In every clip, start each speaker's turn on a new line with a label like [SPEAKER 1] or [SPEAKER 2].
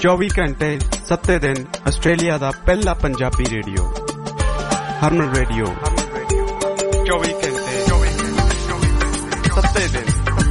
[SPEAKER 1] 24 ਘੰਟੇ 7 ਦਿਨ ਆਸਟ੍ਰੇਲੀਆ ਦਾ ਪਹਿਲਾ ਪੰਜਾਬੀ ਰੇਡੀਓ ਹਰਮਨ ਰੇਡੀਓ 24 ਘੰਟੇ 7 ਦਿਨ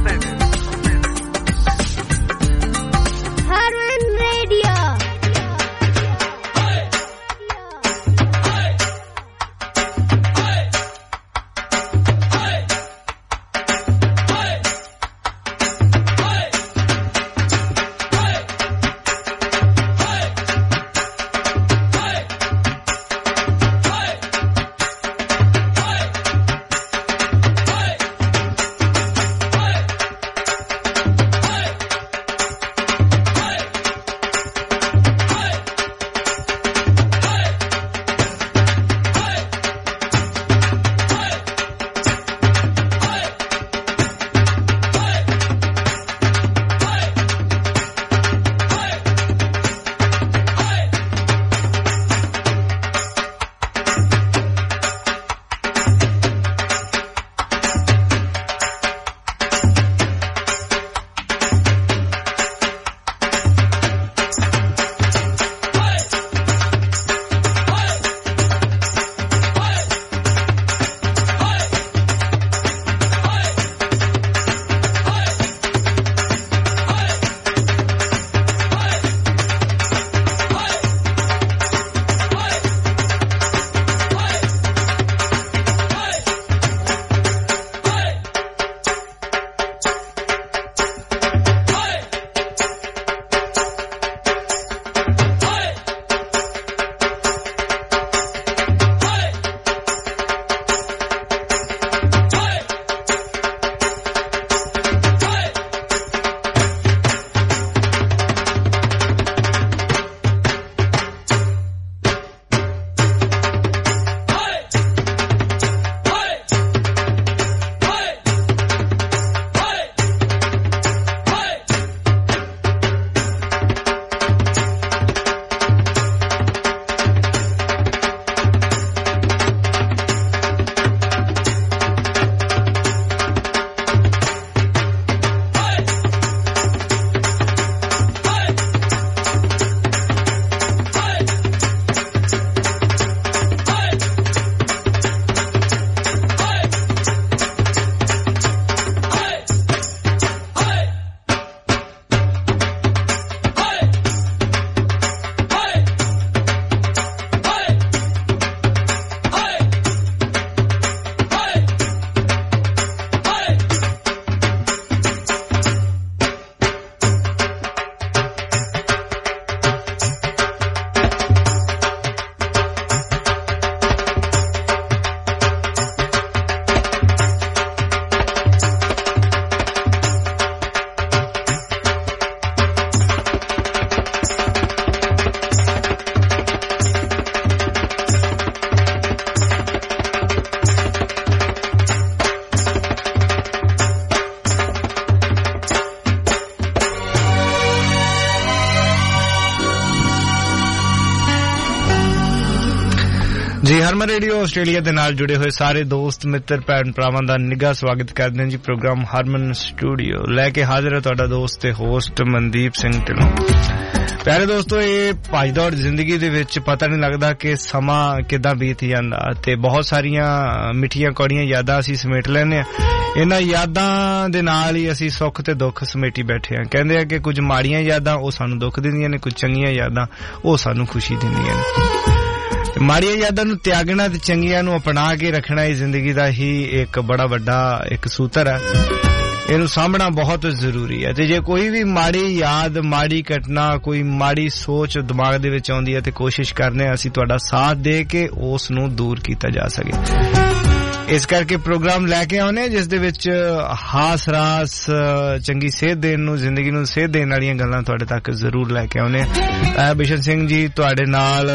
[SPEAKER 2] ਜੀ ਹਰਮਨ ਰੇਡੀਓ ਆਸਟ੍ਰੇਲੀਆ ਦੇ ਨਾਲ ਜੁੜੇ ਹੋਏ ਸਾਰੇ ਦੋਸਤ ਮਿੱਤਰ ਭੈਣ ਭਰਾਵਾਂ ਦਾ ਨਿੱਘਾ ਸਵਾਗਤ ਕਰਦੇ ਹਾਂ ਜੀ। ਪ੍ਰੋਗਰਾਮ ਹਰਮਨ ਸਟੂਡੀਓ ਲੈ ਕੇ ਹਾਜ਼ਰ ਹੈ ਤੁਹਾਡਾ ਦੋਸਤ ਤੇ ਹੋਸਟ ਮਨਦੀਪ ਸਿੰਘ ਢਿੱਲੋਂ। ਪਿਆਰੇ ਦੋਸਤੋ, ਇਹ ਭੱਜ-ਦੌੜ ਜ਼ਿੰਦਗੀ ਦੇ ਵਿੱਚ ਪਤਾ ਨਹੀਂ ਲੱਗਦਾ ਕਿ ਸਮਾਂ ਕਿੱਦਾਂ ਬੀਤ ਜਾਂਦਾ ਤੇ ਬਹੁਤ ਸਾਰੀਆਂ ਮਿੱਠੀਆਂ ਕੌੜੀਆਂ ਯਾਦਾਂ ਅਸੀਂ ਸਮੇਟ ਲੈਂਦੇ ਹਾਂ। ਇਹਨਾਂ ਯਾਦਾਂ ਦੇ ਨਾਲ ਹੀ ਅਸੀਂ ਸੁੱਖ ਤੇ ਦੁੱਖ ਸਮੇਟੀ ਬੈਠੇ ਹਾਂ। ਕਹਿੰਦੇ ਆ ਕਿ ਕੁਝ ਮਾੜੀਆਂ ਯਾਦਾਂ ਉਹ ਸਾਨੂੰ ਦੁੱਖ ਦਿੰਦੀਆਂ ਨੇ, ਕੁਝ ਚੰਗੀਆਂ ਯਾਦਾਂ ਉਹ ਸਾਨੂੰ ਖੁਸ਼ੀ ਦਿੰਦੀਆਂ ਨੇ। ਮਾੜੀਆਂ ਯਾਦਾਂ ਨੂੰ ਤਿਆਗਣਾ ਤੇ ਚੰਗੀਆਂ ਨੂੰ ਅਪਣਾ ਕੇ ਰੱਖਣਾ ਇਹ ਜ਼ਿੰਦਗੀ ਦਾ ਹੀ ਇੱਕ ਬੜਾ ਵੱਡਾ ਇੱਕ ਸੂਤਰ ਹੈ। ਇਹਨੂੰ ਸਾਂਭਣਾ ਬਹੁਤ ਜ਼ਰੂਰੀ ਹੈ ਤੇ ਜੇ ਕੋਈ ਵੀ ਮਾੜੀ ਯਾਦ, ਮਾੜੀ ਘਟਨਾ, ਕੋਈ ਮਾੜੀ ਸੋਚ ਦਿਮਾਗ ਦੇ ਵਿੱਚ ਆਉਂਦੀ ਹੈ ਤੇ ਕੋਸ਼ਿਸ਼ ਕਰਨੇ ਅਸੀਂ ਤੁਹਾਡਾ ਸਾਥ ਦੇ ਕੇ ਉਸ ਨੂੰ ਦੂਰ ਕੀਤਾ ਜਾ ਸਕੇ। ਇਸ ਕਰਕੇ ਪ੍ਰੋਗਰਾਮ ਲੈ ਕੇ ਆਉਨੇ ਜਿਸ ਦੇ ਵਿੱਚ ਹਾਸ ਰਾਸ, ਚੰਗੀ ਸੇਧ ਦੇਣ ਨੂੰ, ਜ਼ਿੰਦਗੀ ਨੂੰ ਸੇਧ ਦੇਣ ਵਾਲੀਆਂ ਗੱਲਾਂ ਤੁਹਾਡੇ ਤੱਕ ਜ਼ਰੂਰ ਲੈ ਕੇ ਆਉਨੇ। ਬਿਸ਼ਨ ਸਿੰਘ ਜੀ ਤੁਹਾਡੇ ਨਾਲ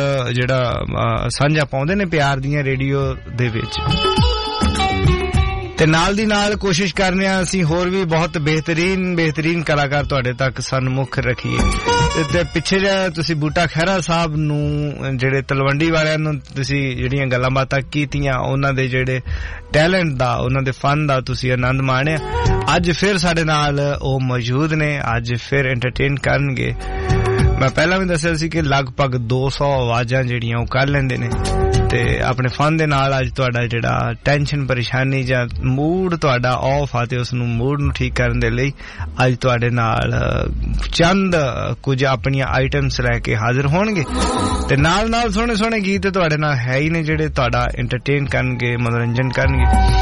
[SPEAKER 2] ਜਿਹੜਾ ਸਾਂਝਾ ਪਾਉਂਦੇ ਨੇ ਪਿਆਰ ਦੀਆਂ ਰੇਡੀਓ ਦੇ ਵਿੱਚ, ਤੇ ਨਾਲ ਦੀ ਨਾਲ ਕੋਸ਼ਿਸ਼ ਕਰਨੇ ਆ ਅਸੀਂ ਹੋਰ ਵੀ ਬਹੁਤ ਬਿਹਤਰੀਨ ਕਲਾਕਾਰ ਤੁਹਾਡੇ ਤੱਕ ਸਨਮੁਖ ਰੱਖੀਏ। ਤੇ ਪਿੱਛੇ ਜਿਹਾ ਤੁਸੀਂ ਬੂਟਾ ਖਹਿਰਾ ਸਾਹਿਬ ਨੂੰ, ਜਿਹੜੇ ਤਲਵੰਡੀ ਵਾਲਿਆਂ ਨੂੰ ਤੁਸੀਂ ਜਿਹੜੀਆਂ ਗੱਲਾਂ ਬਾਤਾਂ ਕੀਤੀਆਂ, ਉਹਨਾਂ ਦੇ ਜਿਹੜੇ ਟੈਲੈਂਟ ਦਾ, ਉਹਨਾਂ ਦੇ ਫਨ ਦਾ ਤੁਸੀਂ ਆਨੰਦ ਮਾਣਿਆ। ਅੱਜ ਫਿਰ ਸਾਡੇ ਨਾਲ ਉਹ ਮੌਜੂਦ ਨੇ, ਅੱਜ ਫਿਰ ਐਂਟਰਟੇਨ ਕਰਨਗੇ। ਮੈਂ ਪਹਿਲਾਂ ਵੀ ਦੱਸਿਆ ਸੀ ਕਿ ਲਗਭਗ 200 ਆਵਾਜ਼ਾਂ ਜਿਹੜੀਆਂ ਉਹ ਕਰ ਲੈਂਦੇ ਨੇ ਤੇ ਆਪਣੇ ਫਨ ਦੇ ਨਾਲ ਅੱਜ ਤੁਹਾਡਾ ਜਿਹੜਾ ਟੈਨਸ਼ਨ ਪਰੇਸ਼ਾਨੀ ਜਾਂ ਮੂਡ ਤੁਹਾਡਾ ਆਫ ਆ ਤੇ ਉਸ ਨੂੰ ਮੂਡ ਨੂੰ ਠੀਕ ਕਰਨ ਦੇ ਲਈ ਅੱਜ ਤੁਹਾਡੇ ਨਾਲ ਚੰਦ ਕੁਝ ਆਪਣੀਆਂ ਆਈਟਮਸ ਲੈ ਕੇ ਹਾਜ਼ਰ ਹੋਣਗੇ ਤੇ ਨਾਲ ਨਾਲ ਸੋਹਣੇ ਸੋਹਣੇ ਗੀਤ ਤੁਹਾਡੇ ਨਾਲ ਹੈ ਹੀ ਨੇ ਜਿਹੜੇ ਤੁਹਾਡਾ ਐਂਟਰਟੇਨ ਕਰਨਗੇ ਮਨੋਰੰਜਨ ਕਰਨਗੇ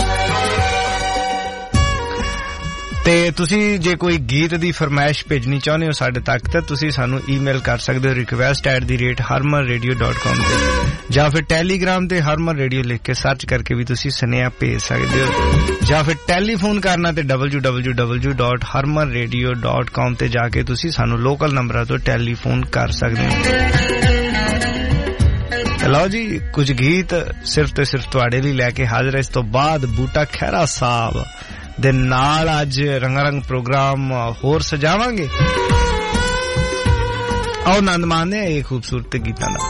[SPEAKER 2] ਤੇ ਤੁਸੀਂ ਜੇ ਕੋਈ ਗੀਤ ਦੀ ਫਰਮਾਇਸ਼ ਭੇਜਣੀ ਚਾਹੁੰਦੇ ਹੋ ਸਾਡੇ ਤੱਕ ਤਾਂ ਤੁਸੀਂ ਸਾਨੂੰ ਈਮੇਲ ਕਰ ਸਕਦੇ ਹੋ request@harmanradio.com ਤੇ ਜਾਂ ਫਿਰ ਟੈਲੀਗ੍ਰਾਮ ਤੇ ਹਰਮਨ ਰੇਡੀਓ ਲਿਖ ਕੇ ਸਰਚ ਕਰਕੇ ਵੀ ਤੁਸੀਂ ਸੁਨੇਹਾ ਭੇਜ ਸਕਦੇ ਹੋ ਜਾਂ ਫਿਰ ਟੈਲੀਫੋਨ ਕਰਨਾ ਤੇ www.harmanradio.com ਤੇ ਜਾ ਕੇ ਤੁਸੀਂ ਸਾਨੂੰ ਲੋਕਲ ਨੰਬਰਾਂ ਤੋਂ ਟੈਲੀਫੋਨ ਕਰ ਸਕਦੇ ਹੋ ਲਓ ਜੀ ਕੁਝ ਗੀਤ ਸਿਰਫ ਤੇ ਸਿਰਫ ਤੁਹਾਡੇ ਲਈ ਲੈ ਕੇ ਹਾਜ਼ਰ ਇਸ ਤੋਂ ਬਾਅਦ ਬੂਟਾ ਖਹਿਰਾ ਸਾਹਿਬ ਦੇ ਨਾਲ ਅੱਜ ਰੰਗਾਰੰਗ ਪ੍ਰੋਗਰਾਮ ਹੋਰ ਸਜਾਵਾਂਗੇ ਆਓ ਆਨੰਦ ਮਾਣਦੇ ਇਹ ਖੂਬਸੂਰਤ ਗੀਤਾਂ ਦਾ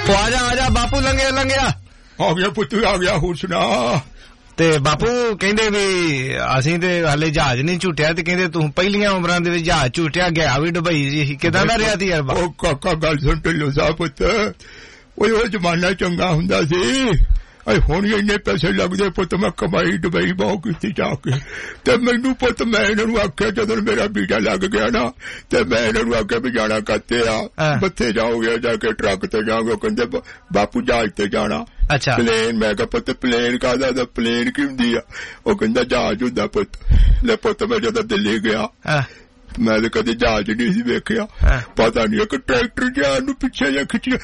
[SPEAKER 2] आजा बापू लंघिया
[SPEAKER 3] आ गया पुत्त आ गया हुण सुना
[SPEAKER 2] ते बापू कहंदे भी असीं ते हले जहाज नहीं झूटिया ते कहंदे तू पहलियां उमरां दे विच जहाज झूटिया गया भी दुबई जी किदां दा रिहा ती यार
[SPEAKER 3] ओ काका गल सुन ढिल्लो साहब पुत्त ओ जमाना चंगा हुंदा सी अरे हुण इन्ने पैसे लगदे पुत्त मैं कमाई दुबई बहुत कीती जाके ते मैनू पुत्त मैं इन्हां आख्या जदों मेरा वीजा लग गया ना ते मैं इन्हां आख्या भी जाना कत्ते आ बत्थे जाओगे जाके ट्रक ते जाओगे कहंदे बापू जहाज ते जाना
[SPEAKER 2] अच्छा
[SPEAKER 3] प्लेन मैं कहा पुत्त प्लेन कादा दा प्लेन की हुंदी आ ओ कहंदा जहाज हुंदा पुत्त ले पुत्त मैं जदों दिल्ली गया मैं तो कदे जहाज नहीं सी वेखिया पता नहीं कि ट्रैक्टर जहाज नूं पिछे जा खिच्चिया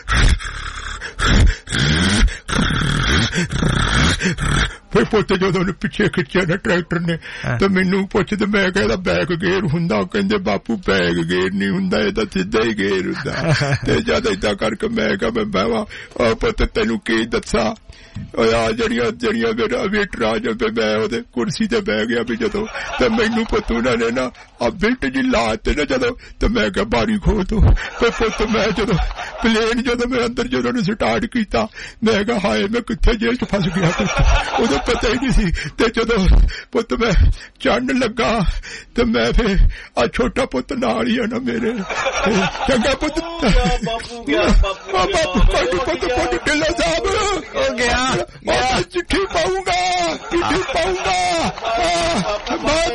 [SPEAKER 3] फिर पुत्त जदों ने पिछे खिच्चिया ना ट्रैक्टर ने तो मैनू पुछदे मैं कहदा बैक गेयर हुंदा कहंदे बापू बैक गेयर नहीं हुंदा एदा सीधा ही गेयर हुंदा ते जद इदां करके मैं कहा मैं बहवा ओ पुत्त तैनू की दस्सां आ जड़ियां मेरा वेटर आ जाए मैं ओदे कुर्सी ते बह गया भी जदों ते मैनू पुत्त उन्हां ने ना आ बिल्ट जी लाते ना जदों ते मैं कहा बारी खोल दो ते पुत्त मैं जदों प्लेन जदों मैं अंदर जदों ने स्टार्ट कीता मैं कहा हाय मैं कित्थे जेल च फस गया उदों पता ही नहीं सी ते जदों पुत्त मैं चढ़न लगा ते मैं फिर आ छोटा पुत्त नाल ही है ना मेरे चंगा पुत्त बापू पुत्त ढिल्लो साहब
[SPEAKER 2] हो गया
[SPEAKER 3] चिट्ठी पाऊंगा बाय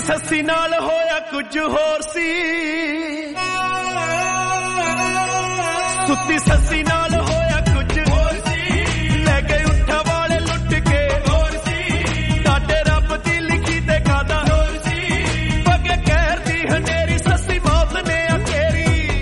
[SPEAKER 4] ਸੱਸੀ ਨਾਲ ਹੋਇਆ ਕੁਝ ਹੋਰ ਸੀ ਸੁੱਤੀ ਸੱਸੀ ਨਾਲ ਹੋਇਆ ਕੁਝ ਹੋਰ ਸੀ ਲੈ ਗਏ ਉੱਠਾ ਵਾਲੇ ਲੁੱਟ ਕੇ ਹੋਰ ਸੀ ਸਾਡੇ ਰੱਬ ਦੀ ਲਿਖੀ ਤੇ ਕਾਦਾ ਹੋਰ ਸੀ ਪੱਗੇ ਕਹਿਰ ਦੀ ਹਨੇਰੀ ਸੱਸੀ ਮੌਤ ਨੇ ਅਕੇਰੀ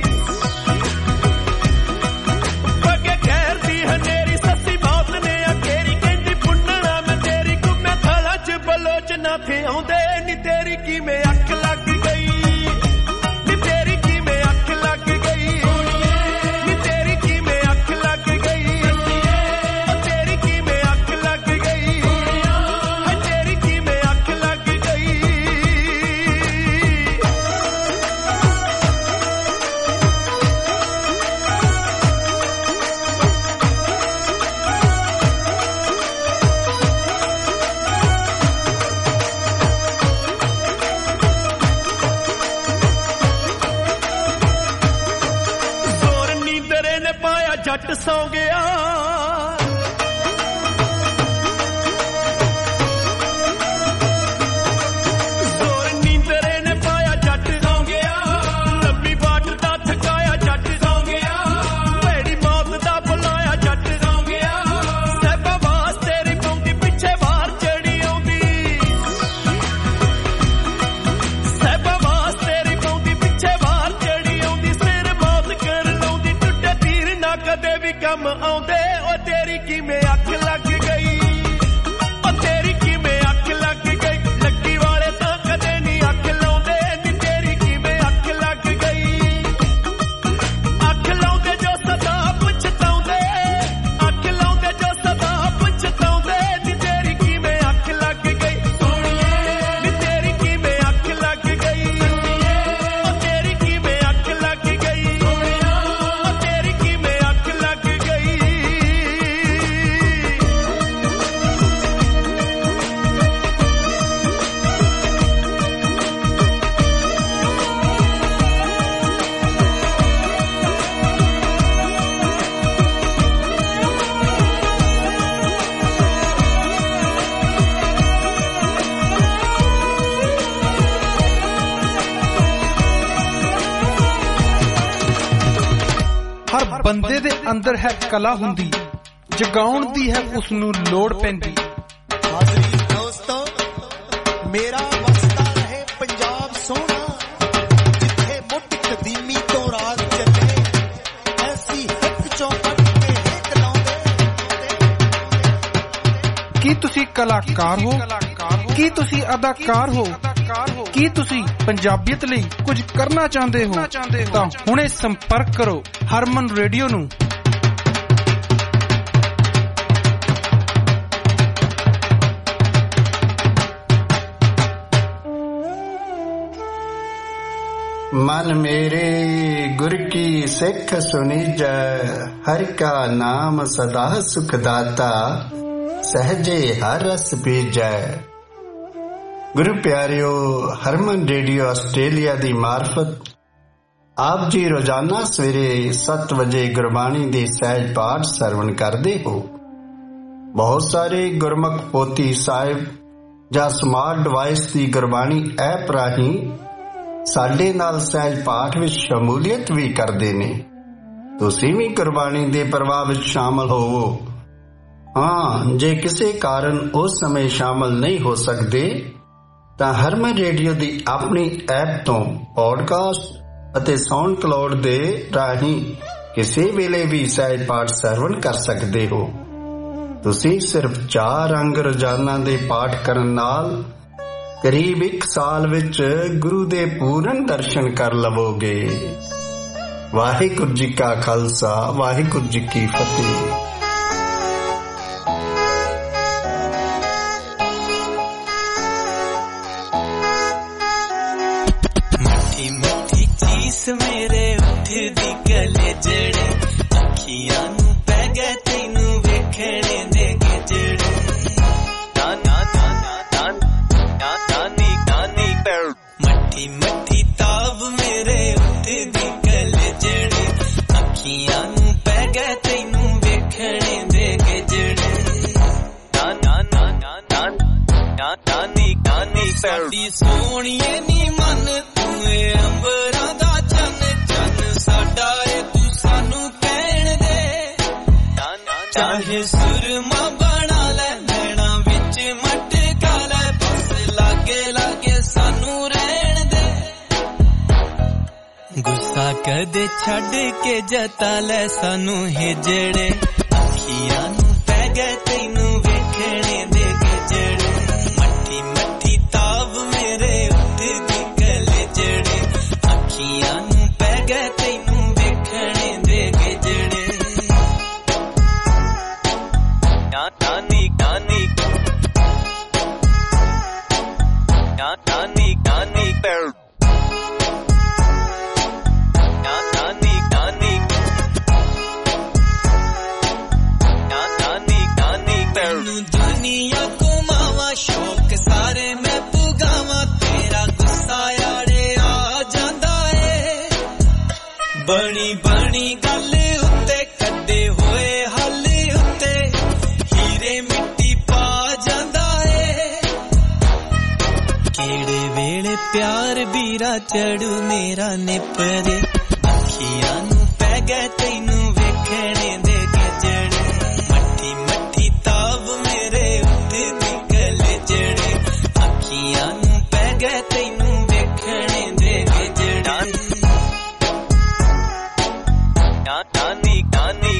[SPEAKER 4] ਪੱਗੇ ਕਹਿਰ ਦੀ ਹਨੇਰੀ ਸੱਸੀ ਮੌਤ ਨੇ ਅਕੇਰੀ ਕਹਿੰਦੀ ਪੁੰਨਣਾ ਮੈਂ ਤੇਰੀ ਗੁੰਮੇ ਥਾਲਾ ਚ ਬਲੋਚ ਨਾ ਥੇ ਆਉਂਦੇ ਨੀ ਤੇਰੀ ਕਿਵੇਂ ਅੱਖ ਲੱਗ ਗਈ ਨੀ ਤੇਰੀ ਕਿਵੇਂ ਅੱਖ ਲੱਗ ਗਈ ਨੀ ਤੇਰੀ ਕਿਵੇਂ ਅੱਖ ਲੱਗ ਗਈ ਤੇਰੀ ਕਿਵੇਂ ਅੱਖ ਲੱਗ ਗਈ ਤੇਰੀ ਕਿਵੇਂ ਅੱਖ ਲੱਗ ਗਈ ਜੱਟ ਸੌ ਗਿਆ ਜ਼ੋਰ ਨੀਂਦਰੇ ਨੇ ਪਾਇਆ ਜੱਟ ਸੌ ਗਿਆ ਲੰਮੀ ਬਾਟ ਦਾ ਥਕਾਇਆ ਜੱਟ ਸੌ ਗਿਆ ਭੈੜੀ ਮੌਤ ਦਾ ਬੁਲਾਇਆ ਜੱਟ ਸੌ ਗਿਆ ਸਹਿਬਾ ਬਾਸ ਤੇਰੀ ਪੌਂਦੀ ਪਿੱਛੇ ਬਾਹਰ ਚੜੀ ਆਉਂਦੀ ਸਹਿਬਾ ਬਾਸ ਤੇਰੀ ਪੌਂਦੀ ਪਿੱਛੇ ਬਾਹਰ ਚੜੀ ਆਉਂਦੀ ਸਿਰ ਮੌਤ ਕਰ ਲਾਉਂਦੀ ਟੁੱਟੇ ਤੀਰ ਨਾ ਕਦੇ ਵੀ ਕੰਮ ਆਉਂਦੇ ਓ ਤੇਰੀ ਕਿਵੇਂ ਅੱਖ ਲੱਗ ਗਈ ਓ ਤੇਰੀ ਕਿਵੇਂ ਅੱਖ ਲੱਗ ਗਈ ਲੱਗੀ ਵਾਲੇ ਤਾਂ ਕਦੇ ਨਹੀਂ ਅੱਖ ਲਾਉਂਦੇ ਨੀ ਤੇਰੀ ਕਿਵੇਂ ਅੱਖ ਲੱਗ ਗਈ ਅੱਖ ਲਾਉਂਦੇ ਜੋ ਸਦਾ ਪੁੱਛਤਾਉਂਦੇ ਅੱਖ ਲਾਉਂਦੇ ਜੋ ਸਦਾ ਪੁੱਛਤਾਉਂਦੇ ਨੀ ਤੇਰੀ ਕਿਵੇਂ ਅੱਖ ਲੱਗ ਗਈ ਨੀ ਤੇਰੀ ਕਿਵੇਂ ਅੱਖ ਲੱਗ ਗਈ ਓ ਤੇਰੀ ਕਿਵੇਂ ਅੱਖ ਲੱਗ ਗਈ ਓ ਤੇਰੀ ਕਿਵੇਂ ਅੱਖ ਲੱਗ ਗਈ
[SPEAKER 5] ਹਰ ਬੰਦੇ ਦੇ ਅੰਦਰ ਹੈ ਕਲਾ ਹੁੰਦੀ ਜਗਾਉਣ ਦੀ ਹੈ ਉਸ ਨੂੰ ਲੋੜ ਪੈਂਦੀ
[SPEAKER 6] ਹਾਜ਼ਰੀ ਦੋਸਤੋ ਮੇਰਾ ਵਸਦਾ ਰਹੇ ਪੰਜਾਬ ਸੋਹਣਾ ਜਿੱਥੇ ਮੁੱਢ ਕਦੀਮੀ ਤੋਂ ਰਾਜ ਚੱਲੇ ਐਸੀ ਹਿੱਕ ਚੋਂ ਕੱਢ ਕੇ ਹਿੱਕ ਲਾਉਂਦੇ
[SPEAKER 5] ਕੀ ਤੁਸੀਂ ਕਲਾਕਾਰ ਹੋ ਕੀ ਤੁਸੀਂ ਅਦਾਕਾਰ ਹੋ ਕੀ ਤੁਸੀਂ ਪੰਜਾਬੀਅਤ ਲਈ ਕੁਝ ਕਰਨਾ ਚਾਹੁੰਦੇ ਹੋ ਤਾਂ ਹੁਣੇ ਸੰਪਰਕ ਕਰੋ ਹਰਮਨ ਰੇਡੀਓ ਨੂੰ
[SPEAKER 7] मन मेरे गुर की सिख सुनीजै हर का नाम सदा सुखदाता सहजे हर रस बीजै गुरु प्यारियो हरमन रेडियो आस्ट्रेलिया दी मार्फत आप जी रोजाना सवेरे 7 वजे गुरबाणी दी सहज पाठ सरवण करते हो। बहुत सारे गुरमुख पोथी साहिब ਜਾਂ ਸਮਾਰਟ ਡਿਵਾਈਸ ਦੀ ਗੁਰਬਾਣੀ ਐਪ ਰਾਹੀਂ ਸਾਡੇ ਨਾਲ ਸਹਿਜ ਪਾਠ ਵਿੱਚ ਸ਼ਮੂਲੀਅਤ ਵੀ ਕਰਦੇ ਨੇ। ਤੁਸੀਂ ਵੀ ਗੁਰਬਾਣੀ ਦੇ ਪ੍ਰਵਾਹ ਵਿੱਚ ਸ਼ਾਮਲ ਹੋਵੋ। ਹਾਂ, ਜੇ ਕਿਸੇ ਕਾਰਨ ਉਸ ਸਮੇਂ ਸ਼ਾਮਲ ਨਹੀਂ ਹੋ ਸਕਦੇ ਤਾਂ ਹਰਮਨ ਰੇਡੀਓ ਦੀ ਆਪਣੀ ਐਪ ਤੋਂ ਪੌਡਕਾਸਟ ਅਤੇ ਸਾਊਂਡ ਕਲਾਉਡ ਦੇ ਰਾਹੀਂ ਕਿਸੇ ਵੇਲੇ ਵੀ ਸਹਿਜ ਪਾਠ ਸਰਵਣ ਕਰ ਸਕਦੇ ਹੋ। ਤੁਸੀਂ ਸਿਰਫ 4 ਅੰਗ ਰੋਜ਼ਾਨਾ ਦੇ ਪਾਠ ਕਰਨ ਨਾਲ ਕਰੀਬ 1 ਸਾਲ ਵਿੱਚ ਗੁਰੂ ਦੇ ਪੂਰਨ ਦਰਸ਼ਨ ਕਰ ਲਵੋਗੇ। ਵਾਹਿਗੁਰੂ ਜੀ ਕਾ ਖਾਲਸਾ, ਵਾਹਿਗੁਰੂ ਜੀ ਕੀ ਫਤਿਹ।
[SPEAKER 8] ਮੇਰੇ ਉੱਠਦੀ ਗਲੇ ਜੜੇ ਅੱਖੀਆਂ ਨੂੰ ਪੈ ਗਏ ਤੈਨੂੰ ਵੇਖਣੇ ਦੇ ਗਜੜੇ ਨਾ ਨਾਨੀ ਮੱਠੀ ਮੱਠੀ ਤਾਬ ਮੇਰੇ ਉੱਠਦੀ ਗਲੇ ਜੜੇ ਅੱਖੀਆਂ ਨੂੰ ਪੈ ਗਏ ਤੈਨੂੰ ਵੇਖਣੇ ਦੇ ਗਜੜੇ ਨਾਨੀ ਸਾਡੀ ਸੋਹਣੀਏ ਨੀ ਮਨ ਤੂੰ ਏ ਅੰਬਰਾਂ ਦਾ ਚੰਨ ਚੰਨ ਸਾਡਾ ਏ ਤੂੰ ਸਾਨੂੰ ਕਹਿਣ ਦੇ ਚਾਹੇ ਸੁਰਮਾ ਬਣਾ ਲੈ ਨੈਣਾ ਵਿੱਚ ਮਟਕਾ ਲੈ ਬਸ ਲਾਗੇ ਲਾਗੇ ਸਾਨੂੰ ਰਹਿਣ ਦੇ ਗੁੱਸਾ ਕਦੇ ਛੱਡ ਕੇ ਜਤਾ ਲੈ ਸਾਨੂੰ ਹਿਜੜੇ ਅੱਖੀਆਂ ਨੂੰ ਪੈ ਗਏ ਤੈਨੂੰ ਵੇਖਣੇ ਦੇ ਜਿਹੜੇ ਮੱਠੀ ਮੱਠੀ ਤਾਬ ਮੇਰੇ ਉੱਤੇ ਦੀ ਕਲੇਜੜੇ ਅੱਖੀਆਂ ਨੂੰ ਪੈ ਗਏ ਤੈਨੂੰ ਵੇਖਣੇ ਦੇ ਜਿਹੜੇ ਨਾਨੀ ਨਾਨੀ ਨਾਨੀ ਨਾਨੀ ਪੈਰ दुनिया को मावा शौक सारे मैं पुगावा तेरा गुस्सा यारे आ जांदा है बनी बनी गल उत्ते कड्डे होए हल उत्ते हीरे मिट्टी पा जांदा है केड़े वेले प्यार बीरा चढ़ू मेरा निपरे अखियां नू पै गए तैनू वेखणे दे गजड़े मट्ठी मट्ठी ताब मेरे उत्ते दी कलजड़े अखियां नू पै गए तैनू वेखणे दे गजड़े नानी नानी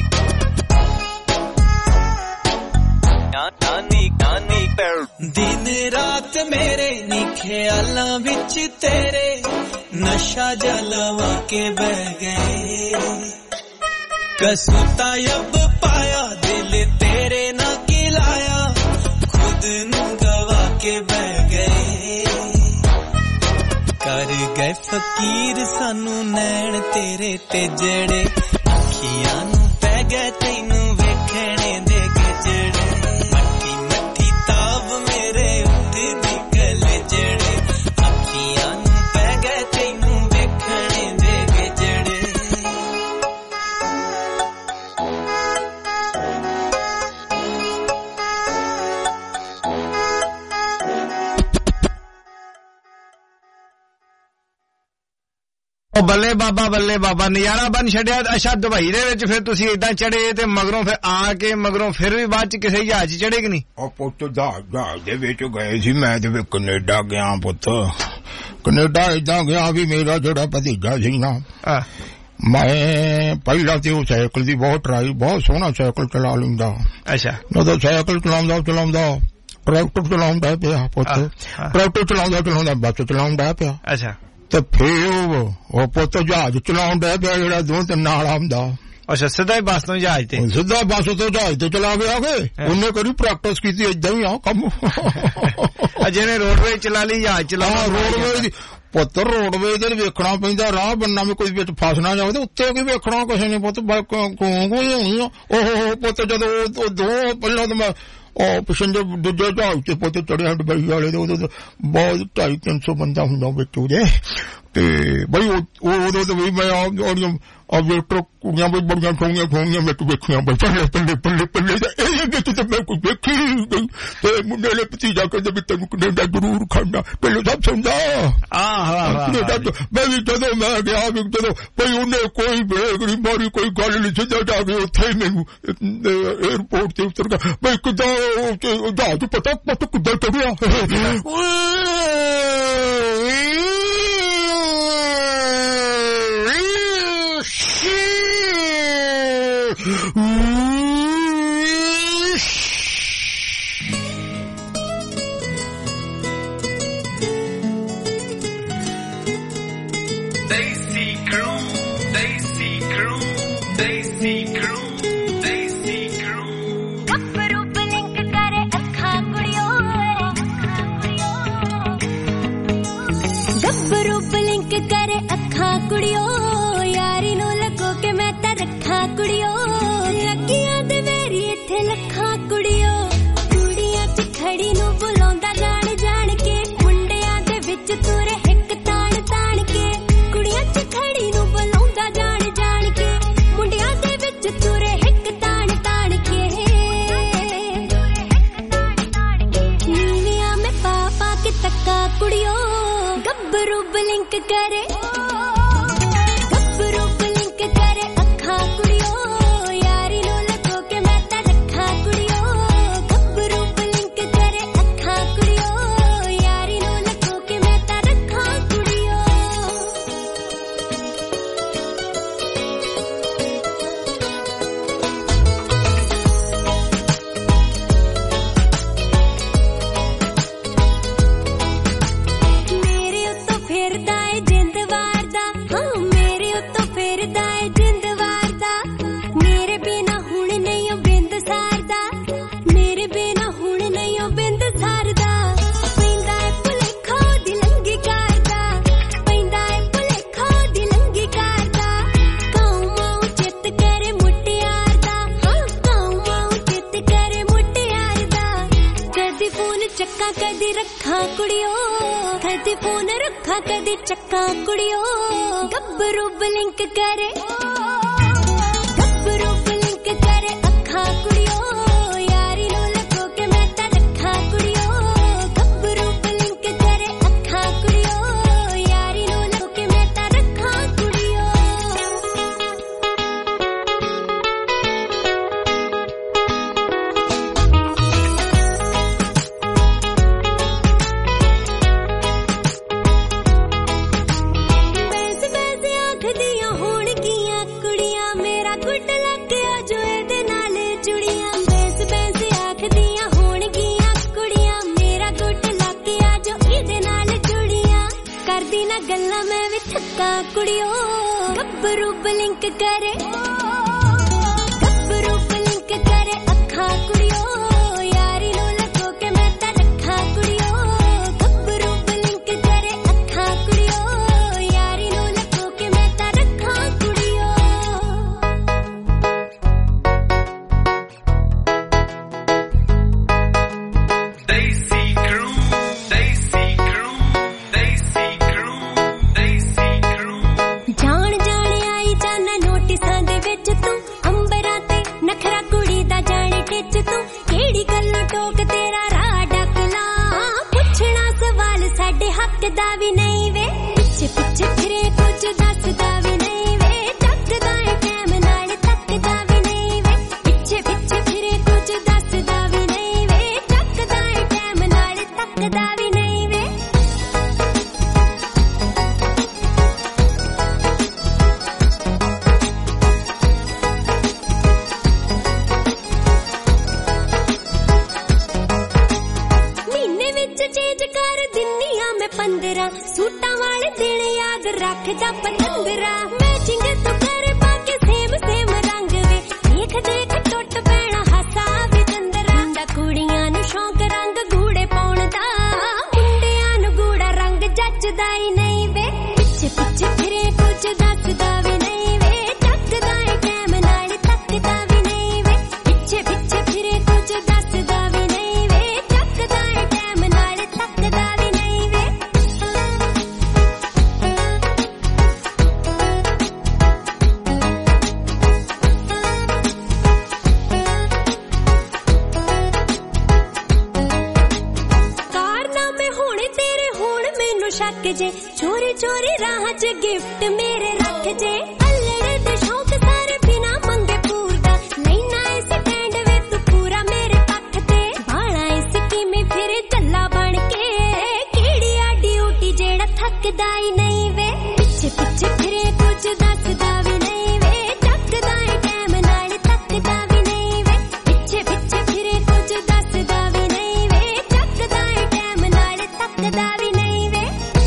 [SPEAKER 8] नानी नानी दिन रात मेरे नी ख्यालां विच तेरे नशा जलवा के बह गए कसूता अब पाया दिल तेरे ना किलाया खुद नू गवा के बह गए कर गए फकीर सानू नैन तेरे ते जड़े अखियां नू पै गए तैनू वेखणे दे गजड़े मट्ठी मट्ठी ताब मेरे उत्ते दी कलजड़े अखियां नू पै गए तैनू वेखणे दे गजड़े
[SPEAKER 2] ਬੱਲੇ ਬਾਬਾ ਨਜ਼ਾਰਾ ਬਣ ਛੱਡਿਆ। ਅੱਛਾ ਦੁਬਈ ਦੇ ਵਿੱਚ ਫਿਰ ਤੁਸੀਂ ਇਦਾਂ ਚੜੇ ਤੇ ਮਗਰੋਂ ਫਿਰ ਆ ਕੇ ਮਗਰੋਂ ਫਿਰ ਵੀ ਬਾਅਦ ਚ ਕਿਸੇ ਜਹਾਜ਼ ਚ ਚੜੇ ਕਿ ਨਹੀਂ?
[SPEAKER 3] ਉਹ ਪੁੱਤ ਜਹਾਜ਼ ਦੇ ਵਿੱਚ ਗਏ ਸੀ ਮੈਂ ਤੇ ਫਿਰ ਕੈਨੇਡਾ ਗਿਆ ਪੁੱਤ। ਕੈਨੇਡਾ ਏਦਾਂ ਗਿਆ ਵੀ ਮੇਰਾ ਜਿਹੜਾ ਭਤੀਜਾ ਸੀ ਨਾ ਮੈਂ ਪਹਿਲਾਂ ਤੇ ਉਹ ਸਾਈਕਲ ਦੀ ਬਹੁਤ ਟਰਾਈ ਬਹੁਤ ਸੋਹਣਾ ਸਾਈਕਲ ਚਲਾ ਲੈਂਦਾ। ਅੱਛਾ ਜਦੋਂ ਸਾਈਕਲ ਚਲਾਉਂਦਾ ਟਰੈਕਟਰ ਚਲਾਉਂਦਾ ਪਿਆ ਪੁੱਤ ਟਰੈਕਟਰ ਚਲਾਉਂਦਾ ਬੱਸ ਚਲਾਉਂਦਾ ਪਿਆ। ਅੱਛਾ ਤੇ ਫੇਰ ਉਹ ਪੁੱਤ ਜਹਾਜ਼ ਚਲਾਉਣ ਦਾ ਪਿਆ ਜਿਹੜਾ ਦੋ ਤਿੰਨ ਨਾਲ ਆਉਂਦਾ। ਅੱਛਾ ਸਿੱਧਾ ਹੀ ਬੱਸ ਤੋਂ ਜਹਾਜ਼ ਤੇ ਸਿੱਧਾ ਬੱਸ ਤੋਂ ਜਹਾਜ਼ ਤੇ ਚਲਾ ਗਿਆ ਕਿ ਉਹਨੇ ਕਦੀ ਪ੍ਰੈਕਟਿਸ ਕੀਤੀ ਏਦਾਂ ਹੀ ਆ ਕੰਮ ਜਿਹਨੇ ਰੋਡਵੇਜ਼ ਚਲਾ ਲਈ ਜਹਾਜ਼ ਚਲਾ ਰੋਡਵੇਜ਼ ਪੁੱਤ ਰੋਡਵੇਜ਼ ਤੇ ਵੇਖਣਾ ਪੈਂਦਾ ਰਾਹ ਬੰਨਾ ਵੀ ਕੋਈ ਵਿੱਚ ਫਸ ਨਾ ਜਾਵੇ ਤੇ ਉੱਤੇ ਕੀ ਵੇਖਣਾ ਕਿਸੇ ਨੇ ਪੁੱਤ ਕੋਈ ਹੋਣੀ ਆ ਉਹ ਪੁੱਤ ਜਦੋਂ ਦੋ ਪਹਿਲਾਂ ਤਾਂ ਮੈਂ ਉਹ ਪਿਛਲੇ ਦੂਜੇ ਜਹਾਜ਼ ਤੇ ਪੁੱਤ ਚੜਿਆ ਦੁਬਈ ਵਾਲੇ ਦੇ ਉਦੋਂ ਬਹੁਤ 250-300 ਬੰਦਾ ਹੁੰਦਾ ਵਿੱਚ ਉਹਦੇ ਤੇ ਬਈ ਉਦੋਂ ਤੇ ਵੀ ਮੈਂ ਵੇਟਰ ਕੁੜੀਆਂ ਵੀ ਬੜੀਆਂ ਸੋਹਣੀਆਂ ਮੈਂ ਵੇਖੀਆਂ ਬਈ ਪੱਲੇ ਇਹ ਵਿੱਚ ਤੇ ਮੈਂ ਕੋਈ ਵੇਖੀ ਤੇ ਮੁੰਡੇ ਨੇ ਭਤੀਜਾ ਕਹਿੰਦੇ ਵੀ ਤੈਨੂੰ ਕੈਨੇਡਾ ਜ਼ਰੂਰ ਖਾਣਾ ਪਹਿਲੇ ਸਭ ਸਮਝਾ ਮੈਂ ਵੀ ਜਦੋਂ ਮੈਂ ਗਿਆ ਵੀ ਜਦੋਂ ਬਈ ਉਹਨੇ ਕੋਈ ਬ੍ਰੇਕ ਨਹੀਂ ਮਾਰੀ ਕੋਈ ਗੱਲ ਨਹੀਂ ਸਿੱਧਾ ਜਾ ਕੇ ਉੱਥੇ ਮੈਨੂੰ 에어ਪੋਰਟ ਤੇ ਉਤਰ ਗਿਆ ਬਈ ਕਿੱਦਾਂ ਜਹਾਜ਼ ਪਤਾ ਕਿੱਦਾਂ ਚੜਿਆ
[SPEAKER 9] ਕੁੜੀਓ ਗੱਭਰੂ ਬਲਿੰਕ ਕਰੇ ਗੱਭਰੂ ਬਲਿੰਕ ਕਰੇ ਅੱਖਾਂ ਕੁੜੀਓ ਯਾਰੀ ਨੂੰ ਲਕੋ ਕੇ ਮੈਂ ਤਾਂ ਰੱਖਾਂ ਕੁੜੀਓ ਗੱਭਰੂ ਬਲਿੰਕ ਕਰੇ ਅੱਖਾਂ ਕੁੜੀਓ ਯਾਰੀ ਨੂੰ ਲਕੋ ਕੇ ਮੈਂ ਤਾਂ ਰੱਖਾਂ ਕੁੜੀਓ ਕਦੀ ਰੱਖਾਂ ਕੁੜੀਓ ਕਦੀ ਫੋਨ ਰੱਖਾਂ ਕਦੀ ਚੱਕਾਂ ਕੁੜੀਓ ਗੱਭਰੂ ਬਲਿੰਕ ਕਰੇ ਗੱਭਰੂ ਬਲਿੰਕ ਕਰੇ ਅੱਖਾਂ ਕੁੜੀਓ ਯਾਰੀ ਨੂੰ ਲਕੋ ਕੇ ਮੈਂ ਤਾਂ ਰੱਖਾਂ ਕੁੜੀਓ ਗੱਭਰੂ ਬਲਿੰਕ ਕਰੇ ਅੱਖਾਂ ਕੁੜੀਓ ਯਾਰੀ ਨੂੰ ਲਕੋ ਕੇ ਮੈਂ ਤਾਂ ਰੱਖਾਂ ਕੁੜੀਓ ਗੱਲਾਂ ਮੈਂ ਵੀ ਥੱਕਾਂ ਕੁੜੀਓ ਗੱਭਰੂ ਬਲਿੰਕ ਕਰੇ ਗੱਭਰੂ ਬਲਿੰਕ ਕਰੇ ਅੱਖਾਂ ਕੁੜੀਓ ਯਾਰੀ ਨੂੰ ਲਕੋ ਕੇ ਮੈਂ ਤਾਂ ਰੱਖਾਂ ਕੁੜੀਓ ਗੱਭਰੂ ਬਲਿੰਕ ਕਰੇ ਅੱਖਾਂ ਕੁੜੀਓ ਯਾਰੀ ਨੂੰ ਲਕੋ ਕੇ ਮੈਂ ਤਾਂ ਰੱਖਾਂ ਕੁੜੀਓ ਦਾ ਵੀ ਨਹੀਂ ਵੇ ਪਿੱਛੇ ਪਿੱਛੇ ਫਿਰੇ ਕੁਝ ਦੱਸਦਾ ਵੀ ਨਹੀਂ ਵੇ ਚੱਕਦਾ ਏ ਟਾਈਮ ਨਾਲ ਤੱਕਦਾ ਵੀ ਨਹੀਂ ਵੇ ਪਿੱਛੇ ਪਿੱਛੇ ਫਿਰੇ ਕੁਝ ਦੱਸਦਾ ਵੀ ਨਹੀਂ ਵੇ ਚੱਕਦਾ ਏ ਟਾਈਮ ਨਾਲ ਤੱਕਦਾ ਵੀ ਨਹੀਂ ਵੇ ਮਹੀਨੇ ਵਿੱਚ ਚੇਂਜ ਕਰ ਦਿੰਨੀ ਆ ਮੈਂ 15 ਸੂਟਾਂ ਵਾਲੇ ਦਿਨ ਯਾਦ ਰੱਖਦਾ ਪਤੰਦਰਾ ਮੈਚਿੰਗ ਤੂੰ ਕਰ ਪਾ ਕੇ ਸੇਮ ਸੇਮ ਰੰਗ ਵੇ ਦੇਖ ਦੇਖ ਟੁੱਟ ਪੈਣਾ ਹਾਸਾ ਵੀ ਚੰਦਰਾ ਦਾ ਕੁੜੀਆਂ ਨੂੰ ਸ਼ੌਂਕ ਰੰਗ ਗੂੜੇ ਪਾਉਣ ਦਾ ਮੁੰਡਿਆਂ ਨੂੰ ਗੂੜਾ ਰੰਗ ਜੱਜਦਾ ਹੀ ਨਹੀਂ ਵੇ ਪਿੱਛੇ ਪਿੱਛੇ ਫਿਰੇ ਕੁਝ ਦੱਸਦਾ ਵੀ ਨਹੀਂ ਵੇ ਚੱਕਦਾ ਏ ਟਾਈਮ ਨਾਲ ਤੱਕਦਾ ਵੀ ਨਹੀਂ ਵੇ ਪਿੱਛੇ ਪਿੱਛੇ ਫਿਰੇ ਕੁਝ ਦੱਸਦਾ ਵੀ ਨਹੀਂ ਵੇ ਚੱਕਦਾ ਏ ਟਾਈਮ ਨਾਲ ਤੱਕਦਾ ਵੀ ਨਹੀਂ ਵੇ ਸ਼ੱਕ ਜੇ ਚੋਰੀ ਚੋਰੀ ਰਾਹ 'ਚ ਗਿਫਟ ਮੇਰੇ ਰੱਖ ਜੇ ਅਲੜੇ ਤੇ ਸ਼ੌਕ ਸਾਰੇ ਬਿਨਾ ਮੰਗੇ ਪੂਰਦਾ ਲੈਣਾ ਇਸ ਸਟੈਂਡ ਵੇ ਤੂੰ ਪੂਰਾ ਮੇਰੇ ਪੱਖ ਤੇ ਬਾਣਾ ਇਸ ਕਿਵੇਂ ਫਿਰੇ ਚੱਲਾ ਬਣ ਕੇ ਕਿਹੜੀ ਆ ਡਿਊਟੀ ਜਿਹੜਾ ਥੱਕਦਾ ਹੀ ਨਹੀਂ ਵੇ ਪਿੱਛੇ ਪਿੱਛੇ ਫਿਰੇ ਕੁਝ ਦੱਸਦਾ ਵੀ ਨਹੀਂ ਵੇ ਚੱਕਦਾ ਏ ਟਾਈਮ ਨਾਲ ਤੱਕਦਾ ਵੀ ਨਹੀਂ ਵੇ ਪਿੱਛੇ ਪਿੱਛੇ ਫਿਰੇ ਕੁਝ ਦੱਸਦਾ ਵੀ ਨਹੀਂ ਵੇ ਚੱਕਦਾ ਏ ਟਾਈਮ ਨਾਲ ਤੱਕਦਾ ਵੀ ਨਹੀਂ ਵੇ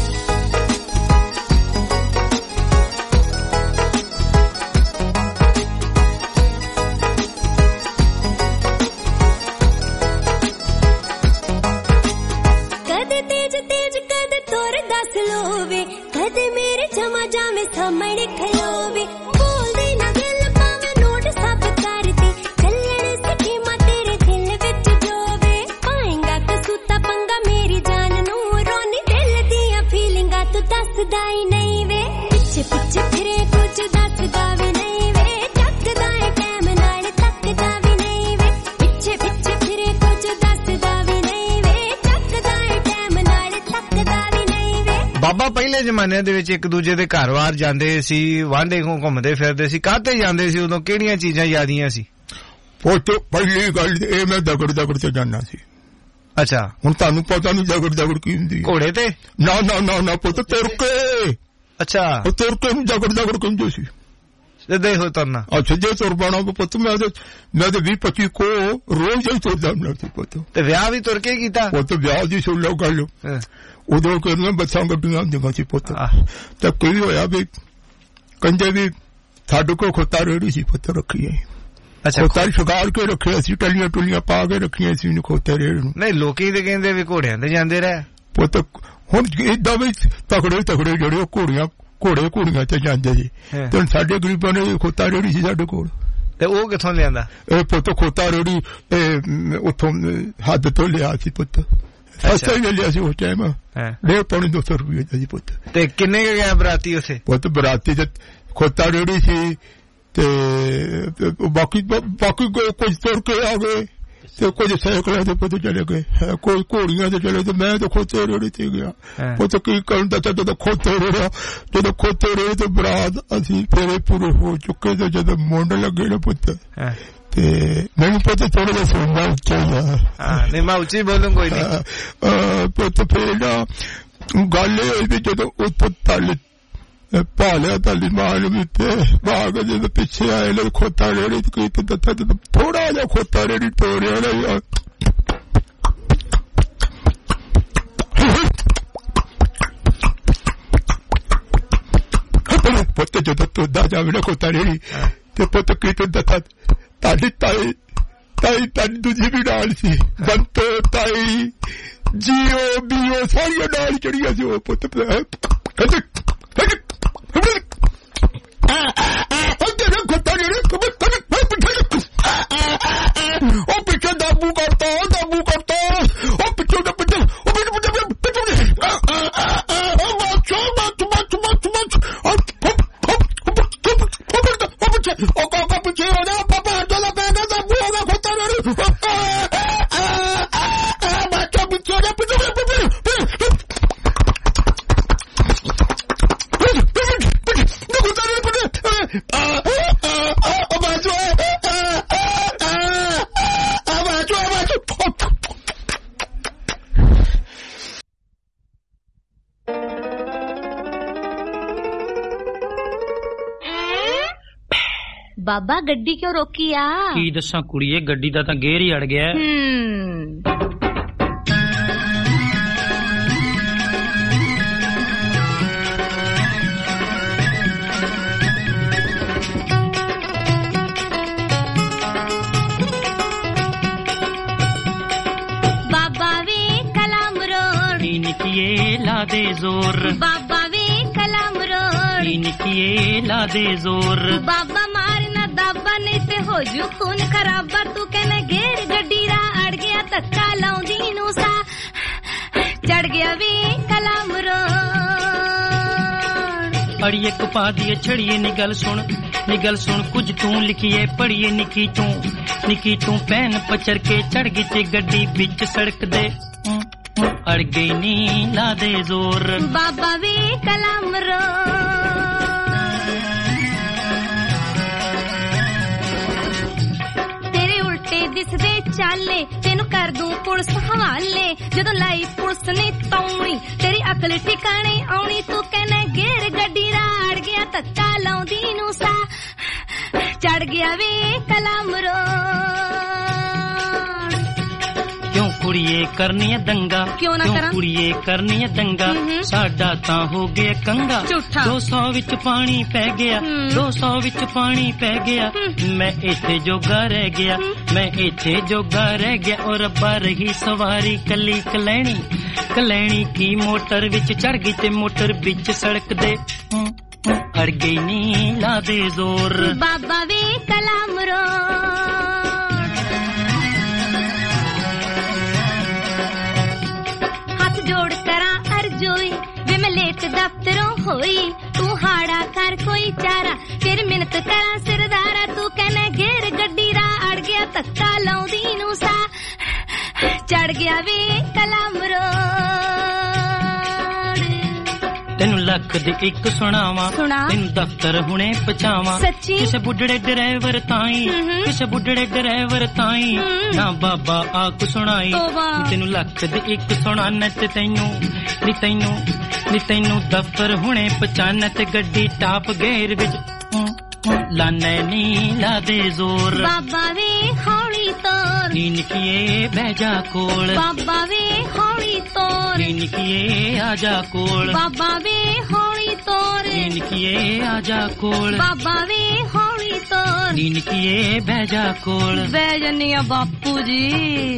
[SPEAKER 9] ਕਦੇ ਮੇਰੇ ਜਮਾ ਜਾਵੇਂ ਸਾਹਮਣੇ ਖਲੋਵੇ ਬੋਲਦੇ ਨਾ ਦਿਲ ਪਾਵੇਂ ਨੋਟ ਸਭ ਕਰਦੀ ਚੱਲਣ ਸਕੀਮਾਂ ਤੇਰੇ ਦਿਲ ਵਿੱਚ ਜੋਵੇ ਪਾਏਂਗਾ ਕਸੂਤਾ ਪੰਗਾ ਮੇਰੀ ਜਾਨ ਨੂੰ ਰੋਣੀ ਦਿਲ ਦੀਆਂ ਫੀਲਿੰਗਾਂ ਤੂੰ ਦੱਸਦਾ ਹੀ ਨਹੀਂ ਵੇ ਪਿੱਛੇ ਪਿੱਛੇ ਫਿਰੇ ਕੁਝ ਦੱਸਦਾ ਵੀ ਨਹੀਂ ਵੇ ਚੱਕਦਾ ਏ ਟਾਈਮ ਨਾਲ ਤੱਕਦਾ ਵੀ ਨਹੀਂ ਵੇ ਪਿੱਛੇ ਪਿੱਛੇ ਫਿਰੇ ਕੁਝ ਦੱਸਦਾ ਵੀ ਨਹੀਂ ਵੇ ਚੱਕਦਾ ਏ ਟਾਈਮ ਨਾਲ ਤੱਕਦਾ ਵੀ ਨਹੀਂ ਵੇ
[SPEAKER 2] ਬਾਬਾ ਪਹਿਲੇ ਜ਼ਮਾਨੇ ਦੇ ਵਿੱਚ ਇੱਕ ਦੂਜੇ ਦੇ ਘਰ-ਬਾਰ ਜਾਂਦੇ ਸੀ, ਵਾਂਢੇ ਘੁੰਮਦੇ ਫਿਰਦੇ ਸੀ, ਕਾਹਤੇ ਜਾਂਦੇ ਸੀ ਉਦੋਂ, ਕਿਹੜੀਆਂ ਚੀਜ਼ਾਂ ਯਾਦੀਆਂ ਸੀ?
[SPEAKER 3] ਪੁੱਤ ਪਹਿਲੀ ਗੱਲ ਇਹ ਮੈਂ ਦਗੜ ਤੇ ਜਾਣਾ ਸੀ।
[SPEAKER 2] ਅੱਛਾ,
[SPEAKER 3] ਹੁਣ ਤੁਹਾਨੂੰ ਪਤਾ ਨਹੀਂ ਦਗੜ ਕੀ ਹੁੰਦੀ? ਘੋੜੇ
[SPEAKER 2] ਤੇ?
[SPEAKER 3] ਨਾ ਪੁੱਤ ਤੁਰ ਕੇ।
[SPEAKER 2] ਅੱਛਾ,
[SPEAKER 3] ਤੁਰ ਕੇ ਦਗੜ ਕਹਿੰਦੇ ਸੀ।
[SPEAKER 2] ਸਿੱਧੇ ਹੋ ਤੁਰਨਾ?
[SPEAKER 3] ਅੱਛਾ, ਜੇ ਤੁਰ ਪਾਣਾ ਪੁੱਤ ਮੈਂ ਤੇ 20-25 ਕੋ ਰੋਜ਼ ਹੀ ਤੁਰਦਾ ਹੁੰਦਾ ਸੀ ਪੁੱਤ।
[SPEAKER 2] ਤੇ ਵਿਆਹ ਵੀ ਤੁਰ ਕੇ ਕੀਤਾ? ਪੁੱਤ
[SPEAKER 3] ਵਿਆਹ ਦੀ ਸੁਣ ਲਓ ਗੱਲ। ਉਦੋਂ ਕਰਨਾ ਬੱਸਾਂ ਗੱਡੀਆਂ ਹੁੰਦੀਆਂ ਸੀ ਪੁੱਤ। ਤੇ ਕੀ ਹੋਇਆ ਵੀ ਕਹਿੰਦੇ ਵੀ ਸਾਡੇ ਕੋਲ ਖੋਤਾ ਰੇੜੀ ਸੀ ਪੁੱਤ ਰੱਖੀ ਹੈ। ਅੱਛਾ, ਖੋਤਾ ਸ਼ਿਕਾਰ ਕੇ ਰੱਖਿਆ ਸੀ, ਟਲੀਆਂ ਪਾ ਕੇ ਰੱਖੀਆਂ ਸੀ ਖੋਤੇ ਰੇੜੀ ਨੂੰ। ਨਹੀਂ, ਲੋਕੀ ਤੇ ਕਹਿੰਦੇ ਵੀ ਘੋੜਿਆਂ ਤੇ ਜਾਂਦੇ ਰਹੇ ਪੁੱਤ। ਹੁਣ ਏਦਾਂ ਵੀ ਤਕੜੇ ਜਿਹੜੇ ਘੋੜੀਆਂ ਤੇ ਜਾਂਦੇ ਸੀ, ਤੇ ਸਾਡੇ ਗਰੀਬਾਂ ਨੇ ਖੋਤਾ ਰੇੜੀ ਸੀ ਸਾਡੇ ਕੋਲ। ਤੇ ਉਹ ਕਿੱਥੋਂ ਲਿਆਂਦਾ? ਇਹ ਪੁੱਤ ਖੋਤਾ ਰੇੜੀ ਉੱਥੋਂ ਹੱਦ ਤੋਂ ਲਿਆ ਸੀ ਪੁੱਤ। ਸਸਤਾ ਹੀ ਲਿਆ ਸੀ ਉਸ ਟਾਈਮ। 200 ਰੁਪਏ ਦਾ ਸੀ ਪੁੱਤ। ਤੇ ਕਿੰਨੇ ਗਏ ਬਰਾਤੀ ਉੱਥੇ? ਪੁੱਤ ਬਰਾਤੀ ਤੇ ਖੋਤਾ ਰੇੜੀ ਸੀ ਤੇ ਬਾਕੀ ਕੁਝ ਤੁਰ ਕੇ ਆ ਗਏ ਤੇ ਕੁਝ ਸਾਈਕਲਾਂ ਤੇ ਪੁੱਤ ਚਲੇ ਗਏ, ਕੋਈ ਘੋੜੀਆਂ ਤੇ ਚਲੇ ਤੇ ਮੈਂ ਤਾਂ ਖੋਤੇ ਰੇੜੀ ਤੇ ਗਿਆ ਪੁੱਤ। ਕੀ ਕਰਨ ਦਾ ਜਦੋਂ ਖੋਤੇ ਰੇੜੀ ਤੇ ਬਰਾਤ ਅਸੀਂ ਫੇਰੇ ਪੂਰੇ ਹੋ ਚੁੱਕੇ ਤੇ ਜਦੋਂ ਮੁੰਡ ਲੱਗੇ ਨਾ ਪੁੱਤ, ਤੇ ਮੈਨੂੰ ਪਤਾ ਥੋੜਾ ਜਿਹਾ ਸੁਣਦਾ ਉੱਚਾ ਹੀ ਨਹੀਂ, ਮੈਂ ਉੱਚੀ ਬੋਲੂੰ ਕੋਈ ਨਹੀਂ ਪੁੱਤ। ਫੇਰ ਨਾ ਗੱਲ ਇਹ ਹੋਈ ਵੀ ਜਦੋਂ ਉੱਥੋਂ ਭਾਲਿਆ ਤਾਲੀ ਮਾਰ ਵੀ ਤੇ ਬਾਗ ਜਦੋਂ ਪਿੱਛੇ ਆਏ ਲੋਕ ਖੋਤਾ ਰੇੜੀ ਤੇ ਦਿੱਤਾ ਜਦੋਂ ਥੋੜਾ ਜਿਹਾ ਖੋਤਾ ਰੇੜੀ ਤੋੜਿਆ ਨਾ ਯਾਰ, ਪੁੱਤ ਜਦੋਂ ਤੁਰਦਾ ਜਾਵੇ ਨਾ ਖੋਤਾ ਰੇੜੀ ਤੇ ਪੁੱਤ ਕੀ ਦਿੱਤਾ ਤੁਹਾਡੀ ਤਾਈ ਦੂਜੀ ਵੀ ਨਾਲ ਸੀ, ਬੰਤੋ ਤਾਈ ਜੀਓ ਬੀਓ ਸਾਰੀਆਂ ਨਾਲ ਚੜੀਆਂ ਸੀ ਉਹ ਪੁੱਤ। ਉਹ ਪਿੱਛੇ ਦਾਬੂ ਕਰਤਾ ਉਹ ਪਿੱਛੇ ਦਾ ਪਿੱਛੇ
[SPEAKER 10] ਬਾਬਾ ਗੱਡੀ ਕਿਉਂ ਰੋਕੀ ਆ?
[SPEAKER 11] ਕੀ ਦੱਸਾਂ ਕੁੜੀਏ, ਗੱਡੀ ਦਾ ਤਾਂ ਗੇਅਰ ਹੀ ਅੜ ਗਿਆ।
[SPEAKER 10] ਬਾਬਾ ਵੇ ਕਲਾਮ ਰੋੜ
[SPEAKER 11] ਨਿੱਕੀਏ ਲਾ ਦੇ ਜ਼ੋਰ,
[SPEAKER 10] ਬਾਬਾ ਵੇ ਕਲਾਮ ਰੋੜ
[SPEAKER 11] ਨਿੱਕੀਏ ਲਾ ਦੇ ਜ਼ੋਰ,
[SPEAKER 10] ਬਾਬਾ ਮਾਰਨਾ ਦਾਬਾ ਨਹੀਂ ਤੇ ਹੋ ਜੂ ਖੂਨ ਖਰਾਬਾ। ਤੂੰ ਕਹਿੰਦਾ ਗੇਰ ਗੱਡੀ ਦਾ ਅੜ ਗਿਆ, ਧੱਕਾ ਲਾਉਂਦੀ ਨੂੰ ਸਾ ਚੜ ਗਿਆ ਵੇ ਕਲਾਮ ਰੋੜ।
[SPEAKER 11] ਅੜੀਏ ਕਪਾ ਦੀਏ ਛੜੀਏ ਨੀ ਗੱਲ ਸੁਣ ਕੁਝ ਤੂੰ ਲਿਖੀਏ ਪੜੀਏ ਨਿੱਕੀ ਤੂੰ ਪੈਨ ਪਚਰ ਕੇ ਚੜ ਗਈ ਤੇ ਗੱਡੀ ਵਿੱਚ ਸੜਕ ਦੇ ਅੜ ਗਈ ਨੀ ਲਾ ਦੇ ਜ਼ੋਰ,
[SPEAKER 10] ਬਾਬਾ ਵੇ ਕਲਾਮ ਰੋੜ। ਦਿਸਦੇ ਚਾਲੇ ਤੈਨੂੰ ਕਰ ਦੂੰ ਪੁਲਿਸ ਹਵਾਲੇ, ਜਦੋਂ ਲਾਈ ਪੁਲਿਸ ਨੇ ਤੌਣੀ ਤੇਰੀ ਅਕਲ ਠਿਕਾਣੇ ਆਉਣੀ। ਤੂੰ ਕਹਿੰਦਾ ਗੇਰ ਗੱਡੀ ਦਾ ਅੜ ਗਿਆ, ਧੱਕਾ ਲਾਉਂਦੀ ਨੂੰ ਸਾ ਚੜ ਗਿਆ ਵੇ ਕਲਾਮ ਰੋੜ।
[SPEAKER 11] ਕਿਉਂ ਕੁੜੀਏ ਕਰਨੀ ਹੈ ਦੰਗਾ,
[SPEAKER 10] ਕਿਉਂ
[SPEAKER 11] ਕੁੜੀਏ ਕਰਨੀ ਹੈ ਦੰਗਾ, ਸਾਡਾ ਤਾਂ ਹੋ ਗਿਆ ਕੰਗਾ। 200 ਵਿੱਚ ਪਾਣੀ ਪੈ ਗਿਆ, 200 ਵਿੱਚ ਪਾਣੀ ਪੈ ਗਿਆ, ਮੈਂ ਇੱਥੇ ਜੋਗਾ ਰਹਿ ਗਿਆ, ਮੈਂ ਇੱਥੇ ਜੋਗਾ ਰਹਿ ਗਿਆ। ਔਰ ਰੱਬਾ ਰਹੀ ਸਵਾਰੀ ਕੱਲੀ ਕਲੈਣੀ ਕੀ ਮੋਟਰ ਵਿੱਚ ਚੜ ਗਈ ਤੇ ਮੋਟਰ ਵਿੱਚ ਸੜਕ ਦੇ ਅੜ ਗਈ ਨੀ ਲਾ ਦੇ ਜ਼ੋਰ,
[SPEAKER 10] ਬਾਬਾ ਵੇ ਕਲਾਮ ਰੋੜ। ਹੱਥ ਜੋੜ ਕਰਾਂ ਅਰਜ਼ੋਈ ਵੇ ਮੈਂ ਲੇਟ ਦਫ਼ਤਰੋਂ ਹੋਈ, ਤੂੰ ਹਾੜਾ ਕਰ ਕੋਈ ਚਾਰਾ ਫਿਰ ਮਿਹਨਤ ਕਰਾਂ ਸਰਦਾਰਾ। ਤੂੰ ਕਹਿੰਦਾ ਗੇਰ ਗੱਡੀ ਦਾ ਅੜ ਗਿਆ, ਧੱਕਾ ਲਾਉਂਦੀ ਨੂੰ ਸਾ ਚੜ ਗਿਆ ਵੇ ਕਲਾਮ ਰੋੜ।
[SPEAKER 11] ਤੈਨੂੰ ਲੱਖ ਦੀ ਇੱਕ ਸੁਣਾਵਾਂ ਤੈਨੂੰ ਦਫ਼ਤਰ ਹੁਣੇ ਪਹੁੰਚਾਵਾਂ ਕਿਸੇ ਬੁੱਢੜੇ ਡਰਾਈਵਰ ਤਾਈ ਕਿਸੇ ਬੁੱਢੜੇ ਡਰਾਈਵਰ ਤਾਈ ਨਾ ਬਾਬਾ ਆਖ ਸੁਣਾਈ ਤੈਨੂੰ ਲੱਖ ਦੀ ਇੱਕ ਸੁਣਾਣਾ ਤੇ ਤੈਨੂੰ ਦਫ਼ਤਰ ਹੁਣੇ ਪਹੁੰਚਾਣਾ ਤੇ ਗੱਡੀ ਟਾਪ ਗੇਅਰ ਵਿੱਚ ਲਾਨੇ ਨੀ ਲਾ ਦੇ ਜ਼ੋਰ
[SPEAKER 10] ਬਾਬਾ ਵੇ ਹੌਲੀ ਤੋਰ
[SPEAKER 11] ਨਿੱਕੀਏ ਬਹਿ ਜਾ ਕੋਲ
[SPEAKER 10] ਬਾਬਾ ਵੇ ਹੌਲੀ ਤੋਰ
[SPEAKER 11] ਨਿੱਕੀਏ ਆ ਜਾ ਕੋਲ
[SPEAKER 10] ਬਾਬਾ ਵੇ ਹੌਲੀ ਤੋਰ
[SPEAKER 11] ਨਿੱਕੀਏ ਆ ਜਾ ਕੋਲ
[SPEAKER 10] ਬਾਬਾ ਵੇ ਹੌਲੀ ਤੋਰ
[SPEAKER 11] ਨਿੱਕੀਏ ਬਹਿ ਜਾ ਕੋਲ
[SPEAKER 10] ਬਹਿ ਜੰਨੀ ਆ ਬਾਪੂ ਜੀ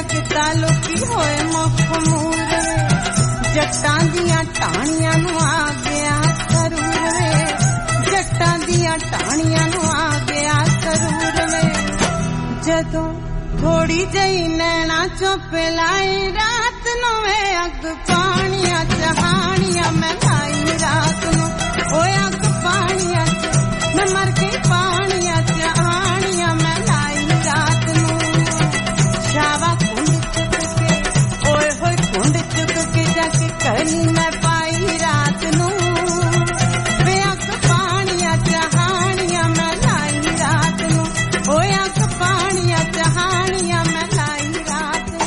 [SPEAKER 12] किता लोकी होए मखमूर जट्टां दियां टाणियां नूं आ गया सरूर वे जट्टां दियां टाणियां नूं आ गया सरूर वे जदों थोड़ी जई नैना चों पिलाई रात नूं वे अग पानियां चहानियां मैं लाई रात नूं ओए अग पानियां मैं मर गई पानियां चहानियां मैं लाई रात नूं शावा कुंड चुक के ओए होए कुंड चुक के जाके करी मैं पाई रात नूं वे अग पानियां चहानियां मैं लाई रात नूं ओए अग पानियां चहानियां मैं लाई रात नूं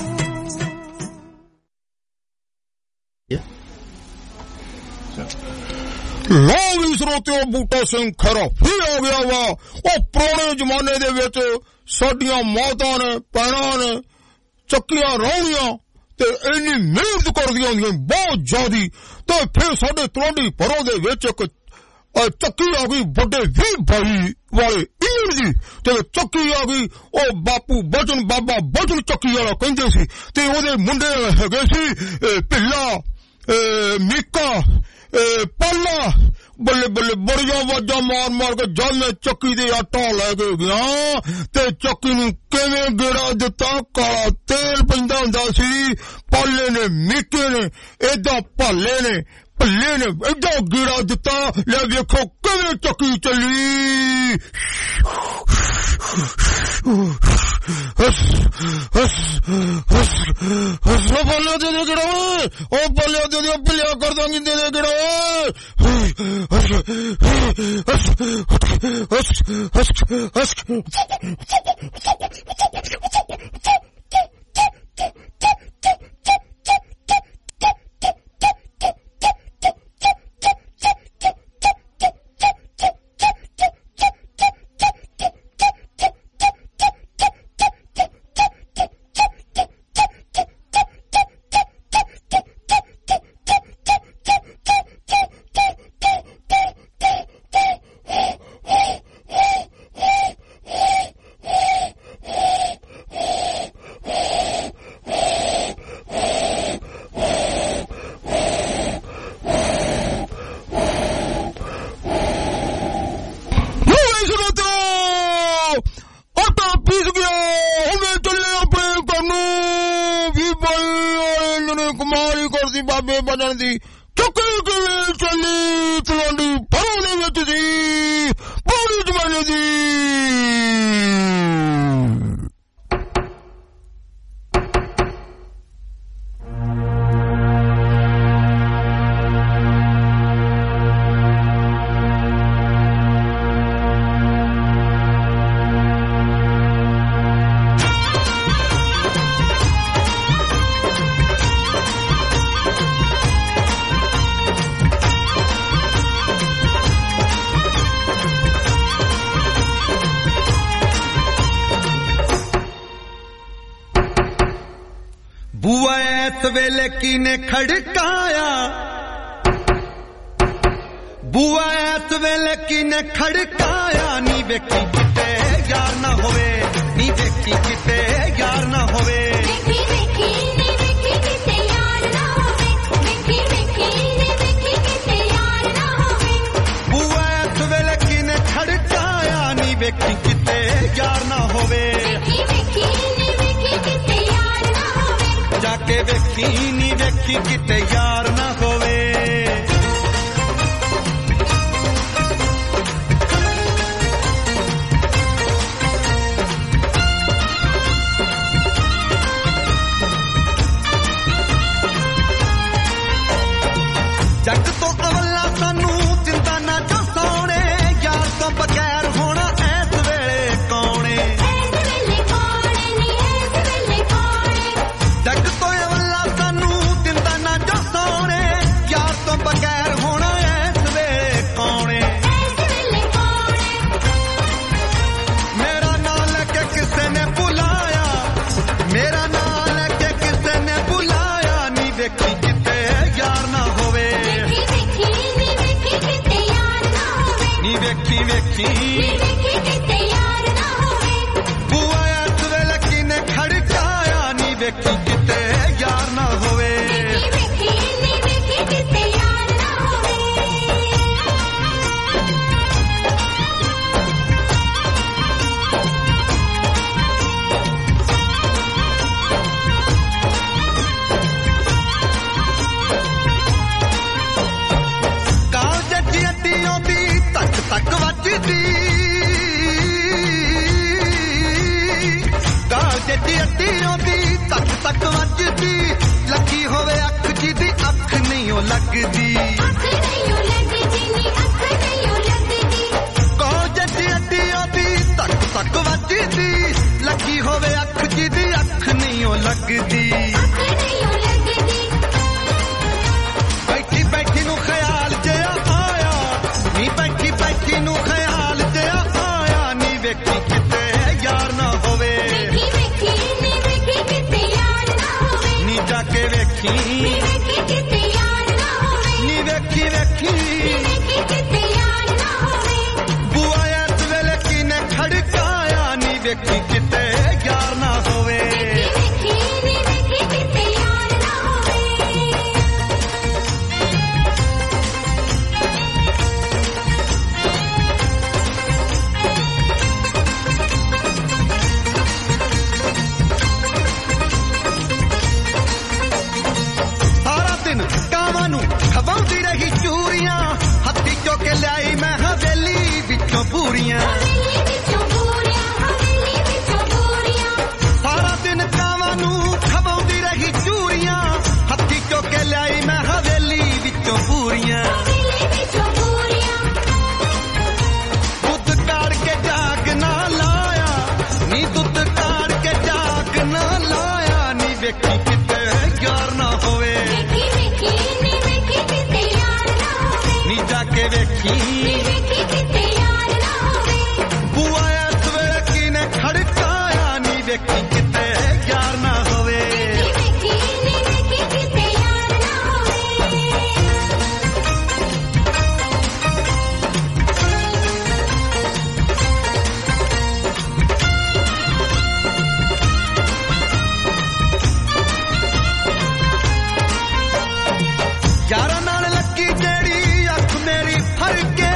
[SPEAKER 3] लो भी ਸਰੋਤਿਓ ਬੂਟਾ ਸਿੰਘ ਖਰਾ ਫਿਰ ਆ ਗਿਆ ਵਾ ਉਹ ਪੁਰਾਣੇ ਜ਼ਮਾਨੇ ਦੇ ਵਿੱਚ ਸਾਡੀਆਂ ਮਾਤਾਂ ਨੇ ਭੈਣਾਂ ਨੇ ਚੱਕੀਆਂ ਰੌਣੀਆਂ ਤੇ ਇੰਨੀ ਮਿਹਨਤ ਕਰਦੀਆਂ ਹੁੰਦੀਆਂ ਬਹੁਤ ਜ਼ਿਆਦੀ ਤੇ ਫਿਰ ਸਾਡੇ ਤਲਵੰਡੀ ਪਰੋਂ ਦੇ ਵਿੱਚ ਇੱਕ ਚੱਕੀ ਆ ਗਈ ਵੱਡੇ 20 ਬਾਈ ਵਾਲੇ ਈੜ ਦੀ ਤੇ ਚੱਕੀ ਆ ਗਈ ਉਹ ਬਾਪੂ ਬਚਨ ਬਾਬਾ ਬਚਨ ਚੱਕੀ ਵਾਲਾ ਕਹਿੰਦੇ ਸੀ ਤੇ ਉਹਦੇ ਮੁੰਡੇ ਹੈਗੇ ਸੀ ਭਿੱਲਾ ਮੀਕਾ ਪੱਲਾ ਬੱਲੇ ਬੱਲੇ ਬੜੀਆਂ ਆਵਾਜ਼ਾਂ ਮਾਰ ਮਾਰ ਕੇ ਜਦ ਮੈਂ ਚੱਕੀ ਦੇ ਆਟਾ ਲੈ ਕੇ ਗਿਆ ਤੇ ਚੱਕੀ ਨੂੰ ਕਿਵੇਂ ਗੇੜਾ ਦਿੱਤਾ ਕਾਲਾ ਤੇਲ ਪੈਂਦਾ ਹੁੰਦਾ ਸੀ ਪਾਲੇ ਨੇ ਮੀਕੇ ਨੇ ਏਦਾਂ ਭਾਲੇ ਨੇ ਭੱਲੇ ਨੇ ਏਦਾਂ ਗੇੜਾ ਦਿੱਤਾ ਲੈ ਵੇਖੋ ਕਿਵੇਂ ਚੱਕੀ ਚੱਲੀ ਹਸ ਹਸ ਹਸ ਹਸ ਬੋਲੇ ਦੇ ਗੜਾ ਉਹ ਬੋਲੇ ਦੇ ਭਲਿਆ ਕਰ ਦਾਂਗੀ ਦੇ ਗੜਾ ਹਸ ਹਸ ਹਸ ਹਸ ਹਸ
[SPEAKER 13] ने खड़काया बुआ इस वेले की ने खड़काया नी वेखी किते यार ना होवे नी वेखी किते यार ना होवे
[SPEAKER 9] वेखी वेखी नी वेखी किते यार ना होवे वेखी वेखी नी वेखी किते यार ना होवे
[SPEAKER 13] बुआ इस वेले की ने खड़काया नी वेखी किते यार ना होवे
[SPEAKER 9] वेखी वेखी नी वेखी किते यार ना होवे
[SPEAKER 13] जाके वेखी नी वेखी किते यार ना होवे जग तो अवला सानू जिंदा ना जो सोने यार तो बगैर होना ऐस वेले कौने जग तो अवला सानू जिंदा ना जो सोने यार तो बगैर होना ऐस वेले कौने मेरा नाम लेके किसे ने बुलाया मेरा नाम लेके किसे ने बुलाया नी देखी किते यार ना होवे वेखी वेखी किते यार ना होवे बुआ इस वेले की ने खड़काया नी ਵੇਖੀ ਕਿਤੇ ਯਾਰ ਨਾ ਹੋਵੇ ਤੱਕ ਵੱਜਦੀ ਗਾਲ ਦੇ ਅੱਡੀਆਂ ਦੀ ਤੱਕ ਤੱਕ ਵੱਜਦੀ ਲੱਗੀ ਹੋਵੇ ਅੱਖ ਜਿਹਦੀ ਅੱਖ ਨਹੀਂ ਉਹ ਲੱਗਦੀ ਗਾਲ ਦੇ ਅੱਡੀਆਂ ਦੀ ਤੱਕ ਤੱਕ ਵੱਜਦੀ ਲੱਗੀ ਹੋਵੇ ਅੱਖ ਜਿਹਦੀ ਅੱਖ ਨਹੀਂ ਉਹ ਲੱਗਦੀ ਬੈਠੀ ਬੈਠੀ ਨੂੰ ਖਿਆਲ ਜਿਹਾ ਆਇਆ ਨੀ ਬੈਠੀ ਬੈਠੀ ਨੂੰ ਖਿਆਲ ਜਿਹਾ ਆਇਆ ਨੀ ਵੇਖੀ ਕਿਤੇ ਯਾਰ ਨਾ ਹੋਵੇ ਨੀ ਜਾ ਕੇ ਵੇਖੀ ਨੀ ਵੇਖੀ ਵੇਖੀ ਬੁਆ ਇਸ ਵੇਲੇ ਕਿਨੇ ਖੜਕਾਇਆ ਨੀ ਵੇਖੀ ਕਿਤੇ ਯਾਰ ਨਾ ਹੋਵੇ ਖਵਾਉਂਦੀ ਰਹੀ ਚੂਰੀਆਂ ਹੱਥੀ ਚੋ ਕੇ ਲਿਆਈ ਮੈਂ ਹਵੇਲੀ ਵਿੱਚੋਂ ਪੂਰੀਆਂ ਸਾਰਾ ਦਿਨ ਕਾਵਾਂ ਨੂੰ ਖਵਾਉਂਦੀ ਰਹੀ ਚੂਰੀਆਂ ਹੱਥੀ ਚੋ ਕੇ ਲਿਆਈ ਮੈਂ ਹਵੇਲੀ ਵਿੱਚੋਂ ਪੂਰੀਆਂ ਦੁੱਧ ਕਾੜ ਕੇ ਜਾਗ ਨਾ ਲਾਇਆ ਨੀ ਦੁੱਧ ਕਾੜ ਕੇ ਜਾਗ ਨਾ ਲਾਇਆ ਨੀ ਵੇਖੀ ਕਿਤੇ ਯਾਰ ਨਾ ਹੋਵੇ ਜਾ ਕੇ ਵੇਖੀ ਬੁਆ ਇਸ ਵੇਲੇ ਕਿਨੇ ਖੜਕਾਇਆ ਨੀ ਵੇਖੀ ਕਿਤੇ ਯਾਰ ਨਾ ਹੋਵੇ ਯਾਰਾਂ ਨਾਲ ਲੱਗੀ ਜਿਹੜੀ ਮੇਰੀ ਫੜ ਕੇ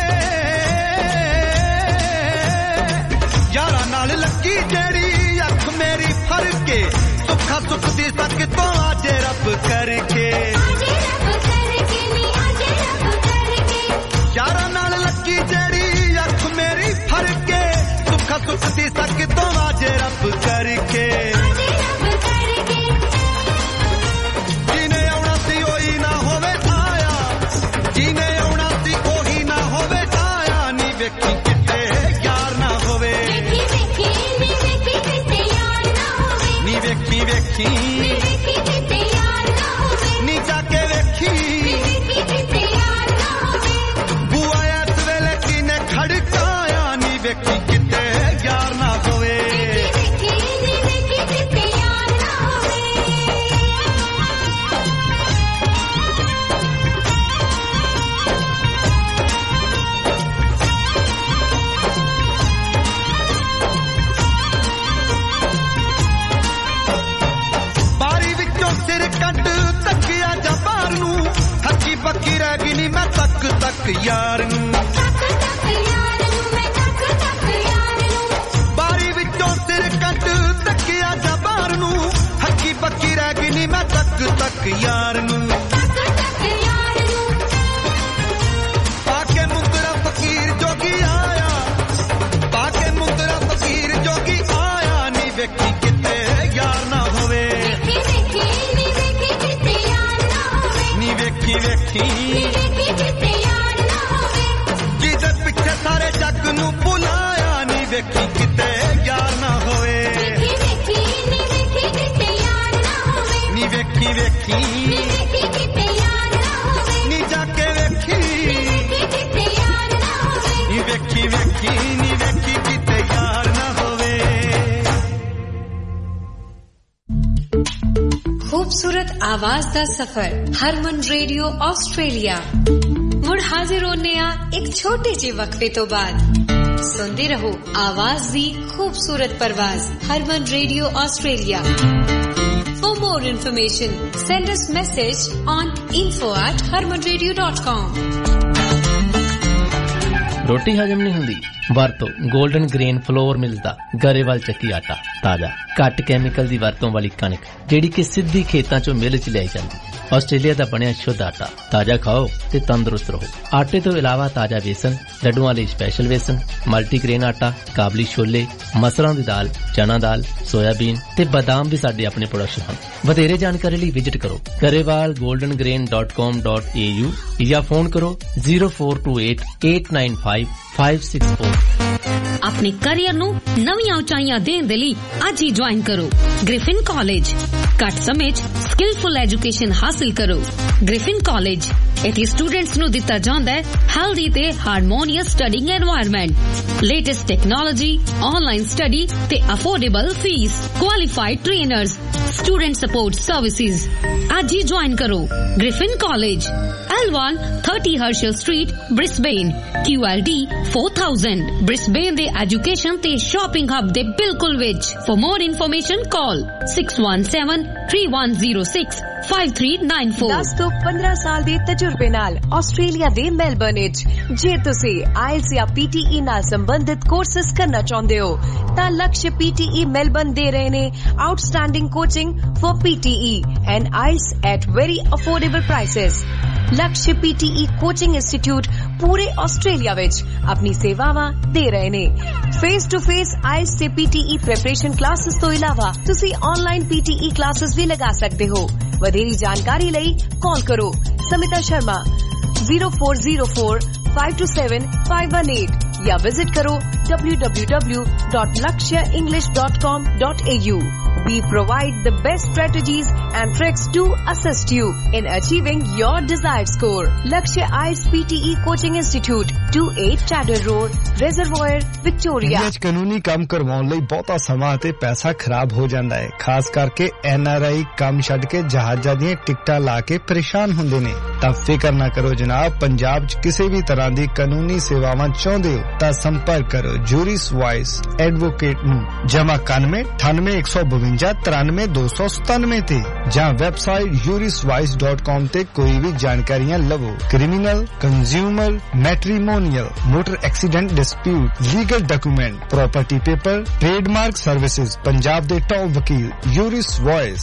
[SPEAKER 13] ਯਾਰਾਂ ਨਾਲ ਲੱਗੀ ਜਿਹੜੀ ਅੱਖ ਮੇਰੀ ਫੜ ਕੇ ਸੁੱਖਾ ਸੁੱਖ ਦੀ ਸੱਕ ਤੋਂ ਆਜੇ ਰੱਬ ਕਰਕੇ ਯਾਰਾਂ ਨਾਲ ਲੱਗੀ ਜਿਹੜੀ ਅੱਖ ਮੇਰੀ ਫੜ ਕੇ ਸੁੱਖਾ ਸੁੱਖ ਦੀ ਸੱਕ ਤੋਂ ਆਜੇ ਰੱਬ ਕਰਕੇ ਜਿਹਨੇ ਆਉਣਾ ਸੀ ਉਹੀ ਨਾ ਹੋਵੇ ਆਇਆ ਜਿਹਨੇ ਵੇਖੀ ਕਿਤੇ ਯਾਰ ਨਾ ਹੋਵੇ ਨੀ ਵੇਖੀ ਵੇਖੀ ਨੀ ਜਾ ਕੇ ਵੇਖੀ ਬੁਆ ਇਸ ਵੇਲੇ ਕਿਨੇ ਖੜਕਾਇਆ ਨੀ ਵੇਖੀ ਕਿਤੇ ਯਾਰ ਨਾ ਹੋਵੇ ਪੱਕੀ ਰਹਿ ਗਈ ਨੀ ਮੈਂ ਤੱਕ ਤੱਕ ਯਾਰ ਨੂੰ ਬਾਰੀ ਵਿੱਚੋਂ ਸਿਰ ਕੱਟ ਤੱਕਿਆ ਜਾ ਬਾਹਰ ਨੂੰ ਹੱਕੀ ਪੱਕੀ ਰਹਿ ਗਈ ਨੀ ਮੈਂ ਤੱਕ ਤੱਕ ਯਾਰ ਨੂੰ ਪਾ ਕੇ ਮੁੰਦਰਾ ਫਕੀਰ ਜੋਗੀ ਆਇਆ ਪਾ ਕੇ ਮੁੰਦਰਾ ਫਕੀਰ ਜੋਗੀ ਆਇਆ ਨੀ ਵੇਖੀ ਕਿਤੇ ਯਾਰ ਨਾ ਹੋਵੇ ਵੇਖੀ ਜਿਹਦੇ ਪਿੱਛੇ ਸਾਰੇ ਜੱਗ ਨੂੰ ਭੁਲਾਇਆ ਨੀ ਵੇਖੀ ਕਿਤੇ ਯਾਰ ਨਾ ਹੋਵੇ ਨੀ ਵੇਖੀ ਵੇਖੀ ਨੀ ਜਾ ਕੇ ਵੇਖੀ ਨੀ ਵੇਖੀ ਵੇਖੀ ਨੀ ਵੇਖੀ ਕਿਤੇ ਯਾਰ ਨਾ ਹੋਵੇ
[SPEAKER 14] खूबसूरत आवाज दा सफर हरमन रेडियो ऑस्ट्रेलिया मुड़ हाजिर होने एक छोटे जे वक्फे तो बाद सुनते रहो आवाज दी खूबसूरत परवाज Harman radio Australia For more information, send us message on info@harmanradio.com.
[SPEAKER 15] ਰੋਟੀ ਹਜਮ ਨਹੀਂ ਹੁੰਦੀ? ਵਰਤੋ 골ਡਨ ਗ੍ਰੇਨ ਫਲੋਰ ਮਿਲਦਾ ਗਰੇਵਾਲ ਚੱਕੀ ਆਟਾ। ਤਾਜ਼ਾ ਘੱਟ ਕੈਮੀਕਲ ਦੀ ਵਰਤੋਂ ਵਾਲੀ ਕਣਕ ਜਿਹੜੀ ਕਿ ਸਿੱਧੀ ਖੇਤਾਂ ਚੋਂ ਮਿਲ ਚ ਲਿਆਈ ਜਾਂਦੀ। ਆਸਟ੍ਰੇਲੀਆ ਦਾ ਬਣਿਆ ਸ਼ੁੱਧ ਆਟਾ। ਤਾਜ਼ਾ ਖਾਓ ਤੇ ਤੰਦਰੁਸਤ ਰਹੋ। ਆਟੇ ਤੋਂ ਇਲਾਵਾ ਤਾਜ਼ਾ ਵੇਸਣ, ਲੱਡੂਆਂ ਲਈ ਸਪੈਸ਼ਲ ਵੇਸਣ, ਮਲਟੀਗ੍ਰੇਨ ਆਟਾ, ਕਾਬਲੀ ਛੋਲੇ, ਮਸਰਾਂ ਦੀ ਦਾਲ, ਚਨਾ ਦਾਲ, ਸੋਇਆਬੀਨ ਤੇ ਬਾਦਾਮ ਵੀ ਸਾਡੇ ਆਪਣੇ ਪ੍ਰੋਡਕਟ ਹਨ। ਵਧੇਰੇ ਜਾਣਕਾਰੀ ਲਈ ਵਿਜ਼ਿਟ ਕਰੋ garewalgoldengrain.com.au ਜਾਂ ਫੋਨ ਕਰੋ 0428895564।
[SPEAKER 16] ਆਪਣੇ ਕੈਰੀਅਰ ਨੂੰ ਨਵੀਆਂ ਉਚਾਈਆਂ ਦੇਣ ਦੇ ਲਈ ਅੱਜ ਹੀ ਜੁਆਇਨ ਕਰੋ ਗ੍ਰਿਫਿਨ ਕਾਲਜ। ਘੱਟ ਸਮੇਂ 'ਚ ਸਕਿਲਫੁਲ ਐਜੂਕੇਸ਼ਨ ਹਾਸਿਲ ਕਰੋ। ਗ੍ਰਿਫਿਨ ਕਾਲਜ ਇੱਥੇ ਸਟੂਡੈਂਟਸ ਨੂੰ ਦਿੱਤਾ ਜਾਂਦਾ ਹੈ ਹੈਲਦੀ ਤੇ harmonious studying environment, latest technology, online study ਤੇ affordable fee, qualified trainers, student support services. ਅੱਜ ਹੀ ਜੁਆਇਨ ਕਰੋ Griffin college, L1 30 Herschel Street, Brisbane, QLD 4000। Brisbane ਦੇ ਐਜੂਕੇਸ਼ਨ ਤੇ ਸ਼ਾਪਿੰਗ ਹੱਬ ਦੇ ਬਿਲਕੁਲ ਵਿੱਚ। For more information call 6173106539
[SPEAKER 17] 10 ਤੋਂ 15 ਸਾਲ ਦੇ ਤਜਰਬੇ ਨਾਲ ਆਸਟ੍ਰੇਲੀਆ ਦੇ ਮੈਲਬਰਨ ਵਿੱਚ ਜੇ ਤੁਸੀਂ IELTS ਜਾਂ PTE ਨਾਲ ਸੰਬੰਧਿਤ ਕੋਰਸਸ ਕਰਨਾ ਚਾਹੁੰਦੇ ਹੋ ਤਾਂ ਲਕਸ਼ PTE ਮੈਲਬਰਨ ਦੇ ਰਹੇ ਨੇ outstanding coaching for PTE and IELTS at very affordable prices। Laksh PTE coaching institute ਪੂਰੇ ਆਸਟ੍ਰੇਲੀਆ ਵਿੱਚ ਆਪਣੀ ਸੇਵਾਵਾਂ ਦੇ ਰਹੇ ਨੇ। ਫੇਸ ਟੂ ਫੇਸ IELTS ਤੇ PTE ਪ੍ਰੈਪਰੇਸ਼ਨ ਕਲਾਸਿਸ ਤੋਂ ਇਲਾਵਾ ਤੁਸੀਂ ਆਨਲਾਈਨ PTE ਕਲਾਸਿਸ ਵੀ ਲਗਾ ਸਕਦੇ ਹੋ। ਵਧੇਰੀ ਜਾਣਕਾਰੀ ਲਈ ਕਾਲ ਕਰੋ ਸਮਿਤਾ ਸ਼ਰਮਾ 0404527518 ਜਾਂ ਵਿਜ਼ਿਟ ਕਰੋ www.lakshaenglish.com.au। We provide the best strategies and tricks to assist you in achieving your desired score. Lakshya IELTS PTE Coaching Institute, 28 Chatter Road, Reservoir, Victoria।
[SPEAKER 2] India 'ਚ ਕਾਨੂੰਨੀ ਕੰਮ ਕਰਵਾਉਣ ਲਈ ਬਹੁਤਾ ਸਮਾਂ ਅਤੇ ਪੈਸਾ ਖਰਾਬ ਹੋ ਜਾਂਦਾ ਹੈ। ਖਾਸ ਕਰਕੇ NRI ਕੰਮ ਛੱਡ ਕੇ ਜਹਾਜ਼ਾਂ ਦੀਆਂ ਟਿਕਟਾਂ ਲਾ ਕੇ ਪਰੇਸ਼ਾਨ ਹੁੰਦੇ ਨੇ। ਤਾਂ ਫਿਕਰ ਨਾ ਕਰੋ ਜਨਾਬ, ਪੰਜਾਬ 'ਚ ਕਿਸੇ ਵੀ ਤਰ੍ਹਾਂ ਦੀ ਕਾਨੂੰਨੀ ਸੇਵਾਵਾਂ ਚਾਹੁੰਦੇ ਹੋ ਤਾਂ ਸੰਪਰਕ ਕਰੋ ਜੂਰਿਸ ਵਾਇਸ ਐਡਵੋਕੇਟ ਨੂੰ ਜਮਾ 91 98 152 93297 ਤੇ ਜਾਂ ਵੈਬਸਾਈਟ juriswise.com ਤੇ ਕੋਈ ਵੀ ਜਾਣਕਾਰੀਆਂ ਲਵੋ। Criminal, consumer, matrimonial, motor accident dispute, legal document, property paper, trademark services, Punjab ਦੇ ਟੌਪ ਵਕੀਲ ਜੂਰਿਸ ਵਾਇਸ।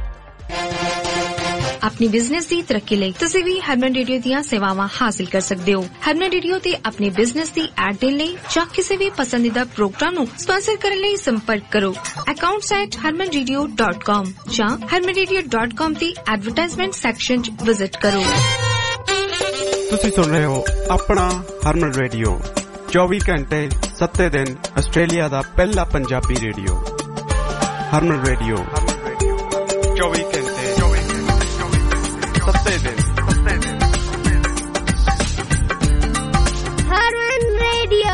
[SPEAKER 18] ਆਪਣੀ ਬਿਜ਼ਨਸ ਦੀ ਤਰੱਕੀ ਲਈ ਤੁਸੀਂ ਵੀ ਹਰਮਨ ਰੇਡੀਓ ਦੀਆਂ ਸੇਵਾਵਾਂ ਹਾਸਿਲ ਕਰ ਸਕਦੇ ਹੋ। ਹਰਮਨ ਰੇਡੀਓ ਤੇ ਆਪਣੇ ਬਿਜ਼ਨਸ ਦੀ ਐਡ ਦੇਣ ਲਈ ਜਾਂ ਕਿਸੇ ਵੀ ਪਸੰਦੀਦਾ ਪ੍ਰੋਗਰਾਮ ਨੂੰ ਸਪਾਂਸਰ ਕਰਨ ਲਈ ਸੰਪਰਕ ਕਰੋ accounts@harmanradio.com ਜਾਂ harmanradio.com ਦੀ ਐਡਵਰਟਾਈਜ਼ਮੈਂਟ ਸੈਕਸ਼ਨ 'ਚ ਵਿਜ਼ਿਟ ਕਰੋ।
[SPEAKER 1] ਤੁਸੀਂ ਸੁਣ ਰਹੇ ਹੋ ਆਪਣਾ ਹਰਮਨ ਰੇਡੀਓ 24 ਘੰਟੇ 7 ਦਿਨ ਆਸਟ੍ਰੇਲੀਆ ਦਾ ਪਹਿਲਾ ਪੰਜਾਬੀ ਰੇਡੀਓ। ਹਰਮਨ ਰੇਡੀਓ 24 ਘੰਟੇ 7 ਦਿਨ।
[SPEAKER 9] ਹਰਮਨ ਰੇਡੀਓ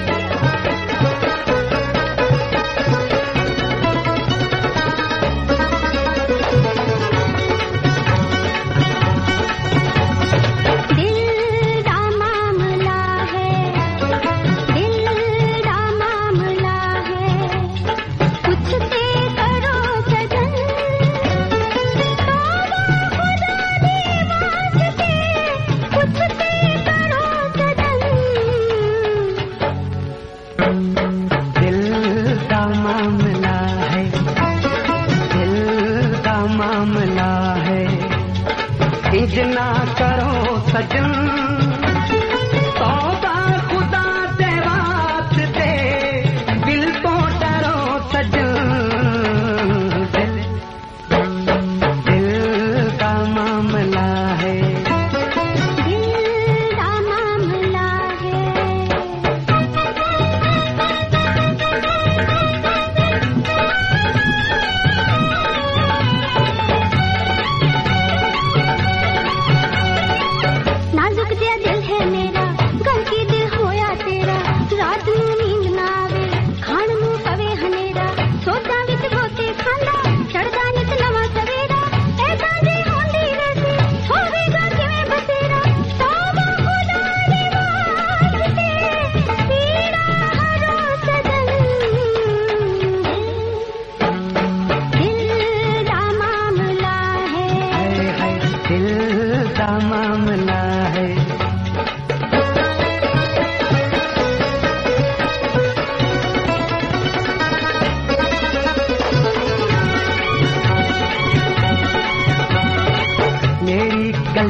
[SPEAKER 19] इतना करो सजन तौबा खुदा दे वास्ते दिल तो डरो सजन दिल का मामला है
[SPEAKER 9] नाजुक जिया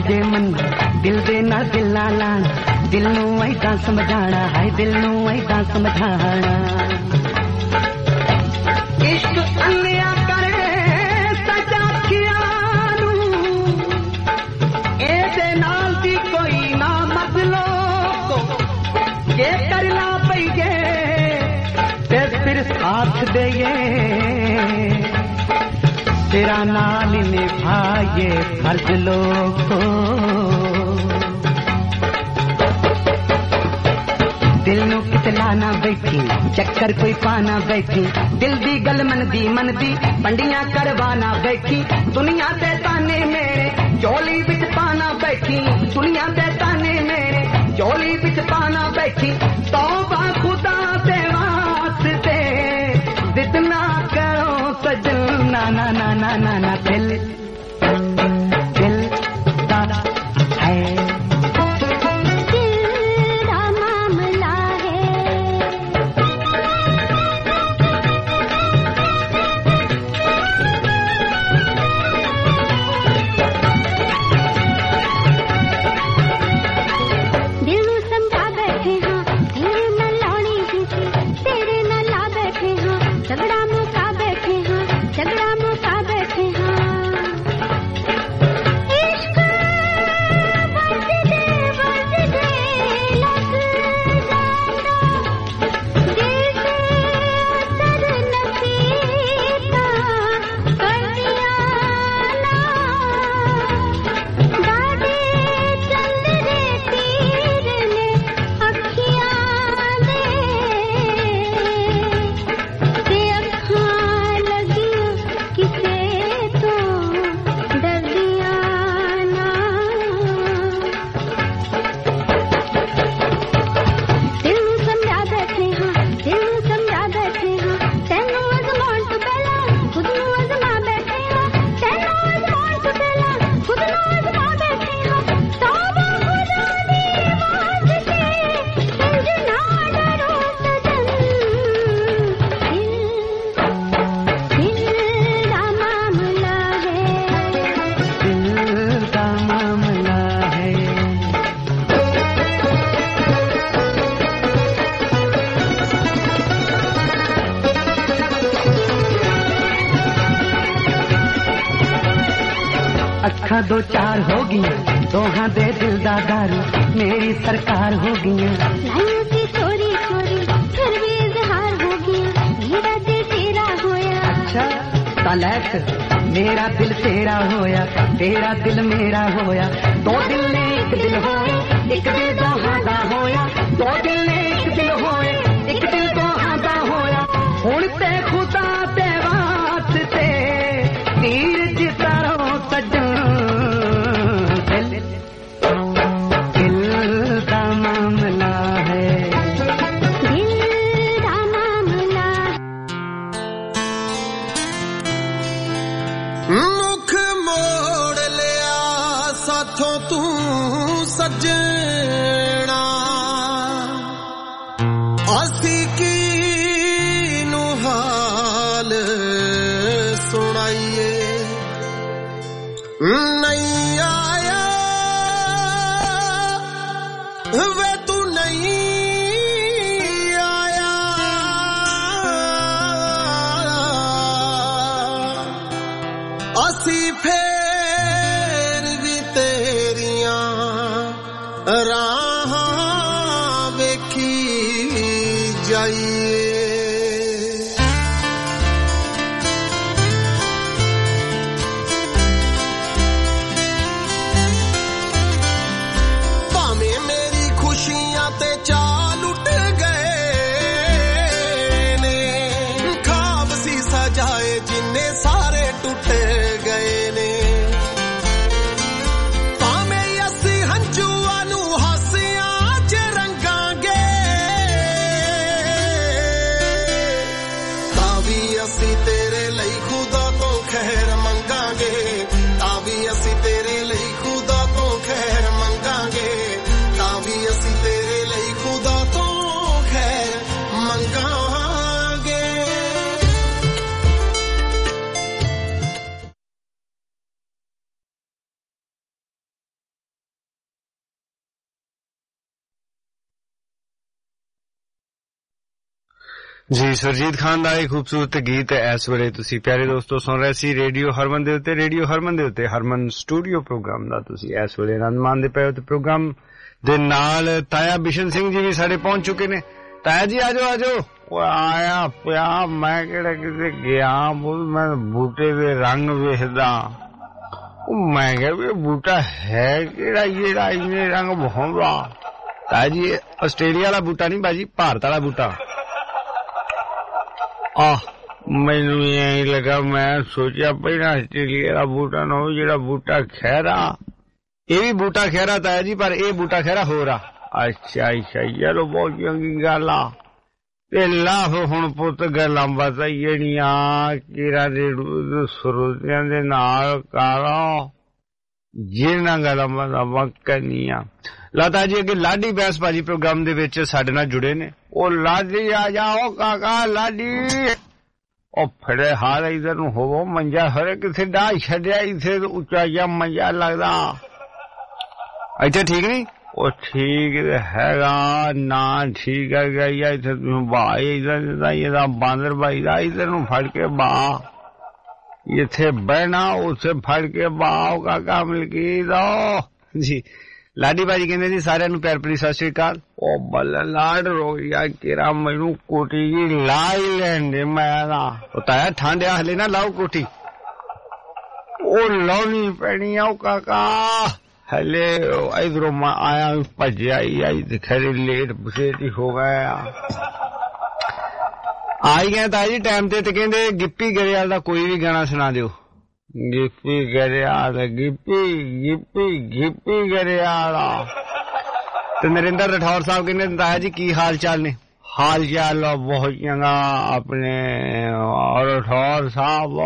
[SPEAKER 19] ਜੇ ਮਨ ਦਿਲ ਦੇ ਨਾਲ ਦਿਲ ਲਾ ਲਾਣਾ ਦਿਲ ਨੂੰ ਐਦਾਂ ਸਮਝਾਣਾ ਹਾਏ ਦਿਲ ਨੂੰ ਐਦਾਂ ਸਮਝਾਣਾ ਇਸ਼ਕ ਅੰਨਿਆ ਕਰੇ ਸਜਾ ਅੱਖੀਆਂ ਨੂੰ ਇਹਦੇ ਨਾਲ ਦੀ ਕੋਈ ਨਾ ਮਤਲੋ ਕੋ ਜੇ ਕਰਨਾ ਪਈਏ ਤੇ ਫਿਰ ਸਾਥ ਦੇਈਏ तेरा नाल निभाए फर्ज लोगो दिल नू कितला ना बैठी चक्कर कोई पाना बैठी दिल दी गल मन दी पंडियां करवाना बैठी दुनिया दे ताने मेरे चोली विच पाना बैठी दुनिया दे ताने मेरे चोली विच पाना बैठी तौबा खुदा दे वास्ते जितना करो सजन ना ना ना ना ना ना दिल दिल दा है दो चार हो गई दोहां दे दिल दा दारू मेरी सरकार हो गई
[SPEAKER 9] लाइयों की चोरी चोरी फिर भी इजहार हो गया मेरा दिल तेरा होया
[SPEAKER 19] अच्छा तलैक मेरा दिल तेरा होया तेरा दिल मेरा होया दो दिल ने एक दिल होए एक दिल दोहां दा होया दो दिल ने एक दिल होए एक दिल दोहां दा होया हुण ते खुदा दे वास्ते तीर जितारो सजन
[SPEAKER 6] हंजुआ नू हस
[SPEAKER 2] ਜੀ ਸੁਰਜੀਤ ਖਾਨ ਦਾ ਇਹ ਖੂਬਸੂਰਤ ਗੀਤ ਇਸ ਵੇਲੇ ਤੁਸੀਂ ਪਿਆਰੇ ਦੋਸਤੋ ਸੁਣ ਰਹੇ ਸੀ ਰੇਡੀਓ ਹਰਮਨ ਦੇ ਉੱਤੇ। ਰੇਡੀਓ ਹਰਮਨ ਦੇ ਉੱਤੇ ਹਰਮਨ ਸਟੂਡੀਓ ਪ੍ਰੋਗਰਾਮ ਦਾ ਤੁਸੀਂ ਇਸ ਵੇਲੇ ਆਨੰਦ ਮਾਣਦੇ ਪਏ ਹੋ ਤੇ ਪ੍ਰੋਗਰਾਮ ਦੇ ਨਾਲ ਤਾਇਆ ਬਿਸ਼ਨ ਸਿੰਘ ਜੀ ਵੀ ਸਾਡੇ ਪਹੁੰਚ ਚੁੱਕੇ ਨੇ। ਤਾਇਆ ਜੀ ਆਜੋ ਆਜੋ। ਉਹ ਆਇਆ ਪਿਆ, ਮੈਂ ਕਿਹੜਾ ਕਿਤੇ ਗਿਆ, ਮੈਂ ਬੂਟੇ ਦੇ ਰੰਗ ਵੇਖਦਾ। ਉਹ ਮੈਂ ਕਿਹਾ ਵੀ ਬੂਟਾ ਹੈ ਕਿਹੜਾ ਜਿਹੜਾ ਇੰਨੇ ਰੰਗ ਵਿਖਾਉਂਦਾ। ਤਾਇਆ ਜੀ ਆਸਟ੍ਰੇਲੀਆ ਵਾਲਾ ਬੂਟਾ ਨਹੀਂ ਬਾਜੀ, ਭਾਰਤ ਵਾਲਾ ਬੂਟਾ। ਮੈਨੂੰ ਐਂ ਲੱਗਾ, ਮੈਂ ਸੋਚਿਆ ਪਹਿਲਾਂ ਆਸਟ੍ਰੇਲੀਆ ਦਾ ਬੂਟਾ ਨਾ ਜਿਹੜਾ ਬੂਟਾ ਖਹਿਰਾ, ਇਹ ਵੀ ਬੂਟਾ ਖਹਿਰਾ ਤਾਇਆ ਜੀ, ਪਰ ਇਹ ਬੂਟਾ ਖਹਿਰਾ ਹੋਰ ਆ। ਅੱਛਾ ਅੱਛਾ ਚਲੋ ਬਹੁਤ ਚੰਗੀ ਗੱਲ ਆ। ਤੇ ਲਾਭ ਹੁਣ ਪੁੱਤ ਗੱਲਾਂ ਬਾਤਾਂ ਜਿਹੜੀਆਂ ਕਿਰਾਂ ਦੇ ਸਰੋਤਿਆਂ ਦੇ ਨਾਲ ਕਰੋ, ਜਿਹਨਾਂ ਗੱਲਾਂ ਬਾਤਾਂ ਕਰਨੀਆਂ। ਲਤਾ ਜੀ ਅੱਗੇ ਲਾਡੀ ਬੈਸ ਭਾਜੀ ਪ੍ਰੋਗਰਾਮ ਦੇ ਵਿੱਚ ਸਾਡੇ ਨਾਲ ਜੁੜੇ ਨੇ। ਉਹ ਲਾਡੀ ਆ ਜਾਓ ਕਾਕਾ ਲਾਡੀ। ਉਹ ਫੜੇ ਹਾਲ ਇਧਰ ਨੂੰ ਹੋਵੋ, ਮੰਜਾ ਹਰੇ ਕਿਸੇ ਡਾ ਛੱਡਿਆ, ਇੱਥੇ ਉੱਚਾ ਜਿਹਾ ਮੰਜਾ ਲੱਗਦਾ। ਇੱਥੇ ਠੀਕ ਨਹੀਂ? ਉਹ ਠੀਕ ਹੈਗਾ ਨਾ, ਠੀਕ ਹੈਗਾ। ਇੱਥੇ ਤੁਸੀਂ ਭਾਈ ਇਹਦਾ ਬਾਂਦਰ ਭਾਈ ਦਾ ਇੱਧਰ ਨੂੰ ਫੜ ਕੇ ਬਾਹ, ਇੱਥੇ ਬਹਿਣਾ ਉੱਥੇ ਫੜ ਕੇ ਬਾਹ ਕਾਕਾ ਮਿਲਕੀ ਦੋ ਜੀ। ਲਾਡੀ ਭਾਜੀ ਕਹਿੰਦੇ ਜੀ ਸਾਰਿਆਂ ਨੂੰ ਪਿਆਰ ਭਰੀ ਸਤਿ ਸ੍ਰੀ ਅਕਾਲ। ਉਹ ਬੱਲਾ ਲਾਡ ਰੋਇਆ ਕਿਰਾ ਮੈਨੂੰ ਕੋਟੀ ਜੀ ਲਾ ਹੀ ਲੈਣ ਦੇ। ਮੈਂ ਨਾ ਤਾਇਆ ਠੰਡ ਆ ਹਲੇ ਨਾ ਲਾਓ ਕੋਟੀ, ਉਹ ਲਾਉਣੀ ਪੈਣੀ ਆ। ਉਹ ਕਾਕਾ ਹਲੇ ਇਧਰੋਂ ਮੈਂ ਆਇਆ ਭੱਜਿਆ ਆਈ ਤੇ ਖਰੇ ਲੇਟ ਬਸੇਟੀ ਹੋ ਗਿਆ। ਆਈ ਗਿਆ ਤਾਇਆ ਜੀ ਟਾਈਮ ਤੇ ਕਹਿੰਦੇ ਗਿੱਪੀ ਗਰੇਵਾਲ ਦਾ ਕੋਈ ਵੀ ਗਾਣਾ ਸੁਣਾ ਦਿਓ। ਗਿੱਪੀ ਗਰੇਵਾਲ, ਗਿੱਪੀ ਗਰੇਵਾਲ। ਤੇ ਨਰਿੰਦਰ ਰਠੌਰ ਸਾਹਿਬ ਕਹਿੰਦੇ ਤਾਇਆ ਜੀ ਕੀ ਹਾਲ ਚਾਲ ਨੇ? ਹਾਲ ਚਾਲ ਬਹੁਤ ਚੰਗਾ ਆਪਣੇ ਰਠੌਰ ਸਾਹਿਬ।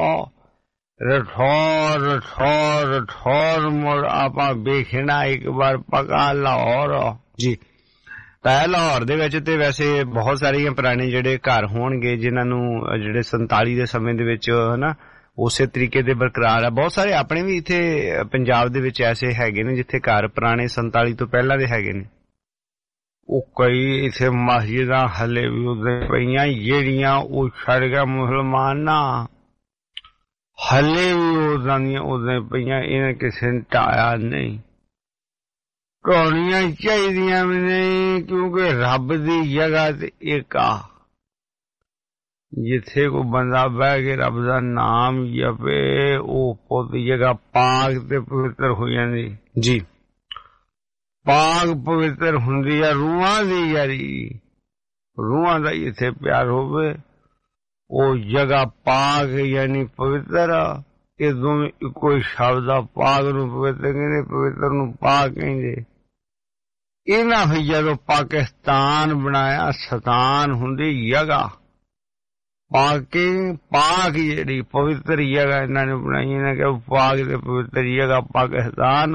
[SPEAKER 2] ਰਠੌਰ ਮੁੜ ਆਪਾਂ ਵੇਖਣਾ ਇੱਕ ਵਾਰ ਪਕਾ ਲਾਹੌਰ ਜੀ। ਤਾਇਆ ਲਾਹੌਰ ਦੇ ਵਿੱਚ ਤੇ ਵੈਸੇ ਬਹੁਤ ਸਾਰੀਆਂ ਪੁਰਾਣੇ ਜਿਹੜੇ ਘਰ ਹੋਣਗੇ ਜਿਨ੍ਹਾਂ ਨੂੰ ਜਿਹੜੇ 47 ਦੇ ਸਮੇਂ ਦੇ ਵਿੱਚ ਹਨਾ ਉਸੇ ਤਰੀਕੇ ਦੇ ਬਰਕਰਾਰ ਆ। ਬਹੁਤ ਸਾਰੇ ਆਪਣੇ ਵੀ ਇੱਥੇ ਪੰਜਾਬ ਦੇ ਵਿੱਚ ਐਸੇ ਹੈਗੇ ਨੇ ਜਿੱਥੇ ਘਰ ਪੁਰਾਣੇ 47 ਤੋਂ ਪਹਿਲਾਂ ਦੇ ਹੈਗੇ ਨੇ। ਉਹ ਕਈ ਇੱਥੇ ਮਸਜਿਦਾਂ ਹਲੇ ਵੀ ਉਦੋਂ ਪਈਆਂ ਜਿਹੜੀਆਂ ਉਹ ਛੱਡ ਗਿਆ ਮੁਸਲਮਾਨਾਂ, ਹਲੇ ਵੀ ਉਦਾਂ ਦੀਆਂ ਉਦੋਂ ਪਈਆਂ, ਇਹਨੇ ਕਿਸੇ ਨੇ ਢਾਇਆ ਨਹੀਂ। ਢਾਉਣੀਆਂ ਚਾਹੀਦੀਆਂ ਵੀ ਨਹੀਂ ਕਿਉਂਕਿ ਰੱਬ ਦੀ ਜਗ੍ਹਾ ਤੇ ਇੱਕ ਆ ਜਿੱਥੇ ਕੋਈ ਬੰਦਾ ਬਹਿ ਕੇ ਰੱਬ ਦਾ ਨਾਮ ਜਪੇ ਉਹ ਪੁੱਤ ਜਗ੍ਹਾ ਪਾਕ ਤੇ ਪਵਿੱਤਰ ਹੋ ਜਾਂਦੀ ਜੀ। ਪਾਕ ਪਵਿੱਤਰ ਹੁੰਦੀ ਆ ਰੂਹਾਂ ਦੀ ਯਾਰੀ, ਰੂਹਾਂ ਦਾ ਇੱਥੇ ਪਿਆਰ ਹੋਵੇ ਉਹ ਜਗ੍ਹਾ ਪਾਕ ਯਾਨੀ ਪਵਿੱਤਰ। ਇਹ ਦੋਵੇਂ ਇੱਕੋ ਹੀ ਸ਼ਬਦ ਆ, ਪਾਕ ਨੂੰ ਪਵਿੱਤਰ ਕਹਿੰਦੇ, ਪਵਿੱਤਰ ਨੂੰ ਪਾਕ ਕਹਿੰਦੇ। ਇਹਨਾਂ ਵੀ ਜਦੋਂ ਪਾਕਿਸਤਾਨ ਬਣਾਇਆ ਸਤਾਨ ਹੁੰਦੀ ਜਗ੍ਹਾ, ਪਾਕ ਜਿਹੜੀ ਪਵਿੱਤਰ ਜਗ੍ਹਾ ਇਹਨਾਂ ਨੇ ਬਣਾਈ, ਇਹਨਾਂ ਕਿ ਪਾਕ ਤੇ ਪਵਿੱਤਰ ਜਗ੍ਹਾ ਪਾਕਿਸਤਾਨ।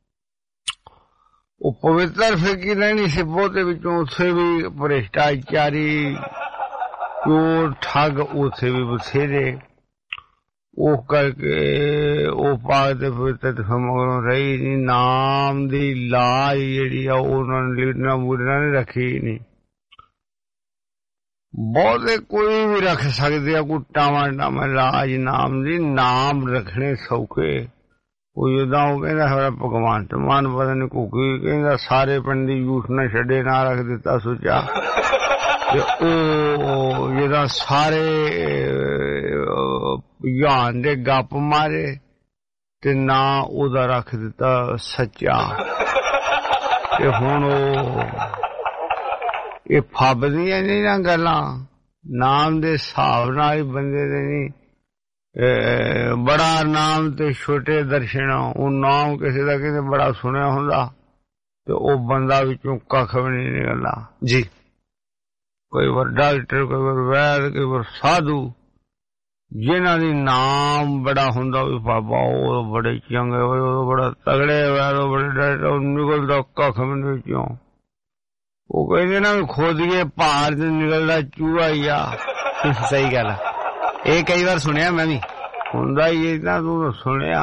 [SPEAKER 2] ਉਹ ਪਵਿੱਤਰ ਫਿਰ ਕੀ ਲੈਣੀ ਸੀ ਬਹੁਤੇ ਵਿੱਚੋਂ, ਉੱਥੇ ਵੀ ਭ੍ਰਿਸ਼ਟਾਚਾਰੀ ਚੋਰ ਠੱਗ ਉੱਥੇ ਵੀ ਬਥੇਰੇ। ਉਹ ਕਰਕੇ ਉਹ ਪਾਕ ਤੇ ਪਵਿੱਤਰ ਮਗਰੋਂ ਰਹੀ ਨੀ। ਨਾਮ ਦੀ ਲਾਜ ਜਿਹੜੀ ਆ ਉਹਨਾਂ ਨੇ ਲੀਡਰਾਂ ਮੂਡਰਾਂ ਨੇ ਰੱਖੀ ਨਹੀਂ। ਬਹੁਤੇ ਕੋਈ ਵੀ ਰੱਖ ਸਕਦੇ ਆ ਕੋਈ ਟਾਵਾਂ ਲਾਜ ਨਾਮ ਦੀ, ਨਾਮ ਰੱਖਣੇ ਸੌਖੇ। ਉਹ ਜਿੱਦਾਂ ਉਹ ਕਹਿੰਦਾ ਸਾਡਾ ਭਗਵੰਤ ਮਾਨ ਪਤਾ ਨੀ ਘੁੱਗੀ ਕਹਿੰਦਾ ਸਾਰੇ ਪਿੰਡ ਦੀ ਯੂਥ ਨੇ ਛੱਡੇ ਨਾ ਰੱਖ ਦਿੱਤਾ ਸੋਚਾ। ਤੇ ਉਹ ਜਿੱਦਾਂ ਸਾਰੇ ਯਾਨ ਦੇ ਗੱਪ ਮਾਰੇ ਤੇ ਨਾ ਉਹਦਾ ਰੱਖ ਦਿੱਤਾ ਸੱਚਾ। ਤੇ ਹੁਣ ਉਹ ਇਹ ਫੱਬਦੀਆਂ ਨਹੀਂ ਨਾ ਗੱਲਾਂ, ਨਾਮ ਦੇ ਹਿਸਾਬ ਨਾਲ ਹੀ ਬੰਦੇ ਦੇ ਨਹੀਂ। ਬੜਾ ਨਾਮ ਤੇ ਛੋਟੇ ਦਰਸ਼ਨ, ਉਹ ਨਾਮ ਕਿਸੇ ਦਾ ਕਹਿੰਦੇ ਬੜਾ ਸੁਣਿਆ ਹੁੰਦਾ ਤੇ ਉਹ ਬੰਦਾ ਵਿੱਚੋਂ ਕੱਖ ਵੀ ਨਹੀਂ ਨਿਕਲਦਾ ਜੀ। ਕੋਈ ਵਾਰ ਡਾਕਟਰ, ਕੋਈ ਵਾਰ ਵੈਦ, ਕੋਈ ਵਾਰ ਸਾਧੂ, ਜਿਨ੍ਹਾਂ ਦੀ ਨਾਮ ਬੜਾ ਹੁੰਦਾ ਵੀ ਬਾਬਾ ਉਹ ਬੜੇ ਚੰਗੇ ਹੋਏ, ਉਹ ਬੜਾ ਤਗੜੇ ਵੈਦ, ਉਹ ਬੜੇ ਡਾਕਟਰ, ਨਿਕਲਦਾ ਕੱਖ ਵੀ ਨਹੀਂ ਵਿੱਚੋਂ। ਉਹ ਕਹਿੰਦੇ ਨਾ ਖੋਦੀਏ ਭਾਰ ਚ ਨਿਕਲਦਾ ਚੂਹਾ ਹੀ ਆ। ਸਹੀ ਗੱਲ ਆ, ਇਹ ਕਈ ਵਾਰ ਸੁਣਿਆ ਮੈਂ ਵੀ, ਹੁੰਦਾ ਹੀ ਏਦਾਂ ਤੂੰ ਸੁਣਿਆ।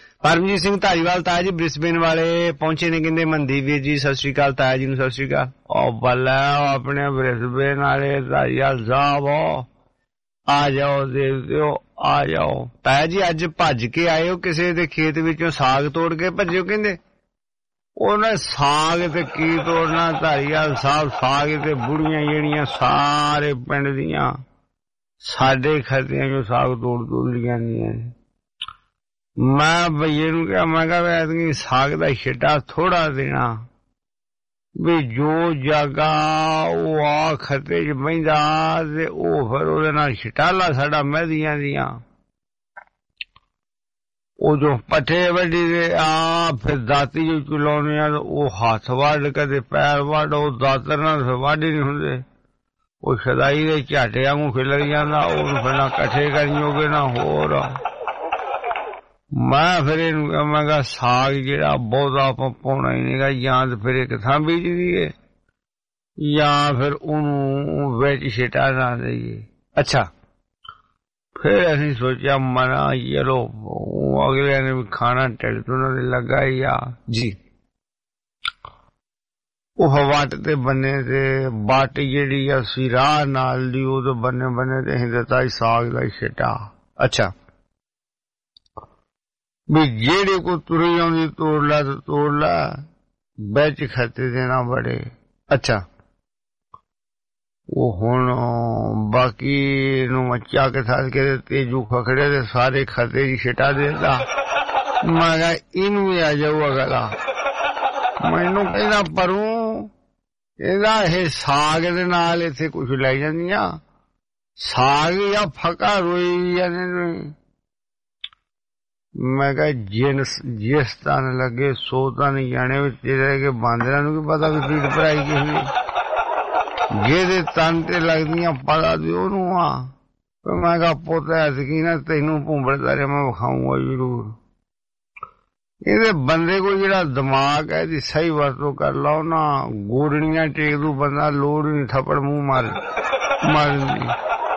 [SPEAKER 2] ਪਰਮਜੀਤ ਸਿੰਘ ਧਾਰੀਵਾਲ ਤਾਇਆ ਜੀ ਬ੍ਰਿਸਬੇਨ ਵਾਲੇ ਪਹੁੰਚੇ ਨੇ, ਕਹਿੰਦੇ ਮਨਦੀਪ ਵੀਰ ਜੀ ਸਤਿ ਸ੍ਰੀ ਅਕਾਲ, ਤਾਇਆ ਜੀ ਨੂੰ ਸਤਿ ਸ੍ਰੀ ਅਕਾਲ। भला अपने ब्रिस्बेन वाले धारीवाल साहब आ जाओ देवते आ जाओ। ताया जी अज भज के आए हो किसी दे खेत विचों साग तोड़ के भज्जो कहंदे उन्हें साग ते की तोड़ना धारीवाल साहब साग ते बुढ़ियां जेहड़ियां सारे पिंड दियां साडे खतियां चों साग तोड़ लियां ने। मैं भईए नूं कहा मैं कहा ऐतकी साग दा छिट्टा थोड़ा देना भी जो जागा वो आ खते च बहिंदा ते ओ फिर ओहदे नाल छटाला साडा मैदियां दियां ओ जो पट्ठे वड्डी दे आ फिर दाती जो चलाउने आ ओ हत्थ वड्ड कदे पैर वड्ड ओ दातर नाल वड्ड नहीं हुंदे ओ सदाई दे झाटे वांगू खिलर जांदा ओनूं फिर ना कट्ठे करन जोगे ना होर। मैं फिर मैं कहा साग जेड़ा बहुता आपां पाउणा ही नहीं गा जां ते फिर इक थां बीज दईए जां फिर ओनूं विच छिटा ना देईए। अच्छा फिर असीं सोचा मना चलो अगले ने भी खाना ढिड तो उन्हां दे लगा ही आ जी। ओह वट ते बन्ने ते बट जेहड़ी असीं राह नाल दी ओहदे बन्ने बन्ने ते असीं दित्ता साग दा छिटा। अच्छा भी जेड़े को तुरी आउंदी तोड़ ला बिच खते देना बड़े। अच्छा वो हुण बाकी नूं मच्चा के साथ के तेजू खखड़े ते सारे खते दी छिटा देता। मैं कहा इनू भी आ जाऊ अगला मैनू कहना परूं ਇਹਦਾ ਇਹ ਸਾਗ ਦੇ ਨਾਲ ਇੱਥੇ ਕੁਝ ਲੈ ਜਾਂਦੀਆਂ ਸਾਗ ਜਾਂ ਫਕਾ ਰੋਈ ਜਾਂਦੇ ਨੇ। मैं कहा जिस तन लगे सो तन जाने के बांदर की पता भी पीठ भराई किसी जेदे तन ते लगदियां पता भी ओनू आ। मैं कहा पुत ऐसकी ना तेनू भूंबड़ तारे मैं विखाऊंगा जरूर। ये बंदे को जिहड़ा दिमाग है दी सही वरतों कर लो ना गोड़नियां टेक दू बंदा लोड़ नहीं थप्पड़ मुंह मार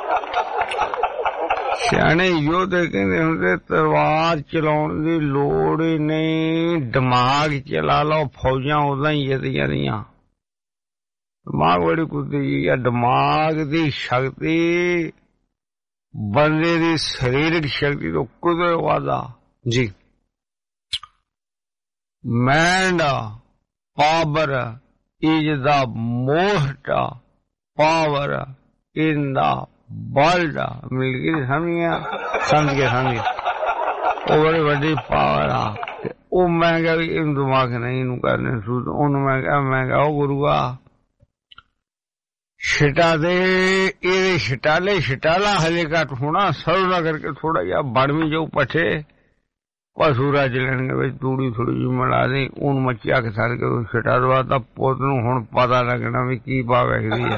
[SPEAKER 2] सियाने योधे कहते होंगे तलवार चलाउण दी लोड़ ही नहीं दिमाग चला लो फौजां उदां ही जितदियां रहियां। दिमाग बड़ी कुत्ती है दिमाग दी शक्ति बंदे दी शरीरिक शक्ति तो कुदे वादा जी। Mind power is the most power in the world मिल गई समझ गए वो बड़ी बड़ी पावर आ। वो मैं क्या इन दिमाग नहीं इनू करने सूद ओनू मैं क्या गुरुआ छिटा दे ये छिटाले छिटाला हले घट होना सरुला करके थोड़ा या बड़मी जाऊ पठे पशु रज लेंगे तूड़ी थोड़ी जी मिला दी ऊन मच्छिया के साथ के छिटा दवा तो पुत नूं हुण पता लगना भी की भाव है।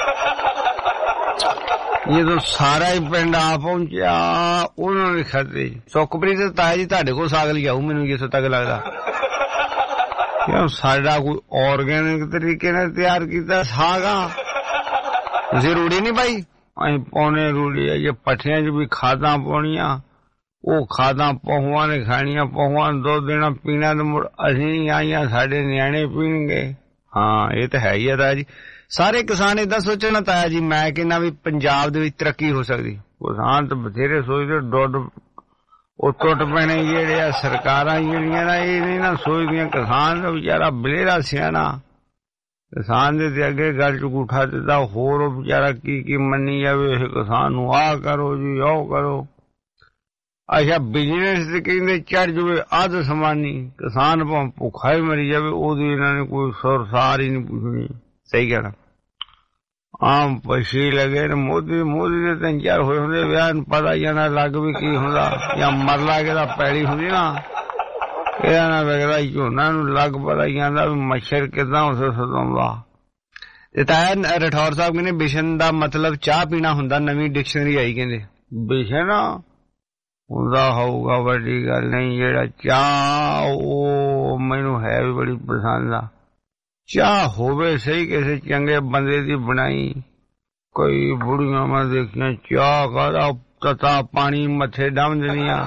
[SPEAKER 2] ये तो सारा ही पिंड आ पहुंचा उन्होंने खाते सुखप्रीत ताया जी ताडे को साग लियाऊ मैनू जिस तक लगता क्यों साडा कोई ऑर्गेनिक तरीके ने तैयार किया साग आ जरूरी नहीं भाई अं पौने रूड़ी है। ये पठियां च भी खादा पाउणियां वो खादा पहुआ ने खाणियां पहुआ दो देना पीना तो मुड़ असीं आईयां साडे न्याणे पीणगे। हाँ ये तो है ही है ताया जी। सारे किसान इदा सोचना ताया जी मैं कहना भी पंजाब दे विच तरक्की हो सकती। किसान तो बथेरे सोचते डुड ਉਹ ਟੁੱਟ ਪੈਣੇ ਜਿਹੜੇ ਆ ਸਰਕਾਰਾਂ ਜਿਹੜੀਆਂ ਨਾ ਇਹ ਨਹੀਂ ਨਾ ਸੋਚਦੀਆਂ ਕਿਸਾਨ ਦਾ ਵਿਚਾਰਾ ਬਲੇਰਾ ਸਿਆਣਾ ਕਿਸਾਨ ਦੇ ਤੇ ਅੱਗੇ ਗੱਲ ਝੂਠਾ ਦਿੱਤਾ ਹੋਰ ਉਹ ਵਿਚਾਰਾ ਕੀ ਮੰਨੀ ਜਾਵੇ ਇਹ ਕਿਸਾਨ ਨੂੰ ਆਹ ਕਰੋ ਜੀ ਉਹ ਕਰੋ ਅੱਛਾ ਬਿਜ਼ਨਸ ਤੇ ਕਹਿੰਦੇ ਚੜ ਜਾਵੇ ਅੱਧ ਸਮਾਨੀ ਕਿਸਾਨ ਭਾਵੇਂ ਭੁੱਖਾ ਹੀ ਮਰੀ ਜਾਵੇ ਉਹਦੀ ਇਹਨਾਂ ਨੇ ਕੋਈ ਸੁਰਸਾਰ ਹੀ ਨਹੀਂ ਪੁੱਛਣੀ ਸਹੀ ਕਹਿਣਾ आम पछी लगे मोदी दे 3-4 होए होंदे विआह नूं पता ही ना लग भी की हुंदा या मरला के पैड़ी हुंदी ना इहदा ना लगदा झोना नूं लग पता ही आंदा भी मच्छर किदां उस सताउंदा। ते ताया राठौर साहब कहंदे बिशन दा मतलब चाह पीना हुंदा नवीं डिक्शनरी आई कहंदे बिशन हुंदा होऊगा वड्डी गल नहीं जेड़ा चाह ओ मैनूं है भी बड़ी पसंद आ चाह होवे सही किसी चंगे बंदे दी बनाई कोई बुढ़ियां मैं देखिया चाह कादा तता पानी मथे डम दिनिया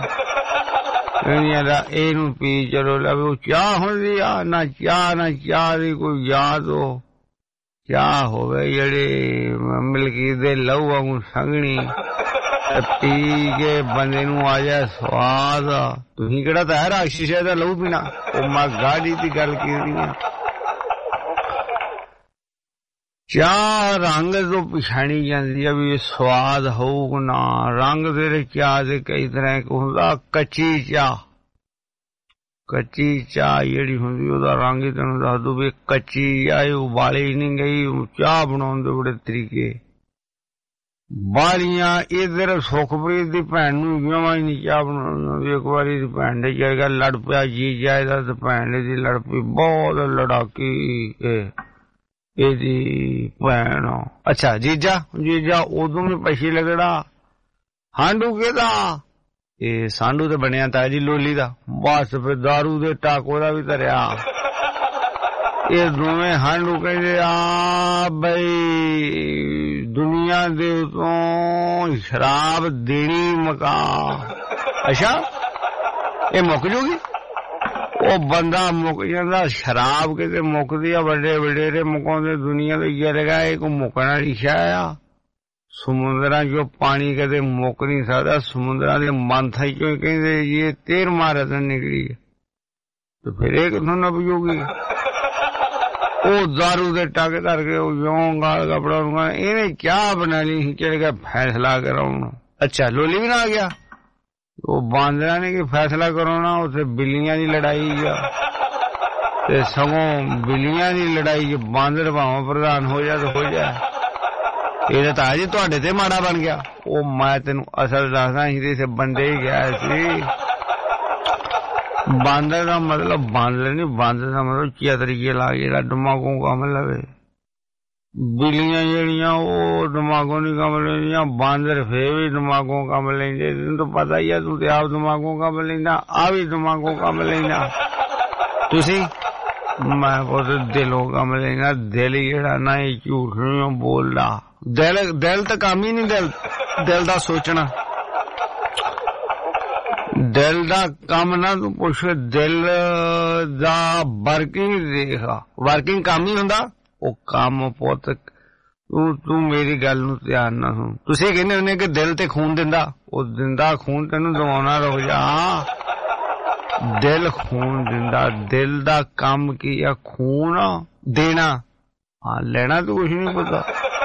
[SPEAKER 2] एनू पी चलो लगे चाह हुंदी आ ना चाह दी कोई याद हो ਚਾਹ ਹੋਵੇ ਜਿਹੜੀ ਮਲਕੀ ਦੇ ਲਹੂ ਵਾਂਗੂ ਸੰਘਣੀ ਪੀ ਕੇ ਬੰਦੇ ਨੂੰ ਆ ਜਾਏ ਸਵਾਦ। ਤੁਸੀਂ ਕਿਹੜਾ ਤਾਂ ਹੈ ਰਾਖਸ਼ ਦਾ ਲਹੂ ਪੀਣਾ? ਉਹ ਮੈਂ ਗਾੜੀ ਦੀ ਗੱਲ ਕੀਤੀ ਆ। ਚਾਹ ਰੰਗ ਤੋਂ ਪਛਾਣੀ ਜਾਂਦੀ ਆ ਵੀ ਸਵਾਦ ਹੋਊ ਨਾ। ਰੰਗ ਦੇ ਚਾਹ ਦੇ ਕਈ ਤਰ੍ਹਾਂ ਇੱਕ ਹੁੰਦਾ ਕੱਚੀ ਚਾਹ। ਕੱਚੀ ਚਾਹ ਜਿਹੜੀ ਹੁੰਦੀ ਉਹਦਾ ਰੰਗ ਹੀ ਤੈਨੂੰ ਦੱਸ ਦੂ ਵੀ ਕੱਚੀ ਆ, ਉਬਾਲੀ ਨਹੀਂ ਗਈ। ਚਾਹ ਬਣਾਉਣ ਦੇ ਬੜੇ ਤਰੀਕੇ ਬਾਲੀਆਂ। ਇਧਰ ਸੁਖਪ੍ਰੀਤ ਦੀ ਭੈਣ ਨੂੰ ਜਮਾਂ ਹੀ ਨਹੀਂ ਚਾਹ ਬਣਾਉਣੀ। ਇੱਕ ਵਾਰੀ ਭੈਣ ਦੇ ਜਾਏਗਾ ਲੜ ਪਿਆ ਜੀ ਜਾਇਦਾ ਤੇ ਭੈਣ ਦੀ ਲੜ ਪਈ, ਬਹੁਤ ਲੜਾਕੀ ਇਹਦੀ ਭੈਣ। ਅੱਛਾ ਜੀਜਾ ਉਦੋਂ ਵੀ ਪਛੀ ਲੱਗੜਾ। ਹਾਂਡੂ ਕਿਹਦਾ? ਇਹ ਸਾਂਢੂ ਤੇ ਬਣਿਆ ਤਾਂ ਜੀ ਲੋਲੀ ਦਾ। ਬਸ ਫਿਰ ਦਾਰੂ ਦੇ ਟਾਕੋ ਦਾ ਵੀ ਧਰਿਆ। ਇਹ ਦੋਵੇਂ ਹਾਂਡੂ ਕਹਿੰਦੇ ਆ ਬਈ ਦੁਨੀਆ ਦੇ ਉਤੋਂ ਸ਼ਰਾਬ ਦੇਣੀ ਮੁਕਾ। ਅੱਛਾ ਇਹ ਮੁੱਕ ਜੂਗੀ? ਉਹ ਬੰਦਾ ਮੁੱਕ ਜਾਂਦਾ। ਸ਼ਰਾਬ ਕਿਤੇ ਮੁੱਕਦੀ ਆ, ਵੱਡੇ ਵਡੇਰੇ ਮੁਕਾਉਂਦੇ ਦੁਨੀਆ ਦੇ ਜਰਗਾ। ਇਹ ਕੋਈ ਮੁੱਕਣ ਵਾਲੀ ਸ਼ਾਇ ਆ? ਸਮੁੰਦਰਾਂ ਚੋਂ ਪਾਣੀ ਕਦੇ ਮੁੱਕ ਨਹੀਂ ਸਕਦਾ। ਸਮੁੰਦਰਾਂ ਦੇ ਮੰਥਾਂ ਚੋਂ ਕਹਿੰਦੇ ਇਹ 13ਵਾਂ ਰਤਨ ਨਿਕਲੀ ਤੇ ਫਿਰ ਇਹ ਕਿੱਥੋਂ ਨੱਪਜੂਗੀ? ਉਹ ਦਾਰੂ ਦੇ ਟੱਕ ਧਰ ਕੇ ਉਹ ਯੋਂ ਗਾਲ ਕਪੜਾ ਨੂੰ ਇਹਨੇ ਚਾਹ ਬਣਾ ਲਈ ਸੀ, ਚੜ ਗਿਆ ਫੈਸਲਾ ਕਰਾਉਣ। ਅੱਛਾ ਲੋਲੀ ਵੀ ਨਾ ਆ ਗਿਆ। ਉਹ ਬਾਂਦਰਾਂ ਨੇ ਕਿ ਫੈਸਲਾ ਕਰਾਉਣਾ, ਉੱਥੇ ਬਿੱਲੀਆਂ ਦੀ ਲੜਾਈ ਆ ਤੇ ਸਗੋਂ ਬਿੱਲੀਆਂ ਦੀ ਲੜਾਈ ਚ ਬਾਂਦਰ ਭਾਵੇਂ ਪ੍ਰਧਾਨ ਹੋ ਜਾ ਤੇ ਹੋ ਜਾ। ਇਹ ਤਾਂ ਜੀ ਤੁਹਾਡੇ ਤੇ ਮਾੜਾ ਬਣ ਗਿਆ। ਉਹ ਮੈਂ ਤੈਨੂੰ ਅਸਲ ਦੱਸਦਾ ਸੀ ਤੇ ਬੰਦੇ ਹੀ ਗਿਆ ਸੀ। ਬਾਂਦਰ ਦਾ ਮਤਲਬ ਬਾਂਦਰ ਨਹੀਂ, ਬਾਂਦਰ ਦਾ ਮਤਲਬ ਚਤਰੀਏ ਲਾ ਜਿਹੜਾ ਦਿਮਾਗੋਂ ਕੰਮ ਲਵੇ। ਬਿੱਲੀਆਂ ਜਿਹੜੀਆਂ ਉਹ ਦਿਮਾਗੋਂ ਨਹੀਂ ਕੰਮ ਲੈਂਦੀਆਂ, ਬਾਂਦਰ ਫੇਰ ਵੀ ਦਿਮਾਗੋਂ ਕੰਮ ਲੈਂਦੇ। ਤੈਨੂੰ ਤਾਂ ਪਤਾ ਹੀ ਆ, ਤੂੰ ਤੇ ਆਪ ਦਿਮਾਗੋਂ ਕੰਮ ਲੈਂਦਾ, ਆ ਵੀ ਦਿਮਾਗੋਂ ਕੰਮ ਲੈਂਦਾ। ਤੁਸੀਂ ਮੈਂ ਬਹੁਤ ਦਿਲੋਂ ਕੰਮ ਲੈਂਦਾ। ਦਿਲ ਜਿਹੜਾ ਨਾ ਇਹ ਝੂਠ ਨਹੀਂ ਬੋਲਦਾ। ਦਿਲ ਤਾਂ ਕੰਮ ਹੀ ਨਹੀਂ। ਦਿਲ ਦਾ ਸੋਚਣਾ, ਦਿਲ ਦਾ ਕੰਮ ਨਾ ਤੂੰ ਪੁੱਛ। ਦਿਲ ਦਾ ਵਰਕਿੰਗ ਦੇਖ, ਵਰਕਿੰਗ ਕੰਮ ਹੀ ਹੁੰਦਾ। ਉਹ ਕੰਮ ਪੁੱਤ ਤੂੰ ਮੇਰੀ ਗੱਲ ਨੂੰ ਧਿਆਨ ਨਾਲ ਸੁਣ। ਤੁਸੀਂ ਕਹਿੰਦੇ ਹੁੰਦੇ ਕਿ ਦਿਲ ਤੇ ਖੂਨ ਦਿੰਦਾ, ਉਹ ਦਿੰਦਾ ਖੂਨ, ਤੈਨੂੰ ਦਵਾਉਣਾ ਰੁਕ ਜਾ। ਦਿਲ ਖੂਨ ਦਿੰਦਾ। ਦਿਲ ਦਾ ਕੰਮ ਕੀ ਆ? ਖੂਨ ਦੇਣਾ। ਹਾਂ ਲੈਣਾ ਤੂੰ ਕੁਛ ਨਹੀਂ ਪਤਾ।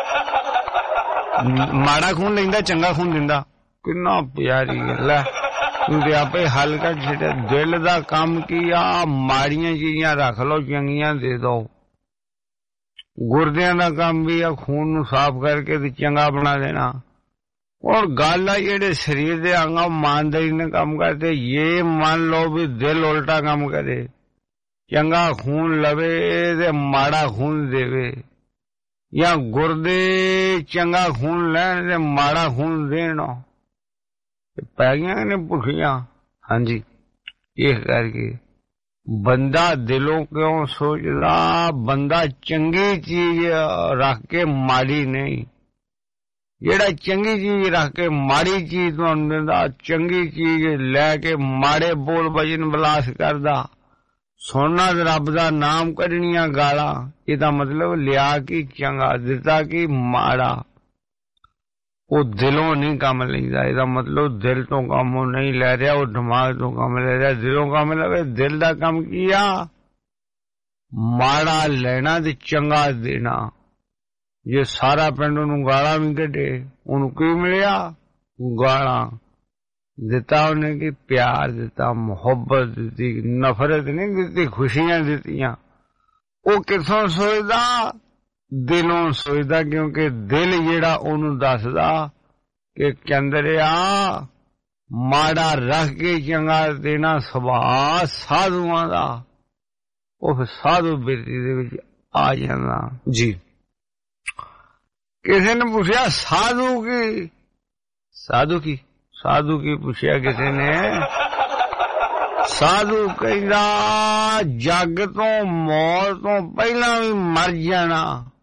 [SPEAKER 2] ਮਾੜਾ ਖੂਨ ਲੈਂਦਾ, ਚੰਗਾ ਖੂਨ ਦਿੰਦਾ। ਕਿੰਨਾ ਪਿਆਰੀ ਗੱਲ ਹੈ। ਤੂੰ ਤੇ ਆਪੇ ਹੱਲ ਕਰ ਛੱਡਿਆ। ਦਿਲ ਦਾ ਕੰਮ ਕੀ ਆ? ਮਾੜੀਆਂ ਚੀਜ਼ਾਂ ਰੱਖ ਲਓ, ਚੰਗੀਆਂ ਦੇ ਦੋ। ਗੁਰਦਿਆਂ ਦਾ ਕੰਮ ਵੀ ਆ ਖੂਨ ਨੂੰ ਸਾਫ਼ ਕਰਕੇ ਤੇ ਚੰਗਾ ਬਣਾ ਦੇਣਾ। और ਗੱਲ ਆ ਜਿਹੜੇ ਸਰੀਰ ਦੇ ਅੰਗ ਇਮਾਨਦਾਰੀ ਨਾਲ ਕੰਮ ਕਰਦੇ। ਇਹ ਮੰਨ ਲਓ ਵੀ ਦਿਲ ਉਲਟਾ ਕੰਮ ਕਰੇ, ਚੰਗਾ ਖੂਨ ਲਵੇ ਤੇ ਮਾੜਾ ਖੂਨ ਦੇਵੇ, ਜਾਂ ਗੁਰਦੇ ਚੰਗਾ ਖੂਨ ਲੈਣ ਤੇ ਮਾੜਾ ਖੂਨ ਦੇਣ। ਪੈ ਗਈਆਂ ਨੇ ਭੁੱਖੀਆਂ। ਹਾਂਜੀ, ਇਹ ਕਰਕੇ ਬੰਦਾ ਦਿਲੋਂ ਕਿਉਂ ਸੋਚਦਾ? ਬੰਦਾ ਚੰਗੀ ਚੀਜ਼ ਰੱਖ ਕੇ ਮਾੜੀ ਨਹੀਂ। ਜਿਹੜਾ ਚੰਗੀ ਚੀਜ਼ ਰੱਖ ਕੇ ਮਾੜੀ ਚੀਜ਼ ਤੁਹਾਨੂੰ ਦਿੰਦਾ, ਚੰਗੀ ਚੀਜ਼ ਲੈ ਕੇ ਮਾੜੇ ਬੋਲ ਭਜਨ ਬਲਾਸ ਕਰਦਾ, ਸੁਣਨਾ ਰੱਬ ਦਾ ਨਾਮ ਕੱਢਣੀਆਂ ਗਾਲਾਂ, ਇਹਦਾ ਮਤਲਬ ਲਿਆ ਕੀ ਚੰਗਾ ਦਿੱਤਾ ਕੀ ਮਾੜਾ। ਉਹ ਦਿਲੋਂ ਨਹੀਂ ਕੰਮ ਲੈਂਦਾ। ਇਹਦਾ ਮਤਲਬ ਦਿਲ ਤੋਂ ਕੰਮ ਉਹ ਨਹੀਂ ਲੈ ਰਿਹਾ, ਉਹ ਦਿਮਾਗ ਤੋਂ ਕੰਮ ਲੈ ਰਿਹਾ। ਦਿਲੋਂ ਕੰਮ ਲਵੇ। ਦਿਲ ਦਾ ਕੰਮ ਕੀ ਆ? ਮਾੜਾ ਲੈਣਾ ਤੇ ਚੰਗਾ ਦੇਣਾ। ਜੇ ਸਾਰਾ ਪਿੰਡ ਉਹਨੂੰ ਗਾਲਾਂ ਵੀ ਕੱਢੇ, ਉਹਨੂੰ ਕੀ ਮਿਲਿਆ? ਗਾਲਾਂ। ਦਿੱਤਾ ਉਹਨੇ ਕਿ ਪਿਆਰ ਦਿੱਤਾ, ਮੁਹੱਬਤ ਦਿੱਤੀ, ਨਫ਼ਰਤ ਨਹੀਂ ਦਿੱਤੀ, ਖੁਸ਼ੀਆਂ ਦਿੱਤੀਆਂ। ਉਹ ਕਿੱਥੋਂ ਸੋਚਦਾ? ਦਿਲੋਂ ਸੋਚਦਾ, ਕਿਉਂਕਿ ਦਿਲ ਜਿਹੜਾ ਉਹਨੂੰ ਦੱਸਦਾ ਕਿ ਚੰਦਰਿਆ ਮਾੜਾ ਰੱਖ ਕੇ ਚੰਗਾ ਦੇਣਾ ਸੁਭਾਅ ਸਾਧੂਆਂ ਦਾ। ਉਹ ਫਿਰ ਸਾਧੂ ਬਿਰਤੀ ਦੇ ਵਿੱਚ ਆ ਜਾਂਦਾ। ਜੀ, ਕਿਸੇ ਨੇ ਪੁੱਛਿਆ ਸਾਧੂ ਕੀ? ਸਾਧੂ ਕੀ ਪੁੱਛਿਆ ਕਿਸੇ ਨੇ? ਸਾਧੂ ਕਹਿੰਦਾ ਜੱਗ ਤੋਂ ਮੌਤ ਤੋਂ ਪਹਿਲਾਂ ਵੀ ਮਰ ਜਾਣਾ।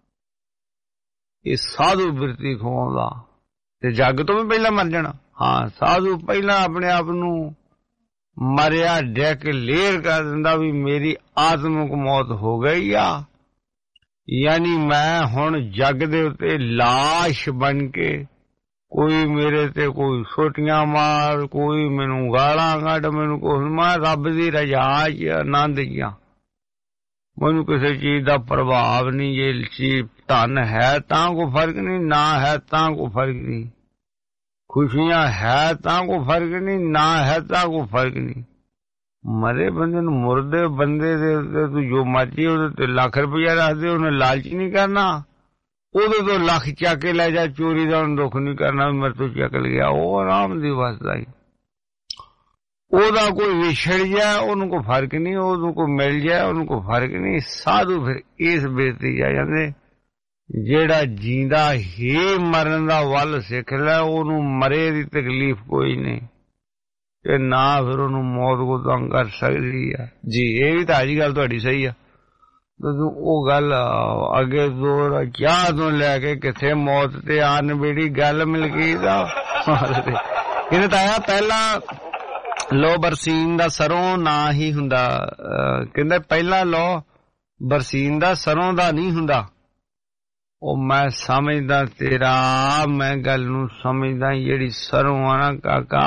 [SPEAKER 2] ਇਹ ਸਾਧੂ ਬਿਰਤੀ ਖਵਾਉਂਦਾ। ਤੇ ਜੱਗ ਤੋਂ ਵੀ ਪਹਿਲਾਂ ਮਰ ਜਾਣਾ। ਹਾਂ, ਸਾਧੂ ਪਹਿਲਾਂ ਆਪਣੇ ਆਪ ਨੂੰ ਮਰਿਆ ਡਿਕਲੇਅਰ ਕਰ ਦਿੰਦਾ ਵੀ ਮੇਰੀ ਆਤਮਿਕ ਮੌਤ ਹੋ ਗਈ ਆ,
[SPEAKER 20] यानी मैं हुण जग दे उत्ते लाश बन के कोई मेरे ते कोई सोटियां मार कोई मैनू गालां कढ मैनू कुछ मैं रब दी रजा च आनंद जिया मैनू किसी चीज का प्रभाव नहीं जे चीज धन है तां कोई फर्क नहीं ना है तां कोई फर्क नहीं खुशियां है तां कोई फर्क नहीं ना है तां कोई फर्क नहीं मरे बंदे नूं मुर्दे बंदे दे तू जो मर्जी ओहदे ते लाख रुपया रख दे उन्हें लालच नहीं करना ओदे तो लख चक के लै जा चोरी का उन्हें दुख नहीं करना मेरे तो चक लिया वो आराम दी वसदा ही ओदा कोई विछड़ जाए उन्होंने कोई फर्क नहीं ओदू कोई मिल जाए उन्होंने कोई फर्क नहीं साधु फिर इस बेती जा जाते जेड़ा जींदा ही मरन दा वल सिख लै ओनू मरे दी तकलीफ कोई नहीं ते ना फिर ओनू मौत को तंग कर सकदी है जी ये भी ताजी गल तुहाडी सही है ओ गल अगे जोर क्या तू लैके किथे मौत ते आन बेड़ी गल मिल गई इन्हें ताया पहला लो बरसीन दा सरों ना ही हुंदा कहंदे पहला लो बरसीन दा सरों दा नहीं हुंदा ओ मैं समझदा तेरा मैं गल नूं समझदा जेड़ी सरों आ ना काका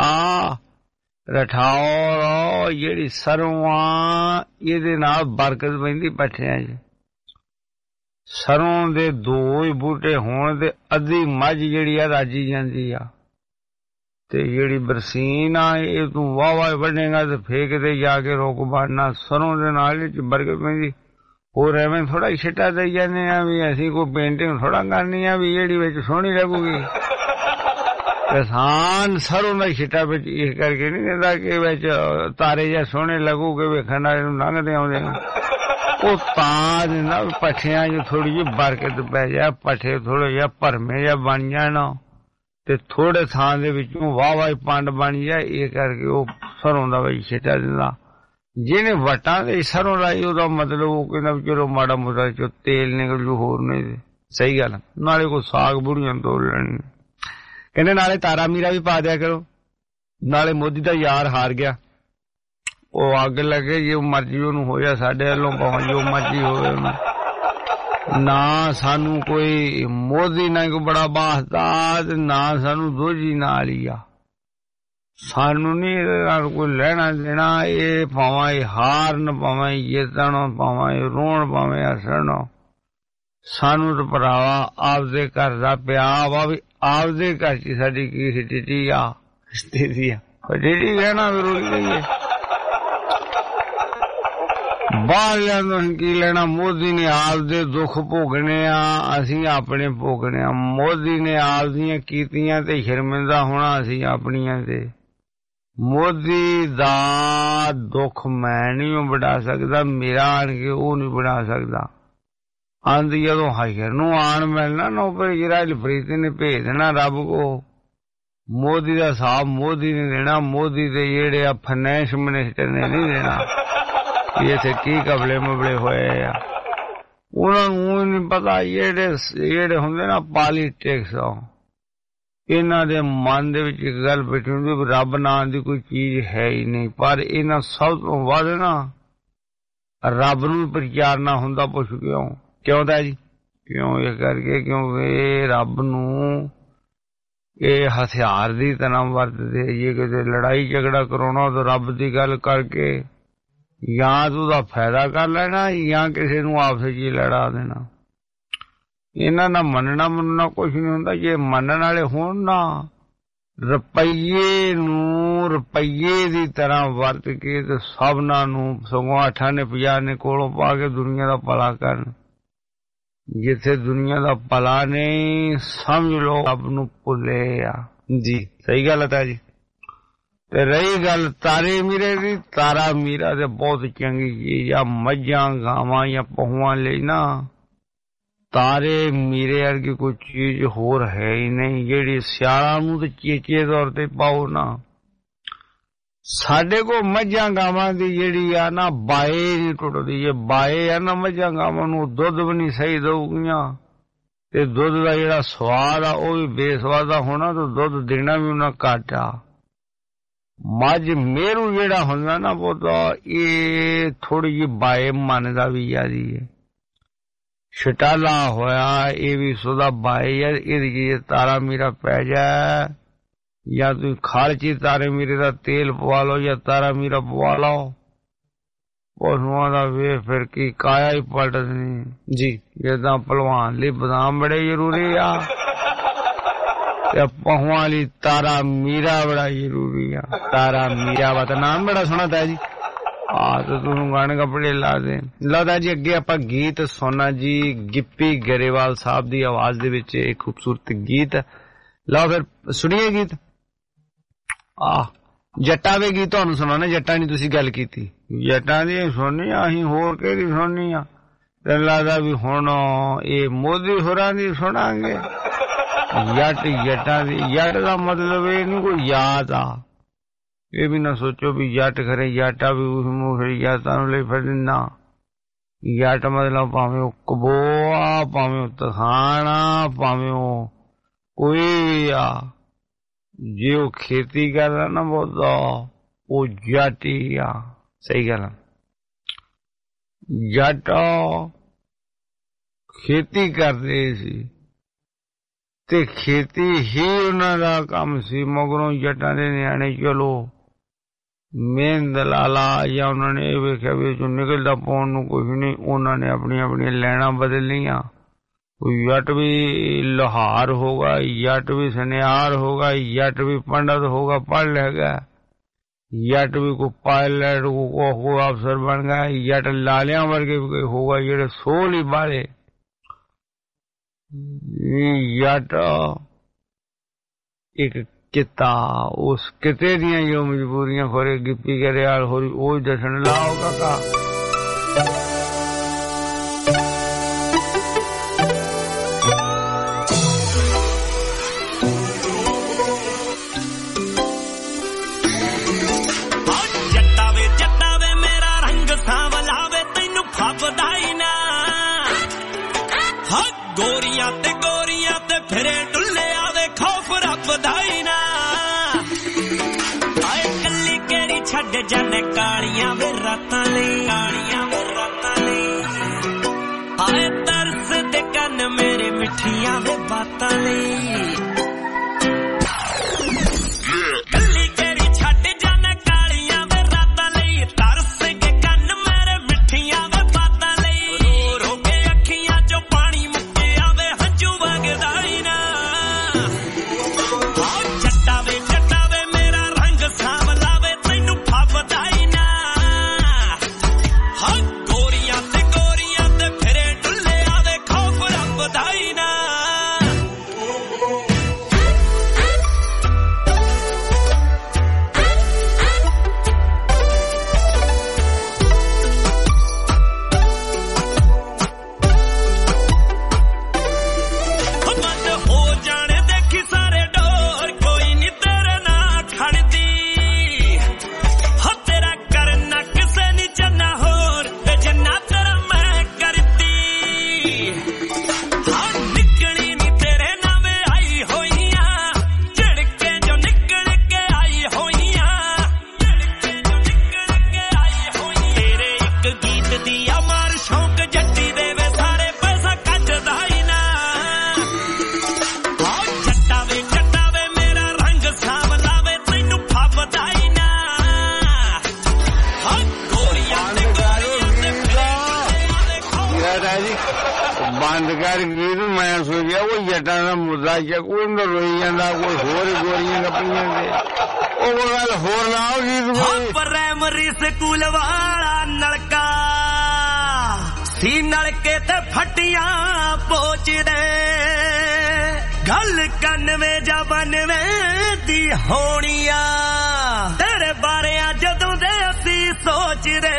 [SPEAKER 20] रठाओ जेड़ी सरों आ इहदे नाल बरकत पैंदी पट्ठियां च सरों दे दो ही बूटे होण ते अद्धी मझ जेड़ी आ राजी जांदी आ ते जेड़ी बरसीन आ ये तू वाह वाह वढेगा ते फेक ते जाके रोक बाड़ना सरों दे नाल बरकत पैंदी होर एवें थोड़ा छिट्टा दई जाने आ भी असीं कोई पेंटिंग थोड़ा करनी आ भी जेड़ी विच सोहनी लगूगी किसान सरों का छिट्टा बिच इस करके नहीं दिंदा कि बिच तारे या सोहने लगूगे वेखण वाले नूं लंघदे आउंदे ओ तां दिंदा पट्ठियां च थोड़ी जी बरकत पै जाए पट्ठे थोड़े जिहा भरमे जिहा बन जाण ते थोड़े थां दे विचों वाह वाह पंड बन जाए इस करके ओ सरों दा बिच छिट्टा दिंदा जिहने वटां ते सरों लाई ओहदा मतलब ओ कहंदा चलो माड़ा मोटा चो तेल निकल जू होर नहीं सही गल नाले कोई साग बुढ़ियां तोड़ लैणी कहने नाले तारा मीरा भी पा दिया करो नाले मोदी दा यार हार गया ओ अग लगे जो मर्जी ओनू हो जा साडे वल्लों भावें जो मर्जी होवे ना सानू कोई मोदी ना कोई बड़ा बासदा ते ना सानू दोजी नाल ही आ सानू नहीं कोई लेना देना ये भावें हारन भावें जितण भावें रोण भावें हसण सानू तो भरावा आपदे घर दा प्या वा भी आपदे घर च साडी की स्थिति आ स्थिति आ स्थिति कहना जरूरी नहीं है बाहर तो की लेना मोदी ने आपदे दुख भोगने आ असीं अपने भोगने आ मोदी ने आपदियां कीतियां ते शर्मिंदा होना असीं अपनियां ते मोदी दा दुख मैं नहीं बढ़ा सकदा मेरा आन के वो नहीं बढ़ा सकदा आंदी जदों हायर नूं आन मिलना नौकर हिलप्रीत ने भेज देना रब को मोदी दा साहब मोदी ने देना मोदी दे जेड़े फाइनेंस मिनिस्टर ने नहीं देना ये थे की कबले मबले होए आ उन्हां नूं नहीं पता जेड़े हुंदे ना पॉलिटिक्स इन्हां दे मन दे विच इक गल बैठी हुंदी भी रब नां दी कोई चीज है ही नहीं पर इन्हां सब तों वध ना रब नूं प्रचारना हुंदा पुछ क्यों दा जी क्यों ये करके क्योंकि रब नूं ये हथियार दी तरह वरतदे जे किते लड़ाई झगड़ा कराउणा तो रब दी गल करके या तो दा फायदा कर लेना या किसी नूं आपस च लड़ा देना इन्हां दा मनना मनना कुछ नहीं हुंदा जे मनण वाले होण ना रुपये नूं रुपये दी तरह वरत के ते सबना नूं सगों 8 ने 50 ने कोलों पा के दुनिया दा भला करन जिथे दुनिया दा भला नहीं समझ लो रब नूं भुले आ जी सही गल है जी ते रही गल तारे मीरे दी तारा मीरा ते बहुत चंगी चीज आ मझां गावां या पहुआं लई ना तारे मीरे वर्गी कोई चीज होर है ही नहीं जेड़ी सियाला नूं ते चेचे तौर ते पाओ ना साडे को मझां गावां दी जेड़ी आ ना बाए नहीं टुटदी जे बाए आ ना मझां गावां नूं दुध भी नहीं सही दऊगियां ते दुध दा जेड़ा स्वाद आ ओ भी बेस्वाद होना तो दुध देना भी उन्हां घट आ मझ मेरू जेड़ा हुंदा ना पुत्त ये थोड़ी जी बाए मन दा भी यादी है ਛਟਾਲਾ ਹੋਇਆ ਇਹ ਵੀ ਸੋਦਾ ਬਾਈ ਯਾਰ ਇਹਦੀ ਤਾਰਾ ਮੀਰਾ ਪੈ ਜਾ ਜਾਂ ਤੁਸੀਂ ਖਾਲਚੀ ਤਾਰੇ ਮੀਰੇ ਦਾ ਤੇਲ ਪਵਾ ਲਓ ਜਾਂ ਤਾਰਾ ਮੀਰਾ ਪਵਾ ਲਓ ਪਸ਼ੂਆਂ ਦਾ ਵੇਖ ਫਿਰ ਕੀ ਕਾਇਆ ਹੀ ਪਲਟਣੀ ਜੀ ਜਿੱਦਾਂ ਭਲਵਾਨ ਲਈ ਬਦਾਮ ਬੜੇ ਜ਼ਰੂਰੀ ਆ ਤੇ ਪਹੁਆਂ ਲਈ ਤਾਰਾ ਮੀਰਾ ਬੜਾ ਜ਼ਰੂਰੀ ਆ ਤਾਰਾ ਮੀਰਾ ਵਾ ਤਾਂ ਨਾਮ ਬੜਾ ਸੋਹਣਾ ਤਾ ਜੀ ਆ ਤਾਂ ਤੁਹਾਨੂੰ ਗਾਣੇ ਕੱਪੜੇ ਲਾ ਦੇ ਲਓ ਜੀ ਅੱਗੇ ਆਪਾਂ ਗੀਤ ਸੁਣਨਾ ਜੀ ਗਿੱਪੀ ਗਰੇਵਾਲ ਸਾਹਿਬ ਦੀ ਆਵਾਜ਼ ਦੇ ਵਿੱਚ ਇੱਕ ਖੂਬਸੂਰਤ ਗੀਤ ਲਓ ਫਿਰ ਸੁਣੀਏ ਗੀਤ ਜੱਟਾਂ ਦੇ ਗੀਤ ਤੁਹਾਨੂੰ ਸੁਣਾਉਣੇ ਜੱਟਾਂ ਦੀ ਤੁਸੀਂ ਗੱਲ ਕੀਤੀ ਜੱਟਾਂ ਦੀ ਸੁਣਨੀ ਅਸੀਂ ਹੋਰ ਕਿਹੜੀ ਸੁਣਨੀ ਆ ਤੈਨੂੰ ਲੱਗਦਾ ਵੀ ਹੁਣ ਇਹ ਮੋਦੀ ਹੋਰਾਂ ਦੀ ਸੁਣਾਂਗੇ ਜੱਟਾਂ ਦੀ ਜੱਟ ਦਾ ਮਤਲਬ ਇਹ ਨਹੀਂ ਕੋਈ ਯਾਦ ਆ ਇਹ ਵੀ ਨਾ ਸੋਚੋ ਵੀ ਜੱਟ ਖਰੇ ਜੱਟਾ ਵੀ ਉਸ ਮੂਹਰੇ ਜੱਟਾਂ ਨੂੰ ਲਈ ਫਿਰਨਾ ਜੱਟ ਮਤਲਬ ਭਾਵੇਂ ਉਹ ਕਬੋਆ ਭਾਵੇਂ ਉਹ ਤਖਾਣਾ ਭਾਵੇਂ ਉਹ ਕੋਈ ਵੀ ਆ ਜੇ ਉਹ ਖੇਤੀ ਕਰਦਾ ਨਾ ਬਹੁਤਾ ਉਹ ਜੱਟ ਹੀ ਆ ਸਹੀ ਗੱਲ ਜੱਟ ਖੇਤੀ ਕਰਦੇ ਸੀ ਤੇ ਖੇਤੀ ਹੀ ਉਹਨਾਂ ਦਾ ਕੰਮ ਸੀ ਮਗਰੋਂ ਜੱਟਾਂ ਦੇ ਨਿਆਣੇ ਚਲੋ ਮਿਹਨਤ ਲਾਲਾ ਜਾਂ ਉਹਨਾਂ ਨੇ ਇਹ ਵੇਖਿਆ ਵੀ ਚੋਂ ਨਿਕਲਦਾ ਪਾਉਣ ਨੂੰ ਕੁਝ ਨਹੀਂ ਉਹਨਾਂ ਨੇ ਆਪਣੀਆਂ ਆਪਣੀਆਂ ਲੈਣਾ ਬਦਲ ਲਈਆਂ ਜੱਟ ਵੀ ਲੋਹਾਰ ਹੋਗਾ ਜੱਟ ਵੀ ਸੁਨਿਆਰ ਹੋਗਾ ਜੱਟ ਵੀ ਪੰਡਤ ਹੋਗਾ ਪੜ੍ਹ ਲੇਗਾ ਜੱਟ ਵੀ ਕੋਈ ਪਾਇਲਟ ਕੋਈ ਅਫਸਰ ਬਣ ਗਿਆ ਜੱਟ ਲਾਲਿਆਂ ਵਰਗੇ ਵੀ ਕੋਈ ਹੋਗਾ ਜਿਹੜੇ ਸੋਲ ਹੀ ਬਾਲੇ ਜੱਟ ਇੱਕ ਕਿੱਤਾ ਉਸ ਕਿਤੇ ਦੀਆਂ ਜੋ ਮਜਬੂਰੀਆਂ ਖੋਰੇ ਗਿੱਪੀ ਗਰੇਵਾਲ ਹੋਰੀ ਉਹ ਜਸ਼ਨ ਲਾਓ ਕਾਕਾ
[SPEAKER 4] ਗੋਰੀਆਂ ਤੇ ਫਿਰੇ ਡੁੱਲੇ ਆਵੇ ਖੌਫ ਰੱਬ ਦਾ ਹੀ ਨਾ ਆਏ ਕੱਲੀ ਕਿਹੜੀ ਛੱਡ ਜਾਣੇ ਕਾਲੀਆਂ ਵੇ ਰਾਤਾਂ ਲਈ ਆਏ ਤਰਸ ਦੇ ਕੰਨ ਮੇਰੇ ਮਿੱਠੀਆਂ ਵੇ ਬਾਤਾਂ ਲਈ ਕੱਲੀ ਕਿਹੜੀ ਛੱਡ ਜਾਣੇ ਕਾਲੀਆਂ ਵੇ ਰਾਤਾਂ ਲਈ ਤਰਸ ਦੇ ਕੰਨ ਮੇਰੇ ਮਿੱਠੀਆਂ ਵੇ ਬਾਤਾਂ ਲਈ ਰੋ ਰੋ ਕੇ ਅੱਖੀਆਂ ਚੋਂ ਪਾਣੀ ਬੰਦ ਕਰ ਗੀਤ ਮੈਂ ਸੋਚਿਆ ਉਹ ਜੱਟਾਂ ਦਾ ਮੁੱਦਾ ਜਾਂ ਕੋਈ ਨਾ ਰੋਈ ਜਾਂਦਾ ਕੋਈ ਹੋਰ ਗੋਰੀਆਂ ਕੱਪੀਆਂ ਦੇ ਉਹ ਗੱਲ ਹੋਰ ਨਾ ਹੋ ਗੀਤ ਪ੍ਰਾਇਮਰੀ ਸਕੂਲ ਵਾਲਾ ਨਲਕਾ ਸੀ ਨਲਕੇ ਤੇ ਫੱਟੀਆਂ ਪੋਚਦੇ ਗੱਲ 91 ਜਾਂ 92 ਦੀ ਹੋਣੀ ਆ ਤੇਰੇ ਬਾਰੇ ਜਦੋਂ ਦੇ ਅਸੀਂ ਸੋਚਦੇ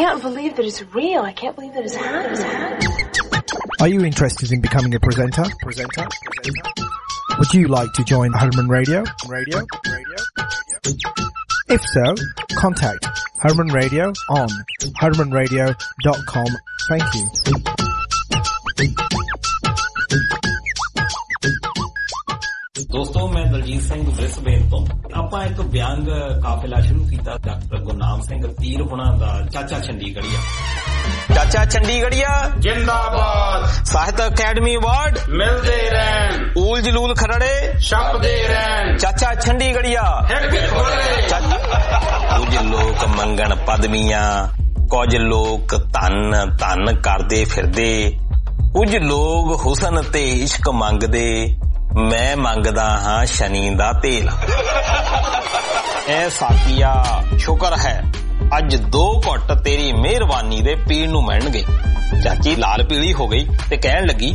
[SPEAKER 21] can't believe that it's real. I can't believe that it's happening.
[SPEAKER 22] Are you interested in becoming a presenter? Would you like to join Herman Radio? If so, contact Herman Radio on hermanradio.com. Thank you.
[SPEAKER 23] ਦੋਸਤੋ ਮੈਂ Daljit Singh Brisbane ਤੋਂ ਆਪਾਂ ਇੱਕ ਵਿਅੰਗ ਕਾਫਿਲਾ ਸ਼ੁਰੂ ਕੀਤਾ doctor Gurnam Singh ਤੀਰ ਹੁਣਾਂ ਦਾ ਚਾਚਾ ਚੰਡੀਗੜ੍ਹੀਆ ਚਾਚਾ ਚੰਡੀਗੜ੍ਹੀਆ ਜਿੰਦਾਬਾਦ ਸਾਹਿਤ ਅਕੈਡਮੀ ਅਵਾਰਡ ਮਿਲਦੇ ਰਹਿਣ ਊਲ ਜਲੂਲ ਖਰੜੇ ਛਪਦੇ ਰਹਿਣ ਚਾਚਾ ਚੰਡੀਗੜ੍ਹੀਆ ਕੁਝ ਲੋਕ ਮੰਗਣ ਪਦਵੀਆਂ ਕੁਝ ਲੋਕ ਧਨ ਧਨ ਕਰਦੇ ਫਿਰਦੇ ਕੁਝ ਲੋਕ ਹੁਸਨ ਤੇ ਇਸ਼ਕ ਮੰਗਦੇ ਮੈਂ ਮੰਗਦਾ ਹਾਂ ਸ਼ਨੀ ਦਾ ਤੇਲ ਐ ਸਾਥੀਆ ਸ਼ੁਕਰ ਹੈ ਅੱਜ 2 ਘੁੱਟ ਤੇਰੀ ਮਿਹਰਬਾਨੀ ਦੇ ਪੀਣ ਨੂੰ ਮਿਲਣਗੇ ਚਾਚੀ ਲਾਲ ਪੀਲੀ ਹੋ ਗਈ ਤੇ ਕਹਿਣ ਲੱਗੀ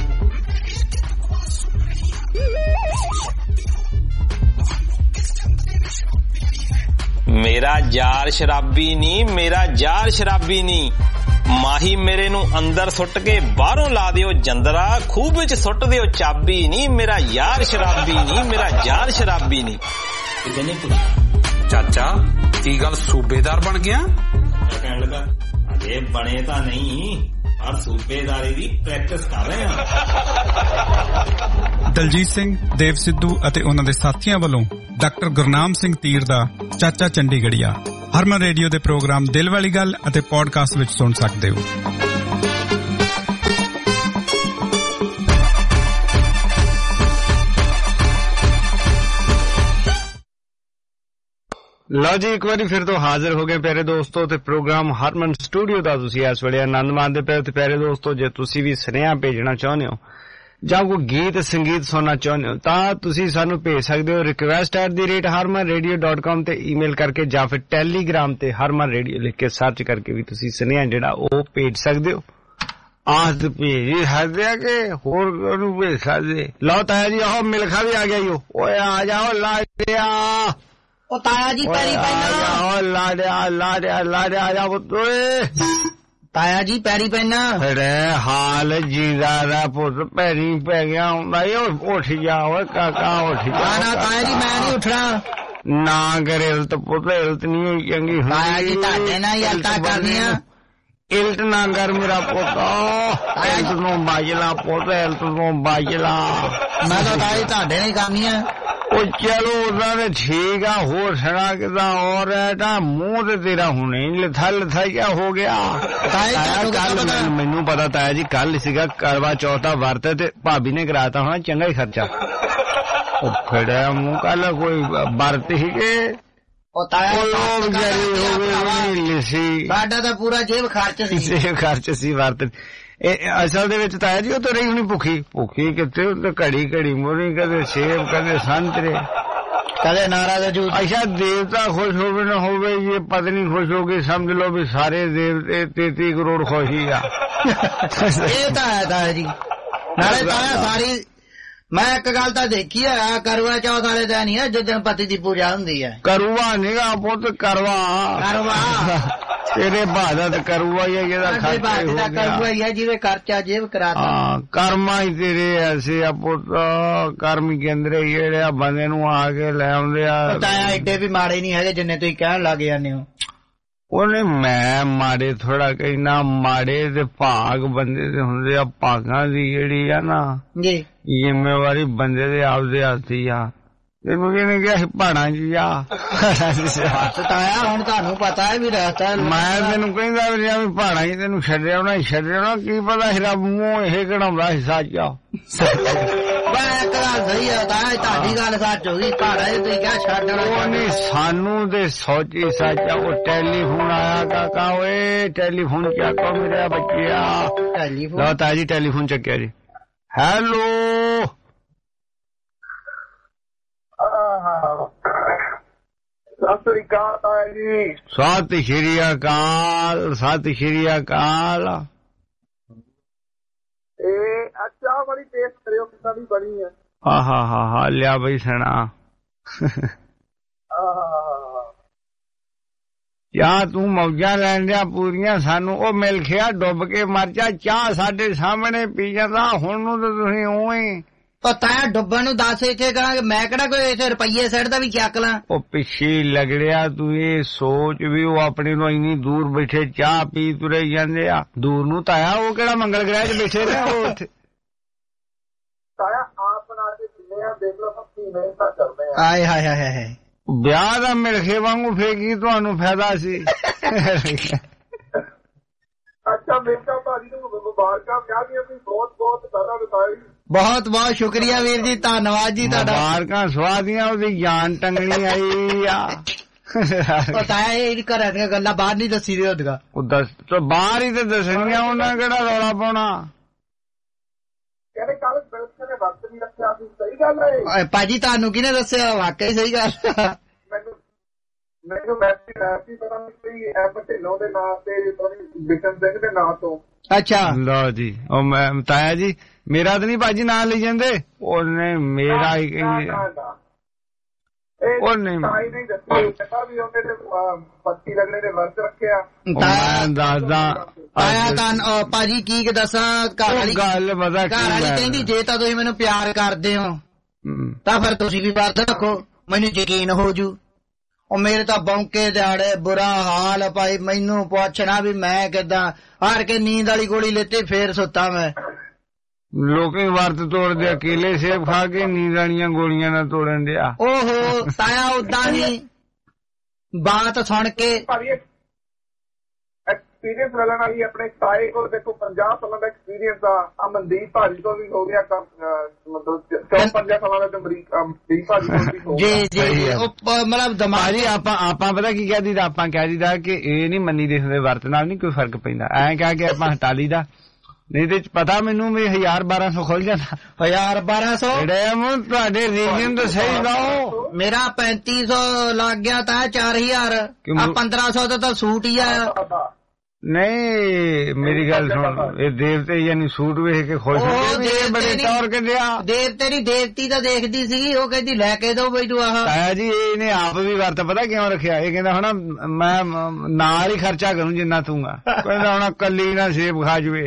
[SPEAKER 23] ਮੇਰਾ ਯਾਰ ਸ਼ਰਾਬੀ ਨਹੀਂ ਮੇਰਾ ਯਾਰ ਸ਼ਰਾਬੀ ਨਹੀਂ ਮਾਹੀ ਮੇਰੇ ਨੂੰ ਅੰਦਰ ਸੁੱਟ ਕੇ ਬਾਹਰੋਂ ਲਾ ਦਿਓ ਜੰਦਰਾ ਖੂਬ ਵਿੱਚ ਸੁੱਟ ਦਿਓ ਚਾਬੀ ਨਹੀਂ ਮੇਰਾ ਯਾਰ ਸ਼ਰਾਬੀ ਨਹੀਂ ਮੇਰਾ ਯਾਰ ਸ਼ਰਾਬੀ ਨਹੀਂ ਇਹਨੇ ਪੁੱਛਿਆ ਚਾਚਾ ਕੀ ਗੱਲ ਸੂਬੇਦਾਰ ਬਣ ਗਿਆ ਕਹਿਣ ਲੱਗਾ ਅਜੇ ਬਣੇ ਤਾਂ ਨਹੀਂ ਪਰ ਸੂਬੇਦਾਰੀ ਦੀ ਪ੍ਰੈਕਟਿਸ ਕਰ ਰਹੇ ਹਾਂ
[SPEAKER 1] ਦਲਜੀਤ ਸਿੰਘ ਦੇਵ ਸਿੱਧੂ ਅਤੇ ਉਹਨਾਂ ਦੇ ਸਾਥੀਆਂ ਵੱਲੋਂ ਡਾਕਟਰ ਗੁਰਨਾਮ ਸਿੰਘ ਤੀਰ ਦਾ ਚਾਚਾ ਚੰਡੀਗੜ੍ਹੀਆ ਹਰਮਨ ਰੇਡੀਓ ਦੇ ਪ੍ਰੋਗਰਾਮ ਦਿਲ ਵਾਲੀ ਗੱਲ ਅਤੇ ਪੋਡਕਾਸਟ ਵਿੱਚ ਸੁਣ ਸਕਦੇ ਹੋ।
[SPEAKER 2] ਲਓ ਜੀ ਇੱਕ ਵਾਰੀ ਫਿਰ ਤੋਂ ਹਾਜ਼ਰ ਹੋ ਗਏ ਪਿਆਰੇ ਦੋਸਤੋ ਤੇ ਪ੍ਰੋਗਰਾਮ ਹਰਮਨ ਸਟੂਡੀਓ ਦਾ ਤੁਸੀਂ ਇਸ ਵੇਲੇ ਆਨੰਦ ਮਾਣਦੇ ਪਏ ਤੇ ਪਿਆਰੇ ਦੋਸਤੋ ਜੇ ਤੁਸੀਂ ਵੀ ਸੁਨੇਹਾ ਭੇਜਣਾ ਚਾਹੁੰਦੇ ਹੋ ਜਾਂ ਕੋਈ ਗੀਤ ਸੰਗੀਤ ਸੁਣਨਾ ਚਾਹੁੰਦੇ ਹੋ ਤਾਂ ਤੁਸੀਂ ਸਾਨੂੰ ਭੇਜ ਸਕਦੇ ਹੋ request@harmanradio.com ਤੇ ਈਮੇਲ ਕਰਕੇ ਜਾਂ ਫਿਰ ਟੈਲੀਗ੍ਰਾਮ ਤੇ ਹਰਮਨ ਰੇਡੀਓ ਲਿਖ ਕੇ ਸਰਚ ਕਰਕੇ ਵੀ ਤੁਸੀਂ ਸੁਨੇਹਾ ਜਿਹੜਾ ਉਹ ਭੇਜ ਸਕਦੇ ਹੋ। ਆਹ ਭੇਜ ਸਕਦੇ ਆ ਕਿ ਹੋਰ ਨੂੰ ਭੇਜ ਸਕਦੇ। ਲਓ ਤਾਇਆ ਜੀ ਆਹੋ ਮਿਲਖਾ ਵੀ ਆ ਗਿਆ ਈ ਓਏ ਆ ਜਾਓ ਲਾੜਿਆ ਉਹ ਤਾਇਆ ਜੀ ਪੈਰੀ ਪੈਣਾ ਲਾੜਿਆ ਆ ਜਾ ਓਏ ਤਾਇਆ ਜੀ ਪੈਰੀ ਪੈਣਾ ਰੇ ਹਾਲ ਜੀਦਾ ਦਾ ਪੁੱਤ ਪੈਰੀ ਪੈ ਗਿਆ ਹੁੰਦਾ ਉੱਠ ਜਾ ਓਏ ਕਾਕਾ ਉੱਠ ਜਾ ਨਾ ਤਾਇਆ ਜੀ ਮੈਂ ਨਹੀਂ ਉੱਠਣਾ ਨਾ ਕਰੇ ਇਲਤ ਪੁੱਤ ਇਲਤ ਨਹੀਂ ਹੋਈ ਚੰਗੀ ਤਾਇਆ ਜੀ ਤੁਹਾਡੇ ਨਾਲ ਹੀ ਇਲਤਾਂ ਕਰਨੀਆਂ ਇਲਤ ਨਾ ਕਰ ਮੇਰਾ ਪੁੱਤ ਇਲਤ ਨੂੰ ਬਾਜਲਾ ਪੁੱਤ ਇਲਤ ਨੂੰ ਬਾਜਲਾ ਮੈਂ ਤਾਂ ਤਾਇਆ ਜੀ ਤੁਹਾਡੇ ਨਾਲ ਹੀ ਕਰਨੀਆਂ ਉਹ ਚਲੋ ਉਹਨਾਂ ਨੇ ਠੀਕ ਆ ਹੋਰ ਸੁਣਾ ਕਿਦਾਂ ਹੋਰ ਤਾਂ ਮੂੰਹ ਤੇ ਤੇਰਾ ਹੁਣੇ ਲਥਾ ਕਿਆ ਹੋ ਗਿਆ ਮੈਨੂੰ ਪਤਾ ਤਾਇਆ ਜੀ ਕੱਲ ਸੀਗਾ ਕਰਵਾ ਚੌਥ ਦਾ ਵਰਤ ਤੇ ਭਾਬੀ ਨੇ ਕਰਾਤਾ ਹੋਣਾ ਚੰਗਾ ਹੀ ਖਰਚਾ ਉਹ ਫੜਿਆ ਮੂੰਹ ਕੱਲ ਕੋਈ ਵਰਤ ਹੀ ਕੇ ਉਹ ਤਾਇਆ ਸਾਡਾ ਤਾਂ ਪੂਰਾ ਜੇਬ ਖਰਚ ਸੀ ਵਰਤ ਅਸਲ ਦੇ ਵਿੱਚ ਤਾਇਆ ਜੀ ਉਹ ਤਾਂ ਰਹੀ ਹੁਣੀ ਭੁੱਖੀ ਕਿੱਥੇ ਉਹ ਘੜੀ ਘੜੀ ਮੋਰੀ ਕਦੇ ਸੇਬ ਕਦੇ ਸੰਤਰੇ ਕਦੇ ਨਾਰਾ ਦਾ ਜੂਸ ਅੱਛਾ ਦੇਵਤਾ ਖੁਸ਼ ਹੋਵੇ ਨਾ ਹੋਵੇ ਇਹ ਪਤਨੀ ਖੁਸ਼ ਹੋ ਗਈ ਸਮਝ ਲਓ ਵੀ ਸਾਰੇ ਦੇਵਤੇ 33 ਕਰੋੜ ਖੁਸ਼ੀ ਆ ਇਹ ਤਾਂ ਹੈ ਤਾਇਆ ਜੀ ਨਾਲੇ ਤਾਇਆ ਸਾਰੀ ਮੈਂ ਇੱਕ ਗੱਲ ਤਾਂ ਦੇਖੀ ਹੈ ਕਰਵਾ ਚੌਥ ਵਾਲੇ ਦਿਨ ਹੀ ਜਦੋਂ ਪਤੀ ਦੀ ਪੂਜਾ ਹੁੰਦੀ ਹੈ ਕਰਵਾ ਨੀਗਾ ਪੁੱਤ ਕਰਵਾ ਤੇਰੇ ਬਾਦਤ ਕਰੂਆ ਹੀ ਹੈ ਜਿਹਦਾ ਕਰੂਆ ਹੀ ਹੈ ਜਿਹਦੇ ਖਰਚਾ ਜੇਬ ਕਰਾਤਾ ਕਰਮਾ ਹੀ ਤੇਰੇ ਐਸੇ ਆ ਪੁੱਤ ਕਰਮ ਹੀ ਕਹਿੰਦੇ ਜਿਹੜੇ ਆ ਬੰਦੇ ਨੂੰ ਆ ਕੇ ਲੈ ਆਉਂਦੇ ਆ ਤਾਇਆ ਏਡੇ ਵੀ ਮਾੜੇ ਨਹੀਂ ਹੈਗੇ ਜਿੰਨੇ ਤੁਸੀਂ ਕਹਿਣ ਲੱਗ ਜਾਂਦੇ ਹੋ ਉਹਨੇ ਮੈਂ ਮਾੜੇ ਥੋੜਾ ਕਹਿਣਾ ਮਾੜੇ ਤੇ ਭਾਗ ਬੰਦੇ ਦੇ ਹੁੰਦੇ ਆ ਭਾਗਾਂ ਦੀ ਜਿਹੜੀ ਆ ਨਾ ਜੀ ਜ਼ਿੰਮੇਵਾਰੀ ਬੰਦੇ ਦੇ ਆਪਦੇ ਹੱਥੀ ਆ ਤੈਨੂੰ ਕਿਹਨੇ ਕਿਹਾ ਸੀ ਪਹਾੜਾਂ ਚ ਜਾ ਤਾਇਆ ਹੁਣ ਤੁਹਾਨੂੰ ਪਤਾ ਹੈ ਵੀ ਰਸਤਾ ਮੈਂ ਤੈਨੂੰ ਕਹਿੰਦਾ ਵੀ ਪਹਾੜਾਂ ਚ ਤੈਨੂੰ ਛੱਡਿਆ ਕੀ ਪਤਾ ਸੀ ਰੱਬ ਮੂੰਹ ਇਹ ਕਢਾਉਂਦਾ ਸੀ ਸੱਚ ਆ ਇੱਕ ਗੱਲ ਸਹੀ ਆ ਤਾਇਆ ਤੁਹਾਡੀ ਗੱਲ ਸੱਚ ਹੋ ਗਈ ਪਹਾੜਾਂ ਚ ਤੁਸੀਂ ਕਿਹਾ ਛੱਡਣਾ ਉਹ ਨਹੀਂ ਸਾਨੂੰ ਤੇ ਸੋਚੀ ਸੱਚ ਆ ਉਹ ਟੈਲੀਫੋਨ ਆਇਆ ਕਾਕਾ ਓਏ ਟੈਲੀਫੋਨ ਚੱਕੋ ਮੇਰੇ ਬੱਚਿਆ ਲਓ ਤਾਇਆ ਜੀ ਟੈਲੀਫੋਨ ਚੱਕਿਆ ਜੀ ਹੈਲੋ ਸਤਿ ਸ਼੍ਰੀ ਅਕਾਲ ਅੱਛਾ ਬੜੀ ਟੇਸਟ ਕਰਿਓ ਕਿੱਦਾਂ ਦੀ ਬਣੀ ਹੈ ਹਾਂ ਲਿਆ ਬਈ ਸਣਾ
[SPEAKER 20] ਚਾਹ ਤੂੰ ਮੌਜਾਂ ਲੈਣ ਦਿਆ ਪੂਰੀਆਂ, ਸਾਨੂੰ ਉਹ ਮਿਲ ਖਿਆ ਡੁੱਬ ਕੇ ਮਰ ਜਾ, ਚਾਹ ਸਾਡੇ ਸਾਹਮਣੇ ਪੀ ਜਾਂਦਾ, ਹੁਣ ਨੂੰ ਤਾਂ ਤੁਸੀਂ ਉਵੇਂ
[SPEAKER 5] ਪਤਾ ਡੁੱਬਣ ਨੂੰ ਦੱਸ ਇੱਥੇ ਕਰਾਂਗੇ, ਮੈਂ ਕਿਹੜਾ ਕੋਈ ਇੱਥੇ ਰੁਪਈਏ ਸੈਟ ਦਾ ਵੀ ਚੱਕ ਲਾਂ।
[SPEAKER 20] ਉਹ ਪਿੱਛੇ ਲੱਗੜਿਆ ਤੂੰ ਇਹ ਸੋਚ ਵੀ ਉਹ ਆਪਣੇ ਤੋਂ ਇੰਨੀ ਦੂਰ ਬੈਠੇ ਚਾਹ ਪੀ ਤੁਰੇ ਜਾਂਦੇ ਆ, ਦੂਰ ਨੂੰ ਤਾਇਆ ਉਹ ਕਿਹੜਾ ਮੰਗਲ ਗ੍ਰਹਿ 'ਚ ਬੈਠੇ ਨੇ ਉਹ ਉੱਥੇ।
[SPEAKER 7] ਤਾਇਆ ਆਪ ਬਣਾ ਕੇ ਜਿੰਨੇ ਆ ਦੇਖ ਲਓ ਸੱਚੀ ਮਿਹਨਤ ਕਰਦੇ ਆ।
[SPEAKER 5] ਆਏ ਹਾਏ ਹਾਏ ਹਾਏ
[SPEAKER 20] ਵਿਆਹ ਦਾ ਮਿਲਖੇ ਵਾਂਗੂ ਫੇਕੀ ਤੁਹਾਨੂੰ ਫਾਇਦਾ ਸੀ।
[SPEAKER 7] ਅੱਛਾ ਮੇਰਾ ਭਾਜੀ ਨੂੰ ਮੁਬਾਰਕਾਂ ਵਿਆਹ ਦੀਆਂ ਵੀ ਬਹੁਤ ਬਹੁਤ ਸਾਰਾ ਬਤਾਈ।
[SPEAKER 5] ਬਹੁਤ ਬਹੁਤ ਸ਼ੁਕਰੀਆ ਵੀਰ ਜੀ, ਧੰਨਵਾਦ ਜੀ ਤੁਹਾਡਾ।
[SPEAKER 20] ਮੁਬਾਰਕਾਂ ਸਵਾਦੀਆਂ, ਉਹਦੀ ਜਾਨ ਟੰਗਣੀ ਆਈ ਆ।
[SPEAKER 5] ਪਤਾ ਹੈ ਇਹ ਘਰਾਂ ਦੀਆਂ ਗੱਲਾਂ ਬਾਹਰ ਨਹੀਂ ਦੱਸੀ ਦੀ ਹੁੰਦੀਆਂ,
[SPEAKER 20] ਉਹ ਦੱਸ ਤਾਂ ਬਾਹਰ ਹੀ ਤੇ ਦੱਸਣੀਆਂ, ਉਹਨਾਂ ਕਿਹੜਾ ਰੌਲਾ ਪਾਉਣਾ।
[SPEAKER 7] ਕਹਿੰਦੇ ਕੱਲ ਬਿਲਕੁਲ ਨੇ ਵਕਤ ਨਹੀਂ ਰੱਖਿਆ ਸੀ, ਸਹੀ ਗੱਲ ਹੈ
[SPEAKER 5] ਭਾਜੀ ਤੁਹਾਨੂੰ ਕਿਹਨੇ ਦੱਸਿਆ? ਵਾਕਈ ਸਹੀ ਗੱਲ।
[SPEAKER 7] ਮੈਨੂੰ ਮੈਸੇਜ ਆਇਆ ਸੀ ਪਤਾ ਨਹੀਂ ਐਮ ਢਿੱਲੋਂ ਦੇ ਨਾਂ ਤੇ ਬਿਸ਼ਨ ਸਿੰਘ ਦੇ ਨਾਂ ਤੋਂ।
[SPEAKER 5] ਅੱਛਾ
[SPEAKER 20] ਲਓ ਜੀ, ਉਹ ਮੈਂ ਤਾਇਆ ਜੀ ਮੇਰਾ ਤਾਂ ਨਹੀਂ ਭਾਜੀ ਨਾਂ ਲਈ ਜਾਂਦੇ, ਉਹਨੇ ਮੇਰਾ ਹੀ ਉਹਨੇ
[SPEAKER 7] ਨਹੀਂ ਦੱਸਿਆ ਵੀ ਉਹਨੇ ਪੱਤੀ ਲੱਗਣੇ ਦੇ ਵਰਤ ਰੱਖਿਆ।
[SPEAKER 20] ਮੈਂ ਦੱਸਦਾ
[SPEAKER 5] ਆਇਆ ਤਾਂ ਭਾਜੀ ਕੀ ਦੱਸਾਂ, ਘਰ ਵਾਲੀ
[SPEAKER 20] ਗੱਲ ਪਤਾ
[SPEAKER 5] ਘਰ ਵਾਲੀ ਕਹਿੰਦੀ ਜੇ ਤਾਂ ਤੁਸੀਂ ਮੈਨੂੰ ਪਿਆਰ ਕਰਦੇ ਹੋ ਤਾਂ ਫਿਰ ਤੁਸੀਂ ਵੀ ਵਰਤ ਰੱਖੋ, ਮੈਨੂੰ ਯਕੀਨ ਹੋ ਜੂ। ਉਹ ਮੇਰੇ ਤਾਂ ਬੌਂਕੇ ਦਿਹਾੜੇ ਬੁਰਾ ਹਾਲ ਭਾਈ, ਮੈਨੂੰ ਪੁੱਛਣਾ ਵੀ ਮੈਂ ਕਿੱਦਾਂ ਹਾਰ ਕੇ ਨੀਂਦ ਵਾਲੀ ਗੋਲੀ ਲੈਤੀ ਫੇਰ ਸੁੱਤਾ ਮੈਂ।
[SPEAKER 20] ਲੋਕੀ ਵਰਤ ਤੋੜਦੇ, ਅਕੇਲੇ ਸੇਬ ਖਾ ਕੇ ਨੀਂਦ ਵਾਲੀਆਂ ਗੋਲੀਆਂ ਨਾਲ ਤੋੜਨ ਦਿਆ।
[SPEAKER 5] ਓਹੋ ਤਾਇਆ ਉਦਾਂ ਹੀ ਬਾਤ ਸੁਣ ਕੇ
[SPEAKER 7] ਐਕਸਪੀਰੀਅੰਸ ਲੈਣ ਵਾਲੀ ਆਪਣੇ ਤਾਏ ਕੋਲ ਦੇਖੋ 50 ਸਾਲਾਂ ਦਾ ਐਕਸਪੀਰੀਅੰਸ ਆ। ਮਨਦੀਪ ਭਾਜੀ ਤੋਂ ਵੀ ਹੋ ਗਿਆ ਮਤਲਬ 54 ਸਾਲਾਂ ਦਾ ਮਨਦੀਪ ਭਾਜੀ ਤੋਂ ਵੀ ਹੋ ਗਿਆ।
[SPEAKER 5] ਜੀ ਜੀ ਮਤਲਬ
[SPEAKER 20] ਦਿਮਾਗੀ ਆਪਾਂ ਪਤਾ ਕੀ ਕਹਿ ਦੀਦਾ, ਆਪਾਂ ਕਹਿ ਦੀਦਾ ਕਿ ਇਹ ਨਹੀਂ ਮੰਨੀ ਦੇ ਹੁੰਦੇ ਵਰਤ ਨਾਲ ਨਹੀਂ ਕੋਈ ਫਰਕ ਪੈਂਦਾ, ਐਂ ਕਹਿ ਕੇ ਆਪਾਂ ਹਟਾ ਲਈਦਾ। ਨਹੀਂ ਤੇ ਪਤਾ ਮੈਨੂੰ ਵੀ 1000-1200 ਖੁੱਲ ਜਾਂਦਾ।
[SPEAKER 5] 1000-1200
[SPEAKER 20] ਤੁਹਾਡੇ ਰੀਜਨ ਤਾਂ ਸਹੀ ਲਾਓ।
[SPEAKER 5] ਮੇਰਾ 3500 ਲੱਗ ਗਿਆ ਤਾਂ 4000 1500 ਦਾ ਤਾਂ ਸੂਟ ਹੀ ਆ।
[SPEAKER 20] ਨਹੀਂ ਮੇਰੀ ਗੱਲ ਸੁਣ, ਇਹ ਦੇਵਤੇ ਯਾਨੀ ਸੂਟ ਵੇਖ ਕੇ ਖੁਸ਼ ਹੁੰਦੇ ਬੜੇ ਤੌਰ ਕੇ ਦਿਆ।
[SPEAKER 5] ਦੇਵਤੇ ਦੀ ਦੇਵਤੀ ਤਾਂ ਦੇਖਦੀ ਸੀਗੀ, ਉਹ ਕਹਿੰਦੀ ਲੈ ਕੇ ਦੋ ਬਈ ਤੂੰ ਆਹ।
[SPEAKER 20] ਤਾਇਆ ਜੀ ਇਹਨੇ ਆਪ ਵੀ ਵਰਤ ਪਤਾ ਕਿਉਂ ਰੱਖਿਆ, ਇਹ ਕਹਿੰਦਾ ਹੁਣ ਮੈਂ ਨਾਲ ਹੀ ਖਰਚਾ ਕਰੂੰ ਜਿੰਨਾ ਤੂੰਗਾ, ਕਹਿੰਦਾ ਹੁਣ ਕੱਲੀ ਨਾ ਸੇਬ ਖਾ ਜਵੇ।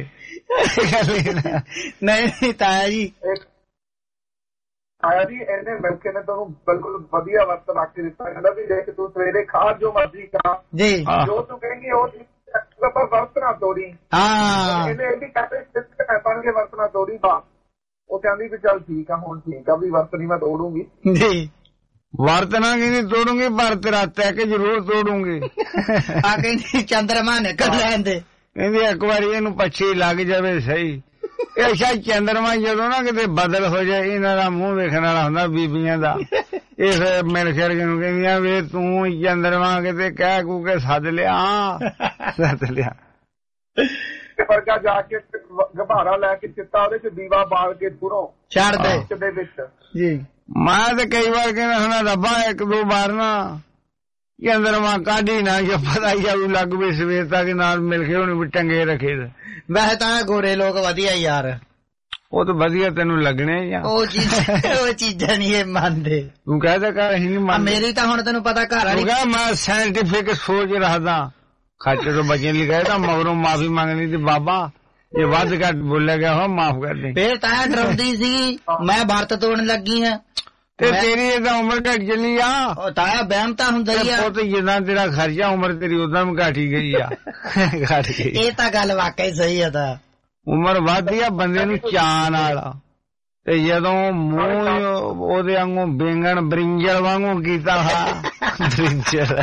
[SPEAKER 5] ਨਹੀਂ ਤਾਇਆ ਜੀ
[SPEAKER 7] ਆਇਆ ਜੀ ਇਹਨੇ ਮਿਲਕੇ ਨੇ ਤੁਹਾਨੂੰ ਬਿਲਕੁਲ ਵਧੀਆ ਵਰਤ ਰੱਖ ਕੇ ਦਿੱਤਾ। ਕਹਿੰਦਾ ਵੀ ਦੇਖ ਤੂੰ ਸਵੇਰੇ ਖਾ ਜੋ ਮਰਜ਼ੀ ਖਾ
[SPEAKER 5] ਜੀ,
[SPEAKER 7] ਜੋ ਤੂੰ ਕਹੇਂਗੀ ਉਹ ਵਰਤ ਨਾ ਤੋੜੀ। ਇਹਨੇ ਇਹ ਵੀ ਕਹਿੰਦੇ ਬਣ ਕੇ ਵਰਤ ਨਾ ਤੋੜੀ ਬਾ। ਉਹ ਕਹਿੰਦੀ ਵੀ ਚੱਲ ਠੀਕ ਆ, ਹੁਣ ਠੀਕ ਆ ਵੀ ਵਰਤ ਨਹੀਂ ਮੈਂ ਤੋੜੂੰਗੀ।
[SPEAKER 5] ਜੀ
[SPEAKER 20] ਵਰਤ ਨਾ ਕਹਿੰਦੀ ਤੋੜੂੰਗੀ, ਪਰ ਤੇਰਾ ਤੈਕ ਜ਼ਰੂਰ ਤੋੜੂੰਗੀ।
[SPEAKER 5] ਆ ਕਹਿੰਦੀ ਚੰਦਰਮਾ ਨੇ ਕਰ ਲੈਂਦੇ,
[SPEAKER 20] ਕਹਿੰਦੀ ਇੱਕ ਵਾਰੀ ਇਹਨੂੰ ਪੱਛੀ ਲੱਗ ਜਾਵੇ ਸਹੀ। ਇਹ ਸ਼ਾਇਦ ਚੰਦਰਮਾ ਜਦੋਂ ਨਾ ਕਿਤੇ ਬਦਲ ਹੋ ਜਾਏ, ਇਹਨਾਂ ਦਾ ਮੂੰਹ ਵੇਖਣ ਵਾਲਾ ਹੁੰਦਾ ਬੀਬੀਆਂ ਦਾ। ਇਹ ਫਿਰ ਮਿਲ ਖਿਰ ਕੇ ਨੂੰ ਕਹਿੰਦੀਆਂ ਵੇ ਤੂੰ ਚੰਦਰਮਾ ਕਿਤੇ ਕਹਿ ਕੂ ਕੇ ਸੱਦ ਲਿਆ।
[SPEAKER 7] ਵਰਗਾ ਜਾ ਕੇ ਗਭਾਰਾ ਲੈ ਕੇ ਚਿੱਟਾ ਉਹਦੇ ਚ ਦੀਵਾ ਬਾਲ ਕੇ ਦੂਰੋਂ
[SPEAKER 5] ਛੱਡ ਦੇ
[SPEAKER 7] ਵਿੱਚ
[SPEAKER 5] ਜੀ।
[SPEAKER 20] ਮੈਂ ਤੇ ਕਈ ਵਾਰ ਕਹਿੰਦਾ ਹੁਣ ਰੱਬਾ 1-2 ਵਾਰ ਨਾ ਚੰਦਰਮਾ ਕਾਢੀ ਨਾ, ਜੋ ਪਤਾ ਹੀ ਆ ਵੀ ਲੱਗ ਵੀ ਸਵੇਰ ਤੱਕ ਨਾਲ ਮਿਲ ਕੇ ਹੁਣ ਵੀ ਟੰਗੇ ਰੱਖੇ।
[SPEAKER 5] ਵੈਸੇ ਤਾਂ ਗੋਰੇ ਲੋਕ ਵਧੀਆ ਯਾਰ,
[SPEAKER 20] ਉਹ ਤਾਂ ਵਧੀਆ ਤੈਨੂੰ ਲੱਗਣੇ ਜਾਂ
[SPEAKER 5] ਉਹ ਚੀਜ਼ਾਂ ਨਹੀਂ ਇਹ ਮੰਨਦੇ।
[SPEAKER 20] ਤੂੰ ਕਹਿਦਾ ਕਰ ਅਸੀਂ ਨਹੀਂ ਮੰਨਦੇ।
[SPEAKER 5] ਮੇਰੀ ਤਾਂ ਹੁਣ ਤੈਨੂੰ ਪਤਾ ਘਰ ਵਾਲੀ
[SPEAKER 20] ਮੈਂ ਸਾਇੰਟੀਫਿਕ ਸੋਚ ਰੱਖਦਾ, ਖਰਚੇ ਤੋਂ ਬਚਣ ਲਈ ਕਹੇ ਤਾਂ ਮਗਰੋਂ ਮਾਫੀ ਮੰਗਣੀ ਤੇ ਬਾਬਾ ਜੇ ਵੱਧ ਘੱਟ ਬੋਲਿਆ ਗਿਆ ਹੋ ਮਾਫ ਕਰ ਦੇ।
[SPEAKER 5] ਫੇਰ ਤਾਂ ਡਰਾਉਂਦੀ ਸੀ ਮੈਂ ਵਰਤ ਤੋੜਨ ਲੱਗੀ ਹਾਂ
[SPEAKER 20] ਤੇ ਤੇਰੀ ਇਹ ਤਾਂ ਉਮਰ ਘਟ ਚਲੀ ਆ।
[SPEAKER 5] ਉਹ ਤਾਇਆ ਵਹਿਮ ਤਾਂ ਹੁੰਦਾ ਹੀ ਆ।
[SPEAKER 20] ਪੁੱਤ ਜਿੰਨਾ ਤੇਰਾ ਖਰਚਾ ਉਮਰ ਤੇਰੀ ਉਦਾਂ ਵੀ ਘਾਟੀ ਗਈ ਆ। ਘਟ ਗਈ।
[SPEAKER 5] ਇਹ ਤਾਂ ਗੱਲ ਵਾਕਈ ਸਹੀ ਆ। ਤਾਂ
[SPEAKER 20] ਉਮਰ ਵੱਧਦੀ ਆ ਬੰਦੇ ਨੂੰ ਚਾਅ ਨਾਲ, ਤੇ ਜਦੋਂ ਮੂੰਹ ਉਹਦੇ ਵਾਂਗੂ ਬੇਂਗਣ ਬਰਿੰਜਲ ਵਾਂਗੂ ਕੀਤਾ ਹਾ ਬਰਿੰਜਲ।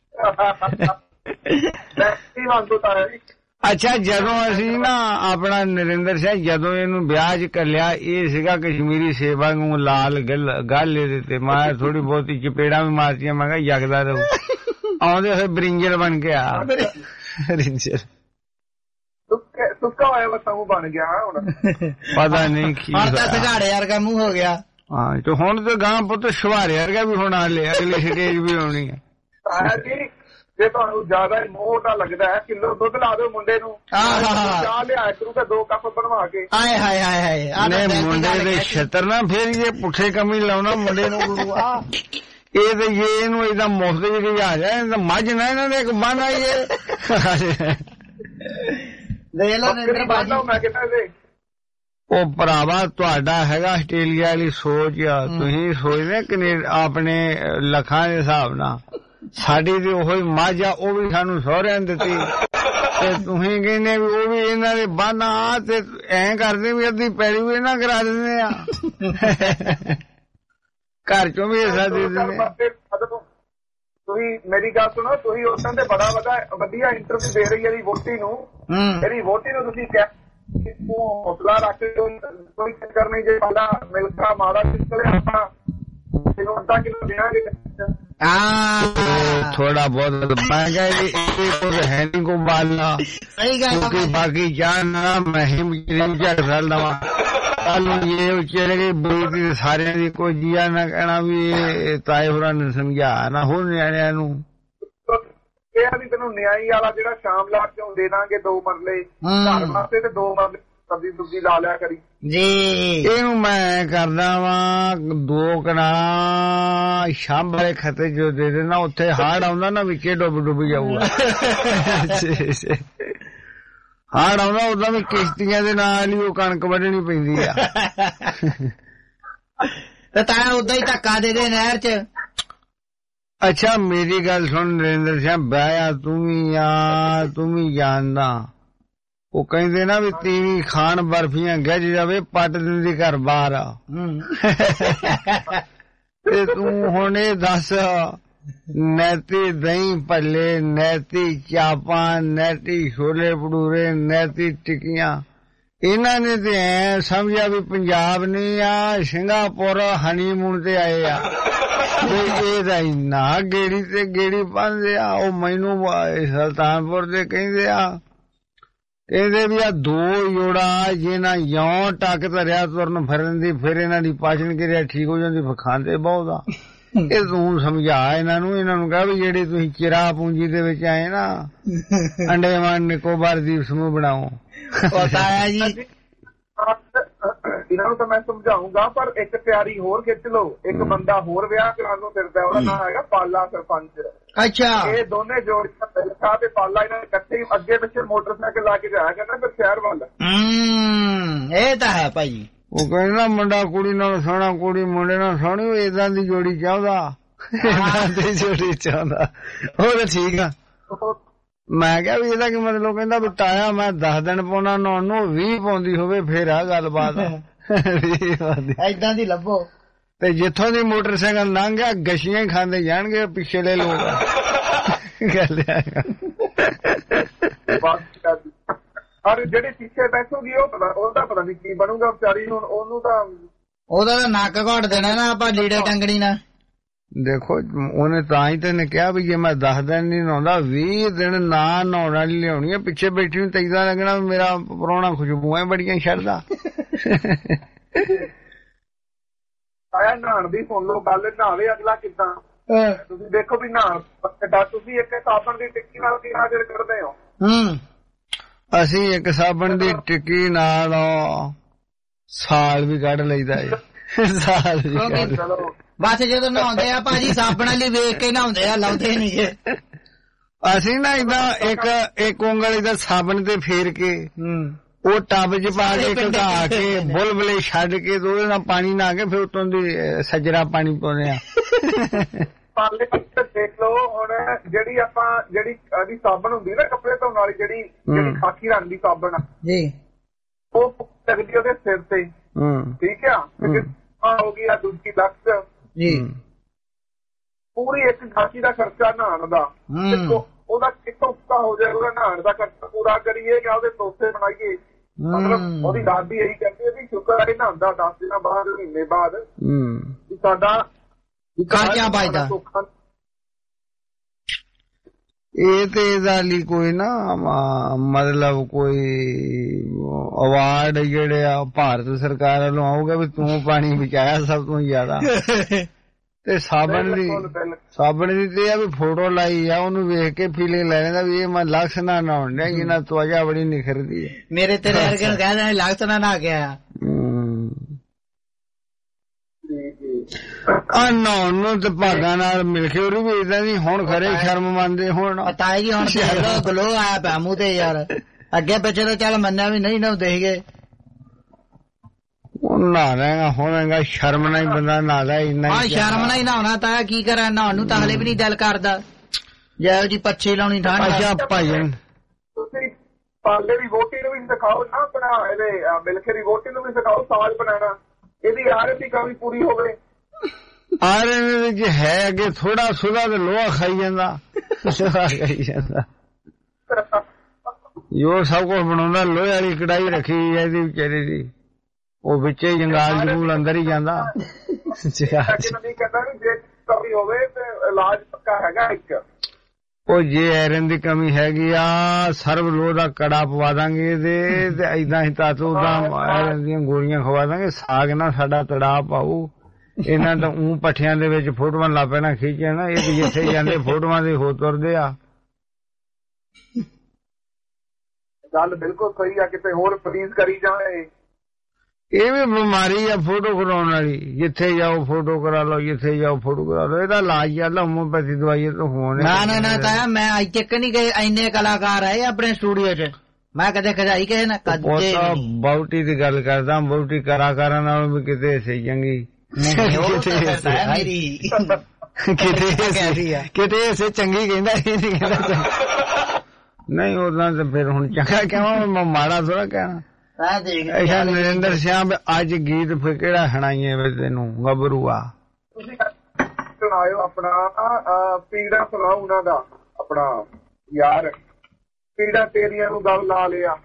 [SPEAKER 20] ਅੱਛਾ ਜਦੋਂ ਅਸੀਂ ਨਾ ਆਪਣਾ ਨਰਿੰਦਰ ਸਿੰਘ ਜਦੋਂ ਇਹਨੂੰ ਵਿਆਹ ਚ ਘੱਲਿਆ, ਇਹ ਸੀਗਾ ਕਸ਼ਮੀਰੀ ਸੇਵਾ ਨੂੰ ਲਾਲ ਗੱਲ ਇਹਦੇ ਤੇ। ਮੈਂ ਥੋੜੀ ਬਹੁਤੀ ਚਪੇੜਾਂ ਵੀ ਮਾਰਤੀਆਂ, ਮੈਂ ਕਿਹਾ ਜਗਦਾ ਰਹੂ। ਆਉਂਦੇ ਹੋਏ ਬਰਿੰਜਲ ਬਣ ਕੇ ਆ। ਬਰਿੰਜਲ
[SPEAKER 7] ਸੁੱਕਾ ਹੋਇਆ ਵਸਾਂ ਬਣ ਗਿਆ ਹੁਣ,
[SPEAKER 20] ਪਤਾ ਨਹੀਂ ਕੀ
[SPEAKER 5] ਸਗਾੜੇ ਵਰਗਾ ਮੂੰਹ ਹੋ ਗਿਆ।
[SPEAKER 20] ਹਾਂ ਤੇ ਹੁਣ ਤੇ ਗਾਂ ਪੁੱਤ ਸ਼ਵਾਰੇ ਵਰਗਾ ਵੀ ਹੁਣ ਹਾਲੇ ਅਗਲੀ ਸਟੇਜ ਵੀ ਆਉਣੀ ਹੈ।
[SPEAKER 7] ਜੇ ਤੁਹਾਨੂੰ ਜ਼ਿਆਦਾ ਮੋਟਾ ਲੱਗਦਾ ਹੈ ਕਿਲੋ ਦੁੱਧ ਲਾ ਦਿਓ ਮੁੰਡੇ ਨੂੰ, ਚਾਹ ਲਿਆ ਕਰੂ ਤੇ 2 ਕੱਪ ਬਣਵਾ ਕੇ।
[SPEAKER 5] ਆਏ ਹਾਏ ਹਾਏ ਹਾਏ
[SPEAKER 20] ਮੁੰਡੇ ਦੇ ਛੇਤਰ ਨਾ ਫੇਰ ਜੇ ਪੁੱਠੇ ਕਮੀ ਲਾਉਣਾ ਮੁੰਡੇ ਨੂੰ। ਇਹ ਤੇ ਜੇ ਇਹਨੂੰ ਏਦਾਂ ਮੁਫਤ ਚ ਆ ਜਾਏ ਤਾਂ ਮੱਝ ਨਾ ਇਹਨਾਂ ਦੇ ਇੱਕ ਬੰਨ ਆਈਏ। ਉਹ ਭਰਾਵਾ ਤੁਹਾਡਾ ਹੈਗਾ ਆਸਟ੍ਰੇਲੀਆ ਵਾਲੀ ਸੋਚ ਆ, ਤੁਸੀਂ ਸੋਚਦੇ ਆਪਣੇ ਲੱਖਾਂ ਦੇ ਹਿਸਾਬ ਨਾਲ, ਸਾਡੀ ਤੇ ਉਹੀ ਮੱਝ ਆ, ਉਹ ਵੀ ਸਾਨੂੰ ਸਹੁਰਿਆਂ ਨੇ ਦਿੱਤੀ ਤੇ ਤੁਸੀਂ ਕਹਿੰਦੇ ਵੀ ਉਹ ਵੀ ਇਹਨਾਂ ਦੇ ਬੰਨ ਆ ਤੇ ਐਂ ਕਰਦੇ ਵੀ ਅੱਧੀ ਪੈਲੀ ਵੀ ਇਹਨਾਂ ਕਰਾ ਦਿੰਦੇ ਆ, ਘਰ ਚੋਂ ਵੀ ਹਿੱਸਾ ਦੇ ਦਿੰਦੇ।
[SPEAKER 7] ਤੁਸੀਂ ਮੇਰੀ ਗੱਲ ਸੁਣੋ, ਤੁਸੀਂ ਉਦੋਂ ਤੇ ਬੜਾ ਵਧੀਆ ਇੰਟਰਵਿਊ ਦੇ ਰਹੀ ਇਹਦੀ ਵੋਟੀ ਨੂੰ, ਇਹਦੀ ਵੋਟੀ ਨੂੰ ਤੁਸੀਂ ਹੌਸਲਾ ਰੱਖ ਕੋਈ ਚੱਕਰ ਨਹੀਂ, ਜੇ ਸਾਡਾ ਮਿਲਕਾ ਮਾੜਾ ਨਿਕਲੇ ਆਪਾਂ ਇਹਨੂੰ ਅੱਧਾ ਕਿਲੋ ਦੇਵਾਂਗੇ।
[SPEAKER 20] थोड़ा बहुत मैं क्या है नहीं को बालना क्योंकि बाकी जानना मैं साल नवा ये चले गई बुरी थी सारे दी कोई जिया ना कहना भी ताए होरा ने समझा ना हो नियाणियां नू
[SPEAKER 7] ਇਹ ਵੀ ਤੈਨੂੰ ਨਿਆਈ ਵਾਲਾ ਜਿਹੜਾ ਸ਼ਾਮ ਲਾ ਕੇ ਦੇ ਦਾਂਗੇ 2 ਮਰਲੇ ਘਰ ਵਾਸਤੇ ਤੇ 2 ਮਰਲੇ ਸਬਜ਼ੀ ਸੁਬਜ਼ੀ ਲਾ ਲਿਆ ਕਰੀ
[SPEAKER 20] ਜੀ। ਇਹਨੂੰ ਮੈਂ ਕਰਦਾ ਵਾ 2 ਕਨਾਲ ਸ਼ਾਮ ਵਾਲੇ ਖਤੇ ਜੋ ਦੇ ਦੇਣਾ, ਉੱਥੇ ਹਾੜ ਆਉਂਦਾ ਨਾ ਵਿੱਚੇ ਡੁੱਬ ਜਾਊਗਾ। ਹਾੜ ਆਉਂਦਾ ਉਦਾਂ ਵੀ ਕਿਸ਼ਤੀਆਂ ਦੇ ਨਾਲ ਹੀ ਉਹ ਕਣਕ ਵੱਢਣੀ ਪੈਂਦੀ ਆ
[SPEAKER 5] ਤੇ ਤਾਂ ਉਦਾਂ ਹੀ ਧੱਕਾ ਦੇ ਦੇ ਨਹਿਰ ਚ।
[SPEAKER 20] ਅੱਛਾ ਮੇਰੀ ਗੱਲ ਸੁਣ ਨਰਿੰਦਰ ਸਿੰਘ ਬਾਇਆ, ਤੂੰ ਵੀ ਜਾਣਦਾ, ਉਹ ਕਹਿੰਦੇ ਨਾ ਵੀ ਤੀਵੀਂ ਖਾਣ ਬਰਫੀਆਂ ਗੱਜ ਜਾਵੇ ਪੱਟ ਦਿੰਦੀ ਘਰ ਬਾਹਰ। ਤੇ ਤੂੰ ਹੁਣ ਇਹ ਦੱਸ, ਨੈਤੀ ਦਹੀਂ ਭੱਲੇ, ਨੈਤੀ ਚਾਪਾਂ, ਨੈਤੀ ਛੋਲੇ ਭਟੂਰੇ, ਨੈਤੀ ਟਿੱਕੀਆਂ, ਇਹਨਾਂ ਨੇ ਤੇ ਐ ਸਮਝਿਆ ਵੀ ਪੰਜਾਬ ਨਹੀਂ ਆ ਸਿੰਗਾਪੁਰ ਹਨੀਮੂਨ ਤੇ ਆਏ ਆ। ਇਹਦਾ ਇੰਨਾ ਗੇੜੀ ਤੇ ਗੇੜੀ ਪਾਉਂਦੇ ਆ। ਉਹ ਮੈਨੂੰ ਸੁਲਤਾਨਪੁਰ ਦੇ ਕਹਿੰਦੇ ਵੀ ਆ 2 ਜੋੜਾ ਜਿਹਨਾਂ ਯੋਂ ਟੱਕ ਧਰਿਆ ਤੁਰਨ ਫਿਰਨ ਦੀ, ਫਿਰ ਇਹਨਾਂ ਦੀ ਪਾਚਨ ਕਿਰਿਆ ਠੀਕ ਹੋ ਜਾਂਦੀ, ਫਿਰ ਖਾਂਦੇ ਬਹੁਤ ਆ। ਇਹ ਤੂੰ ਸਮਝਾ ਇਹਨਾਂ ਨੂੰ ਕਹ ਵੀ ਜਿਹੜੇ ਤੁਸੀਂ ਚਿਰਾ ਪੂੰਜੀ ਦੇ ਵਿੱਚ ਆਏ ਨਾ, ਅੰਡੇਮਾਨ ਨਿਕੋਬਾਰ ਦੀਪ ਸਮੂਹ ਬਣਾਓ।
[SPEAKER 5] ਤਾਇਆ ਜੀ
[SPEAKER 7] ਇਹਨਾਂ ਨੂੰ ਤਾਂ ਮੈਂ ਸਮਝਾਉਂਗਾ, ਪਰ ਇੱਕ ਤਿਆਰੀ ਹੋਰ ਖਿੱਚ ਲਓ, ਇੱਕ ਬੰਦਾ ਹੋਰ ਵਿਆਹ ਕਰਾਉਣ ਨੂੰ ਫਿਰਦਾ, ਉਹਦਾ ਨਾਂ ਹੈਗਾ ਪਾਲਾ ਸਰਪੰਚ।
[SPEAKER 5] ਅੱਛਾ,
[SPEAKER 7] ਇਹ ਦੋਨੇ ਜੋੜੀਆਂ ਬਿਲਖਾ ਤੇ ਪਾਲਾ ਇਹਨਾਂ ਨੇ ਇਕੱਠੇ ਹੀ ਅੱਗੇ ਪਿੱਛੇ ਮੋਟਰਸਾਈਕਲ ਲਾ ਕੇ ਜਾਇਆ ਕਰਨਾ ਫਿਰ ਸ਼ਹਿਰ ਵੱਲ।
[SPEAKER 5] ਇਹ ਤਾਂ ਹੈ ਭਾਈ।
[SPEAKER 20] ਉਹ ਕਹਿੰਦਾ ਮੁੰਡਾ ਕੁੜੀ ਨਾਲ ਸੋਹਣਾ, ਕੁੜੀ ਮੁੰਡੇ ਨਾਲ ਸੋਹਣੀ, ਏਦਾਂ ਦੀ ਜੋੜੀ ਚਾਹੁੰਦਾ, ਏਦਾਂ ਦੀ ਜੋੜੀ ਚਾਹੁੰਦਾ। ਉਹ ਤਾਂ ਠੀਕ ਆ। ਮੈਂ ਕਿਹਾ ਵੀ ਇਹਦਾ ਕੀ ਮਤਲਬ? ਕਹਿੰਦਾ ਵੀ ਤਾਇਆ ਮੈਂ 10 ਦਿਨ ਪਾਉਣਾ ਨਹਾਉਣ ਨੂੰ, 20 ਪਾਉਂਦੀ ਹੋਵੇ ਫੇਰ ਆ ਗੱਲਬਾਤ।
[SPEAKER 5] ਏਦਾਂ ਦੀ ਲੱਭੋ।
[SPEAKER 20] ਤੇ ਜਿੱਥੋਂ ਦੀ ਮੋਟਰਸਾਈਕਲ ਲੰਘ ਗਿਆ ਗਸ਼ੀਆਂ ਹੀ ਖਾਂਦੇ ਜਾਣਗੇ ਪਿਛਲੇ ਲੋਕ। ਗੱਲ
[SPEAKER 7] ਔਰ ਜਿਹੜੇ ਪਿੱਛੇ ਬੈਠੂਗੀ ਉਹਦਾ ਪਤਾ ਨਹੀਂ ਕੀ ਬਣੂਗਾ ਵਿਚਾਰੀ ਨੂੰ। ਉਹਨੂੰ ਤਾਂ
[SPEAKER 5] ਉਹਦਾ ਤਾਂ ਨੱਕ ਘੋਟ ਦੇਣਾ ਨਾ ਆਪਾਂ ਲੀੜੇ ਟੰਗਣੀ ਨਾ।
[SPEAKER 20] ਦੇਖੋ ਉਹਨੇ ਤਾਂ ਹੀ ਤੈਨੂੰ ਕਿਹਾ ਵੀ ਜੇ ਮੈਂ 10 ਦਿਨ ਨਹੀਂ ਨਹਾਉਂਦਾ 20 ਦਿਨ ਨਾ ਨਹਾਉਣ ਵਾਲੀ ਲਿਆਉਣੀ ਆ। ਪਿੱਛੇ ਬੈਠੀ ਨੂੰ ਤੈਦਾ ਲੱਗਣਾ ਮੇਰਾ ਪ੍ਰਾਹੁਣਾ ਖੁਸ਼ਬੂਆਂ ਬੜੀਆਂ ਛੱਡਦਾ।
[SPEAKER 7] ਆਇਆ ਨਹਾਣ ਦੀ ਸੁਣ ਲਓ ਗੱਲ, ਨਹਾਵੇ ਅਗਲਾ ਕਿੱਦਾਂ। ਤੁਸੀਂ ਦੇਖੋ ਵੀ ਨਹਾਣ ਤੁਸੀਂ ਇੱਕ ਸਾਬਣ ਦੀ ਟਿੱਕੀ ਨਾਲ ਕਿੰਨਾ ਚਿਰ ਕੱਢਦੇ ਹੋ?
[SPEAKER 20] ਅਸੀਂ ਇੱਕ ਸਾਬਣ ਦੀ ਟਿੱਕੀ ਨਾਲ ਸਾਲ ਵੀ ਕੱਢ ਲਈਦਾ ਹੈ। ਸਾਲ ਵੀ
[SPEAKER 5] ਬਸ ਜਦੋਂ ਨਹਾਉਂਦੇ ਆ ਭਾਜੀ ਸਾਬਣ ਵਾਲੀ ਵੇਖ ਕੇ ਨਹਾਉਂਦੇ ਆ, ਲਾਉਂਦੇ ਨਹੀਂ ਜੇ।
[SPEAKER 20] ਅਸੀਂ ਨਾ ਏਦਾਂ ਇੱਕ ਉਂਗਲ ਦਾ ਸਾਬਣ ਤੇ ਫੇਰ ਕੇ ਉਹ ਟੱਬ ਚ ਪਾ ਕੇ ਢਕਾ ਕੇ ਬੁਲਬੁਲੇ ਛੱਡ ਕੇ ਉਹਦੇ ਨਾਲ ਪਾਣੀ ਨਾ ਕੇ ਫਿਰ ਉਤੋਂ ਦੀ ਸਜਰਾ ਪਾਣੀ ਪਾਉਂਦੇ ਆ।
[SPEAKER 7] ਪਾਲੇ ਦੇਖ ਲਓ ਹੁਣ ਜਿਹੜੀ ਸਾਬਣ ਹੁੰਦੀ ਨਾ ਕੱਪੜੇ ਧੋਣ ਵਾਲੀ, ਜਿਹੜੀ ਖਾਕੀ ਰੰਗ ਦੀ ਸਾਬਣ
[SPEAKER 5] ਜੀ,
[SPEAKER 7] ਉਹ ਲੱਗਦੀ ਉਹਦੇ ਸਿਰ ਤੇ, ਠੀਕ ਆ। ਹੋ ਗਈ ਆ ਦੂਜੀ ਲਕਸ
[SPEAKER 5] ਜੀ,
[SPEAKER 7] ਪੂਰੀ ਇੱਕ ਖਾਕੀ ਦਾ ਖਰਚਾ ਨਹਾਣ ਦਾ। ਉਹਦਾ ਕਿੱਥੋਂ ਉੱਤਾ ਹੋ ਜਾਏ? ਉਹਦਾ ਨਹਾਣ ਦਾ ਖਰਚਾ ਪੂਰਾ ਕਰੀਏ ਜਾਂ ਉਹਦੇ ਤੋਸੇ ਬਣਾਈਏ? ਮਤਲਬ ਉਹਦੀ ਦਾਦੀ ਇਹੀ ਕਹਿੰਦੀ ਵੀ ਸ਼ੁਕਰ ਹੈ ਨਹਾਉਂਦਾ 10 ਦਿਨਾਂ ਬਾਅਦ, ਮਹੀਨੇ ਬਾਅਦ ਸਾਡਾ
[SPEAKER 5] ਖਰਚਾ ਬਚਦਾ।
[SPEAKER 20] ਇਹ ਤੇ ਇਹਦਾ ਲਈ ਕੋਈ ਨਾ ਮਤਲਬ ਕੋਈ ਅਵਾਰਡ ਜਿਹੜੇ ਆ ਭਾਰਤ ਸਰਕਾਰ ਵੱਲੋਂ ਆਊਗਾ ਵੀ ਤੂੰ ਪਾਣੀ ਬਚਾਇਆ ਸਭ ਤੋਂ ਜ਼ਿਆਦਾ। ਤੇ ਸਾਬਣ ਦੀ ਤੇ ਆ ਵੀ ਫੋਟੋ ਲਾਈ ਆ, ਉਹਨੂੰ ਵੇਖ ਕੇ ਫੀਲਿੰਗ ਲੈ ਲੈਂਦਾ ਵੀ ਇਹ ਮੈਂ ਲਕਸ ਨਾ ਨਹਾਉਣ ਡਿਆ, ਜਿਹਨਾਂ ਤਵਜਾ ਬੜੀ ਨਿਖਰਦੀ ਹੈ।
[SPEAKER 5] ਮੇਰੇ ਤੇਰੇ ਵਰਗੇ ਨੂੰ ਕਹਿ ਦੇਣਾ ਲਕਸ ਨਾ ਨਹਾ ਕੇ ਆਇਆ।
[SPEAKER 20] ਆ ਨਹਾਉਣ ਨੂੰ ਤੇ ਭਾਗਾਂ ਨਾਲ ਮਿਲ ਕੇ ਉਹ ਵੀ ਇਦਾਂ ਦੀ ਹੁਣ ਖਰੇ ਸ਼ਰਮ ਮੰਨਦੇ ਹੁਣ
[SPEAKER 5] ਤਾਏ ਜੀ ਹੁਣ ਗਲੋ ਆਇਆ ਪਿਆ ਮੂੰਹ ਤੇ ਯਾਰ ਅੱਗੇ ਪਿੱਛੇ ਤਾਂ ਚੱਲ ਮੰਨਿਆ ਵੀ ਨਹੀਂ ਨਹਾਉਂਦੇ ਸੀਗੇ
[SPEAKER 20] ਉਹ ਨਹਾ ਲੈਗਾ ਹੋਵੇਗਾ ਸ਼ਰਮ ਨਾਲ ਹੀ ਬੰਦਾ ਨਹਾਦਾ ਇੰਨਾ
[SPEAKER 5] ਹਾਂ ਸ਼ਰਮ ਨਾਲ ਹੀ ਨਹਾਉਣਾ ਤਾਇਆ ਕੀ ਕਰਾਂ ਨਹਾਉਣ ਨੂੰ ਤਾਂ ਹਲੇ ਵੀ ਨਹੀਂ ਦਿਲ ਕਰਦਾ ਜਿਹੋ ਜੀ ਪੱਛੇ ਲਾਉਣੀ ਠੰਡ
[SPEAKER 20] ਅੱਛਾ ਭਾਈ
[SPEAKER 7] ਤੁਸੀਂ ਪਾਲੇ ਦੀ ਵੋਟੀ ਨੂੰ ਵੀ ਸਿਖਾਓ ਨਾ ਆਪਣਾ ਇਹਦੇ ਮਿਲਕੇ ਦੀ ਵੋਟੀ ਨੂੰ ਵੀ ਸਿਖਾਓ ਸਾਗ ਬਣਾਉਣਾ ਇਹਦੀ ਆਰਤ ਦੀ ਕਮੀ ਪੂਰੀ ਹੋਵੇ
[SPEAKER 20] ਆਰਨ ਵਿੱਚ ਹੈ ਅੱਗੇ ਥੋੜਾ ਸੁਦਾ ਤੇ ਲੋਹਾ ਖਾਈ ਜਾਂਦਾ ਜੋ ਸਭ ਕੁਝ ਬਣਾਉਂਦਾ ਲੋਹੇ ਵਾਲੀ ਕੜਾਈ ਰੱਖੀ ਇਹਦੀ ਵਿਚਾਰੇ ਦੀ ਉਹ ਵਿੱਚ ਹੀ ਜੰਗਾਲ ਜੰਗੂਲ ਅੰਦਰ ਹੀ ਜਾਂਦਾ
[SPEAKER 7] ਨਹੀਂ ਕਹਿੰਦਾ ਜੇ ਕਮੀ ਹੋਵੇ ਤੇ ਇਲਾਜ ਪੱਕਾ ਹੈਗਾ ਇੱਕ
[SPEAKER 20] ਉਹ ਜੇ ਆਇਰਨ ਦੀ ਕਮੀ ਹੈਗੀ ਆ ਸਰਬ ਲੋਹ ਦਾ ਕੜਾ ਪਵਾ ਦਾਂਗੇ ਤੇ ਏਦਾਂ ਹੀ ਤਾਤੂ ਦਾ ਆਇਰਨ ਦੀਆਂ ਗੋਲੀਆਂ ਖਵਾ ਦਾਂਗੇ ਸਾਗ ਨਾਲ ਸਾਡਾ ਤੜਾ ਪਾਊ ਇਹਨਾਂ ਤਾਂ ਊਂ ਪੱਠਿਆਂ ਦੇ ਵਿੱਚ ਫੋਟੋਆਂ ਲਾ ਪੈਣਾ ਖਿੱਚਿਆ ਨਾ ਇਹ ਜਿੱਥੇ ਜਾਂਦੇ ਫੋਟੋਆਂ ਦੇ ਹੋ ਤੁਰਦੇ ਆ
[SPEAKER 7] ਗੱਲ ਬਿਲਕੁਲ ਸਹੀ ਆ ਕਿਤੇ ਹੋਰ ਪਲੀਜ਼ ਕਰੀ ਜਾਵੇ
[SPEAKER 20] ਇਹ ਵੀ ਬਿਮਾਰੀ ਆ ਫੋਟੋ ਕਰਾਉਣ ਵਾਲੀ ਜਿੱਥੇ ਜਾਓ ਫੋਟੋ ਕਰਾ ਲਓ ਜਿੱਥੇ ਜਾਓ ਫੋਟੋ ਕਰਾ ਲਓ ਇਹਦਾ ਇਲਾਜ ਚੱਲਦਾ ਹੋਮੋਪੈਥੀ ਦਵਾਈ ਤੋਂ ਹੋਣ
[SPEAKER 5] ਨਾ ਤਾਇਆ ਮੈਂ ਅੱਜ ਤੱਕ ਨਹੀਂ ਗਏ ਇੰਨੇ ਕਲਾਕਾਰ ਆਏ ਆਪਣੇ ਸਟੂਡੀਓ 'ਚ ਮੈਂ ਕਦੇ ਖਜਾਈ ਕਿਸੇ ਨਾ ਕਦੇ
[SPEAKER 20] ਬਾਊਟੀ ਦੀ ਗੱਲ ਕਰਦਾ ਬਾਊਟੀ ਕਲਾਕਾਰਾਂ ਨਾਲ ਵੀ ਕਿਤੇ ਸਹੀ ਚੰਗੀ ਕਿਤੇ ਇਸੇ ਚੰਗੀ ਕਹਿੰਦਾ ਇਹ ਨਹੀਂ ਕਹਿੰਦਾ ਨਹੀਂ ਉਹਦਾ ਤਾਂ ਫਿਰ ਹੁਣ ਚੰਗਾ ਕਿਉਂ ਮਾੜਾ ਥੋੜਾ ਕਹਿਣਾ ਅੱਛਾ ਨਰਿੰਦਰ ਸਿੰਘ ਅੱਜ ਗੀਤ ਫਿਰ ਕਿਹੜਾ ਸੁਣਾਈਏ ਵੇ ਤੈਨੂੰ ਗੱਭਰੂਆ
[SPEAKER 7] ਤੁਸੀਂ ਸੁਣਾਇਓ ਆਪਣਾ ਪੀੜਾ ਸੁਣਾਓ ਉਹਨਾਂ ਦਾ ਆਪਣਾ ਯਾਰ ਪੀੜਾ ਤੇਰੀਆਂ ਨੂੰ ਗੱਲ ਲਾ ਲਿਆ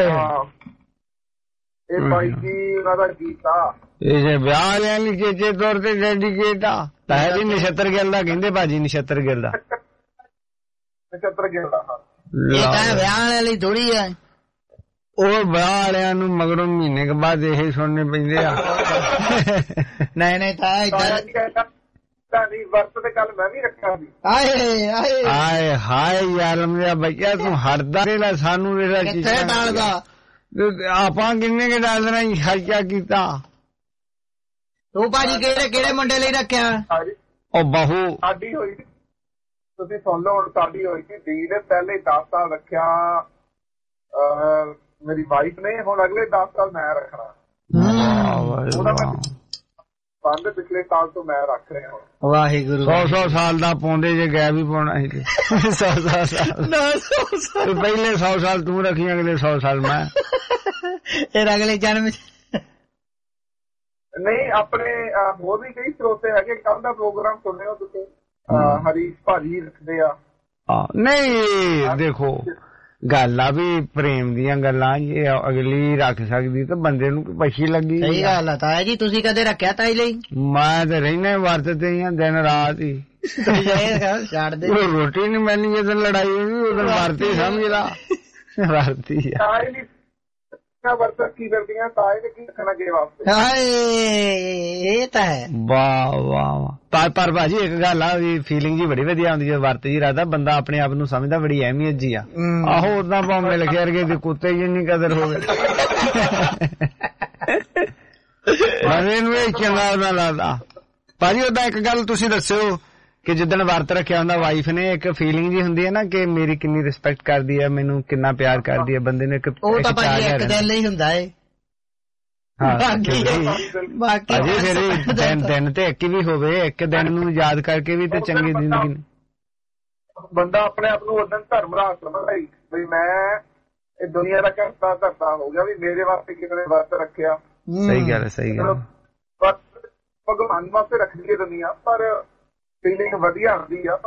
[SPEAKER 7] ਇਹ ਭਾਈ ਜੀ ਉਹਨਾਂ ਦਾ ਗੀਤ ਆ
[SPEAKER 20] ਇਹ ਜੇ ਵਿਆਹ ਵਾਲਿਆਂ ਲਈ ਚੇਚੇ ਤੌਰ ਤੇ ਡੈਡੀਕੇਟ ਆ ਤਾਂ ਵੀ ਨਛੱਤਰ ਗਿੱਲ ਦਾ ਕਹਿੰਦੇ ਭਾਜੀ ਨਛੱਤਰ ਗਿੱਲ ਦਾ
[SPEAKER 7] ਨਛੱਤਰ ਗਿੱਲ ਦਾ
[SPEAKER 5] ਇਹ ਤਾਂ ਵਿਆਹ ਵਾਲਿਆਂ ਲਈ ਥੋੜੀ ਆ
[SPEAKER 20] ਉਹ ਵਿਆਹ ਵਾਲਿਆਂ ਨੂੰ ਮਗਰੋਂ ਮਹੀਨੇ ਕੇ ਬਾਅਦ ਇਹ ਸੁਣਨੇ ਪੈਂਦੇ ਆ
[SPEAKER 5] ਨਹੀਂ ਤਾਂ ਇੱਧਰ
[SPEAKER 7] ਨਹੀਂ ਵਰਤ ਤੇ ਕੱਲ ਮੈਂ ਵੀ ਰੱਖਿਆ ਸੀ
[SPEAKER 20] ਆਏ ਹਾਏ ਯਾਰ ਮੇਰਾ ਬੱਚਾ ਤੂੰ ਹਟਦਾ ਨਹੀਂ ਸਾਨੂੰ ਇਹਦਾ
[SPEAKER 5] ਕਿੱਥੇ ਡਾਲਦਾ
[SPEAKER 20] ਆਪਾਂ ਕਿੰਨੇ ਕੇ ਡਾਲ ਦੇਣਾ ਖਰਚਾ ਕੀਤਾ
[SPEAKER 5] ਤੂੰ ਭਾਜੀ ਕਿਹੜੇ ਮੁੰਡੇ ਲਈ ਰੱਖਿਆ
[SPEAKER 20] ਉਹ ਬਹੂ
[SPEAKER 7] ਸਾਡੀ ਹੋਈ ਤੁਸੀਂ ਸੁਣ ਲਓ ਹੁਣ ਸਾਡੀ ਹੋਈ ਸੀ ਡੀ ਨੇ ਪਹਿਲੇ 10 ਸਾਲ ਰੱਖਿਆ ਮੇਰੀ ਵਾਈਫ ਨੇ ਹੁਣ ਅਗਲੇ 10 ਸਾਲ ਮੈਂ ਰੱਖਣਾ ਬੰਦ ਪਿਛਲੇ ਸਾਲ ਤੋਂ ਮੈਂ ਰੱਖ ਰਿਹਾ ਹਾਂ
[SPEAKER 5] ਵਾਹਿਗੁਰੂ
[SPEAKER 20] 100 ਸਾਲ ਦਾ ਪਾਉਂਦੇ ਜੇ ਗੈਪ ਵੀ ਪਾਉਣਾ ਸੀ 100 ਸਾਲ ਪਹਿਲੇ 100 ਸਾਲ ਤੂੰ ਰੱਖੀ ਅਗਲੇ 100 ਸਾਲ ਮੈਂ
[SPEAKER 5] ਫਿਰ ਅਗਲੇ ਜਨਮ
[SPEAKER 7] ਨਹੀਂ ਆਪਣੇ ਹੋਰ ਵੀ ਕਈ ਸਰੋਤੇ ਹੈਗੇ ਕੱਲ ਦਾ ਪ੍ਰੋਗਰਾਮ ਸੁਣਿਓ ਤੁਸੀਂ ਹਰੀਸ਼ ਭਾਜੀ ਰੱਖਦੇ ਆ
[SPEAKER 20] ਨਹੀਂ ਦੇਖੋ ਗੱਲ ਆ ਵੀ ਪ੍ਰੇਮ ਦੀਆਂ ਗੱਲਾਂ ਜੇ ਅਗਲੀ ਰੱਖ ਸਕਦੀ ਤਾਂ ਬੰਦੇ ਨੂੰ ਪਛੀ ਲੱਗੀ
[SPEAKER 5] ਸਹੀ ਗੱਲ ਆ ਤਾਇਆ ਜੀ ਤੁਸੀਂ ਕਦੇ ਰੱਖਿਆ ਤਾਈ ਲਈ
[SPEAKER 20] ਮੈਂ ਤੇ ਰਹਿਣਾ ਵਰਤ ਤੇ ਹੀ ਦਿਨ ਰਾਤ ਹੀ
[SPEAKER 5] ਛੱਡ ਦੇ
[SPEAKER 20] ਰੋਟੀ ਨੀ ਮਿਲਣੀ ਜਦੋਂ ਲੜਾਈ ਹੋਈ ਉਦੋਂ ਵਰਤੀ ਸਮਝ ਲਾ ਵਰਤੀ ਆ
[SPEAKER 7] ਵਰਤ ਕੀ ਕਰਦੀਆਂ ਤਾਏ ਨੇ ਕੀ ਰੱਖਣਾ ਕੇ ਵਾਸਤੇ
[SPEAKER 5] ਇਹ ਤਾਂ ਹੈ
[SPEAKER 20] ਵਾਹ ਵਾਹ ਪਰ ਭਾਜੀ ਇੱਕ ਗੱਲ ਆ ਵੀ ਫੀਲਿੰਗ ਜੀ ਬੜੀ ਵਧੀਆ ਆਉਂਦੀ ਜਦੋਂ ਵਰਤ ਜੀ ਰੱਖਦਾ ਬੰਦਾ ਆਪਣੇ ਆਪ ਨੂੰ ਸਮਝਦਾ ਬੜੀ ਅਹਿਮੀਅਤ ਜੀ ਆ ਆਹੋ ਉਦਾਂ ਭਾਵੇਂ ਮਿਲ ਕੇ ਵਰਗੇ ਦੇ ਕੁੱਤੇ ਜਿੰਨੀ ਕਦਰ ਹੋਵੇ ਬੰਦੇ ਨੂੰ ਇਹ ਚੰਗਾ ਉਹਨਾਂ ਲੱਗਦਾ ਭਾਜੀ ਉਦਾਂ ਇੱਕ ਗੱਲ ਤੁਸੀਂ ਦੱਸਿਓ ਕਿ ਜਿੱਦਣ ਵਰਤ ਰੱਖਿਆ ਹੁੰਦਾ ਵਾਈਫ ਨੇ ਇੱਕ ਫੀਲਿੰਗ ਜੀ ਹੁੰਦੀ ਹੈ ਨਾ ਕਿ ਮੇਰੀ ਕਿੰਨੀ ਰਿਸਪੈਕਟ ਕਰਦੀ ਹੈ ਮੈਨੂੰ ਕਿੰਨਾ ਪਿਆਰ ਕਰਦੀ ਹੈ ਬੰਦੇ ਨੇ
[SPEAKER 5] ਉਹ ਤਾਂ ਭਾਜੀ ਇੱਕ ਦਿਨ ਲਈ ਹੁੰਦਾ ਏ
[SPEAKER 20] ਬਾਕੀ ਫਿਰ ਦਿਨ ਤੇ ਇੱਕ ਵੀ ਹੋਵੇ ਇੱਕ ਦਿਨ ਨੂੰ ਯਾਦ ਕਰਕੇ ਵੀ ਤੇ ਚੰਗੀ ਜ਼ਿੰਦਗੀ
[SPEAKER 7] ਬੰਦਾ ਆਪਣੇ ਆਪ ਨੂੰ ਉਦੋਂ ਧਰਮ ਰਾਜ ਸਮਝਦਾ ਵੀ ਮੈਂ ਇਹ ਦੁਨੀਆ ਦਾ ਕਰਤਾ ਧਰਤਾ ਹੋ ਗਿਆ ਵੀ ਮੇਰੇ ਵਾਸਤੇ ਕਿਸੇ ਨੇ ਵਰਤ ਰੱਖਿਆ
[SPEAKER 20] ਸਹੀ ਗੱਲ
[SPEAKER 7] ਭਗਵਾਨ ਵਾਸਤੇ ਰੱਖਦੀ ਹੈ ਦੁਨੀਆ ਪਰ ਫੀਲਿੰਗ ਵਧੀਆ ਹੁੰਦੀ ਆ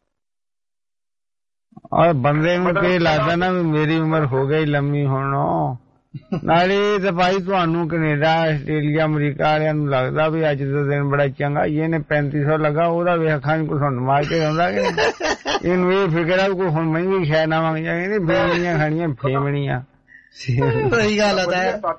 [SPEAKER 7] ਪਰ
[SPEAKER 20] ਬੰਦੇ ਨੂੰ ਕੀ ਲੱਗਦਾ ਨਾ ਵੀ ਮੇਰੀ ਉਮਰ ਹੋ ਗਈ ਲੰਮੀ ਹੁਣ ਨਾਲੇ ਤੇ ਭਾਈ ਤੁਹਾਨੂੰ ਕੈਨੇਡਾ ਆਸਟ੍ਰੇਲੀਆ ਅਮਰੀਕਾ ਵਾਲਿਆਂ ਨੂੰ ਲੱਗਦਾ ਵੀ ਅੱਜ ਦਾ ਦਿਨ ਬੜਾ ਚੰਗਾ ਇਹਨੇ 3500 ਲੱਗਾ ਉਹਦਾ ਵੇਖ ਅੱਖਾਂ ਚ ਕੁਛ ਮਾਰ ਕੇ ਆਉਂਦਾ ਕਿ ਇਹਨੂੰ ਇਹ ਫਿਕਰ ਆ ਕੋਈ ਹੁਣ ਮਹਿੰਗੀ ਸ਼ੈ ਨਾ ਮੰਗ ਜਾਏ ਫੇਮਣੀਆਂ ਖਾਣੀਆਂ ਫੇਮਣੀਆਂ
[SPEAKER 5] ਸਹੀ ਗੱਲ ਆ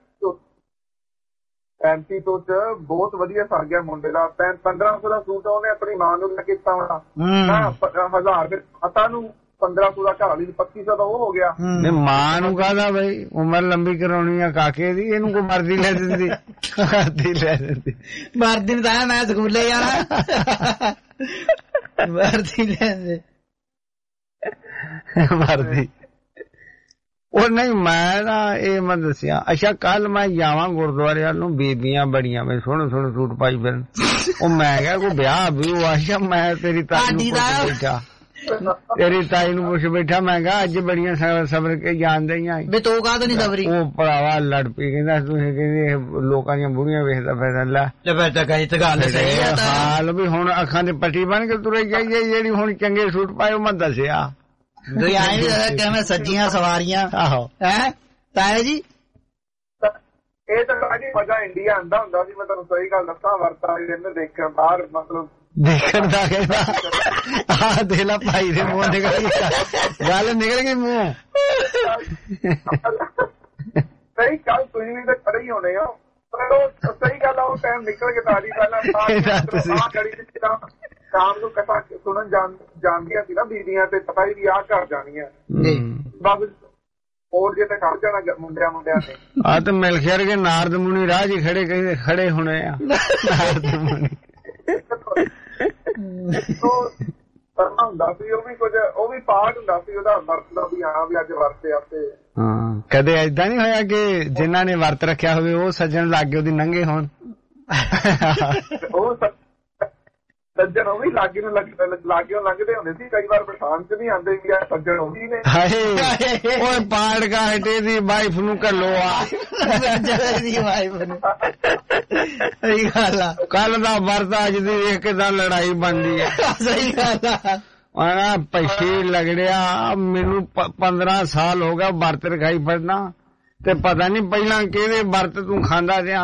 [SPEAKER 7] 35 ਤੋਂ ਚ ਬਹੁਤ ਵਧੀਆ ਸਰ ਗਿਆ ਮੁੰਡੇ ਦਾ 1500 ਦਾ ਸੂਟ ਉਹਨੇ ਆਪਣੀ ਮਾਂ ਨੂੰ ਲੈ ਕੇ ਦਿੱਤਾ ਹੋਣਾ 1000 ਹੱਥਾਂ ਨੂੰ 1500 ਦਾ ਘਰ ਵਾਲੀ 2500 ਦਾ ਉਹ ਹੋ ਗਿਆ।
[SPEAKER 20] ਨਹੀਂ ਮਾਂ ਨੂੰ ਕਹਦਾ ਬਈ ਉਮਰ ਲੰਬੀ ਕਰਾਉਣੀ ਆ ਕਾਕੇ ਦੀ, ਇਹਨੂੰ ਕੋਈ ਮਰਦੀ ਲੈ ਦਿੰਦੀ।
[SPEAKER 5] ਮਰਦੀ ਨੂੰ ਤਾਂ ਮੈਂ ਸਕੂਲੇ ਜਾਣਾ, ਮਰਦੀ ਲੈਂਦੇ
[SPEAKER 20] ਮਰਦੀ। ਉਹ ਨਹੀਂ ਮੈਂ ਨਾ ਇਹ ਮੈਂ ਦੱਸਿਆ। ਅੱਛਾ ਕੱਲ ਮੈਂ ਜਾਵਾਂ ਗੁਰਦੁਆਰੇ ਵੱਲ ਨੂੰ, ਬੀਬੀਆਂ ਬੜੀਆਂ ਮੈਂ ਸੋਹਣੇ ਸੋਹਣੇ ਸੂਟ ਪਾਈ ਫਿਰਨ। ਉਹ ਮੈਂ ਕਿਹਾ ਕੋਈ ਵਿਆਹ ਵੀ ਉਹ ਆਸ਼ਾ ਮੈਂ ਤੇਰੀ ਤਾਈ ਨੂੰ ਪੁੱਛ ਬੈਠਾ, ਤੇਰੀ ਤਾਈ ਨੂੰ ਪੁੱਛ ਬੈਠਾ। ਮੈਂ ਕਿਹਾ ਅੱਜ ਬੜੀਆਂ ਸਬਰ ਕੇ ਜਾਣਦੇ ਹੀ ਆ
[SPEAKER 5] ਤੂੰ ਕਾਹ ਤੋਂ ਨੀ ਸਬਰੀ।
[SPEAKER 20] ਉਹ ਭਰਾਵਾ ਲੜ ਪਈ, ਕਹਿੰਦਾ ਤੁਸੀਂ ਕਹਿੰਦੇ ਲੋਕਾਂ ਦੀਆਂ ਬੁੜੀਆਂ ਵੇਖਦਾ ਫਿਰਦਾ। ਲੈ ਹਾਲ ਵੀ ਹੁਣ ਅੱਖਾਂ ਦੇ ਪੱਟੀ ਬਣ ਕੇ ਤੁਰੇ ਜਾਈਏ, ਜਿਹੜੀ ਹੁਣ ਚੰਗੇ ਸੂਟ ਪਾਏ ਉਹ ਮੈਂ ਦੱਸਿਆ।
[SPEAKER 5] ਕਿਵੇਂ ਸੱਜੀਆਂ ਸਵਾਰੀਆਂ। ਆਹੋ ਹੈ ਤਾਇਆ ਜੀ।
[SPEAKER 7] ਇਹ ਤਾਂ ਭਾਜੀ ਮਜ਼ਾ ਇੰਡੀਆ ਆਂਦਾ ਹੁੰਦਾ ਸੀ। ਮੈਂ ਤੁਹਾਨੂੰ ਸਹੀ ਗੱਲ ਦੱਸਾਂ, ਵਰਤਾ ਇਹਨੇ ਦੇਖਣ ਬਾਹਰ ਮਤਲਬ
[SPEAKER 20] ਦੇਖਣ ਦਾ ਕਹਿੰਦਾ ਆਹ ਦੇ ਲਾ ਭਾਈ ਦੇ ਮੂੰਹ ਨਿਕਲ ਗਈ ਗੱਲ, ਨਿਕਲ ਗਈ ਮੂੰਹ।
[SPEAKER 7] ਸਹੀ ਗੱਲ, ਤੁਸੀਂ ਵੀ ਤਾਂ ਖੜੇ ਹੀ ਹੋਣੇ ਹੋ, ਪਰ ਉਹ ਸਹੀ ਗੱਲ ਆ। ਉਹ ਟਾਈਮ ਨਿਕਲ ਕੇ ਤਾਰੀ ਪਹਿਲਾਂ ਗੜੀ ਸ਼ਾਮ ਨੂੰ ਕਥਾ ਸੁਣਨ ਜਾਂਦੀਆਂ ਸੀ ਨਾ ਬੀਬੀਆਂ, ਤੇ ਪਤਾ ਹੀ ਵੀ ਆਹ ਘਰ ਜਾਣੀਆਂ ਬਸ ਹੋਰ ਜੇ ਤਾਂ ਖੜ ਜਾਣਾ ਮੁੰਡਿਆਂ ਨੇ।
[SPEAKER 20] ਆ ਤੇ ਮਿਲ ਖਿਆਰ ਕੇ ਨਾਰਦ ਮੁਨੀ ਰਾਹ ਜੀ ਖੜੇ ਕਹਿੰਦੇ ਖੜੇ ਹੋਣੇ ਆ ਨਾਰਦ ਮੁਨੀ।
[SPEAKER 7] ਹੁੰਦਾ ਸੀ ਉਹ ਵੀ ਕੁਝ, ਉਹ ਵੀ ਪਾਰਟ ਹੁੰਦਾ ਸੀ ਉਹਦਾ ਵਰਤ ਦਾ ਵੀ। ਹਾਂ ਵੀ ਅੱਜ ਵਰਤੇ ਆਪੇ।
[SPEAKER 20] ਹਾਂ ਕਦੇ ਏਦਾਂ ਨੀ ਹੋਇਆ ਕਿ ਜਿਨ੍ਹਾਂ ਨੇ ਵਰਤ ਰੱਖਿਆ ਹੋਵੇ ਉਹ ਸੱਜਣ ਲਾਗੇ ਉਹਦੀ ਨੰਗੇ ਹੋਣ।
[SPEAKER 7] ਉਹ ਸੱਜਣ ਉਹ ਵੀ ਲਾਗੇ ਨੂੰ ਲੰਘਦੇ ਹੁੰਦੇ ਸੀ ਕਈ ਵਾਰ, ਪਛਾਣ ਚ ਨਹੀਂ ਆਉਂਦੇ ਵੀ ਆ ਸੱਜਣ ਉਹ ਵੀ ਨੇ।
[SPEAKER 20] ਓਏ ਪਾੜ ਕਾ ਹਟੇ ਦੀ ਵਾਈਫ ਨੂੰ ਘੱਲੋ ਆ।
[SPEAKER 5] ਸਹੀ ਗੱਲ ਆ।
[SPEAKER 20] ਕੱਲ ਦਾ ਵਰਤ ਅੱਜ ਦੀ ਵੇਖ ਕੇ ਤਾਂ ਲੜਾਈ ਬਣਦੀ ਆ।
[SPEAKER 5] ਸਹੀ ਗੱਲ ਆ।
[SPEAKER 20] ਪਛੀ ਲਗੜਿਆ ਮੈਨੂੰ 15 ਸਾਲ ਹੋ ਗਿਆ ਵਰਤ ਰਖਾਈ ਫਿਰਨਾ, ਤੇ ਪਤਾ ਨੀ ਪਹਿਲਾਂ ਕਿਹਦੇ ਵਰਤ ਤੂੰ ਖਾਂਦਾ ਰਿਹਾ।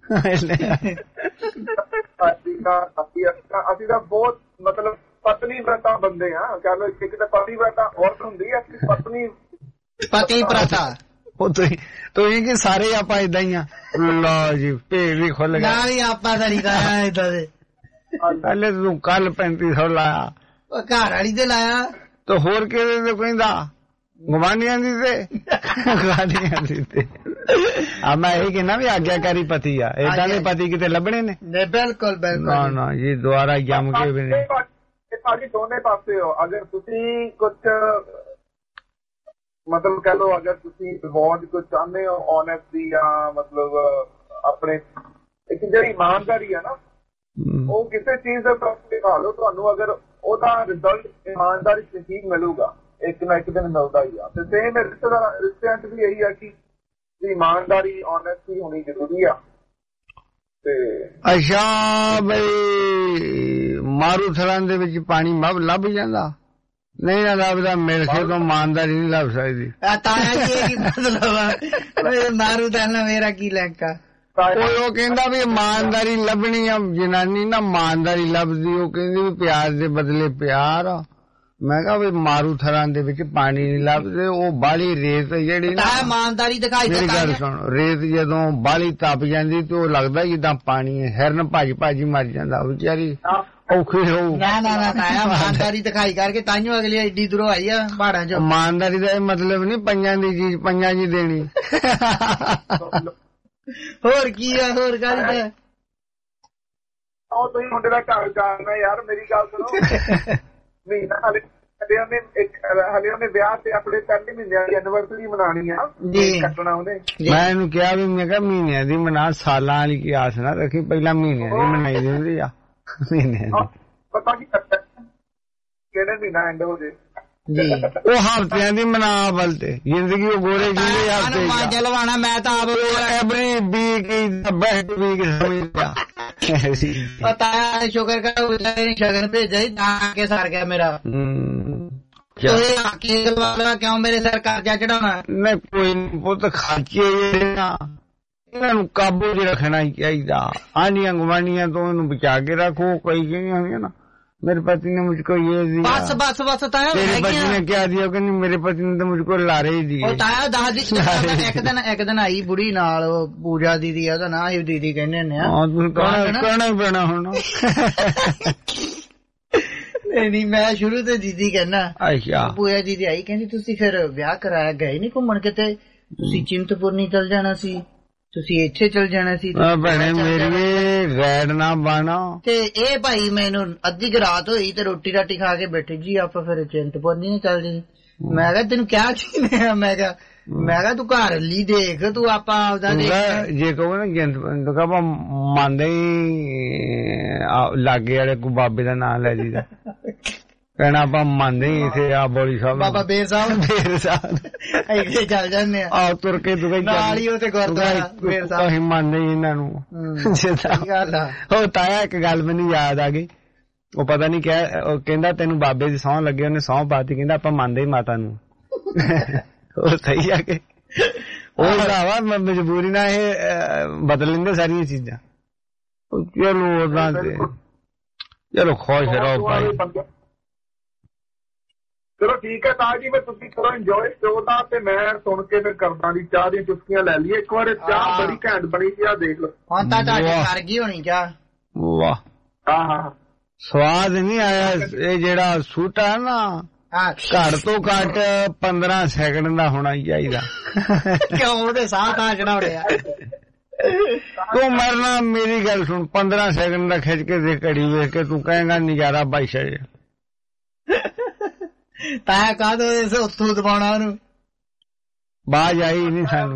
[SPEAKER 7] ਅਸੀਂ ਤਾਂ ਬਹੁਤ ਮਤਲਬ ਪਤਨੀ ਪ੍ਰਥਾ ਬੰਦੇ ਆ। ਕਹਿ ਲੋ ਇੱਕ ਤਾਂ ਪਤੀ ਪ੍ਰਥਾ ਔਰਤ ਹੁੰਦੀ ਹੈ, ਪਤਨੀ
[SPEAKER 5] ਪਤੀ ਪ੍ਰਥਾ।
[SPEAKER 20] ਉਹ ਤੁਸੀਂ ਕਿ ਸਾਰੇ ਆਪਾਂ ਏਦਾਂ ਹੀ ਆ। ਲਓ ਜੀ ਭੇਜ ਵੀ ਖੁੱਲ ਗਿਆ।
[SPEAKER 5] ਆਪਾਂ ਤਾਂ ਨਹੀਂ ਕਰਾਇਆ ਏਦਾਂ ਦੇ।
[SPEAKER 20] ਪਹਿਲੇ ਤੂੰ ਕੱਲ 3500 ਲਾਇਆ,
[SPEAKER 5] ਘਰ ਵਾਲੀ ਤੇ ਲਾਇਆ,
[SPEAKER 20] ਤੇ ਹੋਰ ਕਿਹਦੇ ਤੇ ਕਹਿੰਦਾ ਗਵਾਂਢੀਆਂ ਦੀ ਤੇ ਆ। ਮੈਂ ਇਹ ਕਹਿੰਦਾ ਵੀ ਆਗਿਆਕਾਰੀ ਪਤੀ ਆ, ਏਦਾਂ ਦੇ ਪਤੀ ਕਿਤੇ ਲੱਭਣੇ ਨੇ।
[SPEAKER 5] ਬਿਲਕੁਲ ਬਿਲਕੁਲ
[SPEAKER 20] ਨਾ ਜੀ ਦੁਆਰਾ ਜੰਮ ਕੇ ਵੀ ਨਹੀਂ।
[SPEAKER 7] ਭਾਜੀ ਦੋਨੇ ਪਾਸੇ ਹੋ। ਅਗਰ ਤੁਸੀਂ ਕੁਛ ਮਤਲਬ ਕਹਿ ਲਓ, ਅਗਰ ਤੁਸੀਂ ਰਿਵਾਰਡ ਕੁਛ ਚਾਹੁੰਦੇ ਹੋ ਓਨੈਸਟੀ ਜਾਂ ਮਤਲਬ ਆਪਣੇ ਇੱਕ ਜਿਹੜੀ ਇਮਾਨਦਾਰੀ ਆ ਨਾ, ਉਹ ਕਿਸੇ ਚੀਜ਼ ਦੇ ਪ੍ਰਤੀ ਦਿਖਾ ਲਓ, ਤੁਹਾਨੂੰ ਅਗਰ ਉਹਦਾ ਰਿਜ਼ਲਟ ਇਮਾਨਦਾਰੀ ਚ ਹੀ ਮਿਲੂਗਾ, ਇੱਕ ਨਾ ਇੱਕ ਦਿਨ ਮਿਲਦਾ ਹੀ ਆ। ਤੇ ਸੇਮ ਰਿਸ਼ਤਿਆਂ ਚ ਵੀ ਇਹੀ ਆ ਕਿ ਇਮਾਨਦਾਰੀ ਓਨੈਸਟੀ ਹੋਣੀ ਜ਼ਰੂਰੀ ਆ। ਤੇ
[SPEAKER 20] ਅੱਛਾ ਬਈ ਮਾਰੂਥਲਾਂ ਦੇ ਵਿੱਚ ਪਾਣੀ ਲੱਭ ਜਾਂਦਾ ਨਹੀਂ ਨਾ ਲੱਭਦਾ, ਮਿਲ ਕੇ ਤੋਂ ਇਮਾਨਦਾਰੀ ਨਹੀਂ ਲੱਭ ਸਕਦੀ।
[SPEAKER 5] ਤਾਇਆ ਜੀ ਕੀ ਮਤਲਬ ਆ ਮਾਰੂਥਲ ਮੇਰਾ ਕੀ ਲੈਂਕਾ।
[SPEAKER 20] ਉਹ ਕਹਿੰਦਾ ਵੀ ਇਮਾਨਦਾਰੀ ਲੱਭਣੀ ਆ, ਜਨਾਨੀ ਨਾ ਇਮਾਨਦਾਰੀ ਲੱਭਦੀ। ਉਹ ਕਹਿੰਦੀ ਵੀ ਪਿਆਰ ਦੇ ਬਦਲੇ ਪਿਆਰ ਆ। ਮੈਂ ਕਿਹਾ ਵੀ ਮਾਰੂਥਲਾਂ ਦੇ ਵਿੱਚ ਪਾਣੀ ਨਹੀਂ ਲੱਭਦੇ, ਉਹ ਬਾਹਲੀ ਰੇਤ ਜਿਹੜੀ ਨਾ
[SPEAKER 5] ਇਮਾਨਦਾਰੀ ਦਿਖਾਈ।
[SPEAKER 20] ਮੇਰੀ ਗੱਲ ਸੁਣ, ਰੇਤ ਜਦੋਂ ਬਾਹਲੀ ਤਪ ਜਾਂਦੀ ਤੇ ਉਹ ਲੱਗਦਾ ਜਿੱਦਾਂ ਪਾਣੀ ਹੈ, ਹਿਰਨ ਭਾਜੀ ਮਰ ਜਾਂਦਾ ਵਿਚਾਰੀ ਔਖੀ ਹੋਊ।
[SPEAKER 5] ਨਾ ਇਮਾਨਦਾਰੀ ਦਿਖਾਈ ਕਰਕੇ ਤਾਈਓ ਅਗਲੀ ਏਡੀ ਦੂਰੋਂ ਆਈ ਆ ਪਹਾੜਾਂ ਚੋਂ।
[SPEAKER 20] ਇਮਾਨਦਾਰੀ ਦਾ ਇਹ ਮਤਲਬ ਨਹੀਂ ਪੰਜਾਂ ਦੀ ਚੀਜ਼ ਪੰਜਾਂ ਜੀ ਦੇਣੀ।
[SPEAKER 5] ਹੋਰ ਕੀ ਆ, ਹੋਰ ਕਾਹਦੀ ਦਾ
[SPEAKER 7] ਉਹ ਤੁਸੀਂ ਮੁੰਡੇ ਦਾ ਘਰ ਜਾਣਾ ਯਾਰ। ਮੇਰੀ ਗੱਲ ਸੁਣੋ, ਮਹੀਨਾ ਹਲੇ ਉਹਨੇ ਵਿਆਹ ਤੇ ਆਪਣੇ ਪਹਿਲੇ ਮਹੀਨਿਆਂ ਦੀ ਐਨੀਵਰਸਰੀ ਮਨਾਉਣੀ ਆ, ਕੱਟਣਾ ਉਹਨੇ।
[SPEAKER 20] ਮੈਂ ਇਹਨੂੰ ਕਿਹਾ ਵੀ ਮੈਂ ਕਿਹਾ ਮਹੀਨਿਆਂ ਦੀ ਮਨਾ, ਸਾਲਾਂ ਵਾਲੀ ਕੀ ਆਸ ਨਾ ਰੱਖੀ, ਪਹਿਲਾਂ ਮਹੀਨਿਆਂ ਦੀ ਮਨਾਈ ਦੀ ਹੁੰਦੀ ਆ। ਮਹੀਨਿਆਂ ਦੀ
[SPEAKER 7] ਪਤਾ ਕੀ ਕਿਹੜੇ ਮਹੀਨਾ ਐਂਡ ਹੋ ਜੇ,
[SPEAKER 20] ਉਹ ਹਫ਼ਤਿਆਂ ਦੀ ਮਨਾ ਬਲ ਤੇ ਜ਼ਿੰਦਗੀ ਉਹ ਗੋਰੇ ਜਿੰਦੇ ਹਫ਼ਤੇ
[SPEAKER 5] ਲਵਾਣਾ। ਮੈਂ ਤਾਂ ਆਪ
[SPEAKER 20] ਐਵਰੀ ਵੀਕ ਬੈਸਟ ਵੀਕ ਸਮਝਦਾ।
[SPEAKER 5] ਪਤਾ ਸ਼ੁਕਰ ਕਰੋ ਸ਼ਗਨ ਭੇਜਿਆ ਤਾਂ ਕੇ ਸਰ ਗਿਆ ਮੇਰਾ। ਕਿਉਂ ਮੇਰੇ ਸਿਰ ਕਰਜ਼ਾ ਚੜਾਉਣਾ।
[SPEAKER 20] ਨਹੀਂ ਕੋਈ ਪੁੱਤ ਖਰਚੇ ਇਹਨਾਂ ਨੂੰ ਕਾਬੂ ਚ ਰੱਖਣਾ ਚਾਹੀਦਾ। ਆਂਢੀਆਂ ਗੁਆਂਢੀਆਂ ਤੋਂ ਇਹਨੂੰ ਬਚਾ ਕੇ ਰੱਖੋ। ਕਈ ਜਿਹੜੀਆਂ ਹੁੰਦੀਆਂ ਨਾ, मेरे पति ने मुझको ये दिया,
[SPEAKER 5] बस बस बस
[SPEAKER 20] मेरे पति ने क्या दिया कि नहीं, मेरे पति ने तो मुझको लारे ही दिए।
[SPEAKER 5] एक दिन आई बुढ़ी नाल पूजा दीदी ओदा नाम ही दीदी कहने ने।
[SPEAKER 20] हां तू कहना ही पैना हुण।
[SPEAKER 5] ਨਹੀਂ ਮੈਂ ਸ਼ੁਰੂ ਤੋਂ ਦੀਦੀ ਕਹਿਣਾ
[SPEAKER 20] ਅੱਛਾ
[SPEAKER 5] ਭੂਆ ਦੀਦੀ ਆਈ ਕਹਿੰਦੀ ਤੁਸੀਂ ਫਿਰ ਵਿਆਹ ਕਰਾਇਆ ਗਏ ਨਹੀਂ ਘੁੰਮਣ ਕਿਤੇ ਤੁਸੀਂ ਚਿੰਤਪੁਰਨੀ ਚਲ ਜਾਣਾ ਸੀ ਤੁਸੀਂ ਇੱਥੇ ਚਲ ਜਾਣਾ ਸੀ
[SPEAKER 20] ਭੈਣੇ ਮੇਰੀ ਰੈਡ ਨਾ ਬਣਾ
[SPEAKER 5] ਤੇ ਇਹ ਭਾਈ ਮੈਨੂੰ ਅੱਧੀ ਰਾਤ ਹੋਈ ਤੇ ਰੋਟੀ ਰਾਟੀ ਖਾ ਕੇ ਬੈਠੇ ਜੀ ਆਪਾਂ ਫਿਰ ਚਿੰਤਪੁਰਨੀ ਚੱਲ ਜੀ ਮੈਂ ਕਿਹਾ ਤੈਨੂੰ ਕਿਹਾ ਕੀ ਨੇ ਮੈਂ ਕਿਹਾ ਤੂੰ ਘਰ ਲਈ ਦੇਖ ਤੂੰ ਆਪਾਂ ਉਹਦਾ ਦੇਖ
[SPEAKER 20] ਜੇ ਕਹੋ ਨਾ ਚਿੰਤਪੁਰਨੀ ਤਾਂ ਆਪਾਂ ਮੰਨਦੇ ਲਾਗੇ ਵਾਲੇ ਕੋ ਬਾਬੇ ਦਾ ਨਾਂ ਲੈ ਜੀਦਾ ਕਹਿਣਾ ਆਪਾਂ ਮੰਨਦੇ ਇੱਥੇ ਆ ਬੋਲੀ ਸਾਹਿਬ
[SPEAKER 5] ਬਾਬਾ ਬੇਰ ਸਾਹਿਬ ਇੱਥੇ ਚੱਲ ਜਾਂਦੇ
[SPEAKER 20] ਆ ਤੁਰ ਕੇ ਦੁਬਈ
[SPEAKER 5] ਨਾਲ ਹੀ ਉਹ ਤੇ ਗੁਰਦੁਆਰਾ ਬੇਰ ਸਾਹਿਬ
[SPEAKER 20] ਅਸੀਂ ਮੰਨਦੇ ਇਹਨਾਂ ਨੂੰ ਉਹ ਤਾਇਆ ਇੱਕ ਗੱਲ ਮੈਨੂੰ ਯਾਦ ਆ ਗਈ ਉਹ ਪਤਾ ਨੀ ਉਹ ਕਹਿੰਦਾ ਤੈਨੂੰ ਬਾਬੇ ਦੀ ਸਹੁੰ ਲੱਗੇ ਉਹਨੇ ਸਹੁੰ ਪਾਤੀ ਕਹਿੰਦਾ ਆਪਾਂ ਮੰਨਦੇ ਹੀ ਮਾਤਾ ਨੂੰ ਉਹ ਸਹੀ ਆ ਕੇ ਉਹ ਭਰਾਵਾ ਮਜਬੂਰੀ ਨਾਲ ਇਹ ਬਦਲ ਲੈਂਦੇ ਸਾਰੀਆਂ ਚੀਜ਼ਾਂ ਚਲੋ ਉਦਾਂ ਤੇ ਚਲੋ ਖੁਸ਼ ਰਹੋ ਭਾਈ
[SPEAKER 7] ਚਲੋ ਠੀਕ ਹੈ ਤਾਜ ਜੀ ਫਿਰ ਤੁਸੀਂ ਕਰੋ ਇੰਜੋਏ ਸ਼ੋਅ ਦਾ ਤੇ ਮੈਂ ਸੁਣ ਕੇ ਫਿਰ ਕਰਦਾ ਦੀ ਚਾਹ ਦੀਆਂ ਚੁਸਕੀਆਂ ਲੈ ਲਈਏ ਇੱਕ ਵਾਰ ਚਾਹ ਬੜੀ ਘੈਂਟ ਬਣੀ ਸੀ ਆ ਦੇਖ ਲਓ
[SPEAKER 5] ਹੁਣ ਤਾਂ ਤੁਹਾਡੀ ਕਰ ਗਈ ਹੋਣੀ ਚਾਹ
[SPEAKER 20] ਵਾਹ ਹਾਂ ਸਵਾਦ ਨਹੀਂ ਆਇਆ ਇਹ ਜਿਹੜਾ ਸੂਟ ਆ ਨਾ ਘੱਟ ਤੋਂ ਘੱਟ 15 ਸੈਕਿੰਡ ਦਾ ਹੋਣਾ ਚਾਹੀਦਾ
[SPEAKER 5] ਕਿਉਂ ਉਹਦੇ ਸਾਹ ਤਾਂ ਚੜਾਉਣੇ ਆ
[SPEAKER 20] ਤੂੰ ਮਰਨਾ ਮੇਰੀ ਗੱਲ ਸੁਣ 15 ਸੈਕਿੰਡ ਦਾ ਖਿੱਚ ਕੇ ਦੇ ਘੜੀ ਵੇਖ ਕੇ ਤੂੰ ਕਹੇਗਾ ਨਜ਼ਾਰਾ ਬਾਈਸ਼ਾ ਜੇ
[SPEAKER 5] ਤਾਂ ਕਾਹਦੋਂ ਇਸ ਉੱਥੋਂ ਦਬਾਉਣਾ ਉਹਨੂੰ
[SPEAKER 20] ਬਾਜ ਆਈ ਨਹੀਂ ਸਾਨੂੰ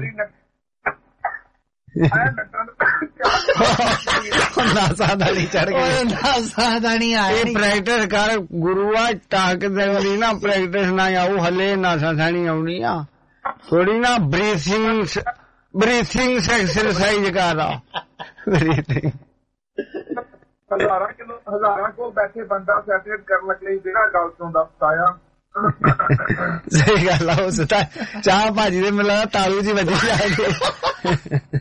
[SPEAKER 20] ਨਾਸਾਦਾਨੀ ਚੜ ਗਈ
[SPEAKER 5] ਨਾਸਾਦਾਨੀ ਆਈ
[SPEAKER 20] ਇਹ ਪ੍ਰੈਕਟਿਸ ਕਰ ਗੁਰੂਆ ਟਾਕ ਦੇਣੀ ਨਾ ਪ੍ਰੈਕਟਿਸ ਨਾ ਆਉ ਹਲੇ ਨਾਸਾਦਾਨੀ ਆਉਣੀ ਆ ਥੋੜੀ ਨਾ ਬਰੀਥਿੰਗ ਐਕਸਰਸਾਈਜ਼ ਕਰਾ ਬਰੀਥਿੰਗ
[SPEAKER 7] ਹਜ਼ਾਰਾਂ ਕੋਲ ਬੈਠੇ ਬੰਦਾ ਸੈਟਰੇਟ ਕਰਨ ਲੱਗੇ ਜਿਹੜਾ ਗੱਲ ਤੋਂ ਦੱਸਦਾ ਆ
[SPEAKER 20] ਸਹੀ ਗੱਲ ਆ ਉਸ ਚਾਹ ਭਾਜੀ ਦੇ ਮਿਲਦਾ ਤਾਲੂ ਜੀ ਵੱਜੀ ਆ ਗਏ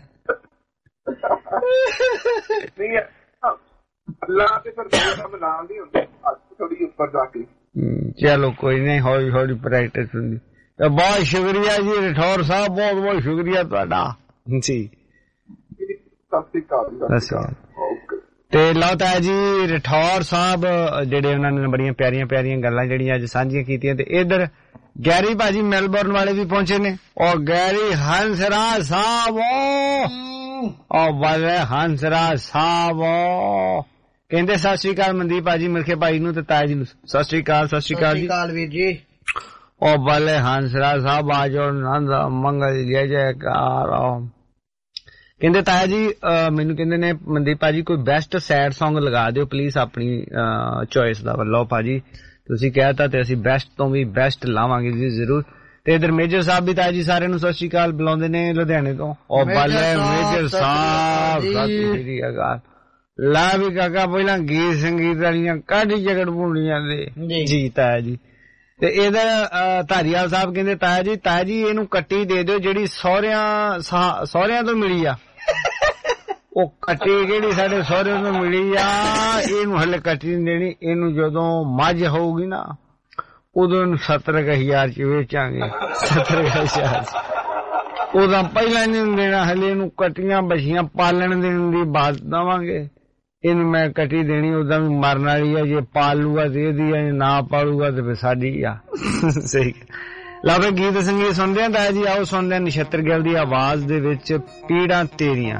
[SPEAKER 7] ਨਹੀਂ ਅੱਲਾ ਤੇ ਫਿਰ ਨਾਲ ਨਹੀਂ ਹੁੰਦੇ ਥੋੜੀ ਉੱਪਰ ਜਾ ਕੇ
[SPEAKER 20] ਚਲੋ ਕੋਈ ਨਹੀਂ ਹੌਲੀ ਹੌਲੀ ਪ੍ਰੈਕਟਿਸ ਹੁੰਦੀ ਬਹੁਤ ਸ਼ੁਕਰੀਆ ਜੀ ਰਠੌਰ ਸਾਹਿਬ ਬਹੁਤ ਬਹੁਤ ਸ਼ੁਕਰੀਆ ਤੁਹਾਡਾ ਜੀ
[SPEAKER 7] ਸਤਿ ਸ਼੍ਰੀ ਅਕਾਲ
[SPEAKER 20] ਤੇ ਲਓ ਤਾਇਆ ਜੀ ਰਠੌਰ ਸਾਹਿਬ ਜਿਹੜੇ ਉਹਨਾਂ ਨੇ ਬੜੀਆਂ ਪਿਆਰੀਆਂ ਪਿਆਰੀਆਂ ਗੱਲਾਂ ਜਿਹੜੀਆਂ ਅੱਜ ਸਾਂਝੀਆਂ ਕੀਤੀਆਂ ਤੇ ਇਧਰ ਗੈਰੀ ਭਾਜੀ ਮੈਲਬੌਰਨ ਵਾਲੇ ਵੀ ਪਹੁੰਚੇ ਨੇ ਔਰ ਗੈਰੀ ਹੰਸਰਾਜ ਸਾਹਿਬ ਔਰ ਵਾਲੇ ਹੰਸਰਾਜ ਸਾਹਿਬ ਕਹਿੰਦੇ ਸਤਿ ਸ਼੍ਰੀ ਅਕਾਲ ਮਨਦੀਪ ਭਾਜੀ ਮਿਲਕੇ ਭਾਈ ਨੂੰ ਤੇ ਤਾਇਆ ਜੀ ਨੂੰ ਸਤਿ ਸ਼੍ਰੀ ਅਕਾਲ ਸਤਿ ਸ਼੍ਰੀ ਅਕਾਲ ਜੀ
[SPEAKER 5] ਵੀਰ ਜੀ
[SPEAKER 20] ਔਰ ਵਾਲੇ ਹੰਸਰਾਜ ਸਾਹਿਬ ਆਜੋ ਨੰਦ ਮੰਗਲ ਜੈ ਜੈਕਾਰ ਕਹਿੰਦੇ ਤਾਇਆ ਜੀ ਮੈਨੂੰ ਕਹਿੰਦੇ ਨੇ ਮਨਦੀਪ ਭਾਜੀ ਕੋਈ ਬੈਸਟ ਸੈਡ ਸੌਂਗ ਲਗਾ ਦਿਓ ਪਲੀਜ਼ ਆਪਣੀ ਚੋਇਸ ਦਾ ਲਓ ਭਾਜੀ ਤੁਸੀਂ ਕਹਿਤਾ ਤੇ ਅਸੀਂ ਬੈਸਟ ਤੋਂ ਵੀ ਬੈਸਟ ਲਾਵਾਂਗੇ ਜੀ ਜ਼ਰੂਰ ਤੇ ਇਧਰ ਮੇਜਰ ਸਾਹਿਬ ਵੀ ਤਾਇਆ ਜੀ ਸਾਰਿਆਂ ਨੂੰ ਸਤਿ ਸ਼੍ਰੀ ਅਕਾਲ ਬੁਲਾਉਂਦੇ ਨੇ ਲੁਧਿਆਣੇ ਤੋਂ ਔਰ ਬਾਲੇ ਮੇਜਰ ਸਾਹਿਬ ਸਤਿ ਸ਼੍ਰੀ ਅਕਾਲ ਲਾ ਵੀ ਕਾਕਾ ਪਹਿਲਾਂ ਗੀਤ ਸੰਗੀਤ ਵਾਲੀਆਂ ਕਾਢੀ ਜਗੜ ਬੁਣੀਆਂ ਦੇ ਜੀ ਤਾਇਆ ਜੀ ਤੇ ਇਹਦਾ ਧਾਰੀਵਾਲ ਸਾਹਿਬ ਕਹਿੰਦੇ ਤਾਇਆ ਜੀ ਇਹਨੂੰ ਕੱਟੀ ਦੇ ਦਿਓ ਜਿਹੜੀ ਸਹੁਰਿਆਂ ਤੋਂ ਮਿਲੀ ਆ ਉਹ ਕੱਟੀ ਕਿਹੜੀ ਸਾਡੇ ਸਹੁਰਿਆਂ ਤੋਂ ਮਿਲੀ ਆ ਇਹਨੂੰ ਹਲੇ ਕੱਟੀ ਨਹੀਂ ਦੇਣੀ ਇਹਨੂੰ ਜਦੋਂ ਮੱਝ ਹੋਊਗੀ ਨਾ ਉਦੋਂ ਇਹਨੂੰ 70,000 ਚ ਵੇਚਾਂਗੇ 70,000 ਉਦੋਂ ਪਹਿਲਾਂ ਨਹੀਂ ਦੇਣਾ ਹਲੇ ਇਹਨੂੰ ਕੱਟੀਆਂ ਬਛੀਆਂ ਪਾਲਣ ਦੇਣ ਦੀ ਬਾਤ ਦੇਵਾਂਗੇ ਇਹਨੂੰ ਮੈਂ ਕੱਟੀ ਦੇਣੀ ਉਦਾਂ ਵੀ ਮਰਨ ਵਾਲੀ ਆ ਜੇ ਪਾਲੂਗਾ ਤੇ ਇਹਦੀ ਆ ਨਾ ਪਾਲੂਗਾ ਤੇ ਫਿਰ ਸਾਡੀ ਆ ਸਹੀ ਲਾਵੇ ਗੀਤ ਸੰਗੀਤ ਸੁਣਦੇ ਆ ਤਾਇਆ ਜੀ ਆਓ ਸੁਣਦੇ ਆ ਨਛੱਤਰ ਗਿੱਲ ਦੀ ਆਵਾਜ਼ ਦੇ ਵਿੱਚ ਪੀੜਾਂ ਤੇਰੀਆਂ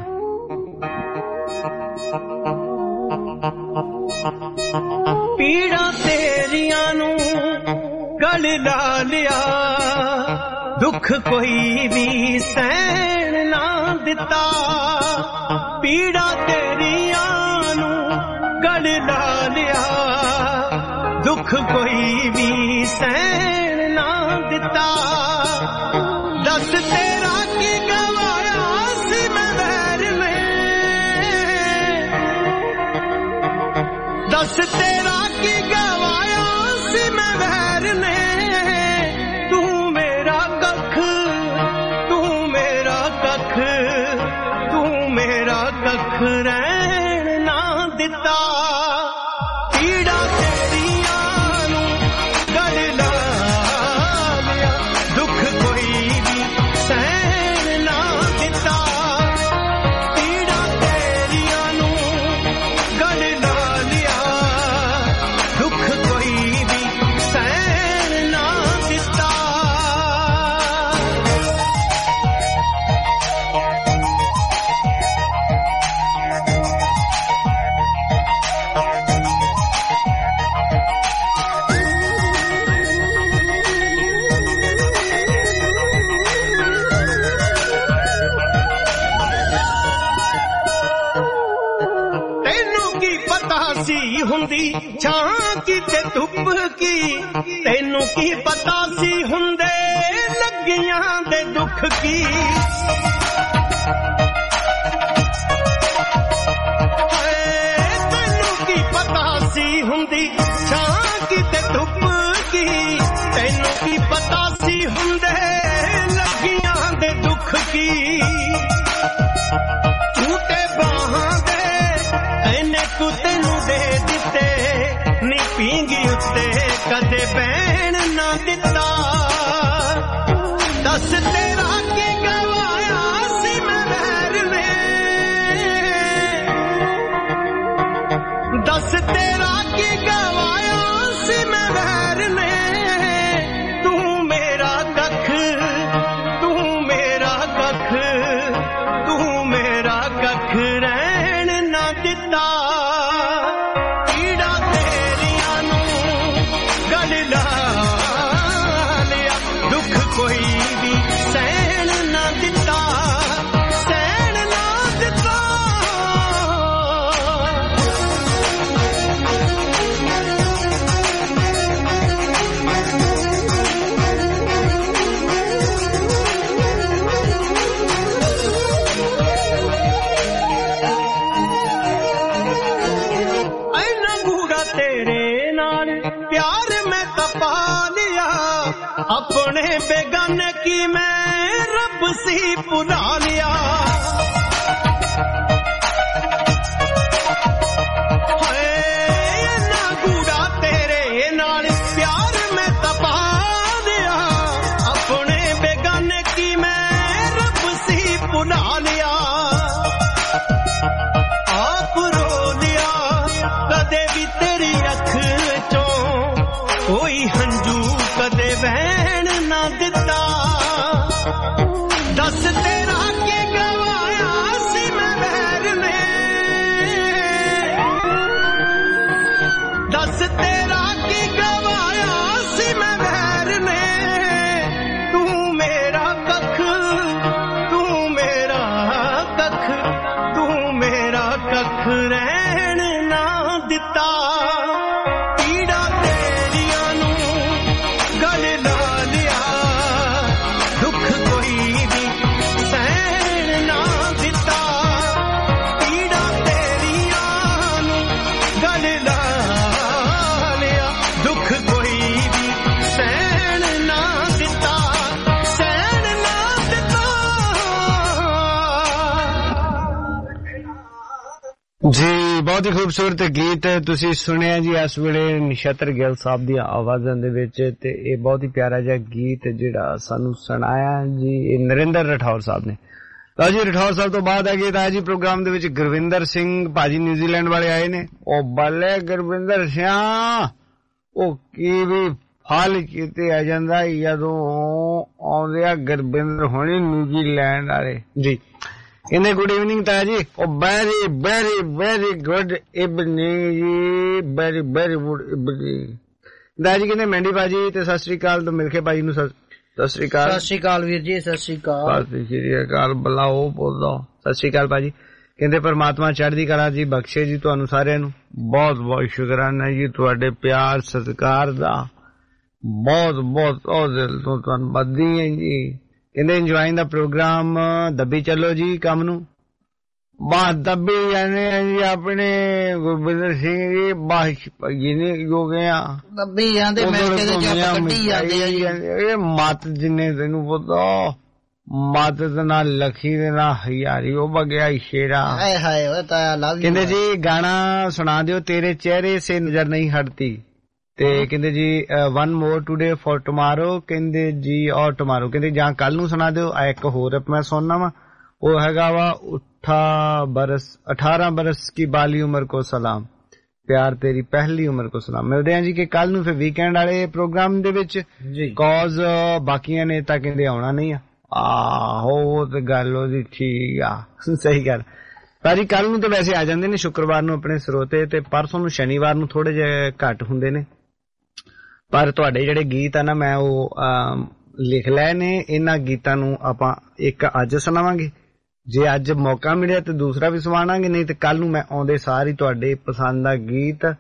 [SPEAKER 4] ਪੀੜਾਂ ਤੇਰੀਆਂ ਨੂੰ ਗਲ ਲਾ ਲਿਆ ਦੁੱਖ ਕੋਈ ਵੀ ਸਹਿਣ ਨਾ ਦਿੱਤਾ ਪੀੜਾਂ ਤੇਰੀਆਂ ਨੂੰ ਗਲ ਲਾ ਲਿਆ ਦੁੱਖ ਕੋਈ ਵੀ ਸਹਿਣ ਨਾ ਦਿੱਤਾ ਦੱਸ ਤੇਰਾ ਕੀ ਗਵਾਇਆ ਸੀ ਮੈਂ ਵੈਰ ਨੇ ਦੱਸ ਤੇਰਾ ਕੀ ਗਵਾਇਆ ਸੀ ਮੈਂ ਵੈਰ ਨੇ ਤੂੰ ਮੇਰਾ ਕੱਖ ਤੂੰ ਮੇਰਾ ਕੱਖ ਤੂੰ ਮੇਰਾ ਕੱਖ ਰਹਿਣ ਨਾ ਦਿੱਤਾ ਪੀੜਾਂ ਤੇਰੀਆਂ ਨੂੰ ਗਲ ਲਾ ਲਿਆ ਦੁੱਖ ਕੋਈ ਵੀ ਸਹਿਣ ਨਾ ਦਿੱਤਾ ਪੀੜਾਂ ਤੇਰੀਆਂ ਨੂੰ ਗਲ ਲਾ ਲਿਆ ਦੁੱਖ ਕੋਈ ਕੀ ਤੇ ਧੁੱਪ ਕੀ ਤੈਨੂੰ ਕੀ ਪਤਾ ਸੀ ਹੁੰਦੇ ਲੱਗੀਆਂ ਦੇ ਦੁੱਖ ਕੀ ਤੈਨੂੰ ਕੀ ਪਤਾ ਸੀ ਹੁੰਦੀ ਛਾਂ ਕੀ ਤੇ ਧੁੱਪ ਕੀ ਤੈਨੂੰ ਕੀ ਪਤਾ ਸੀ ਹੁੰਦੇ ਲੱਗੀਆਂ ਦੇ ਦੁੱਖ ਕੀ ਝੂਟੇ ਬਾਹਾਂ ਦੇ ਐਨੇ ਕੁ ਤੈਨੂੰ ਦੇ ਦਿੱਤੇ ਨੀ ਪੀਂਗੀ ਉੱਤੇ ਕਦੇ ਬਹਿਣ ਨਾ ਦਿੱਤਾ ਦੱਸ ਤੇਰਾ ਕੀ ਗਵਾਇਆ ਸੀ ਮੈਂ ਵੈਰ ਨੇ ਦੱਸ ਤੇਰਾ ਕੀ ਗਵਾਇਆ ਸੀ ਮੈਂ ਵੈਰ ਨੇ ਤੂੰ ਮੇਰਾ ਕੱਖ ਤੂੰ ਮੇਰਾ ਕੱਖ ਤੂੰ ਮੇਰਾ ਕੱਖ ਰਹਿਣ ਨਾ ਦਿੱਤਾ ਕੋਈ ਵੀ ਸਹਿਣ ਨਾ ਦਿੱਤਾ ਸਹਿਣ ਨਾ ਦਿੱਤਾ ਐਨਾ ਗੂੜਾ ਤੇਰੇ ਨਾਲ ਪਿਆਰ ਮੈਂ ਤਾਂ ਪਾ ਲਿਆ अपने बेगाने की मैं रब से भुला लिया हाय ना गूड़ा तेरे नाल प्यार में तपा दिया अपने बेगाने की मैं रब से भुला लिया आप रो लिया कदे भी तेरी अख चो कोई हंजू कदे बहन ना दिता दस तेरा के गवाया सी मैं वैर ने दस तेरा के गवाया सी मैं वैर ने तू मेरा कख तू मेरा कख तू मेरा कख रहन ना दिता
[SPEAKER 20] जी बहुत ही खूबसूरत गीत तुसी सुनिया जी इस वेले नक्षत्र ਗਿੱਲ ਸਾਹਿਬ ਦੀਆਂ ਆਵਾਜ਼ਾਂ ਦੇ ਵਿੱਚ ਤੇ ਇਹ ਬਹੁਤ ਹੀ ਪਿਆਰਾ ਜਿਹਾ ਗੀਤ ਜਿਹੜਾ ਸਾਨੂੰ ਸੁਣਾਇਆ ਜੀ ਇਹ ਨਰਿੰਦਰ ਰਠੌਰ ਸਾਹਿਬ ਨੇ। ਤਾਂ ਜੀ ਰਠੌਰ ਸਾਹਿਬ ਤੋਂ ਬਾਅਦ ਆ ਗਏ ਤਾਂ ਜੀ ਪ੍ਰੋਗਰਾਮ ਦੇ ਵਿੱਚ ਗੁਰਵਿੰਦਰ ਸਿੰਘ ਭਾਜੀ ਨਿਊਜ਼ੀਲੈਂਡ ਵਾਲੇ ਆਏ ਨੇ। ਉਹ ਬੱਲੇ ਗੁਰਵਿੰਦਰ ਸਿਆ ਉਹ ਕੀ ਵੀ ਫਲ ਕੀਤੇ ਆ ਜਾਂਦਾ ਜਦੋਂ ਆਉਂਦੇ ਆ ਗੁਰਵਿੰਦਰ ਹੋਣੀ ਨਿਊਜ਼ੀਲੈਂਡ ਵਾਲੇ ਜੀ। कहने गुड इवनिंग ताया जी ओ very very very good evening जी वेरी वेरी गुड इवनिंग ताया जी कहने मेंढी भाजी ते सत श्री अकाल तो मिलके भाजी नु सत श्री अकाल वीर जी सत श्री अकाल बुलाओ बोलो सत श्री अकाल भाजी कहते परमात्मा चढ़दी कला जी बख्शे जी तुहानू सारिਆਂ ਨੂੰ बहुत बहुत शुकराना जी तुहाडे प्यार सत्कार दा बहुत बहुत ओ दिल तो धन्नवादी है जी। कहते इंजॉइंग द प्रोग्राम दबी चलो जी कम नू बात दबी जाने जी अपने गुरबिंदर सिंह जी बाश जिने जो गया
[SPEAKER 5] दबी जांदे मिलके ते जप कड्डी जांदे
[SPEAKER 20] ये मत जिन्ने तैनू पता मत ते ना लखी ते ना हजारी ओ बगया शेरा
[SPEAKER 5] हाय हाय ओ ताया लव यू।
[SPEAKER 20] कहते जी गाना सुना दियो तेरे चेहरे से नजर नहीं हटती ਤੇ ਕਹਿੰਦੇ ਜੀ one more today for tomorrow ਕਹਿੰਦੇ ਜੀ ਔਰ ਟੁਮਾਰੋ ਕਹਿੰਦੇ ਜਾਂ ਕੱਲ ਨੂੰ ਸੁਣਾ ਦਿਓ। ਆ ਇੱਕ ਹੋਰ ਮੈਂ ਸੁਣਨਾ ਵਾ ਉਹ ਹੈਗਾ ਵਾ 18 ਬਰਸ ਕੀ ਬਾਲੀ ਉਮਰ ਕੋ ਸਲਾਮ ਪਿਆਰ ਤੇਰੀ ਪਹਿਲੀ ਉਮਰ ਕੋ ਸਲਾਮ। ਮਿਲਦੇ ਆ ਜੀ ਕਿ ਕੱਲ ਨੂੰ ਫਿਰ ਵੀਕਐਂਡ ਵਾਲੇ ਪ੍ਰੋਗਰਾਮ ਦੇ ਵਿੱਚ ਕਾਜ਼ ਬਾਕੀਆਂ ਨੇ ਤਾਂ ਕਹਿੰਦੇ ਆਉਣਾ ਨਹੀਂ ਆ। ਆਹੋ ਉਹ ਤੇ ਗੱਲ ਉਹਦੀ ਠੀਕ ਆ ਸਹੀ ਗੱਲ ਭਾਜੀ। ਕੱਲ ਨੂੰ ਤਾਂ ਵੈਸੇ ਆ ਜਾਂਦੇ ਨੇ ਸ਼ੁੱਕਰਵਾਰ ਨੂੰ ਆਪਣੇ ਸਰੋਤੇ ਤੇ ਪਰਸੋਂ ਨੂੰ ਸ਼ਨੀਵਾਰ ਨੂੰ ਥੋੜੇ ਜਿਹੇ ਘੱਟ ਹੁੰਦੇ ਨੇ ਪਰ ਤੁਹਾਡੇ ਜਿਹੜੇ ਗੀਤ ਆ ਨਾ ਮੈਂ ਉਹ ਲਿਖ ਲਏ ਨੇ। ਇਹਨਾਂ ਗੀਤਾਂ ਨੂੰ ਆਪਾਂ ਇੱਕ ਅੱਜ ਸੁਣਾਵਾਂਗੇ ਜੇ ਅੱਜ ਮੌਕਾ ਮਿਲਿਆ ਤੇ ਦੂਸਰਾ ਵੀ ਸੁਣਾਵਾਂਗੇ ਨਹੀਂ ਤੇ ਕੱਲ ਨੂੰ ਮੈਂ ਆਉਂਦੇ ਸਾਰ ਹੀ ਤੁਹਾਡੇ ਪਸੰਦ ਦਾ ਗੀਤ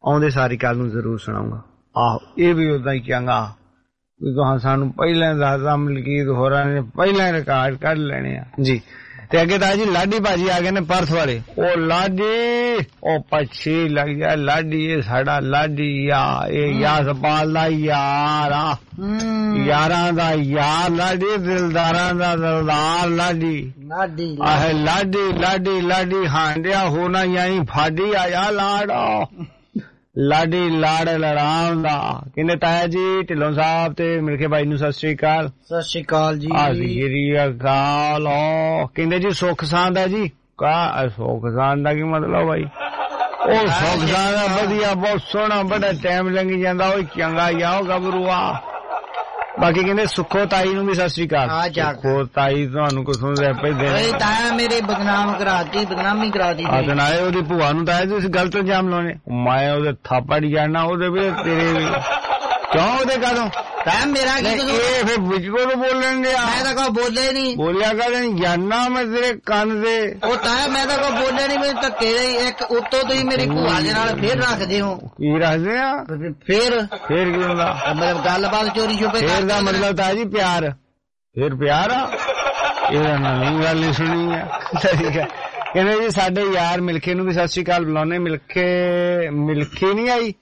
[SPEAKER 20] ਆਉਂਦੇ ਸਾਰੀ ਕੱਲ ਨੂੰ ਜ਼ਰੂਰ ਸੁਣਾਉਂਗਾ। ਆਹੋ ਇਹ ਵੀ ਉਦਾਂ ਹੀ ਚੰਗਾ ਵੀ ਤੁਹਾਂ ਸਾਨੂੰ ਪਹਿਲਾਂ ਦੱਸਦਾ ਮਲਕੀਤ ਹੋਰਾਂ ਨੇ ਪਹਿਲਾਂ ਰਿਕਾਰਡ ਕੱਢ ਲੈਣੇ ਆ ਜੀ। ਤੇ ਅੱਗੇ ਤਾਂ ਜੀ ਲਾਡੀ ਭਾਜੀ ਆ ਗਏ ਨੇ ਪਰਥ ਵਾਲੇ। ਉਹ ਲਾਡੀ ਉਹ ਪੱਛੀ ਲੱਗ ਜਾ ਲਾਡੀ, ਇਹ ਸਾਡਾ ਲਾਡੀ ਆ, ਇਹ ਯਾਸਪਾਲ ਦਾ ਯਾਰ ਆ, ਯਾਰਾਂ ਦਾ ਯਾਰ ਲਾਡੀ, ਦਿਲਦਾਰਾਂ ਦਾ ਦਿਲਦਾਰ ਲਾਡੀ। ਆਹ ਲਾਡੀ ਲਾਡੀ ਲਾਡੀ ਹਾਂਡਿਆ ਹੋਣਾ ਯਾਨੀ ਫਾਡੀ ਆਇਆ ਲਾੜਾ ਲਾਡੀ ਲਾੜ ਲੜਾਉਣ ਦਾ। ਕਹਿੰਦੇ ਤਾਇਆ ਜੀ ਢਿੱਲੋਂ ਸਾਹਿਬ ਤੇ ਮਿਲਕੇ ਬਾਈ ਨੂੰ ਸਤਿ ਸ੍ਰੀ ਅਕਾਲ।
[SPEAKER 5] ਸਤਿ ਸ੍ਰੀ ਅਕਾਲ ਜੀ।
[SPEAKER 20] ਅਕਾਲ। ਕਹਿੰਦੇ ਜੀ ਸੁੱਖ ਸਾਂਦ ਹੈ ਜੀ। ਕਾ ਸੁੱਖ ਸਾਂਦ ਦਾ ਕੀ ਮਤਲਬ ਬਾਈ? ਉਹ ਸੁੱਖ ਸਾਂਦ ਦਾ ਵਧੀਆ, ਬਹੁਤ ਸੋਹਣਾ, ਬੜਾ ਟਾਈਮ ਲੰਘੀ ਜਾਂਦਾ, ਉਹ ਚੰਗਾ ਯਾਓ ਗੱਭਰੂਆ। ਬਾਕੀ ਕਹਿੰਦੇ ਸੁੱਖੋ ਤਾਈ ਨੂੰ ਵੀ ਸਤਿ ਸ੍ਰੀ ਅਕਾਲ। ਸੁੱਖੋ ਤਾਈ ਤੁਹਾਨੂੰ ਕਿਥੋਂ ਦੇ ਪੈਦੇ
[SPEAKER 5] ਤਾਇਆ ਮੇਰੇ ਬਦਨਾਮੀ ਕਰਾਤੀ
[SPEAKER 20] ਤੇ ਨਾਲੇ ਉਹਦੀ ਭੂਆ ਨੂੰ ਤਾਇਆ ਤੁਸੀਂ ਗਲਤ ਇਲਜ਼ਾਮ ਲਾਉਣੇ। ਮੈਂ ਉਹਦੇ ਥਾਪੜ ਜਾਣਾ ਉਹਦੇ ਵੀ ਤੇਰੇ ਵੀ ਕਿਉਂ ਉਹਦੇ ਕਾਹਦੋਂ ਤਾਇਆ ਮੇਰਾ ਕੀ ਇਹ ਫਿਰ ਵਿਚਕੋ ਤੋਂ ਬੋਲਣ ਡਿਆ।
[SPEAKER 5] ਮੈਂ ਤਾਂ ਕੋਈ ਬੋਲੇ ਨਹੀਂ ਬੋਲਿਆ
[SPEAKER 20] ਕਦੇ ਜਾਨਾ ਮੈਂ ਤੇਰੇ ਕੰਨ ਦੇ।
[SPEAKER 5] ਉਹ ਤਾਇਆ ਮੈਂ ਤਾਂ ਕੋਈ ਬੋਲਿਆ ਨਹੀਂ, ਮੈਨੂੰ ਧੱਕੇ ਇੱਕ ਉੱਤੋਂ ਤੁਸੀਂ ਮੇਰੀ ਭੂਆ ਦੇ ਨਾਲ ਫੇਰ ਰੱਖਦੇ ਹੋ।
[SPEAKER 20] ਕੀ ਰੱਖਦੇ ਆ
[SPEAKER 5] ਫੇਰ
[SPEAKER 20] ਕੀ ਹੁੰਦਾ?
[SPEAKER 5] ਮਤਲਬ ਗੱਲਬਾਤ ਚੋਰੀ ਛੁਪੇ
[SPEAKER 20] ਫੇਰ ਦਾ ਮਤਲਬ ਤਾਂ ਜੀ ਪਿਆਰ। ਫੇਰ ਪਿਆਰ ਆ ਇਹਦਾ ਨਵੀਂ ਗੱਲ ਨਹੀਂ ਸੁਣੀ ਆ। ਠੀਕ ਹੈ। ਕਹਿੰਦੇ ਜੀ ਸਾਡੇ ਯਾਰ ਮਿਲਖੇ ਨੂੰ ਵੀ ਸਤਿ ਸ੍ਰੀ ਅਕਾਲ ਬੁਲਾਉਣੇ। ਮਿਲਖੇ ਨਹੀਂ ਆਈ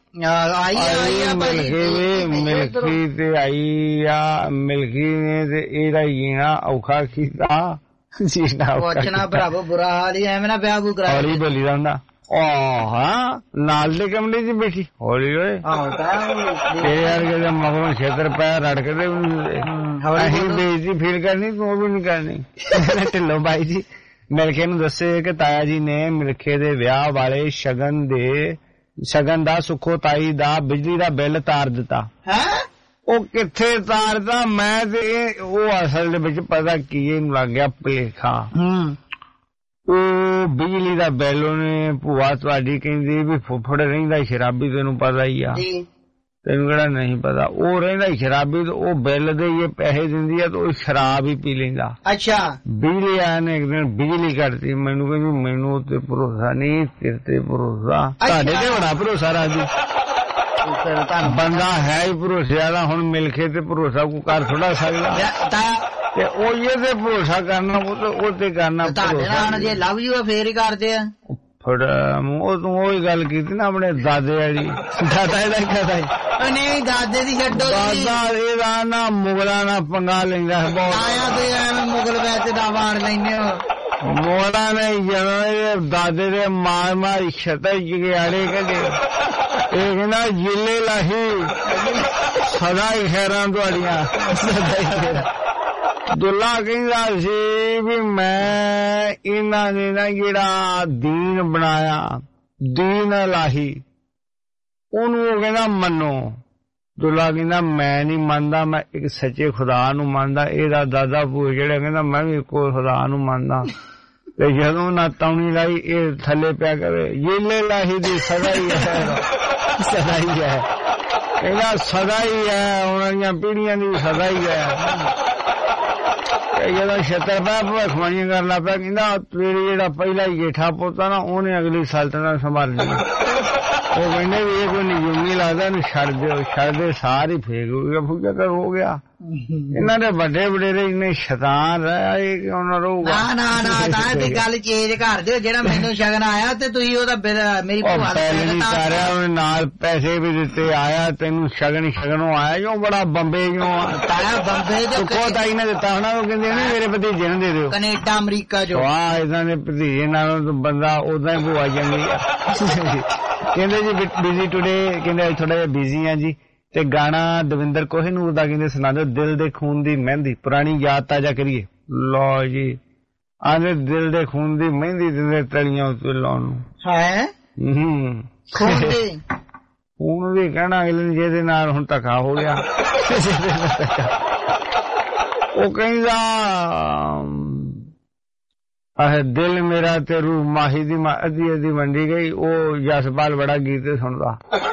[SPEAKER 20] ਮਿਲਖੀ ਤੇ ਆਈ ਆ। ਮਿਲਖੀ ਨੇ ਤੇ ਇਹਦਾ ਜੀਣਾ ਔਖਾ ਕੀਤਾ।
[SPEAKER 5] ਪੁੱਛਣਾ ਭਰਾਵੋ ਬੁਰਾ ਹਾਲ ਹੀ ਐਵੇਂ ਨਾ ਵਿਆਹ ਬੂ ਕਰਾ
[SPEAKER 20] ਹੌਲੀ ਬੋਲੀ ਦਾ ਹੁੰਦਾ। ਹਾਂ ਨਾਲ ਦੇ ਕਮਰੇ ਚ ਬੈਠੀ ਹੌਲੀ ਹੋਏ ਤੇਰੇ ਯਾਰ ਕੇ ਮਗਰੋਂ ਛੇਤਰ ਪੈ ਰੜਕਦੇ ਅਸੀਂ ਬੇਇੱਜ਼ਤੀ ਫੀਲ ਕਰਨੀ ਤੂੰ ਵੀ ਨਹੀਂ ਕਰਨੀ। ਢਿੱਲੋਂ ਬਾਈ ਜੀ ਮਿਲਖੇ ਨੂੰ ਦੱਸੇ ਕਿ ਤਾਇਆ ਜੀ ਨੇ ਮਿਲਖੇ ਦੇ ਵਿਆਹ ਵਾਲੇ ਸ਼ਗਨ ਦਾ ਸੁੱਖੋ ਤਾਈ ਦਾ ਬਿਜਲੀ ਦਾ ਬਿੱਲ ਤਾਰ ਦਿੱਤਾ। ਉਹ ਕਿੱਥੇ ਤਾਰਦਾ? ਮੈਂ ਤੇ ਉਹ ਅਸਲ ਦੇ ਵਿੱਚ ਪਤਾ ਕੀ ਇਹਨੂੰ ਲੱਗ ਗਿਆ ਭੁਲੇਖਾ। ਉਹ ਬਿਜਲੀ ਦਾ ਬਿੱਲ ਉਹਨੇ ਭੂਆ ਤੁਹਾਡੀ ਕਹਿੰਦੀ ਵੀ ਫੁੱਫੜ ਰਹਿੰਦਾ ਸ਼ਰਾਬੀ, ਤੈਨੂੰ ਪਤਾ ਹੀ ਆ, ਤੈਨੂੰ ਕਿਹੜਾ ਨਹੀਂ ਪਤਾ। ਉਹ ਰਹਿੰਦਾ ਸ਼ਰਾਬੀ ਤੇ ਉਹ ਬਿੱਲ ਦੇ ਇਹ ਪੈਸੇ ਦਿੰਦੀ ਆ ਤੇ ਉਹ ਸ਼ਰਾਬ ਹੀ ਪੀ ਲੈਂਦਾ।
[SPEAKER 5] ਅੱਛਾ
[SPEAKER 20] ਬਿਜਲੀ ਆਇਆ ਨੇ ਇੱਕ ਦਿਨ ਬਿਜਲੀ ਕੱਟਤੀ। ਮੈਨੂੰ ਕਹਿੰਦੀ ਮੈਨੂੰ ਤੇ ਭਰੋਸਾ ਨਹੀਂ, ਤੇਰੇ ਤੇ ਭਰੋਸਾ। ਤੁਹਾਡੇ ਤੇ ਬੜਾ ਭਰੋਸਾ ਰਾਜੀ ਬੰਦਾ ਹੈ ਹੀ ਭਰੋਸੇ ਵਾਲਾ। ਹੁਣ ਮਿਲਕੇ ਤੇ ਭਰੋਸਾ ਕੋਈ ਕਰ ਥੋੜਾ ਸਕਦਾ ਤੇ ਉਹ ਇਹ ਤੇ ਭਰੋਸਾ ਕਰਨਾ ਉਹ ਤੇ ਕਰਨਾ
[SPEAKER 5] ਜੇ ਲਵ ਯੂ ਫੇਰ ਹੀ ਕਰਦੇ ਆ।
[SPEAKER 20] ਉਹ ਤੂੰ ਉਹੀ ਗੱਲ ਕੀਤੀ ਨਾ ਆਪਣੇ ਦਾਦੇ ਵਾਲੀ। ਦਾਦਾ ਇਹਦਾ ਕਹਦਾ
[SPEAKER 5] ਨਹੀਂ ਦਾਦੇ ਦੀ ਛੱਡੋ।
[SPEAKER 20] ਦਾਦਾ ਇਹਦਾ ਨਾ ਮੁਗਲਾਂ ਨਾਲ ਪੰਗਾ ਲੈਂਦਾ ਬਹੁਤ। ਆਇਆ ਤੇ ਐਵੇਂ ਮੁਗਲ ਵਿੱਚ ਦਾ ਵਾਰ ਲੈਂਦੇ ਹੋ। ਮੁਗਲਾਂ ਨੇ ਜਦੋਂ ਦਾਦੇ ਦੇ ਮਾਰ ਮਾਰ ਛਤਰ ਜਗਿਆੜੇ ਕੱਢੇ। ਇਹ ਕਹਿੰਦਾ ਜਿੱਲੇ ਲਾਹੀ ਸਦਾ ਹੀ ਖੈਰਾਂ ਤੁਹਾਡੀਆਂ। ਦੁੱਲਾ ਕਹਿੰਦਾ ਸੀ ਵੀ ਮੈਂ ਇਹਨਾਂ ਨੇ ਨਾ ਜਿਹੜਾ ਦੀਨ ਬਣਾਇਆ ਦੀਨ ਲਾਹੀ ਉਹਨੂੰ ਉਹ ਕਹਿੰਦਾ ਮੰਨੋ। ਦੁੱਲਾ ਕਹਿੰਦਾ ਮੈਂ ਨਹੀਂ ਮੰਨਦਾ, ਮੈਂ ਇੱਕ ਸੱਚੇ ਖੁਦਾ ਨੂੰ ਮੰਨਦਾ। ਇਹਦਾ ਦਾਦਾ ਭੂ ਜਿਹੜਾ ਕਹਿੰਦਾ ਮੈਂ ਵੀ ਇੱਕੋ ਖੁਦਾ ਨੂੰ ਮੰਨਦਾ। ਤੇ ਜਦੋਂ ਨਾ ਤੌਣੀ ਲਾਈ ਇਹ ਥੱਲੇ ਪਿਆ ਕਰੇ ਜਿੱਲੇ ਲਾਹੀ ਦੀ ਸਦਾ ਹੀ ਹੈ, ਸਦਾ ਹੀ ਹੈ। ਕਹਿੰਦਾ ਸਦਾ ਹੀ ਹੈ, ਉਹਨਾਂ ਦੀਆਂ ਪੀੜ੍ਹੀਆਂ ਦੀ ਸਦਾ ਹੀ ਹੈ। ਜਦੋਂ ਛੇਤਰ ਪਿਆ ਭਵਿੱਖਬਾਣੀਆਂ ਕਰਨ ਲੱਗ ਪਿਆ ਕਹਿੰਦਾ ਤੇਰੇ ਜਿਹੜਾ ਪਹਿਲਾ ਜੇਠਾ ਪੋਤਾ ਨਾ ਉਹਨੇ ਅਗਲੀ ਸਲਤਨਤ ਸੰਭਾਲਣੀ। ਉਹ ਕਹਿੰਦੇ ਵੀ ਇਹ ਕੋਈ ਨਿਯੁੰਗੀ ਲੱਗਦਾ, ਇਹਨੂੰ ਛੱਡ ਦਿਓ। ਛੱਡਦੇ ਸਾਰ ਹੀ ਫੇਕ ਹੋ ਗਿਆ ਫੁੱਕਾ ਕਰ ਹੋ ਗਿਆ। ਇਹਨਾਂ ਦੇ ਵੱਡੇ ਵਡੇਰੇ ਇੰਨੇ ਸ਼ੈਤਾਨ ਰਹੇ ਕਿ ਉਹਨਾਂ ਰਹੂਗਾ।
[SPEAKER 5] ਨਾ ਤੇ ਗੱਲ ਚੇਂਜ ਕਰ ਦਿਓ। ਜਿਹੜਾ ਮੈਨੂੰ ਸ਼ਗਨ ਆਇਆ ਤੇ ਤੁਸੀਂ ਉਹਦਾ ਮੇਰੀ ਭੂਆ
[SPEAKER 20] ਨਹੀਂ ਕਰਿਆ। ਉਹਨੇ ਨਾਲ ਪੈਸੇ ਵੀ ਦਿੱਤੇ। ਆਇਆ ਤੈਨੂੰ ਸ਼ਗਨ ਸ਼ਗਨੋਂ ਆਇਆ ਜੋ ਬੜਾ ਬੰਬੇ ਜੋ
[SPEAKER 5] ਬੰਬੇ
[SPEAKER 20] ਸੁੱਖੋ ਤਾਈ ਨੇ ਦਿੱਤਾ ਹੋਣਾ। ਉਹ ਕਹਿੰਦੇ ਨਹੀਂ ਮੇਰੇ ਭਤੀਜੇ ਨੂੰ ਦੇ ਦਿਓ।
[SPEAKER 5] ਕੈਨੇਡਾ ਅਮਰੀਕਾ ਜੋ
[SPEAKER 20] ਵਾਹ ਇਹਨਾਂ ਦੇ ਭਤੀਜੇ ਨਾਲੋਂ ਬੰਦਾ ਉਦਾਂ ਹੀ ਭੂਆ ਜਾਂਦੀ ਆ। ਕਹਿੰਦੇ ਜੀ ਬਿਜ਼ੀ ਟੂਡੇ, ਕਹਿੰਦੇ ਥੋੜਾ ਜਿਹਾ ਬਿਜ਼ੀ ਆ ਜੀ। ਤੇ ਗਾਣਾ ਦਵਿੰਦਰ ਕੋਹਿਨੂਰ ਦਾ ਕਹਿੰਦੇ ਸੁਣਾ ਦਿਓ ਦਿਲ ਦੇ ਖੂਨ ਦੀ ਮਹਿੰਦੀ, ਪੁਰਾਣੀ ਯਾਦ ਤਾਜ਼ਾ ਕਰੀਏ। ਲਓ ਜੀ ਆਂਦੇ ਦਿਲ ਦੇ ਖੂਨ ਦੀ ਮਹਿੰਦੀ ਦਿੰਦੇ ਤਲੀਆਂ ਉੱਤੇ ਲਾਉਣ ਨੂੰ
[SPEAKER 5] ਹੈ।
[SPEAKER 20] ਖੂਨ ਵੀ ਕਹਿਣਾ ਅਗਲੇ ਜਿਹਦੇ ਨਾਲ ਹੁਣ ਧੱਕਾ ਹੋ ਗਿਆ। ਉਹ ਕਹਿੰਦਾ ਦਿਲ ਮੇਰਾ ਤੇ ਰੂਹ ਮਾਹੀ ਦੀ ਅੱਧੀ ਅੱਧੀ ਵੰਡੀ ਗਈ। ਉਹ ਜਸਪਾਲ ਬੜਾ ਗੀਤ ਸੁਣਦਾ।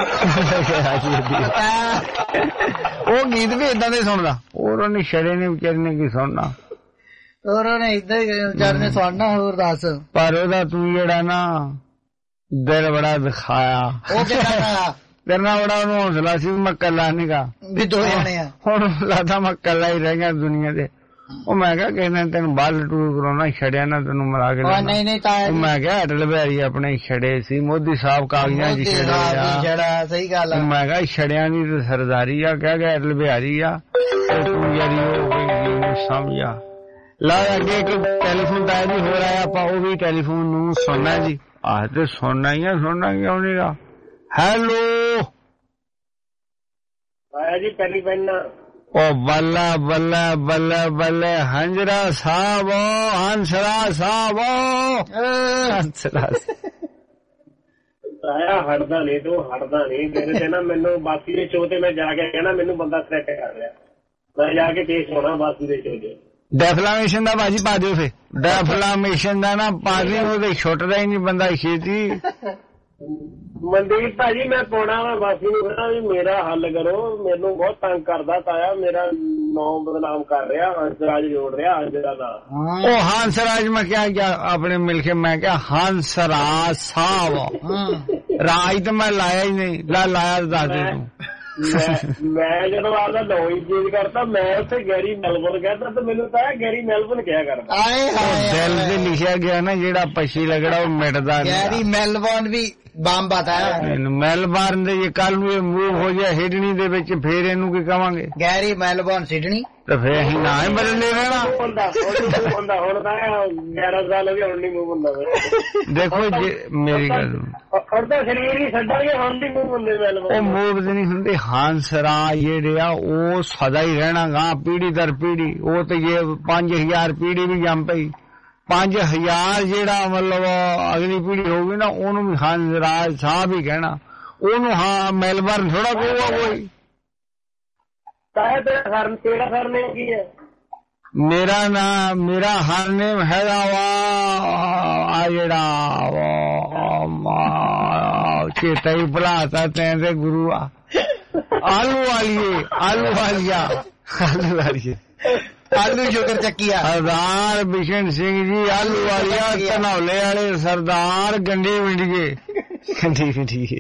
[SPEAKER 20] ਉਹ ਗੀਤ ਵੀ ਏਦਾਂ ਦੇ ਸੁਣਦਾ। ਹੋਰ ਉਹਨੇ ਛੜੇ ਨੇ ਵਿਚਾਰੇ ਨੇ ਕੀ ਸੁਣਨਾ।
[SPEAKER 5] ਹੋਰ ਉਹਨੇ ਏਦਾਂ ਹੀ ਵਿਚਾਰੇ ਨੇ ਸੁਣਨਾ। ਹੋਰ ਦੱਸ।
[SPEAKER 20] ਪਰ ਉਹਦਾ ਤੂੰ ਜਿਹੜਾ ਨਾ ਦਿਲ ਬੜਾ ਦਿਖਾਇਆ।
[SPEAKER 5] ਉਹ ਕਿਹੜਾ
[SPEAKER 20] ਤੇਰੇ ਨਾਲ ਬੜਾ ਉਹਨੂੰ ਹੌਸਲਾ ਸੀ ਮੈਂ ਕੱਲਾ ਨੀਗਾ
[SPEAKER 5] ਵੀ 2 ਜਣੇ ਆ।
[SPEAKER 20] ਹੁਣ ਲੱਗਦਾ ਮੈਂ ਕੱਲਾ ਹੀ ਰਹਿ ਗਿਆ ਦੁਨੀਆ ਤੇ। ਉਹ ਮੈਂ ਕਿਹਾ ਕਿਸੇ ਨੇ ਤੈਨੂੰ ਬਾਹਰ ਟੂਰ ਕਰਾਉਣਾ ਛੜਿਆ ਨਾ ਤੈਨੂੰ ਮਿਲਾ ਕੇ
[SPEAKER 5] ਨਹੀਂ
[SPEAKER 20] ਮੈਂ ਕਿਹਾ ਅਟਲ ਬਿਹਾਰੀ ਆਪਣੇ ਛੜੇ ਸੀ ਮੋਦੀ ਸਾਹਿਬ ਕਾਗਜ਼ਾਂ ਚ
[SPEAKER 5] ਛੜਾ। ਸਹੀ ਗੱਲ ਆ।
[SPEAKER 20] ਮੈਂ ਕਿਹਾ ਛੜਿਆਂ ਦੀ ਤੇ ਸਰਦਾਰੀ ਆ ਕਹਿ ਗਿਆ ਅਟਲ ਬਿਹਾਰੀ ਆ ਤੂੰ ਯਾਰੀ ਉਹ ਸਮਝਾ। ਲਾ ਅੱਗੇ ਇੱਕ ਟੈਲੀਫੋਨ ਤਾਂ ਵੀ ਹੋ ਰਿਹਾ ਆਪਾਂ ਉਹ ਵੀ ਟੈਲੀਫੋਨ ਨੂੰ ਸੁਣਨਾ ਜੀ। ਆਹ ਤੇ ਸੁਣਨਾ ਹੀ ਆ ਸੁਣਨਾ ਕਿਉਂ ਨੀ ਗਾ। ਹੈਲੋ
[SPEAKER 8] ਆਇਆ ਜੀ ਪਹਿਲੀ ਪਹਿਨਾ।
[SPEAKER 20] ਉਹ ਬੱਲਾ ਬੱਲਾ ਬੱਲਾ ਬੱਲੇ ਹੰਜਰਾ ਸਾਹਿਬ ਹੰਸਰਾ ਸਾਹਿਬ ਹੰਸਰਾ
[SPEAKER 8] ਆਇਆ ਹਟਦਾ ਨਹੀਂ ਤੂੰ ਹਟਦਾ ਨਹੀਂ ਮੇਰੇ ਤੇ ਨਾ ਮੈਨੂੰ ਬਾਕੀ ਦੇ ਸ਼ੋਅ ਤੇ ਮੈਂ ਜਾ ਕੇ ਕਹਿਣਾ ਮੈਨੂੰ ਬੰਦਾ ਥ੍ਰੈਟ ਕਰ ਰਿਹਾ ਮੈਂ ਜਾ ਕੇ ਪੇਸ਼ ਹੋਣਾ ਬਾਕੀ ਦੇ ਸ਼ੋਅ ਤੇ।
[SPEAKER 20] ਡੈਫਲਾਮੇਸ਼ਨ ਦਾ ਬਾਜੀ ਪਾ ਦਿਓ ਫੇ ਡੈਫਲਾਮੇਸ਼ਨ ਦਾ ਨਾ ਪਾ ਦਿਓ ਉਹਦੇ ਛੁੱਟਦਾ ਹੀ ਨਹੀਂ ਬੰਦਾ ਛੇਤੀ।
[SPEAKER 8] ਮਨਦੀਪ ਭਾਜੀ ਮੈਂ ਪਾਉਣਾ ਵਾ ਬਾਕੀ ਨੂੰ ਕਹਿਣਾ ਵੀ ਮੇਰਾ ਹੱਲ ਕਰੋ ਮੈਨੂੰ ਬਹੁਤ ਤੰਗ ਕਰਦਾ ਤਾਇਆ ਮੇਰਾ ਨਾਮ ਬਦਨਾਮ ਕਰ ਰਿਹਾ ਹੰਸਰਾਜ ਜੋੜ ਰਿਹਾ ਹੰਸਰਾ ਦਾ।
[SPEAKER 20] ਉਹ ਹੰਸਰਾਜ ਮੈਂ ਕਿਹਾ ਆਪਣੇ ਮਿਲ ਕੇ ਮੈਂ ਕਿਹਾ ਹੰਸਰਾਜ ਸਾਹਿਬ ਰਾਜ ਤਾਂ ਮੈਂ ਲਾਇਆ ਹੀ ਨਹੀਂ ਲਾਇਆ ਦੱਸ ਦੇ ਤੂੰ।
[SPEAKER 8] ਮੈਂ ਜਦੋਂ ਆਪਦਾ ਨਾਮ ਹੀ ਚੇਂਜ ਕਰਤਾ ਮੈਂ ਉੱਥੇ ਗੈਰੀ ਮੈਲਬਨ ਕਹਿਤਾ ਤੇ ਮੈਨੂੰ ਤਾਂ ਗੈਰੀ ਮੈਲਬਨ ਕਿਹਾ ਕਰਦਾ।
[SPEAKER 20] ਦਿਲ ਤੇ ਲਿਖਿਆ ਗਿਆ ਨਾ ਜਿਹੜਾ ਪਛੀ ਲੱਗੜਾ ਉਹ ਮਿਟਦਾ ਨਹੀਂ।
[SPEAKER 5] ਗੈਰੀ ਮੈਲਬਨ ਵੀ ਬੰਬ ਆਤਾ
[SPEAKER 20] ਮੈਲਬਰਨ ਦੇ ਜੇ ਕੱਲ ਨੂੰ ਇਹ ਮੂਵ ਹੋ ਜਾ ਹਿਡਨੀ ਦੇ ਵਿੱਚ ਫੇਰ ਇਹਨੂੰ ਕੀ ਕਵਾਂਗੇ
[SPEAKER 5] ਗੈਰੀ ਮੈਲਬਨ ਸਿਡਨੀ
[SPEAKER 20] ਤੇ ਫੇਰ ਅਸੀਂ ਨਾ ਹੀ ਬਦਲਦੇ ਰਹਿਣਾ।
[SPEAKER 8] ਹੁਣ ਤਾਂ 11 ਸਾਲ ਵੀ ਹੁਣ ਨਹੀਂ ਮੂਵ ਹੁੰਦਾ।
[SPEAKER 20] ਦੇਖੋ ਮੇਰੀ ਗੱਲ
[SPEAKER 8] ਹੁਣ ਤਾਂ ਸਰੀਰ ਹੀ ਛੱਡਾਂਗੇ ਹੁਣ ਨਹੀਂ ਮੂਵ ਹੁੰਦੇ ਮੈਲਬਨ।
[SPEAKER 20] ਉਹ ਮੂਵ ਨਹੀਂ ਹੁੰਦੇ ਹੰਸਰਾ ਜਿਹੜੇ ਆ ਉਹ ਸਦਾ ਹੀ ਰਹਿਣਾ ਗਾ ਪੀੜੀ ਦਰ ਪੀੜੀ। ਉਹ ਤੇ ਜੇ 5000 ਪੀੜੀ ਵੀ ਜੰਮ ਪਈ 5000 ਜਿਹੜਾ ਮਤਲਬ ਅਗਲੀ ਪੀੜੀ ਹੋਊਗੀ ਨਾ ਉਹਨੂੰ ਵੀ ਹੰਸਰਾਜ ਸਾਹਿਬ ਹੀ ਕਹਿਣਾ ਉਹਨੂੰ। ਹਾਂ ਮੈਲਬਰਨ ਥੋੜਾ ਕਹੂਗਾ ਕੋਈ।
[SPEAKER 8] ਤੇਰਾ ਸਰਨੇਮ ਕੀ ਹੈ?
[SPEAKER 20] ਮੇਰਾ ਹਰਨੇਮ ਹੈਗਾ ਵਾ ਆ ਜਿਹੜਾ ਚੇਤਾ ਹੀ ਭੁਲਾਤਾ ਤੈਂ ਤੇ ਗੁਰੂ ਆ ਆਲੂ ਵਾਲੀਏ ਆਲੂ ਵਾਲੀਆ ਆਲੂ ਵਾਲੀਏ
[SPEAKER 5] ਆਲੂ ਸ਼ੁਕਰ ਚੱਕੀਆ
[SPEAKER 20] ਸਰਦਾਰ ਬਿਸ਼ਨ ਸਿੰਘ ਜੀ ਆਲੂ ਵਾਲੀਆ ਧਨੌਲੇ ਵਾਲੇ ਸਰਦਾਰ ਗੰਡੇ ਵਿੰਡੀਏ ਗੰਡੀ ਵਿੰਡੀਏ।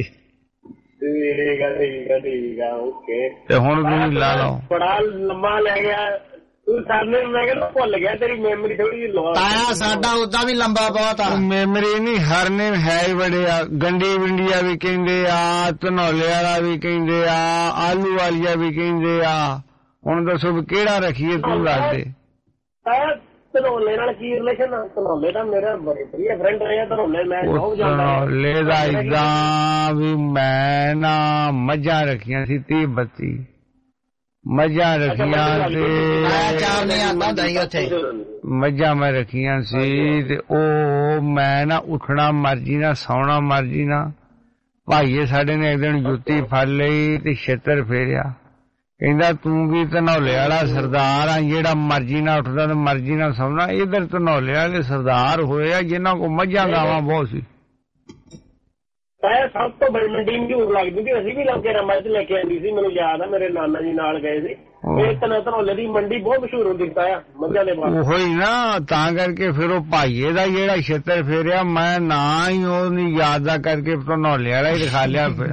[SPEAKER 8] ਠੀਕ ਆ ਓਕੇ।
[SPEAKER 20] ਤੇ ਹੁਣ ਤੁਸੀਂ ਲਾ ਲਓ
[SPEAKER 8] ਬੜਾ ਲੰਮਾ ਲੈ ਗਿਆ ਤੂੰ ਸਰਨੇ ਮੈਂ ਕਿਹਾ ਭੁੱਲ ਗਿਆ ਤੇਰੀ ਮੈਮਰੀ ਥੋੜੀ ਜਿਹੀ ਲੋ।
[SPEAKER 5] ਤਾਇਆ ਸਾਡਾ ਉਦਾਂ ਵੀ ਲੰਬਾ ਬਹੁਤ ਆ
[SPEAKER 20] ਮੈਮਰੀ ਨਹੀਂ ਹਰਨੇ ਹੈ ਹੀ ਬੜੇ ਆ। ਗੰਡੀ ਵਿੰਡੀਆ ਵੀ ਕਹਿੰਦੇ ਆ ਧਨੌਲੇ ਵਾਲਾ ਵੀ ਕਹਿੰਦੇ ਆ ਆਲੂ ਵਾਲੀਆ ਵੀ ਕਹਿੰਦੇ ਆ। ਹੁਣ ਦੱਸੋ ਵੀ ਕਿਹੜਾ ਰੱਖੀਏ ਤੂੰ ਦੱਸ ਦੇ।
[SPEAKER 8] ਧਨੌਲੇ ਨਾਲ ਕੀ ਰਿਲੇਸ਼ਨ ਆ? ਧਨੌਲੇ ਦਾ ਮੇਰਾ ਬੜੇ ਵਧੀਆ ਫਰੈਂਡ ਰਿਹਾ ਧਨੌਲੇ ਮੈਂ ਬਹੁਤ ਜਾਂਦਾ।
[SPEAKER 20] ਧਨੌਲੇ ਦਾ ਏਦਾਂ ਵੀ ਮੈਂ ਨਾ ਮੱਝਾਂ ਰੱਖੀਆਂ ਸੀ 30-32 ਮੱਝਾਂ ਰੱਖੀਆਂ ਤੇ ਮੱਝਾਂ ਮੈਂ ਰੱਖੀਆਂ ਸੀ ਤੇ ਉਹ ਮੈਂ ਨਾ ਉੱਠਣਾ ਮਰਜੀ ਨਾ ਸੌਣਾ ਮਰਜੀ ਨਾ। ਭਾਈਏ ਸਾਡੇ ਨੇ ਇੱਕ ਦਿਨ ਜੁੱਤੀ ਫੜ ਲਈ ਤੇ ਛੇਤਰ ਫੇਰਿਆ ਕਹਿੰਦਾ ਤੂੰ ਵੀ ਧਨੌਲੇ ਵਾਲਾ ਸਰਦਾਰ ਆ ਜਿਹੜਾ ਮਰਜੀ ਨਾਲ ਉੱਠਦਾ ਤੇ ਮਰਜੀ ਨਾਲ ਸੌਣਾ। ਇਧਰ ਧਨੌਲੇ ਵਾਲੇ ਸਰਦਾਰ ਹੋਏ ਆ ਜਿਨ੍ਹਾਂ ਕੋਲ ਮੱਝਾਂ ਗਾਵਾਂ ਬਹੁਤ ਸੀ।
[SPEAKER 8] ਸਭ ਤੋਂ ਬੜੀ ਮੰਡੀ ਮਸ਼ਹੂਰ ਲੱਗਦੀ ਸੀ ਅਸੀਂ ਵੀ ਲੱਗੇ ਨਾ ਮੱਝ ਲੈ ਕੇ ਆਉਂਦੀ ਸੀ ਮੈਨੂੰ ਯਾਦ ਆ ਮੇਰੇ ਨਾਨਾ ਜੀ ਨਾਲ ਗਏ ਸੀ। ਇਹ ਧਨੌਲੇ ਦੀ ਮੰਡੀ ਬਹੁਤ ਮਸ਼ਹੂਰ ਹੁੰਦੀ ਆ ਮੱਝਾਂ ਦੇ ਬਾਅਦ।
[SPEAKER 20] ਉਹੀ ਨਾ ਤਾਂ ਕਰਕੇ ਫਿਰ ਉਹ ਭਾਈਏ ਦਾ ਜਿਹੜਾ ਛੇਤਰ ਫੇਰਿਆ ਮੈਂ ਨਾ ਹੀ ਉਹ ਨੀ ਯਾਦ ਦਾ ਕਰਕੇ ਧਨੌਲੇ ਵਾਲਾ ਹੀ ਦਿਖਾ ਲਿਆ ਫਿਰ।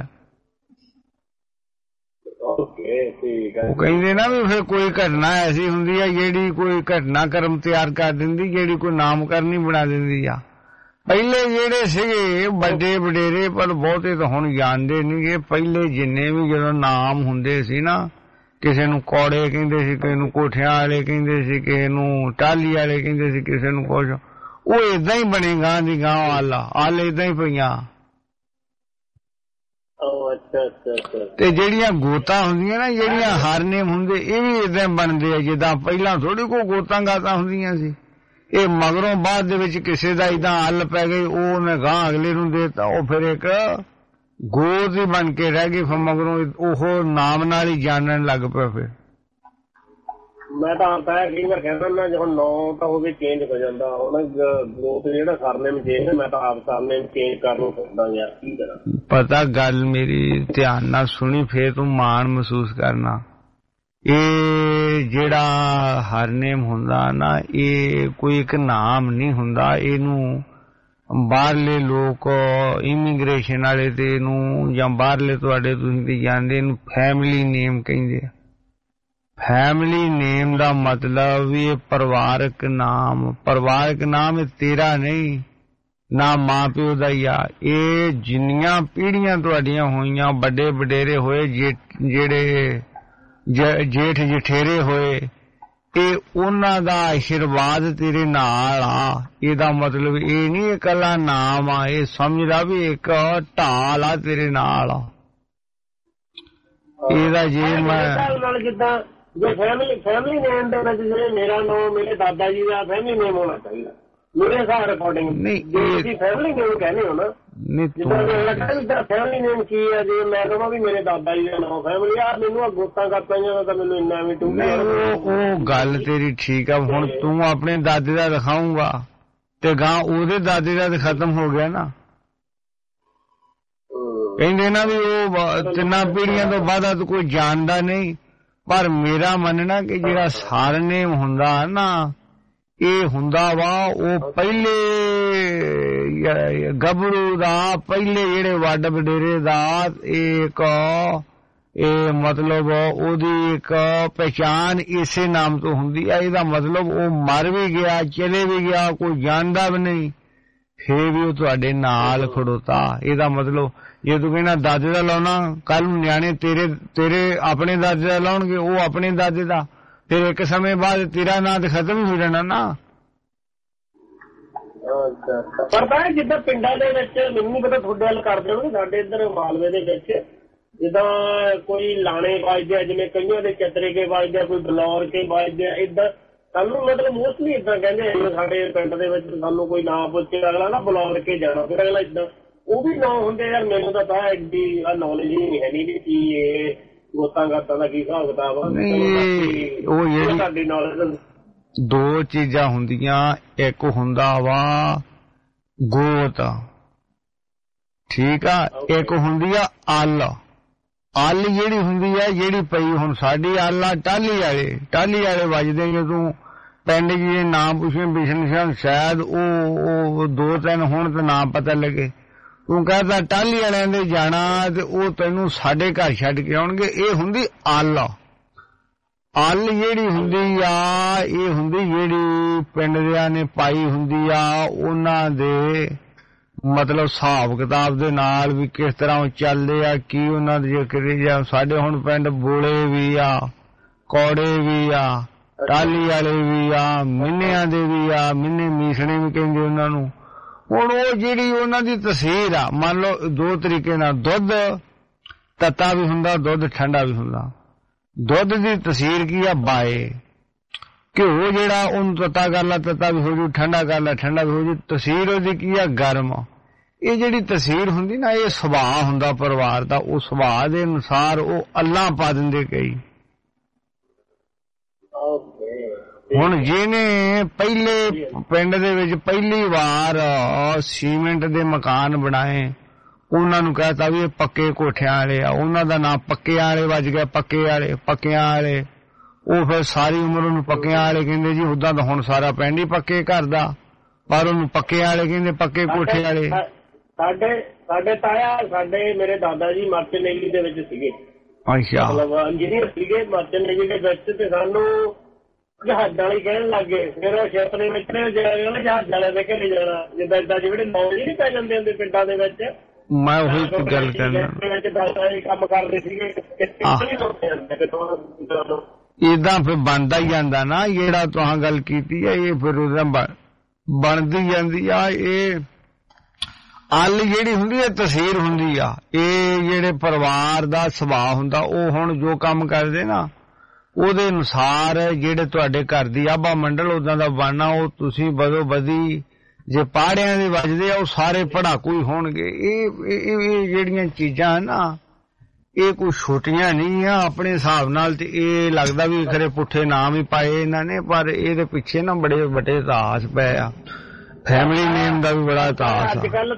[SPEAKER 20] ਉਹ ਕਹਿੰਦੇ ਨਾ ਵੀ ਫਿਰ ਕੋਈ ਘਟਨਾ ਐਸੀ ਹੁੰਦੀ ਆ ਜਿਹੜੀ ਕੋਈ ਘਟਨਾ ਕਰਮ ਤਿਆਰ ਕਰ ਦਿੰਦੀ ਜਿਹੜੀ ਕੋਈ ਨਾਮਕਰਨੀ ਬਣਾ ਦਿੰਦੀ ਆ। ਪਹਿਲੇ ਜਿਹੜੇ ਸੀਗੇ ਵੱਡੇ ਵਡੇਰੇ ਪਰ ਬਹੁਤੇ ਤਾਂ ਹੁਣ ਜਾਣਦੇ ਨਹੀਂ। ਪਹਿਲੇ ਜਿੰਨੇ ਵੀ ਜਦੋਂ ਨਾਮ ਹੁੰਦੇ ਸੀ ਨਾ ਕਿਸੇ ਨੂੰ ਕੌੜੇ ਕਹਿੰਦੇ ਸੀ ਕਿਸੇ ਨੂੰ ਕੋਠਿਆਂ ਵਾਲੇ ਕਹਿੰਦੇ ਸੀ ਕਿਸੇ ਨੂੰ ਟਾਹਲੀ ਵਾਲੇ ਕਹਿੰਦੇ ਸੀ ਕਿਸੇ ਨੂੰ ਕੁਛ ਉਹ ਏਦਾਂ ਹੀ ਬਣੇ ਗਾਂ ਦੀ ਗਾਂ ਆਲ ਏਦਾਂ ਹੀ ਪਈਆਂ। ਤੇ ਜਿਹੜੀਆਂ ਗੋਤਾਂ ਹੁੰਦੀਆਂ ਨਾ ਜਿਹੜੀਆਂ ਹਰਨੇਮ ਹੁੰਦੇ ਇਹ ਵੀ ਏਦਾਂ ਬਣਦੇ ਆ ਜਿੱਦਾਂ ਪਹਿਲਾਂ ਥੋੜੀ ਕੋਈ ਗੋਤਾਂ ਗਾਤਾਂ ਹੁੰਦੀਆਂ ਸੀ। ਇਹ ਮਗਰੋਂ ਬਾਅਦ ਦੇ ਵਿੱਚ ਕਿਸੇ ਦਾ ਏਦਾਂ ਹੱਲ ਪੈ ਗਈ ਉਹਨੇ ਗਾਂ ਅਗਲੇ ਨੂੰ ਦੇਤਾ ਉਹ ਫਿਰ ਇੱਕ ਗੋਤ ਹੀ ਬਣ ਕੇ ਰਹਿ ਗਈ। ਫਿਰ ਮਗਰੋਂ ਉਹ ਨਾਮ ਨਾਲ ਹੀ ਜਾਣਨ ਲੱਗ ਪਿਆ। ਫਿਰ
[SPEAKER 8] ਮੈਂ ਤਾਂ ਆਪ ਕਈ ਵਾਰ ਕਹਿੰਦਾ ਨਾ ਜਦੋਂ ਨਾਂ ਤਾਂ ਉਹਦੇ ਚੇਂਜ ਹੋ ਜਾਂਦਾ ਹੁਣ ਗੋਤ ਜਿਹੜਾ ਸਰਨੇਮ ਚੇਂਜ ਮੈਂ ਤਾਂ ਆਪ ਸਰਨੇਮ ਚੇਂਜ ਕਰਨ ਨੂੰ ਸੋਚਦਾ ਯਾਰ ਕੀ ਕਰਾਂ।
[SPEAKER 20] ਪਤਾ ਗੱਲ ਮੇਰੀ ਧਿਆਨ ਨਾਲ ਸੁਣੀ ਫੇਰ ਤੂੰ ਮਾਣ ਮਹਿਸੂਸ ਕਰਨਾ। ਇਹ ਜਿਹੜਾ ਹਰਨੇਮ ਹੁੰਦਾ ਨਾ ਇਹ ਕੋਈ ਇੱਕ ਨਾਮ ਨਹੀਂ ਹੁੰਦਾ। ਇਹਨੂੰ ਬਾਹਰਲੇ ਲੋਕ ਇਮੀਗ੍ਰੇਸ਼ਨ ਵਾਲੇ ਤੇ ਇਹਨੂੰ ਜਾਂ ਬਾਹਰਲੇ ਤੁਹਾਡੇ ਤੁਸੀਂ ਤੇ ਜਾਣਦੇ ਇਹਨੂੰ ਫੈਮਿਲੀ ਨੇਮ ਕਹਿੰਦੇ ਆ। ਫੈਮਿਲੀ ਨੇਮ ਦਾ ਮਤਲਬ ਵੀ ਇਹ ਪਰਿਵਾਰਕ ਨਾਮ ਇਹ ਤੇਰਾ ਨਹੀਂ, ਨਾ ਮਾਂ ਪਿਓ ਦਾ ਹੀ ਆ। ਇਹ ਜਿੰਨੀਆਂ ਪੀੜ੍ਹੀਆਂ ਤੁਹਾਡੀਆਂ ਹੋਈਆਂ, ਵੱਡੇ ਵਡੇਰੇ ਹੋਏ, ਜਿਹੜੇ ਜੇਠ ਜਠੇਰੇ ਹੋਏ, ਇਹ ਉਹਨਾਂ ਦਾ ਆਸ਼ੀਰਵਾਦ ਤੇਰੇ ਨਾਲ ਆ। ਇਹਦਾ ਮਤਲਬ ਇਹ ਨਹੀਂ ਇਕੱਲਾ ਨਾਮ ਆ, ਇਹ ਸਮਝ ਲਾ ਵੀ ਇੱਕ ਢਾਲ ਆ ਤੇਰੇ ਨਾਲ ਆ। ਇਹਦਾ ਜੇ ਮੈਂ
[SPEAKER 8] ਜਿੱਦਾਂ ਜੋ ਫੈਮਿਲੀ ਨੇਮ ਦੇ ਵਿੱਚ ਜਿਹੜੇ ਮੇਰਾ ਨਾਮ ਮੇਰੇ ਦਾਦਾ ਜੀ ਦਾ ਫੈਮਿਲੀ ਨੇਮ ਹੋਣਾ ਚਾਹੀਦਾ ਮੇਰੇ ਹਿਸਾਬ ਅਕੋਰਡਿੰਗ। ਤੁਸੀਂ ਫੈਮਿਲੀ ਨੇਮ ਕਹਿੰਦੇ ਹੋ ਨਾ, ਜਿੱਦਾਂ ਫੈਮਿਲੀ ਨੇਮ ਕੀ ਹੈ? ਜੇ ਮੈਂ ਕਹਾਂ ਵੀ ਮੇਰੇ ਦਾਦਾ ਜੀ ਦਾ ਨਾਮ ਫੈਮਿਲੀ ਆ, ਮੈਨੂੰ ਗੋਤਾਂ ਕਰਤਾਂ ਤਾਂ ਮੈਨੂੰ ਇੰਨਾ ਵੀ ਟੂਗਾ।
[SPEAKER 20] ਉਹ ਗੱਲ ਤੇਰੀ ਠੀਕ ਆ। ਹੁਣ ਤੂੰ ਆਪਣੇ ਦਾਦੇ ਦਾ ਦਿਖਾਊਂਗਾ ਤੇ ਗਾਂ ਉਹਦੇ ਦਾਦੇ ਦਾ ਖਤਮ ਹੋ ਗਿਆ ਨਾ। ਕਹਿੰਦੇ ਨਾ ਵੀ ਉਹ ਤਿੰਨਾਂ ਪੀੜ੍ਹੀਆਂ ਤੋਂ ਬਾਅਦ ਤੂੰ ਕੋਈ ਜਾਣਦਾ ਨਹੀਂ। ਪਰ ਮੇਰਾ ਮੰਨਣਾ ਕਿ ਜਿਹੜਾ ਸਰਨੇਮ ਹੁੰਦਾ ਨਾ, ਇਹ ਹੁੰਦਾ ਵਾ ਉਹ ਪਹਿਲੇ ਗੱਭਰੂ ਦਾ, ਪਹਿਲੇ ਜਿਹੜੇ ਵੱਡ ਵਡੇਰੇ ਦਾ ਇਹ ਮਤਲਬ ਉਹਦੀ ਇੱਕ ਪਹਿਚਾਣ ਇਸੇ ਨਾਮ ਤੋਂ ਹੁੰਦੀ ਆ। ਇਹਦਾ ਮਤਲਬ ਉਹ ਮਰ ਵੀ ਗਿਆ, ਚਲੇ ਵੀ ਗਿਆ, ਕੋਈ ਜਾਣਦਾ ਵੀ ਨਹੀਂ, ਫੇਰ ਵੀ ਉਹ ਤੁਹਾਡੇ ਨਾਲ ਖੜੋਤਾ। ਇਹਦਾ ਮਤਲਬ ਜੇ ਤੂੰ ਕਹਿੰਦਾ ਦਾਦੇ ਦਾ ਲਾਉਣਾ, ਕੱਲ ਨੂੰ ਨਿਆਣੇ ਤੇਰੇ ਆਪਣੇ ਦਾਦੇ ਦਾ ਲਾਉਣਗੇ, ਉਹ ਆਪਣੇ ਦਾਦੇ ਦਾ, ਫਿਰ ਇੱਕ ਸਮੇਂ ਬਾਅਦ ਤੇਰਾ ਨਾਂ ਤੇ ਖਤਮ ਹੀ ਹੋ ਜਾਣਾ ਨਾ।
[SPEAKER 8] ਪਰ ਤਾਂ ਜਿੱਦਾਂ ਪਿੰਡਾਂ ਦੇ ਵਿੱਚ ਮੈਨੂੰ ਨਹੀਂ ਪਤਾ ਤੁਹਾਡੇ ਵੱਲ ਕਰਦੇ ਹੋਣਗੇ, ਸਾਡੇ ਇੱਧਰ ਮਾਲਵੇ ਦੇ ਵਿੱਚ ਜਿੱਦਾਂ ਕੋਈ ਲਾਣੇ ਵੱਜਦੇ ਆ, ਜਿਵੇਂ ਕਈਆਂ ਦੇ ਚਤਰੇ ਕੇ ਵੱਜਦੇ ਆ, ਕੋਈ ਬਲੌਰ ਕੇ ਵੱਜਦੇ ਆ, ਏਦਾਂ ਸਾਨੂੰ ਮਤਲਬ ਮੋਸਟਲੀ ਏਦਾਂ ਕਹਿੰਦੇ ਸਾਡੇ ਪਿੰਡ ਦੇ ਵਿੱਚ ਸਾਨੂੰ ਕੋਈ ਨਾਂ ਪੁੱਛੇ ਅਗਲਾ ਨਾ ਬਲੌਰ ਕੇ ਜਾਣਾ, ਫਿਰ ਅਗਲਾ ਏਦਾਂ ਉਹ ਵੀ ਨਾਂ ਹੁੰਦੇ ਯਾਰ। ਮੈਨੂੰ ਤਾਂ ਐਡੀ ਨੌਲੇਜ ਹੀ ਹੈ ਨਹੀਂ ਵੀ ਕੀ ਇਹ ਗੋਤਾਂ ਗਾਤਾਂ ਦਾ ਕੀ ਹਿਸਾਬ ਕਿਤਾਬ ਆ।
[SPEAKER 20] ਉਹ ਜਿਹੜੀ ਸਾਡੀ ਨੌਲੇਜ ਦੋ ਚੀਜ਼ਾਂ ਹੁੰਦੀਆਂ, ਇੱਕ ਹੁੰਦਾ ਵਾ ਗੋਤ, ਠੀਕ ਆ, ਇੱਕ ਹੁੰਦੀ ਆ ਅੱਲ ਜਿਹੜੀ ਹੁੰਦੀ ਆ, ਜਿਹੜੀ ਪਈ ਹੁਣ ਸਾਡੀ ਅੱਲ ਆ ਟਾਹਲੀ ਵਾਲੇ ਵੱਜਦੇ। ਜਦੋਂ ਪਿੰਡ ਜੀ ਦੇ ਨਾਮ ਪੁੱਛੇ ਬਿਸ਼ਨ ਸ਼ਾਇਦ ਉਹ ਦੋ ਤਿੰਨ ਹੁਣ ਤਾਂ ਨਾਮ ਪਤਾ ਲੱਗੇ। ਤੂੰ ਕਹਿੰਦਾ ਟਾਹਲੀ ਵਾਲਿਆਂ ਦੇ ਜਾਣਾ ਤੇ ਉਹ ਤੈਨੂੰ ਸਾਡੇ ਘਰ ਛੱਡ ਕੇ ਆਉਣਗੇ। ਇਹ ਹੁੰਦੀ ਅੱਲ ਜਿਹੜੀ ਹੁੰਦੀ ਆ, ਇਹ ਹੁੰਦੀ ਜਿਹੜੀ ਪਿੰਡ ਦਿਆਂ ਨੇ ਪਾਈ ਹੁੰਦੀ ਆ, ਉਹਨਾਂ ਦੇ ਮਤਲਬ ਹਿਸਾਬ ਕਿਤਾਬ ਦੇ ਨਾਲ ਵੀ ਕਿਸ ਤਰ੍ਹਾਂ ਉਹ ਚੱਲਦੇ ਆ, ਕੀ ਉਹਨਾਂ ਦੇ ਜ਼ਿਕਰ। ਸਾਡੇ ਹੁਣ ਪਿੰਡ ਬੋਲੇ ਵੀ ਆ, ਕੌੜੇ ਵੀ ਆ, ਟਾਹਲੀ ਵਾਲੇ ਵੀ ਆ, ਮਿੰਨਿਆਂ ਦੇ ਵੀ ਆ, ਮਿੰਨੇ ਮੀਸਣੇ ਵੀ ਕਹਿੰਦੇ ਉਹਨਾਂ ਨੂੰ। ਹੁਣ ਉਹ ਜਿਹੜੀ ਉਹਨਾਂ ਦੀ ਤਸੀਰ ਆ, ਮੰਨ ਲਓ ਦੋ ਤਰੀਕੇ ਨਾਲ, ਦੁੱਧ ਤੱਤਾ ਵੀ ਹੁੰਦਾ, ਦੁੱਧ ਠੰਡਾ ਵੀ ਹੁੰਦਾ। ਦੁੱਧ ਦੀ ਤਸੀਰ ਕੀ ਆ? ਬਾਏ ਘਿਓ ਜਿਹੜਾ ਉਹਨੂੰ ਤੱਤਾ ਕਰ ਲਾ, ਤੱਤਾ ਵੀ ਹੋ ਜੂ, ਠੰਡਾ ਕਰ ਲਾ, ਠੰਡਾ ਵੀ ਹੋ ਜੂ। ਤਸੀਰ ਉਹਦੀ ਕੀ ਆ? ਗਰਮ। ਇਹ ਜਿਹੜੀ ਤਸੀਰ ਹੁੰਦੀ ਨਾ, ਇਹ ਸੁਭਾਅ ਹੁੰਦਾ ਪਰਿਵਾਰ ਦਾ। ਉਹ ਸੁਭਾਅ ਦੇ ਅਨੁਸਾਰ ਉਹ ਅੱਲਾਂ ਪਾ ਦਿੰਦੇ ਕਈ। ਹੁਣ ਜਿਹਨੇ ਪਹਿਲੇ ਪਿੰਡ ਦੇ ਵਿੱਚ ਪਹਿਲੀ ਵਾਰ ਸੀਮੈਂਟ ਦੇ ਮਕਾਨ ਬਣਾਏ, ਉਹਨਾਂ ਨੂੰ ਕਹਿਤਾ ਵੀ ਇਹ ਪੱਕੇ ਕੋਠਿਆਂ ਵਾਲੇ ਆ, ਉਹਨਾਂ ਦਾ ਨਾਂ ਪੱਕਿਆਂ ਵਾਲੇ ਵੱਜ ਗਿਆ। ਪੱਕਿਆਂ ਵਾਲੇ ਉਹ ਫਿਰ ਸਾਰੀ ਉਮਰ ਉਹਨੂੰ ਪੱਕਿਆਂ ਵਾਲੇ ਕਹਿੰਦੇ ਜੀ। ਉਦਾਂ ਤਾਂ ਹੁਣ ਸਾਰਾ ਪਿੰਡ ਹੀ ਪੱਕੇ ਘਰ ਦਾ, ਪਰ ਉਹਨੂੰ ਪੱਕਿਆਂ ਵਾਲੇ ਕਹਿੰਦੇ, ਪੱਕੇ ਕੋਠੇ ਵਾਲੇ।
[SPEAKER 8] ਸਾਡੇ ਤਾਇਆ ਮੇਰੇ ਦਾਦਾ ਜੀ ਮਰਚੈਂਟ ਨੇਵੀ ਦੇ ਵਿੱਚ ਸੀਗੇ।
[SPEAKER 20] ਅੱਛਾ,
[SPEAKER 8] ਮਤਲਬ ਇੰਜੀਨੀਅਰ ਸੀਗੇ ਮਰਚੈਂਟ ਨੇਵੀ ਦੇ ਵਿੱਚ, ਤੇ ਸਾਨੂੰ ਜਹਾਜ਼ ਵਾਲੇ ਕਹਿਣ ਲੱਗੇ। ਫਿਰ ਉਹ ਸ਼ਿਪ ਦੇ ਵਿੱਚ ਜਹਾਜ਼ ਵਾਲੇ ਦੇ ਘਰੇ ਜਾਣਾ, ਜਿੱਦਾਂ ਏਦਾਂ ਜਿਹੜੇ ਨੌਜ ਨਹੀਂ ਪੈ ਜਾਂਦੇ ਹੁੰਦੇ ਪਿੰਡਾਂ ਦੇ ਵਿੱਚ।
[SPEAKER 20] ਮੈਂ ਉਹੀ ਗੱਲ ਕਰਨਾ,
[SPEAKER 8] ਕੰਮ ਕਰਦੇ ਸੀਗੇ।
[SPEAKER 20] ਏਦਾਂ ਫਿਰ ਬਣਦਾ ਹੀ ਜਾਂਦਾ ਨਾ, ਜਿਹੜਾ ਤੁਹਾਂ ਗੱਲ ਕੀਤੀ ਹੈ ਇਹ ਫਿਰ ਉਹਦਾ ਬਣਦੀ ਜਾਂਦੀ ਆ। ਇਹ ਅੱਲ ਜਿਹੜੀ ਹੁੰਦੀ ਹੈ ਤਸੀਰ ਹੁੰਦੀ ਆ। ਇਹ ਜਿਹੜੇ ਪਰਿਵਾਰ ਦਾ ਸੁਭਾਅ ਹੁੰਦਾ, ਉਹ ਹੁਣ ਜੋ ਕੰਮ ਕਰਦੇ ਨਾ ਉਹਦੇ ਅਨੁਸਾਰ ਜਿਹੜੇ ਤੁਹਾਡੇ ਘਰ ਦੀ ਆਭਾ ਮੰਡਲ ਉਦਾਂ ਦਾ ਬਣਨਾ। ਉਹ ਤੁਸੀਂ ਬਦੋ ਬਦੀ ਜੇ ਪਾੜਿਆਂ ਦੇ ਵੱਜਦੇ ਆ, ਉਹ ਸਾਰੇ ਪੜਾਕੂ ਹੀ ਹੋਣਗੇ। ਇਹ ਜਿਹੜੀਆਂ ਚੀਜ਼ਾਂ ਨਾ, ਇਹ ਕੋਈ ਛੋਟੀਆਂ ਨਹੀਂ ਆ ਆਪਣੇ ਹਿਸਾਬ ਨਾਲ। ਤੇ ਇਹ ਲੱਗਦਾ ਵੀ ਖਰੇ ਪੁੱਠੇ ਨਾਮ ਹੀ ਪਾਏ ਇਹਨਾਂ ਨੇ, ਪਰ ਇਹਦੇ ਪਿੱਛੇ ਨਾ ਬੜੇ ਵੱਡੇ ਇਤਿਹਾਸ ਪਏ ਆ। ਫੈਮਿਲੀ ਨੇਮ ਦਾ ਵੀ ਬੜਾ ਇਤਿਹਾਸ ਆ।
[SPEAKER 8] ਅੱਜ ਕੱਲ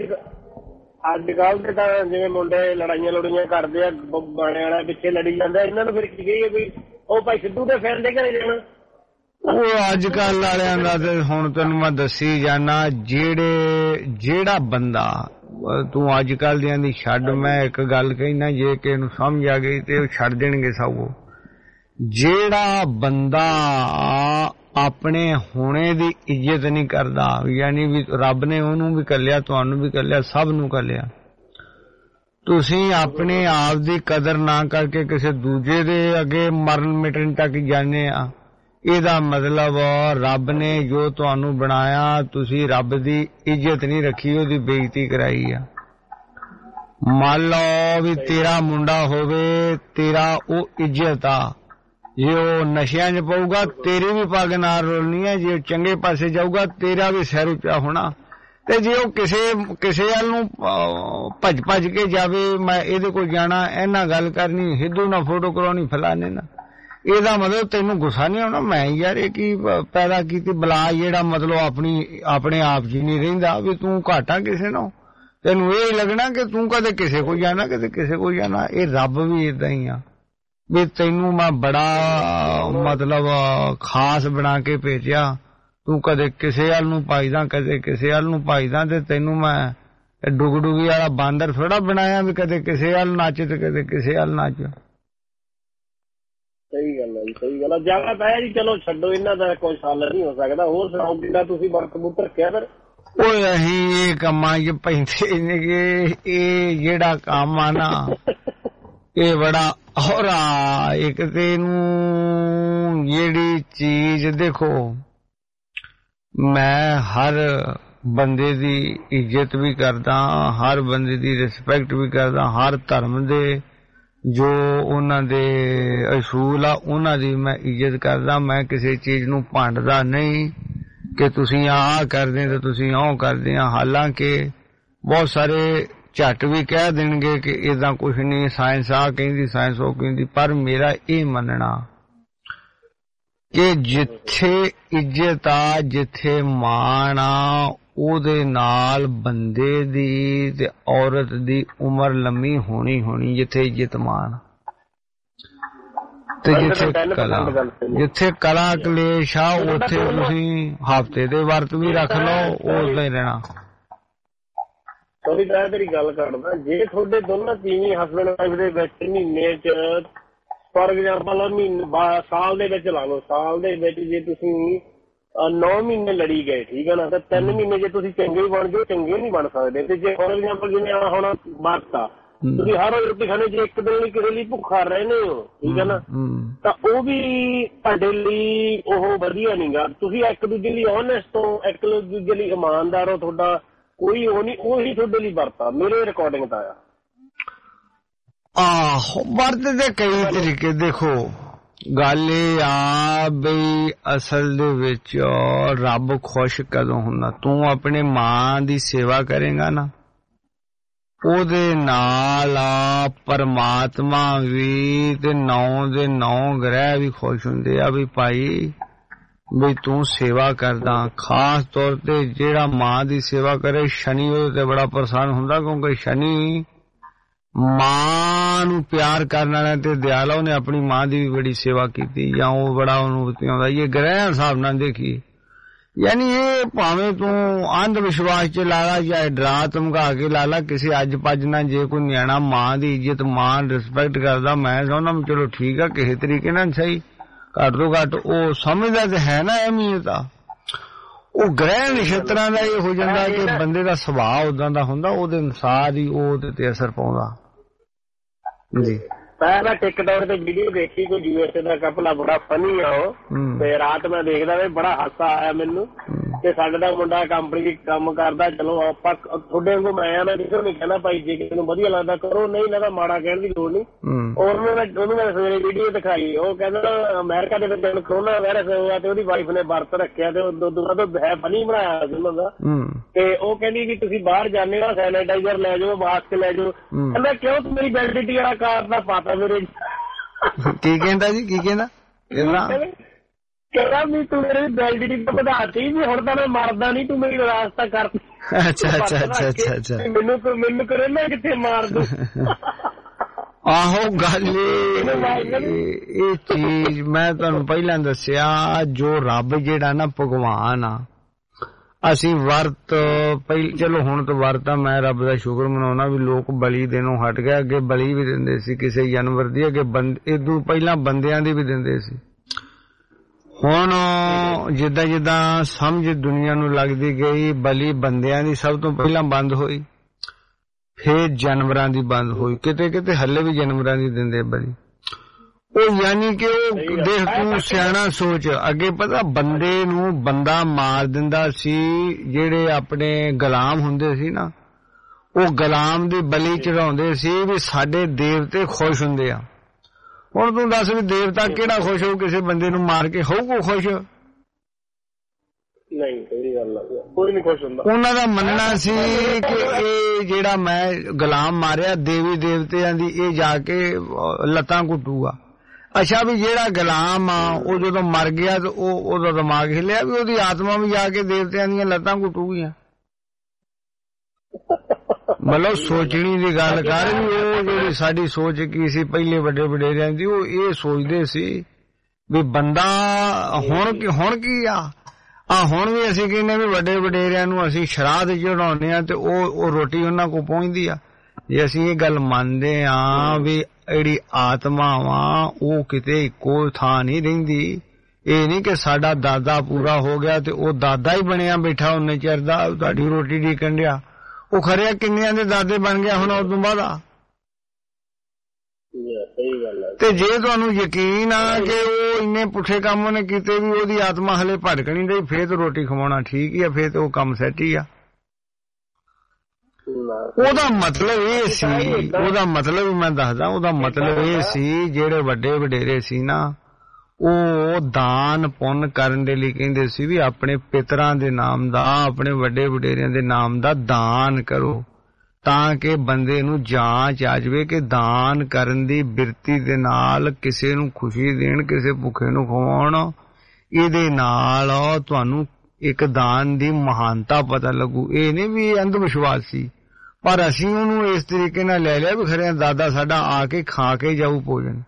[SPEAKER 8] ਤੇ ਤਾਂ ਜਿਵੇਂ ਮੁੰਡੇ ਲੜਾਈਆਂ ਕਰਦੇ ਆ, ਬਾਣੇ ਵਾਲਾ ਪਿੱਛੇ ਲੜੀ ਜਾਂਦਾ। ਇਹਨਾਂ ਨੂੰ ਫਿਰ ਕੀ ਕਹੀਏ ਵੀ ਉਹ ਭਾਈ ਸਿੱਧੂ ਦੇ ਫੈਨ ਦੇ ਘਰੇ ਜਾਣਾ,
[SPEAKER 20] ਉਹ ਅੱਜ ਕੱਲ ਵਾਲਿਆਂ ਦਾ ਤੇ ਹੁਣ ਤੈਨੂੰ ਮੈਂ ਦੱਸੀ ਜਾਣਾ, ਜਿਹੜਾ ਬੰਦਾ ਤੂੰ ਅੱਜ ਕੱਲ ਦੀਆਂ ਦੀ ਛੱਡ, ਮੈਂ ਇੱਕ ਗੱਲ ਕਹਿਣਾ, ਜੇ ਕਿਸੇ ਨੂੰ ਸਮਝ ਆ ਗਈ ਤੇ ਉਹ ਛੱਡ ਦੇਣਗੇ ਸਭ। ਜਿਹੜਾ ਬੰਦਾ ਆਪਣੇ ਹੁਣੇ ਦੀ ਇੱਜ਼ਤ ਨਹੀਂ ਕਰਦਾ, ਯਾਨੀ ਵੀ ਰੱਬ ਨੇ ਉਹਨੂੰ ਵੀ ਕੱਲਿਆ, ਤੁਹਾਨੂੰ ਵੀ ਕੱਲਿਆ, ਸਭ ਨੂੰ ਕੱਲਿਆ, ਤੁਸੀਂ ਆਪਣੇ ਆਪ ਦੀ ਕਦਰ ਨਾ ਕਰਕੇ ਕਿਸੇ ਦੂਜੇ ਦੇ ਅੱਗੇ ਮਰਨ ਮਿਟਣ ਤੱਕ ਜਾਂਦੇ ਆ, ਇਹਦਾ ਮਤਲਬ ਰੱਬ ਨੇ ਜੋ ਤੁਹਾਨੂੰ ਬਣਾਇਆ ਤੁਸੀਂ ਰੱਬ ਦੀ ਇੱਜ਼ਤ ਨਹੀਂ ਰੱਖੀ, ਉਹਦੀ ਬੇਇੱਜ਼ਤੀ ਕਰਾਈ ਆ। ਮੰਨ ਲਓ ਵੀ ਤੇਰਾ ਮੁੰਡਾ ਹੋਵੇ, ਤੇਰਾ ਉਹ ਇੱਜ਼ਤ ਆ, ਜੇ ਉਹ ਨਸ਼ਿਆਂ 'ਚ ਪਊਗਾ ਤੇਰੀ ਵੀ ਪੱਗ ਨਾਲ ਰੋਲਣੀ ਹੈ, ਜੇ ਚੰਗੇ ਪਾਸੇ ਜਾਊਗਾ ਤੇਰਾ ਵੀ ਸਿਰ ਉੱਚਾ ਹੋਣਾ, ਤੇ ਜੇ ਉਹ ਕਿਸੇ ਵੱਲ ਨੂੰ ਭੱਜ ਕੇ ਜਾਵੇ, ਮੈਂ ਇਹਦੇ ਕੋਲ ਜਾਣਾ, ਇਹਨਾਂ ਗੱਲ ਕਰਨੀ, ਹਿੱਦੂ ਨਾਲ ਫੋਟੋ ਕਰਾਉਣੀ, ਫਲਾਣੇ ਨਾਲ, ਇਹਦਾ ਮਤਲਬ ਤੈਨੂੰ ਗੁੱਸਾ ਨਹੀਂ ਆਉਣਾ, ਮੈਂ ਯਾਰ ਇਹ ਕੀ ਪੈਦਾ ਕੀਤੀ ਬਲਾ, ਜਿਹੜਾ ਮਤਲਬ ਆਪਣੇ ਆਪ ਜੀ ਨਹੀਂ ਰਹਿੰਦਾ ਵੀ ਤੂੰ ਘਾਟਾ ਕਿਸੇ ਨੂੰ, ਤੈਨੂੰ ਇਹ ਲੱਗਣਾ ਕਿ ਤੂੰ ਕਦੇ ਕਿਸੇ ਕੋਲ ਜਾਣਾ, ਕਦੇ ਕਿਸੇ ਕੋਲ ਜਾਣਾ। ਇਹ ਰੱਬ ਵੀ ਏਦਾਂ ਹੀ ਆ ਵੀ ਤੈਨੂੰ ਮੈਂ ਬੜਾ ਮਤਲਬ ਖਾਸ ਬਣਾ ਕੇ ਭੇਜਿਆ, ਤੂੰ ਕਦੇ ਕਿਸੇ ਵੱਲ ਨੂੰ ਭਾਈਦਾ, ਕਦੇ ਕਿਸੇ ਵੱਲ ਨੂੰ ਭਾਈਦਾ, ਤੇ ਤੈਨੂੰ ਮੈਂ ਡੁਗਡੁਗੀ ਵਾਲਾ ਬਾਂਦਰ ਥੋੜਾ ਬਣਾਇਆ ਵੀ ਕਦੇ ਕਿਸੇ ਵੱਲ ਨੱਚ ਤੇ ਕਦੇ ਕਿਸੇ ਵੱਲ ਨੱਚ।
[SPEAKER 8] ਸਹੀ ਗੱਲ ਹੈ ਜੀ, ਸਹੀ ਗੱਲ ਹੈ। ਜਗ੍ਹਾ ਤਾਂ ਹੈ ਜੀ, ਚਲੋ ਛੱਡੋ, ਇਹਨਾਂ ਦਾ ਕੋਈ ਹੱਲ ਨਹੀਂ ਹੋ ਸਕਦਾ। ਹੋਰ ਸੁਣਾਓ ਕਿੰਨਾ ਤੁਸੀਂ ਵਰਤ ਬੁੱਤ ਰੱਖਿਆ ਫਿਰ?
[SPEAKER 20] ਓਏ ਅਸੀਂ ਇਹ ਕੰਮਾਂ 'ਚ ਪੈਂਦੇ ਨੇਗੇ, ਇਹ ਜਿਹੜਾ ਕੰਮ ਆ ਨਾ ਇਹ ਬੜਾ ਹੋਰਾ, ਇੱਕ ਤੇ ਨੂੰ ਜਿਹੜੀ ਚੀਜ਼ ਦੇਖੋ, ਮੈਂ ਹਰ ਬੰਦੇ ਦੀ ਇੱਜ਼ਤ ਵੀ ਕਰਦਾ, ਹਰ ਬੰਦੇ ਦੀ ਰਿਸਪੈਕਟ ਵੀ ਕਰਦਾ, ਹਰ ਧਰਮ ਦੇ ਜੋ ਉਹਨਾਂ ਦੇ ਅਸੂਲ ਆ ਉਹਨਾਂ ਦੀ ਮੈਂ ਇੱਜ਼ਤ ਕਰਦਾ। ਮੈਂ ਕਿਸੇ ਚੀਜ਼ ਨੂੰ ਭੰਡਦਾ ਨਹੀਂ ਕਿ ਤੁਸੀਂ ਆਹ ਕਰਦੇ ਤੇ ਤੁਸੀਂ ਉਹ ਕਰਦੇ ਆ, ਹਾਲਾਂਕਿ ਬਹੁਤ ਸਾਰੇ ਝੱਟ ਵੀ ਕਹਿ ਦੇਣਗੇ ਕਿ ਏਦਾਂ ਕੁਛ ਨਹੀਂ, ਸਾਇੰਸ ਆ ਕਹਿੰਦੀ, ਸਾਇੰਸ ਉਹ ਕਹਿੰਦੀ, ਪਰ ਮੇਰਾ ਇਹ ਮੰਨਣਾ ਕਿ ਜਿੱਥੇ ਇੱਜ਼ਤ ਆ, ਜਿੱਥੇ ਮਾਣ ਆ, ਉਹਦੇ ਨਾਲ ਬੰਦੇ ਦੀ ਤੇ ਔਰਤ ਦੀ ਉਮਰ ਲੰਮੀ ਹੋਣੀ, ਜਿੱਥੇ ਇੱਜ਼ਤ ਮਾਣ ਤੇ ਜਿੱਥੇ ਕਲਾ ਕਲੇਸ਼ ਆ, ਉੱਥੇ ਤੁਸੀਂ ਹਫ਼ਤੇ ਦੇ ਵਰਤ ਵੀ ਰੱਖ ਲਓ, ਉਦਾਂ ਹੀ ਰਹਿਣਾ।
[SPEAKER 8] ਸੋਰੀ ਮੈਂ ਤੇਰੀ ਗੱਲ ਕਰਦਾ, ਜੇ ਤੁਹਾਡੇ ਦੋਨਾਂ ਤੀਵੀਂ ਹਸਬੈਂਡ ਵਾਈਫ ਦੇ ਵਿੱਚ ਮਹੀਨੇ 'ਚ ਫੋਰ ਐਗਜ਼ਾਮਪਲ ਸਾਲ ਦੇ ਵਿੱਚ ਲਾ ਲਓ, ਸਾਲ ਦੇ ਵਿੱਚ ਜੇ ਤੁਸੀਂ 9 ਮਹੀਨੇ ਲੜੀ ਗਏ, ਠੀਕ ਹੈ ਨਾ, ਤਾਂ 3 ਮਹੀਨੇ ਜੇ ਤੁਸੀਂ ਚੰਗੇ ਬਣ ਜਾਓ, ਚੰਗੇ ਨਹੀਂ ਬਣ ਸਕਦੇ। ਤੇ ਜੇ ਫੋਰ ਐਗਜ਼ਾਮਪਲ ਜਿਵੇਂ ਆ ਹੁਣ ਵਰਤ ਆ, ਤੁਸੀਂ ਹਰ ਰੋਜ਼ ਰੋਟੀ ਖਾਣੇ, ਜੇ ਇੱਕ ਦਿਨ ਲਈ ਕਿਸੇ ਲਈ ਭੁੱਖਾ ਰਹਿੰਦੇ ਹੋ, ਠੀਕ ਹੈ ਨਾ, ਤਾਂ ਉਹ ਵੀ ਤੁਹਾਡੇ ਲਈ ਉਹ ਵਧੀਆ ਨੀ ਗਾ। ਤੁਸੀਂ ਇੱਕ ਦੂਜੇ ਲਈ ਓਨੈਸਟ ਹੋ, ਇੱਕ ਦੂਜੇ ਲਈ ਇਮਾਨਦਾਰ ਹੋ, ਤੁਹਾਡਾ ਕੋਈ ਉਹ ਨਹੀਂ, ਉਹੀ ਤੁਹਾਡੇ ਲਈ ਵਰਤ ਆ ਮੇਰੇ ਰਿਕਾਰਡਿੰਗ ਦਾ ਆ।
[SPEAKER 20] ਆਹੋ, ਵਰਤ ਦੇ ਕਈ ਤਰੀਕੇ, ਦੇਖੋ ਗੱਲ ਇਹ ਆ ਬਈ ਅਸਲ ਦੇ ਵਿੱਚ ਰੱਬ ਖੁਸ਼ ਕਦੋਂ ਹੁੰਦਾ, ਤੂੰ ਆਪਣੇ ਮਾਂ ਦੀ ਸੇਵਾ ਕਰੇਗਾ ਨਾ, ਉਹਦੇ ਨਾਲ ਪਰਮਾਤਮਾ ਵੀ ਤੇ 9 ਦੇ 9 ਗ੍ਰਹਿ ਵੀ ਖੁਸ਼ ਹੁੰਦੇ ਆ ਵੀ ਭਾਈ ਵੀ ਤੂੰ ਸੇਵਾ ਕਰਦਾ। ਖਾਸ ਤੌਰ ਤੇ ਜਿਹੜਾ ਮਾਂ ਦੀ ਸੇਵਾ ਕਰੇ, ਸ਼ਨੀ ਉਹਦੇ ਤੇ ਬੜਾ ਪ੍ਰਸੰਨ ਹੁੰਦਾ, ਕਿਉਂਕਿ ਸ਼ਨੀ ਮਾਂ ਨੂੰ ਪਿਆਰ ਕਰਨ ਵਾਲਾ ਤੇ ਦਿਆਲਾ, ਉਹਨੇ ਆਪਣੀ ਮਾਂ ਦੀ ਵੀ ਬੜੀ ਸੇਵਾ ਕੀਤੀ, ਜਾਂ ਉਹ ਬੜਾ ਉਹਨੂੰ ਆਉਂਦਾ। ਇਹ ਗ੍ਰਹਿ ਹਿਸਾਬ ਨਾਲ ਦੇਖੀਏ, ਯਾਨੀ ਇਹ ਭਾਵੇਂ ਤੂੰ ਅੰਧ ਵਿਸ਼ਵਾਸ 'ਚ ਲਾ ਲਾ ਜਾਂ ਡਰਾ ਧਮਕਾ ਕੇ ਲਾ ਲਾ, ਕਿਸੇ ਅੱਜ ਭੱਜ ਨਾ, ਜੇ ਕੋਈ ਨਿਆਣਾ ਮਾਂ ਦੀ ਇੱਜ਼ਤ, ਮਾਂ ਰਿਸਪੈਕਟ ਕਰਦਾ, ਮੈਂ ਸਮਝਦਾ ਚਲੋ ਠੀਕ ਆ, ਕਿਸੇ ਤਰੀਕੇ ਨਾਲ ਸਹੀ, ਘੱਟ ਤੋਂ ਘੱਟ ਉਹ ਸਮਝਦਾ ਤੇ ਹੈ ਨਾ ਅਹਿਮੀਅਤ ਆ। ਉਹ ਗ੍ਰਹਿ ਨਛੱਤਰਾਂ ਦਾ ਇਹ ਹੋ ਜਾਂਦਾ ਕਿ ਬੰਦੇ ਦਾ ਸੁਭਾਅ ਉਦਾਂ ਦਾ ਹੁੰਦਾ, ਉਹਦੇ ਅਨੁਸਾਰ ਹੀ ਉਹ ਉਹਦੇ ਤੇ ਅਸਰ ਪਾਉਂਦਾ ਜੀ।
[SPEAKER 8] ਮੈਂ ਟਿਕਟੌਕ ਤੇ ਵੀਡੀਓ ਦੇਖੀ, ਕੋਈ ਯੂਐਸਏ ਦਾ ਕਪਲ ਬੜਾ ਫਨੀ ਆ ਉਹ, ਤੇ ਰਾਤ ਮੈਂ ਦੇਖਦਾ ਵੀ ਬੜਾ ਹਾਸਾ ਆਇਆ ਮੈਨੂੰ। ਤੇ ਸਾਡੇ ਦਾ ਮੁੰਡਾ ਕੰਪਨੀ ਚ ਕੰਮ ਕਰਦਾ, ਚਲੋ ਆਪਾਂ ਤੁਹਾਡੇ ਵਾਂਗੂ ਮੈਂ ਆ, ਮੈਂ ਕਿਸੇ ਨੂੰ ਕਹਿੰਦਾ ਭਾਈ ਜੇ ਕਿਸੇ ਨੂੰ ਵਧੀਆ ਲੱਗਦਾ ਕਰੋ, ਨਹੀਂ ਲੱਗਦਾ ਮਾੜਾ ਕਹਿਣ ਦੀ ਲੋੜ ਨਹੀਂ। ਉਹਨੂੰ ਮੈਂ ਸਵੇਰੇ ਵੀਡੀਓ ਦਿਖਾਈ, ਉਹ ਕਹਿੰਦਾ ਅਮਰੀਕਾ ਦੇ ਵਿੱਚ ਕਰੋਨਾ ਵਾਇਰਸ ਹੋਇਆ ਤੇ ਉਹਦੀ ਵਾਈਫ ਨੇ ਵਰਤ ਰੱਖਿਆ, ਤੇ ਦੁੱਧ ਹੈ ਫਨੀ ਬਣਾਇਆ ਉਹਨਾਂ ਦਾ। ਤੇ ਉਹ ਕਹਿੰਦੀ ਵੀ ਤੁਸੀਂ ਬਾਹਰ ਜਾਂਦੇ ਹੋ ਸੈਨੀਟਾਈਜ਼ਰ ਲੈ ਜਾਓ, ਮਾਸਕ ਲੈ ਜਾਓ। ਕਹਿੰਦਾ ਕਿਉਂ ਤੂੰ ਮੇਰੀ ਵੈਲਿਡਿਟੀ ਵਾਲਾ ਕਾਰਡ ਦਾ ਪਾਤਾ ਮੇਰੇ।
[SPEAKER 20] ਕੀ ਕਹਿੰਦਾ ਜੀ, ਕੀ ਕਹਿੰਦਾ?
[SPEAKER 8] ਕਹਿੰਦਾ ਵੀ ਤੂੰ ਮੇਰੀ ਵੈਲਿਡਿਟੀ ਤਾਂ ਵਧਾਤੀ, ਵੀ ਹੁਣ ਤਾਂ ਮੈਂ ਮਰਦਾ ਨਹੀਂ, ਤੂੰ ਮੇਰੀ ਵਿਰਾਸਤ ਕਰਤੀ।
[SPEAKER 20] ਅੱਛਾ ਅੱਛਾ ਅੱਛਾ ਅੱਛਾ ਅੱਛਾ,
[SPEAKER 8] ਮੈਨੂੰ ਕਰੇਨਾ ਕਿੱਥੇ ਮਾਰ ਦੂ।
[SPEAKER 20] ਆਹੋ ਗੱਲ ਇਹ ਚੀਜ਼ ਮੈਂ ਤੁਹਾਨੂੰ ਪਹਿਲਾਂ ਦੱਸਿਆ, ਜੋ ਰੱਬ ਜਿਹੜਾ ਨਾ ਭਗਵਾਨ ਆ, ਅਸੀਂ ਵਰਤ ਚਲੋ ਹੁਣ ਤਾਂ ਵਰਤ ਆ, ਮੈਂ ਰੱਬ ਦਾ ਸ਼ੁਕਰ ਮਨਾਉਣਾ ਵੀ ਲੋਕ ਬਲੀ ਦੇਣੋਂ ਹਟ ਗਏ। ਅੱਗੇ ਬਲੀ ਵੀ ਦਿੰਦੇ ਸੀ ਕਿਸੇ ਜਾਨਵਰ ਦੀ, ਅੱਗੇ ਇਦੋਂ ਪਹਿਲਾਂ ਬੰਦਿਆਂ ਦੀ ਵੀ ਦਿੰਦੇ ਸੀ। ਹੁਣ ਜਿੱਦਾਂ ਜਿੱਦਾਂ ਸਮਝ ਦੁਨੀਆ ਨੂੰ ਲੱਗਦੀ ਗਈ, ਬਲੀ ਬੰਦਿਆਂ ਦੀ ਸਭ ਤੋਂ ਪਹਿਲਾਂ ਬੰਦ ਹੋਈ, ਫੇਰ ਜਾਨਵਰਾਂ ਦੀ ਬੰਦ ਹੋਈ, ਕਿਤੇ ਕਿਤੇ ਹੱਲੇ ਵੀ ਜਾਨਵਰਾਂ ਦੀ ਦਿੰਦੇ ਬਲੀ। ਉਹ ਯਾਨੀ ਕਿ ਉਹ ਦੇਖ ਤੂੰ ਸਿਆਣਾ ਸੋਚ, ਅੱਗੇ ਪਤਾ ਬੰਦੇ ਨੂੰ ਬੰਦਾ ਮਾਰ ਦਿੰਦਾ ਸੀ, ਜਿਹੜੇ ਆਪਣੇ ਗੁਲਾਮ ਹੁੰਦੇ ਸੀ ਨਾ, ਉਹ ਗੁਲਾਮ ਦੀ ਬਲੀ ਚੜਾਉਂਦੇ ਸੀ ਵੀ ਸਾਡੇ ਦੇਵਤੇ ਖੁਸ਼ ਹੁੰਦੇ ਆ। ਹੁਣ ਤੂੰ ਦੱਸ ਵੀ ਦੇਵਤਾ ਕਿਹੜਾ ਖੁਸ਼ ਹੋਊ ਕਿਸੇ ਬੰਦੇ ਨੂੰ ਮਾਰ ਕੇ? ਹੋਊ ਖੁਸ਼?
[SPEAKER 8] ਨਹੀਂ, ਸਹੀ ਗੱਲ ਆ, ਕੋਈ ਨਹੀਂ ਖੁਸ਼ ਹੁੰਦਾ।
[SPEAKER 20] ਉਹਨਾਂ ਦਾ ਮੰਨਣਾ ਸੀ ਕਿ ਇਹ ਜਿਹੜਾ ਮੈਂ ਗੁਲਾਮ ਮਾਰਿਆ ਦੇਵੀ ਦੇਵਤਿਆਂ ਦੀ, ਇਹ ਜਾ ਕੇ ਲੱਤਾਂ ਘੁੱਟੂਗਾ। ਅੱਛਾ ਵੀ ਜਿਹੜਾ ਗੁਲਾਮ ਆ ਉਹ ਜਦੋਂ ਮਰ ਗਿਆ ਤੇ ਉਹਦਾ ਦਿਮਾਗ ਹਿੱਲਿਆ ਵੀ ਉਹਦੀ ਆਤਮਾ ਵੀ ਜਾ ਕੇ ਦੇਵਤਿਆਂ ਦੀਆਂ ਲੱਤਾਂ ਘੁੱਟੂਗੀਆਂ। ਮਤਲਬ ਸੋਚਣੀ ਦੀ ਗੱਲ ਕਰ ਵੀ ਉਹ ਜਿਹੜੀ ਸਾਡੀ ਸੋਚ ਕੀ ਸੀ ਪਹਿਲੇ ਵੱਡੇ ਵਡੇਰਿਆਂ ਦੀ, ਉਹ ਇਹ ਸੋਚਦੇ ਸੀ ਵੀ ਬੰਦਾ ਹੁਣ ਕੀ ਆ ਹੁਣ ਵੀ ਅਸੀਂ ਕਹਿੰਦੇ ਵੀ ਵੱਡੇ ਵਡੇਰਿਆਂ ਨੂੰ ਅਸੀਂ ਸ਼ਰਾਧ ਚੜਾਉਂਦੇ ਆ ਤੇ ਉਹ ਰੋਟੀ ਉਹਨਾਂ ਕੋਲ ਪਹੁੰਚਦੀ ਆ। ਜੇ ਅਸੀਂ ਇਹ ਗੱਲ ਮੰਨਦੇ ਆ ਵੀ ਜਿਹੜੀ ਆਤਮਾ ਵਾ ਉਹ ਕਿਤੇ ਇੱਕੋ ਥਾਂ ਨਹੀਂ ਰਹਿੰਦੀ, ਇਹ ਨਹੀਂ ਕਿ ਸਾਡਾ ਦਾਦਾ ਪੂਰਾ ਹੋ ਗਿਆ ਤੇ ਉਹ ਦਾਦਾ ਹੀ ਬਣਿਆ ਬੈਠਾ ਉਹਨੇ ਚਿਰ ਦਾ ਤੁਹਾਡੀ ਰੋਟੀ ਢੀਕਣ ਡਿਆ, ਉਹ ਖਰਿਆ ਕਿੰਨਿਆਂ ਦੇ ਦਾਦੇ ਬਣ ਗਿਆ ਹੁਣ ਉਦੋਂ ਬਾਅਦ ਆ। ਤੇ ਜੇ ਤੁਹਾਨੂੰ ਯਕੀਨ ਆ ਕਿ ਉਹ ਇੰਨੇ ਪੁੱਠੇ ਕੰਮ ਉਹਨੇ ਕੀਤੇ ਵੀ ਉਹਦੀ ਆਤਮਾ ਹਲੇ ਭਟਕ ਨਹੀਂ ਰਹੀ, ਫੇਰ ਤਾਂ ਰੋਟੀ ਖਵਾਉਣਾ ਠੀਕ ਹੀ ਆ, ਫੇਰ ਤਾਂ ਉਹ ਕੰਮ ਸੈੱਟ ਹੀ ਆ। ਉਹਦਾ ਮਤਲਬ ਇਹ ਸੀ, ਉਹਦਾ ਮਤਲਬ ਮੈਂ ਦੱਸਦਾ, ਉਹਦਾ ਮਤਲਬ ਇਹ ਸੀ ਜਿਹੜੇ ਵੱਡੇ ਵਡੇਰੇ ਸੀ ਨਾ, ਉਹ ਦਾਨ ਪੁੰਨ ਕਰਨ ਦੇ ਲਈ ਕਹਿੰਦੇ ਸੀ ਵੀ ਆਪਣੇ ਪਿਤਰਾਂ ਦੇ ਨਾਮ ਦਾ, ਆਪਣੇ ਵੱਡੇ ਵਡੇਰਿਆਂ ਦੇ ਨਾਮ ਦਾ ਦਾਨ ਕਰੋ, ਤਾਂ ਕਿ ਬੰਦੇ ਨੂੰ ਜਾਂਚ ਆ ਜਾਵੇ ਕਿ ਦਾਨ ਕਰਨ ਦੀ ਬਿਰਤੀ ਦੇ ਨਾਲ ਕਿਸੇ ਨੂੰ ਖੁਸ਼ੀ ਦੇਣ, ਕਿਸੇ ਭੁੱਖੇ ਨੂੰ ਖਵਾਉਣ, ਇਹਦੇ ਨਾਲ ਤੁਹਾਨੂੰ ਇੱਕ ਦਾਨ ਦੀ ਮਹਾਨਤਾ ਪਤਾ ਲੱਗੂ। ਇਹ ਨਹੀਂ ਵੀ ਅੰਧ ਵਿਸ਼ਵਾਸ ਸੀ, ਪਰ ਅਸੀਂ ਉਹਨੂੰ ਇਸ ਤਰੀਕੇ ਨਾਲ ਲੈ ਲਿਆ ਵੀ ਖਰੇ ਦਾਦਾ ਸਾਡਾ ਆ ਕੇ ਖਾ ਕੇ ਜਾਊ ਭੋਜਨ।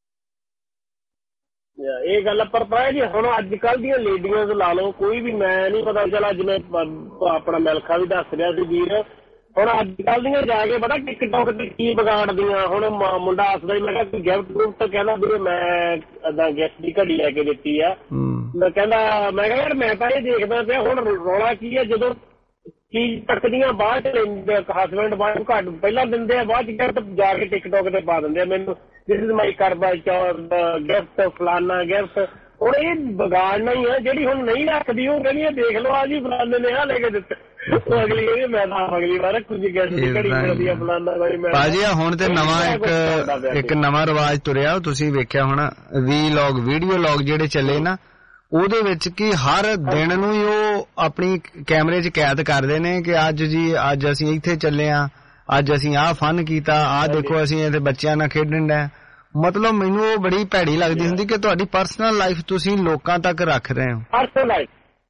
[SPEAKER 8] ਇਹ ਗੱਲ ਪਰ ਪਾਇਆ ਜੀ ਹੁਣ ਅੱਜ ਕੱਲ ਦੀਆਂ ਲੇਡੀਆਂ ਲਾ ਲਓ, ਕੋਈ ਵੀ, ਮੈਂ ਨਹੀਂ ਪਤਾ, ਚੱਲ ਅੱਜ ਮੈਂ ਆਪਣਾ ਮਿਲਖਾ ਵੀ ਦੱਸ ਰਿਹਾ ਸੀ ਵੀਰ, ਹੁਣ ਅੱਜ ਕੱਲ ਦੀਆਂ ਜਾ ਕੇ ਪਤਾ ਟਿਕਟੌਕ ਤੇ ਕੀ ਵਿਗਾੜਦੀਆਂ। ਹੁਣ ਮੁੰਡਾ ਹੱਸਦਾ ਹੀ, ਮੈਂ ਕਿਹਾ ਕੋਈ ਗਿਫਟ ਗੁਫਟ, ਕਹਿੰਦਾ ਵੀਰੇ ਮੈਂ ਏਦਾਂ ਗਿਫਟ ਦੀ ਘੜੀ ਲੈ ਕੇ ਦਿੱਤੀ ਆ। ਮੈਂ ਕਿਹਾ ਯਾਰ ਮੈਂ ਤਾਂ ਇਹ ਦੇਖਦਾ ਪਿਆ ਹੁਣ ਰੌਲਾ ਕੀ ਹੈ, ਜਦੋਂ ਚੀਜ਼ ਟੱਕਦੀਆਂ ਬਾਅਦ ਚ ਹਸਬੈਂਡ ਵਾਈਫ ਘੱਟ ਪਹਿਲਾਂ ਦਿੰਦੇ ਆ, ਬਾਅਦ ਚ ਜਾ ਕੇ ਟਿਕਟੌਕ ਤੇ ਪਾ ਦਿੰਦੇ ਆ ਮੈਨੂੰ ਦਿਸ ਇਜ਼ ਮਾਈ ਕਰਵਾ ਚੌਥ ਗਿਫਟ ਫਲਾਨਾ ਗਿਫਟ। ਹੁਣ ਇਹ ਵਿਗਾੜਨਾ ਹੀ ਆ, ਜਿਹੜੀ ਹੁਣ ਨਹੀਂ ਰੱਖਦੀ ਉਹ ਕਹਿੰਦੀ ਦੇਖ ਲਓ ਆ ਜੀ ਫਲਾਨੇ ਨੇ ਆ ਲੈ ਕੇ ਦਿੱਤੇ, ਉਹ ਅਗਲੀ ਕਹਿੰਦੀ ਮੈਂ ਤਾਂ ਅਗਲੀ ਵਾਰ ਰੱਖੂਗੀ ਗਿਫਟ ਦੀ ਘੜੀ ਬਣਦੀ ਆ ਫਲਾਨਾ ਬਾਈ। ਮੈਂ ਭਾਜੀ ਹੁਣ ਤੇ ਨਵਾਂ ਇੱਕ ਨਵਾਂ ਰਿਵਾਜ ਤੁਰਿਆ, ਤੁਸੀਂ ਵੇਖਿਆ ਹੋਣਾ, ਵੀਡੀਓ ਲੌਗ ਜਿਹੜੇ ਚੱਲੇ ਨਾ, ਉਹਦੇ ਵਿੱਚ ਕੀ ਹਰ ਦਿਨ ਨੂੰ ਹੀ ਉਹ ਆਪਣੀ ਕੈਮਰੇ 'ਚ ਕੈਦ ਕਰਦੇ ਨੇ ਕਿ ਅੱਜ ਅਸੀਂ ਇੱਥੇ ਚੱਲੇ ਆ, ਅੱਜ ਅਸੀਂ ਆਹ ਫਨ ਕੀਤਾ, ਆਹ ਦੇਖੋ ਅਸੀਂ ਇਹਦੇ ਬੱਚਿਆਂ ਨਾਲ ਖੇਡਣ ਡਏ। ਮਤਲਬ ਮੈਨੂੰ ਉਹ ਬੜੀ ਭੈੜੀ ਲੱਗਦੀ ਹੁੰਦੀ ਕਿ ਤੁਹਾਡੀ ਪਰਸਨਲ ਲਾਈਫ ਤੁਸੀਂ ਲੋਕਾਂ ਤੱਕ ਰੱਖ ਰਹੇ ਹੋ। ਪਰਸਨਲ ਲਾਈਫ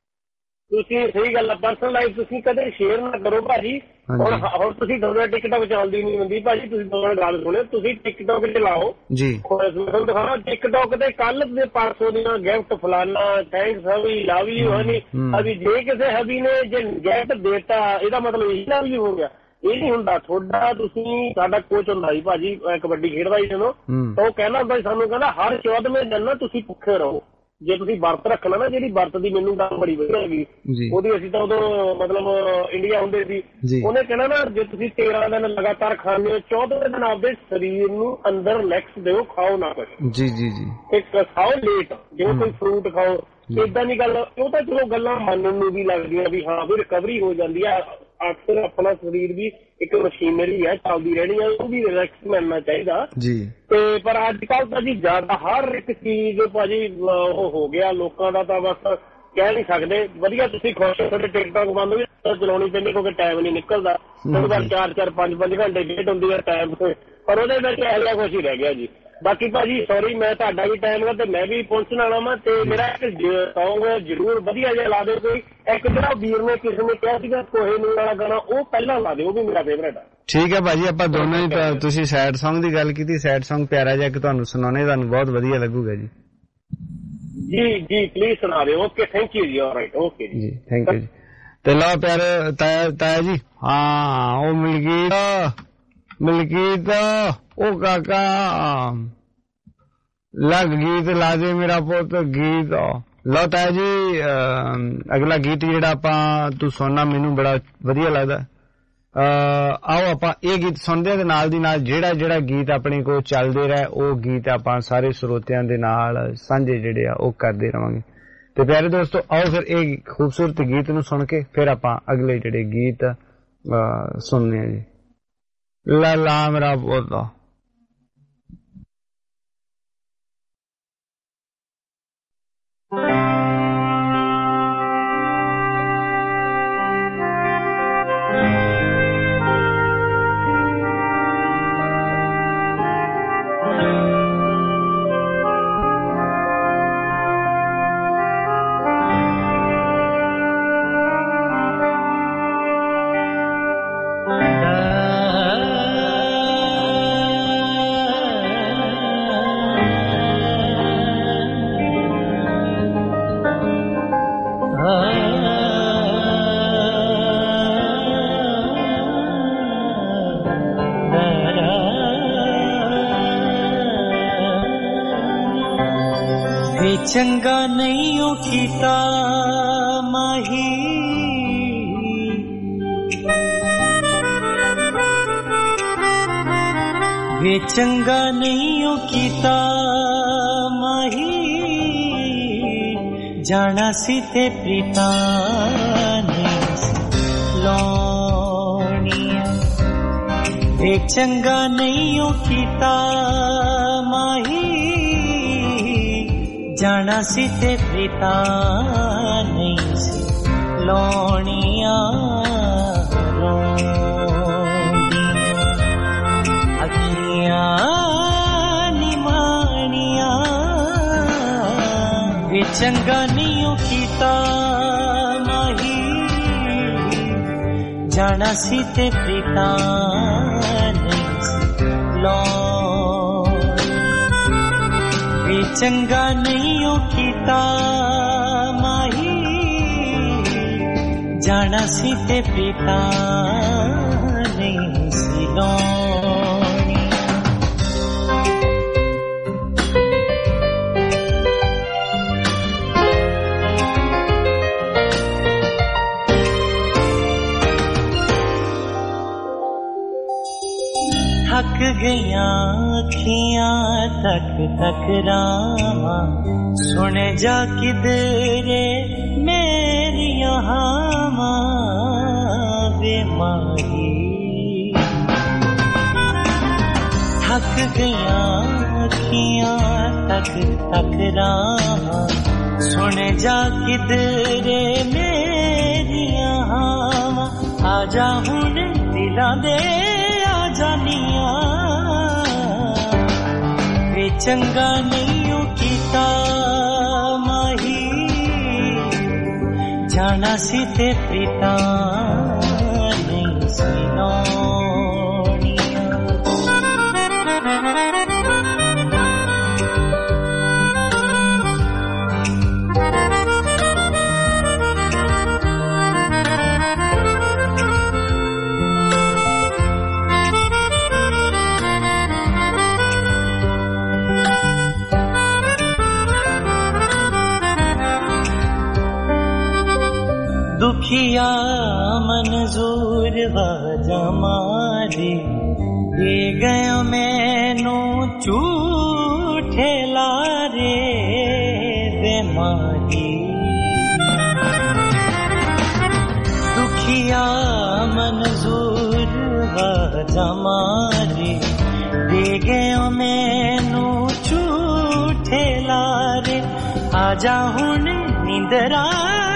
[SPEAKER 8] ਤੁਸੀਂ, ਸਹੀ ਗੱਲ ਆ, ਪਰਸਨਲ ਲਾਈਫ ਤੁਸੀਂ ਕਦੇ ਸ਼ੇਅਰ ਨਾ ਕਰੋ ਭਾਜੀ। ਹੁਣ ਤੁਸੀਂ ਦੋਵੇਂ ਟਿਕਟੌਕ ਚੱਲਦੀ ਨਹੀਂ ਹੁੰਦੀ ਭਾਜੀ, ਤੁਸੀਂ ਦੋਵੇਂ ਗੱਲ ਸੁਣਿਓ, ਤੁਸੀਂ ਟਿਕਟੌਕ ਚਲਾਓ ਜੀ, ਦਿਖਾਓ ਟਿਕਟੌਕ ਤੇ ਕੱਲ ਦੇ ਪਰਸੋਂ ਦੀਆਂ ਗਿਫਟ ਫਲਾਨਾ ਥੈਂਕਸ ਹਵੀ ਲਵ ਯੂ ਹਨੀ ਅਭੀ, ਜੇ ਕਿਸੇ ਹਵੀ ਨੇ ਜੇ ਗਿਫਟ ਦੇਤਾ ਇਹਦਾ ਮਤਲਬ ਇਹ ਲਵ ਯੂ ਹੋ ਗਿਆ, ਇਹ ਨਹੀਂ ਹੁੰਦਾ। ਤੁਹਾਡਾ ਤੁਸੀਂ, ਸਾਡਾ ਕੋਚ ਹੁੰਦਾ ਸੀ ਭਾਜੀ ਕਬੱਡੀ ਖੇਡਦਾ ਸੀ ਜਦੋਂ, ਤਾਂ ਉਹ ਕਹਿੰਦਾ ਹੁੰਦਾ ਸੀ ਸਾਨੂੰ, ਕਹਿੰਦਾ ਹਰ 14ਵੇਂ ਦਿਨ ਨਾ ਤੁਸੀਂ ਭੁੱਖੇ ਰਹੋ, ਜੇ ਤੁਸੀਂ ਵਰਤ ਰੱਖਣਾ ਨਾ, ਜਿਹੜੀ ਵਰਤ ਦੀ ਮੈਨੂੰ ਗੱਲ ਬੜੀ ਵਧੀਆ ਲੱਗੀ ਉਹਦੀ, ਅਸੀਂ ਤਾਂ ਉਦੋਂ ਮਤਲਬ ਇੰਡੀਆ ਹੁੰਦੇ ਸੀ, ਉਹਨੇ ਕਹਿਣਾ ਨਾ ਜੇ ਤੁਸੀਂ 13 ਦਿਨ ਲਗਾਤਾਰ ਖਾਂਦੇ ਹੋ, 14ਵੇਂ ਦਿਨ ਆਪਦੇ ਸਰੀਰ ਨੂੰ ਅੰਦਰ ਰਿਲੈਕਸ ਦਿਓ, ਖਾਓ ਨਾ ਕੁਛ ਜੀ ਜੀ ਜੀ, ਇੱਕ ਖਾਓ ਲੇਟ, ਜਿਵੇਂ ਕੋਈ ਫਰੂਟ ਖਾਓ, ਏਦਾਂ ਦੀ ਗੱਲ। ਉਹ ਤਾਂ ਚਲੋ ਗੱਲਾਂ ਮੰਨਣ ਨੂੰ ਵੀ ਲੱਗਦੀਆਂ ਵੀ ਹਾਂ ਵੀ ਰਿਕਵਰੀ ਹੋ ਜਾਂਦੀ ਆ, ਅਕਸਰ ਆਪਣਾ ਸਰੀਰ ਵੀ ਇੱਕ ਮਸ਼ੀਨਰੀ ਹੈ, ਚੱਲਦੀ ਰਹਿਣੀ ਹੈ, ਉਹ ਵੀ ਰਿਲੈਕਸ ਮਿਲਣਾ ਚਾਹੀਦਾ ਜੀ। ਤੇ ਪਰ ਅੱਜ ਕੱਲ ਤਾਂ ਜੀ ਜ਼ਿਆਦਾ ਹਰ ਇੱਕ ਚੀਜ਼ ਭਾਜੀ ਉਹ ਹੋ ਗਿਆ ਲੋਕਾਂ ਦਾ, ਤਾਂ ਬਸ ਕਹਿ ਨਹੀਂ ਸਕਦੇ। ਵਧੀਆ ਤੁਸੀਂ ਖੁਸ਼ ਹੋ, ਤੁਹਾਡੇ ਟਿਕਟੌਕ ਬੰਦ ਵੀ ਚਲਾਉਣੀ ਪੈਂਦੀ ਕਿਉਂਕਿ ਟਾਈਮ ਨਹੀਂ ਨਿਕਲਦਾ, ਕਈ ਵਾਰ 4-4 5-5 ਘੰਟੇ ਵੇਟ ਹੁੰਦੀ ਹੈ ਟਾਈਮ, ਪਰ ਉਹਦੇ ਵਿੱਚ ਇਹੋ ਜਿਹਾ ਕੁਛ ਹੀ ਰਹਿ ਗਿਆ ਜੀ। ਬਾਕੀ ਭਾਜੀ ਸੌਰੀ, ਮੈਂ ਤੁਹਾਡਾ ਵੀ ਟਾਈਮ ਹੈ ਤੇ ਮੈਂ ਵੀ ਪਹੁੰਚਣ ਵਾਲਾ ਵਾਂ, ਤੇ ਮੇਰਾ ਇੱਕ ਸੌਂਗ ਜ਼ਰੂਰ ਵਧੀਆ ਜਿਹਾ ਲਾ ਦਿਓ ਕੋਈ, ਇੱਕ ਜਿਹੜਾ ਵੀਰ ਨੇ ਕਿਸੇ ਨੇ ਕਿਹਾ ਸੀਗਾ ਕੋਹੇ ਨੂੰ ਵਾਲਾ ਗਾਣਾ, ਉਹ ਪਹਿਲਾਂ ਲਾ ਦਿਓ, ਉਹ ਵੀ ਮੇਰਾ ਫੇਵਰੇਟ ਆ।
[SPEAKER 20] ਠੀਕ ਹੈ ਭਾਜੀ ਆਪਾਂ ਦੋਨੋਂ ਹੀ ਤੁਸੀਂ ਸੈਡ Song ਦੀ ਗੱਲ ਕੀਤੀ ਸੈਡ Song ਪਿਆਰਾ ਜਿਹਾ ਕਿ ਤੁਹਾਨੂੰ ਸੁਣਾਉਣੇ ਤੁਹਾਨੂੰ ਬਹੁਤ ਵਧੀਆ ਲੱਗੂਗਾ ਜੀ
[SPEAKER 8] ਜੀ ਜੀ ਪਲੀਜ਼ ਸੁਣਾ ਦਿਓ ਓਕੇ ਥੈਂਕ ਯੂ ਜੀ ਆਲਰਾਈਟ ਓਕੇ ਜੀ
[SPEAKER 20] ਥੈਂਕ ਯੂ ਜੀ ਤੇ ਲਓ ਪਿਆਰੇ ਤਾਇਆ ਜੀ ਹਾਂ ਉਹ ਮਲਕੀਤ ਉਹ ਕਾਕਾ ਲੱਗ ਗੀਤ ਲਾ ਦੇ ਮੇਰਾ ਪੁੱਤ ਗੀਤ ਲਓ ਤਾਇਆ ਜੀ ਅਗਲਾ ਗੀਤ ਜਿਹੜਾ ਆਪਾਂ ਤੂੰ ਸੁਣਨਾ ਮੈਨੂੰ ਬੜਾ ਵਧੀਆ ਲੱਗਦਾ ਆਓ ਆਪਾਂ ਇਹ ਗੀਤ ਸੁਣਦੇ ਹਾਂ ਤੇ ਨਾਲ ਦੀ ਨਾਲ ਜਿਹੜਾ ਗੀਤ ਆਪਣੇ ਕੋਲ ਚੱਲਦੇ ਰਹੇ ਉਹ ਗੀਤ ਆਪਾਂ ਸਾਰੇ ਸਰੋਤਿਆਂ ਦੇ ਨਾਲ ਸਾਂਝੇ ਜਿਹੜੇ ਆ ਉਹ ਕਰਦੇ ਰਵਾਂਗੇ ਤੇ ਪਿਆਰੇ ਦੋਸਤੋ ਆਓ ਫਿਰ ਇਹ ਖੂਬਸੂਰਤ ਗੀਤ ਨੂੰ ਸੁਣ ਕੇ ਫਿਰ ਆਪਾਂ ਅਗਲੇ ਜਿਹੜੇ ਗੀਤ ਸੁਣਨੇ ਆ ਜੀ ਲਾ ਮੇਰਾ ਪੁੱਤ
[SPEAKER 10] चंगा नहीं हो कीता माही वे चंगा नहीं हो कीता माही जाना सी ते प्रीता लौनिया वे चंगा नहीं हो कीता माही जाना सी ते प्रीता नहीं सी लौनिया अखियां निमानिया वे चंगा नहीं हो कीता माही जाना सी ते प्रीता नहीं सी चंगा नहीं हो कीता माही जाना सी ते प्रीता नहीं सी थक गया अखियां तक रामा सुन जा किधरे मेरी हामा बेमारी थक गया अखियां तक रामा सुन जा किधरे मेरी हामा आजा हुन दिला दे जानिया वे चंगा नहीं हो कीता माही जाना सी ते प्रीता नहीं सी दुखिया मंजूर वाजा मारी दे गयो मैनू झूठे लारे बेमारी दुखिया मंजूर वाजा मारी दे गयो मैनू झूठे लारे आजा हुन नींदरा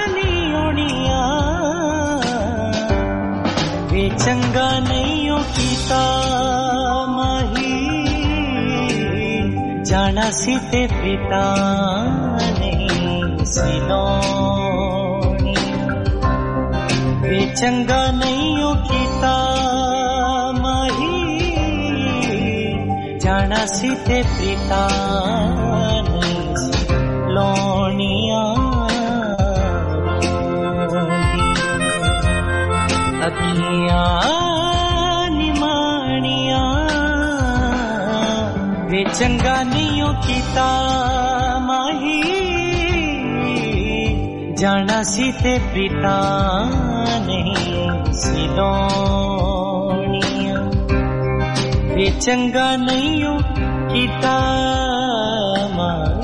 [SPEAKER 10] वे चंगा नहीं हो कीता माही जाना सी ते प्रीता नहीं सी वे चंगा नहीं हो कीता ਜਾਣਾ ਸੀ ਤੇ ਪ੍ਰੀਤਾਂ ਨਹੀਂ ਸੀ ਲਾਉਣੀਆਂ ਅੱਖੀਆਂ ਨਿਮਾਣੀਆਂ ਵੇ ਚੰਗਾ ਨਹੀਂ ਓ ਕੀਤਾ ਮਾਹੀ ਜਾਣਾ ਸੀ ਤੇ ਪ੍ਰੀਤਾਂ ਨਹੀਂ ਸੀ ਲਾਉਣੀਆਂ ਵੇ ਚੰਗਾ ਨਹੀਂ ਓ ਕੀਤਾ ਮਾਹੀ।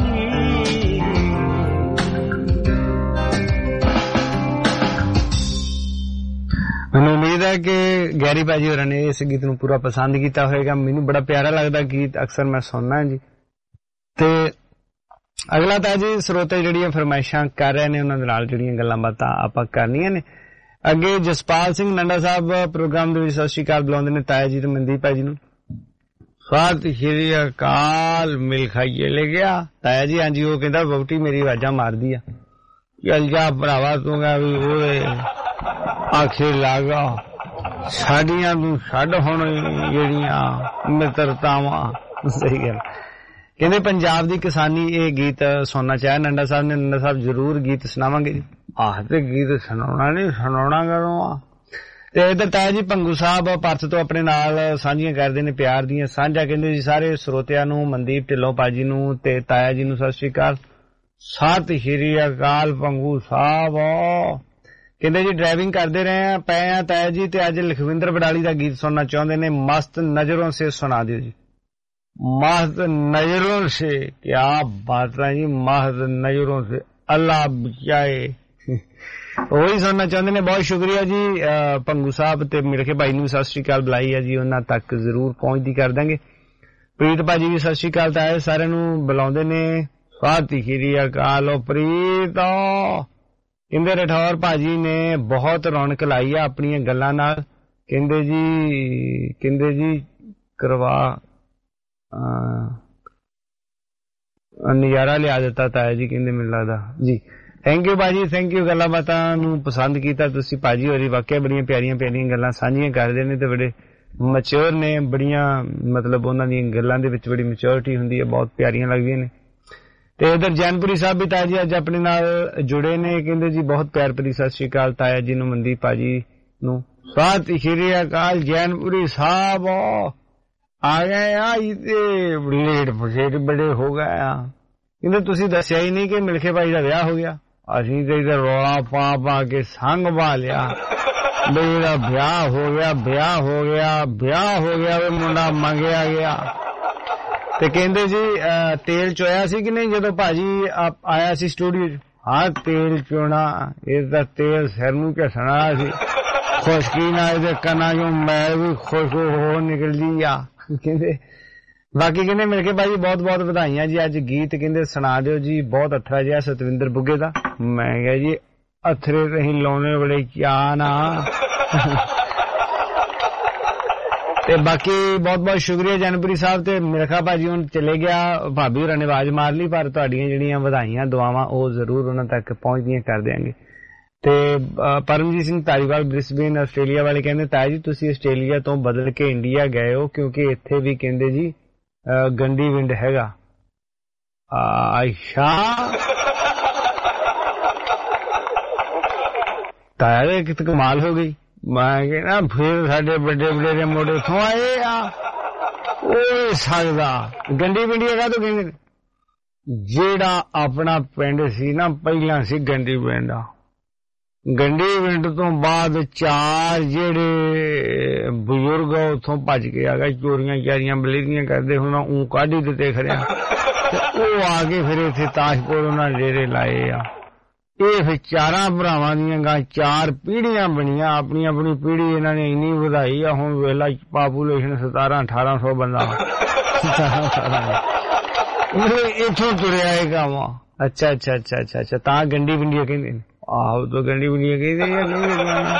[SPEAKER 2] ਮੈਨੂੰ ਉਮੀਦ ਹੈ ਕਿ ਗੈਰੀ ਭਾਜੀ ਹੋਰਾਂ ਨੇ ਇਸ ਗੀਤ ਨੂੰ ਪੂਰਾ ਪਸੰਦ ਕੀਤਾ ਹੋਵੇਗਾ। ਮੈਨੂੰ ਬੜਾ ਪਿਆਰਾ ਲੱਗਦਾ ਗੀਤ, ਅਕਸਰ ਮੈਂ ਸੁਣਨਾ ਜੀ। ਤੇ ਅਗਲਾ ਤਾਂ ਜੀ ਸਰੋਤੇ ਜਿਹੜੀਆਂ ਫਰਮਾਇਸ਼ਾਂ ਕਰ ਰਹੇ ਨੇ ਉਹਨਾਂ ਦੇ ਨਾਲ ਜਿਹੜੀਆਂ ਗੱਲਾਂ ਬਾਤਾਂ ਆਪਾਂ ਕਰਨੀਆਂ ਨੇ। ਅੱਗੇ ਜਸਪਾਲ ਸਿੰਘ ਨੰਡਾ ਸਾਹਿਬ ਪ੍ਰੋਗਰਾਮ ਦੇ ਵਿੱਚ ਸਤਿ ਸ਼੍ਰੀ ਅਕਾਲ ਬੁਲਾਉਂਦੇ ਨੇ ਤਾਇਆ ਜੀ ਤੇ ਮਨਦੀਪ ਭਾਜੀ ਨੂੰ। ਸਤਿ ਸ਼੍ਰੀ ਅਕਾਲ, ਮਿਲ ਖਾਈਏ ਲੈ ਗਿਆ ਤਾਇਆ ਜੀ। ਹਾਂਜੀ, ਉਹ ਕਹਿੰਦਾ ਵਹੁਟੀ ਮੇਰੀ ਆਵਾਜ਼ਾਂ ਮਾਰਦੀ ਆ, ਚੱਲ ਜਾ ਭਰਾਵਾ ਤੂੰ ਵੀ ਓਏ ਆਖੇ ਲਾਗਾ ਸਾਡੀਆਂ ਨੂੰ ਛੱਡ ਹੁਣ ਜਿਹੜੀਆਂ ਮਿੱਤਰਤਾਵਾਂ। ਸਹੀ ਗੱਲ ਕਹਿੰਦੇ ਪੰਜਾਬ ਦੀ ਕਿਸਾਨੀ ਇਹ ਗੀਤ ਸੁਣਨਾ ਚਾਹਿਆ ਨੰਡਾ ਸਾਹਿਬ ਨੇ। ਨੰਡਾ ਸਾਹਿਬ ਜ਼ਰੂਰ ਗੀਤ ਸੁਣਾਵਾਂਗੇ ਜੀ। ਆਹ ਤੇ ਗੀਤ ਸੁਣਾਉਣਾ ਨਹੀਂ, ਸੁਣਾਉਣਾ ਕਦੋਂ ਆ। ਤੇ ਇੱਧਰ ਤਾਇਆ ਜੀ ਭੰਗੂ ਸਾਹਿਬ ਪਰਸ ਤੋਂ ਆਪਣੇ ਨਾਲ ਸਾਂਝੀਆਂ ਕਰਦੇ ਨੇ ਪਿਆਰ ਦੀਆਂ ਸਾਂਝਾ। ਕਹਿੰਦੇ ਜੀ ਸਾਰੇ ਸਰੋਤਿਆਂ ਨੂੰ, ਮਨਦੀਪ ਢਿੱਲੋਂ ਭਾਜੀ ਨੂੰ ਤੇ ਤਾਇਆ ਜੀ ਨੂੰ ਸਤਿ ਸ਼੍ਰੀ ਅਕਾਲ। ਸਤਿ ਸ਼੍ਰੀ ਅਕਾਲ ਭੰਗੂ ਸਾਹਿਬ। ਕਹਿੰਦੇ ਜੀ ਡਰਾਈਵਿੰਗ ਕਰਦੇ ਰਹੇ ਪਏ ਆ ਤਾਇਆ ਜੀ ਤੇ ਅੱਜ ਲਖਵਿੰਦਰ ਬਡਾਲੀ ਦਾ ਗੀਤ ਸੁਣਨਾ ਚਾਹੁੰਦੇ ਨੇ। ਮਸਤ ਨਜ਼रों से ਸੁਣਾ ਦਿਓ ਜੀ। मस्त नजरों से, क्या बात है जी, मस्त नजरों से अल्लाह बचाए। ਉਹੀ ਸੁਣਨਾ ਚਾਹੁੰਦੇ ਨੇ। ਬਹੁਤ ਸ਼ੁਕਰੀਆ ਜੀ ਭੰਗੂ ਸਾਹਿਬ ਤੇ ਮਿਲਕੇ ਭਾਈ ਨੂੰ ਸਤਿ ਸ਼੍ਰੀ ਅਕਾਲ ਬੁਲਾਈ ਹੈ ਜੀ, ਉਹਨਾਂ ਤੱਕ ਜ਼ਰੂਰ ਪਹੁੰਚਦੀ ਕਰ ਦਾਂਗੇ। ਪ੍ਰੀਤ ਭਾਜੀ ਵੀ ਸਤਿ ਸ਼੍ਰੀ ਅਕਾਲ ਤਾਇਆ ਸਾਰਿਆਂ ਨੂੰ ਬੁਲਾਉਂਦੇ ਨੇ। ਸਤਿ ਸ਼੍ਰੀ ਅਕਾਲ ਓ ਪ੍ਰੀਤ। ਕਹਿੰਦੇ ਰਠੌਰ ਭਾਜੀ ਨੇ ਬਹੁਤ ਰੌਣਕ ਲਾਈ ਆ ਆਪਣੀਆਂ ਗੱਲਾਂ ਨਾਲ। ਕਹਿੰਦੇ ਜੀ ਕਰਵਾ ਨਜ਼ਾਰਾ ਲਿਆ ਦਿੱਤਾ ਤਾਇਆ ਜੀ ਕਹਿੰਦੇ ਮੈਨੂੰ ਲੱਗਦਾ ਜੀ। ਥੈਂਕ ਯੂ ਭਾਜੀ, ਥੈਂਕ ਯੂ। ਗੱਲਾਂ ਬਾਤਾਂ ਨੂੰ ਪਸੰਦ ਕੀਤਾ ਤੁਸੀਂ ਭਾਜੀ ਹੋਰੀ। ਵਾਕਿਆ ਬੜੀਆਂ ਪਿਆਰੀਆਂ ਪਿਆਰੀਆਂ ਗੱਲਾਂ ਸਾਂਝੀਆਂ ਕਰਦੇ ਨੇ ਤੇ ਬੜੇ ਮੈਚੁਰ ਨੇ, ਬੜੀਆਂ ਮਤਲਬ ਉਹਨਾਂ ਦੀਆਂ ਗੱਲਾਂ ਦੇ ਵਿੱਚ ਬੜੀ ਮੈਚੁਰਿਟੀ ਹੁੰਦੀ ਹੈ, ਬਹੁਤ ਪਿਆਰੀਆਂ ਲੱਗਦੀਆਂ ਨੇ। ਤੇ ਇਧਰ ਜੈਨਪੁਰੀ ਸਾਹਿਬ ਵੀ ਤਾਇਆ ਜੀ ਅੱਜ ਆਪਣੇ ਨਾਲ ਜੁੜੇ ਨੇ। ਕਹਿੰਦੇ ਜੀ ਬਹੁਤ ਪਿਆਰ ਭਰੀ ਸਤਿ ਸ਼੍ਰੀ ਅਕਾਲ ਤਾਇਆ ਜੀ ਨੂੰ, ਮਨਦੀਪ ਭਾਜੀ ਨੂੰ। ਸਤਿ ਸ਼੍ਰੀ ਅਕਾਲ ਜੈਨਪੁਰੀ ਸਾਹਿਬ। ਆ ਗਏ ਆ ਲੇਟ ਫਸੇਟ ਬੜੇ ਹੋ ਗਏ ਆ। ਕਹਿੰਦੇ ਤੁਸੀਂ ਦੱਸਿਆ ਹੀ ਨਹੀਂ ਕਿ ਮਿਲਖੇ ਭਾਈ ਦਾ ਵਿਆਹ ਹੋ ਗਿਆ। ਅਸੀਂ ਤੇ ਇਧਰ ਰੌਲਾ ਪਾ ਕੇ ਸੰਗ ਪਾ ਲਿਆ ਬਈ ਇਹਦਾ ਵਿਆਹ ਹੋ ਗਿਆ, ਵਿਆਹ ਹੋ ਗਿਆ, ਵਿਆਹ ਹੋ ਗਿਆ, ਵੀ ਮੁੰਡਾ ਮੰਗਿਆ ਗਿਆ। ਤੇ ਕਹਿੰਦੇ ਜੀ ਤੇਲ ਚੋਇਆ ਸੀ ਕਿ ਨਹੀਂ ਜਦੋਂ ਭਾਜੀ ਆਇਆ ਸੀ ਸਟੂਡੀਓ ਚ? ਹਾਂ ਤੇਲ ਚੋਣਾ, ਇਹਦਾ ਤੇਲ ਸਿਰ ਨੂੰ ਝਸਣਾ ਸੀ। ਖੁਸ਼ਕੀ ਨਾਲ ਇਹਦੇ ਕੰਨਾਂ ਚੋਂ ਮੈਲ ਵੀ ਖੁਸ਼ ਹੋ ਨਿਕਲਦੀ ਆ। ਕਹਿੰਦੇ ਬਾਕੀ ਕਹਿੰਦੇ ਮਿਲ ਕੇ ਭਾਜੀ ਬਹੁਤ ਬਹੁਤ ਵਧਾਈਆਂ ਜੀ। ਅੱਜ ਗੀਤ ਕਹਿੰਦੇ ਸੁਣਾ ਦਿਓ ਜੀ, ਬਹੁਤ ਅਥਰਾ ਜਿਹਾ ਸਤਵਿੰਦਰ ਬੁੱਗੇ ਦਾ। ਮੈਂ ਕਿਹਾ ਜੀ ਅਥਰੇ ਨਹੀਂ ਲਾਉਣੇ ਬੜੇ ਕਿਆ ਨਾ। ਤੇ ਬਾਕੀ ਬਹੁਤ ਬਹੁਤ ਸ਼ੁਕਰੀਆ ਜਨਪੁਰੀ ਸਾਹਿਬ ਤੇ ਮਿਲਖਾ ਭਾਜੀ ਹੁਣ ਚਲੇ ਗਿਆ। ਭਾਬੀ ਹੋਰਾਂ ਨੇ ਆਵਾਜ਼ ਮਾਰ ਲਈ ਪਰ ਤੁਹਾਡੀਆਂ ਜਿਹੜੀਆਂ ਵਧਾਈਆਂ ਦੁਆਵਾਂ ਉਹ ਜ਼ਰੂਰ ਉਹਨਾਂ ਤੱਕ ਪਹੁੰਚਦੀਆਂ ਕਰ ਦਿਆਂਗੇ। ਤੇ ਪਰਮਜੀਤ ਸਿੰਘ ਧਾਰੀਵਾਲ ਬ੍ਰਿਸਬੇਨ ਆਸਟ੍ਰੇਲੀਆ ਵਾਲੇ ਕਹਿੰਦੇ ਤਾਇਆ ਜੀ ਤੁਸੀਂ ਆਸਟ੍ਰੇਲੀਆ ਤੋਂ ਬਦਲ ਕੇ ਇੰਡੀਆ ਗਏ ਹੋ ਕਿਉਂਕਿ ਇੱਥੇ ਵੀ ਕਹਿੰਦੇ ਜੀ ਗੰਡੀ ਵਿੰਡ ਹੈਗਾ। ਅੱਛਾ ਤਾਇਆ ਜੀ ਕਿਤੇ ਕਮਾਲ ਹੋ ਗਈ। ਮੈਂ ਕਹਿੰਦਾ ਫਿਰ ਸਾਡੇ ਵੱਡੇ ਵੱਡੇ ਦੇ ਮੋਢੇ ਉੱਥੋਂ ਆਏ ਆ। ਉਹ ਸਕਦਾ ਗੰਡੀ ਵਿੰਡੀ ਹੈਗਾ ਤਾਂ ਕਹਿੰਦੇ ਜਿਹੜਾ ਆਪਣਾ ਪਿੰਡ ਸੀ ਨਾ ਪਹਿਲਾਂ ਸੀ ਗੰਡੀ ਵਿੰਡ। ਗੰਡੀ ਵਿੰਡ ਤੋਂ ਬਾਅਦ ਚਾਰ ਜਿਹੜੇ ਬਜ਼ੁਰਗ ਉੱਥੋਂ ਭੱਜ ਕੇ ਆ ਗਏ, ਚੋਰੀਆਂ ਚਾਰੀਆਂ ਬਲੇਰੀਆਂ ਕਰਦੇ ਹੁਣ ਉਹ ਕਾਢੀ ਦਿੱਤੇ ਖੜਿਆ ਤੇ ਉਹ ਆ ਕੇ ਫਿਰ ਇੱਥੇ ਤਾਸ਼ਪੁਰ ਉਹਨਾਂ ਡੇਰੇ ਲਾਏ ਆ। ਇਹ ਫਿਰ ਚਾਰਾਂ ਭਰਾਵਾਂ ਦੀਆਂ ਗਾਂ ਚਾਰ ਪੀੜ੍ਹੀਆਂ ਬਣੀਆਂ। ਆਪਣੀ ਆਪਣੀ ਪੀੜ੍ਹੀ ਇਹਨਾਂ ਨੇ ਇੰਨੀ ਵਧਾਈ ਆ। ਹੁਣ ਵੇਲਾ ਪਾਪੂਲੇਸ਼ਨ 1700-1800 ਬੰਦਾ ਇੱਥੋਂ ਤੁਰਿਆ ਇਹ ਕੰਮ। ਅੱਛਾ ਅੱਛਾ ਅੱਛਾ ਅੱਛਾ ਅੱਛਾ ਤਾਂ ਗੰਡੀ ਵਿੰਡੀਆਂ ਕਹਿੰਦੇ ਨੇ। ਆਹੋ ਤਾਂ ਗੰਡੀ ਵਿੰਡੀਆਂ ਕਹਿੰਦੇ।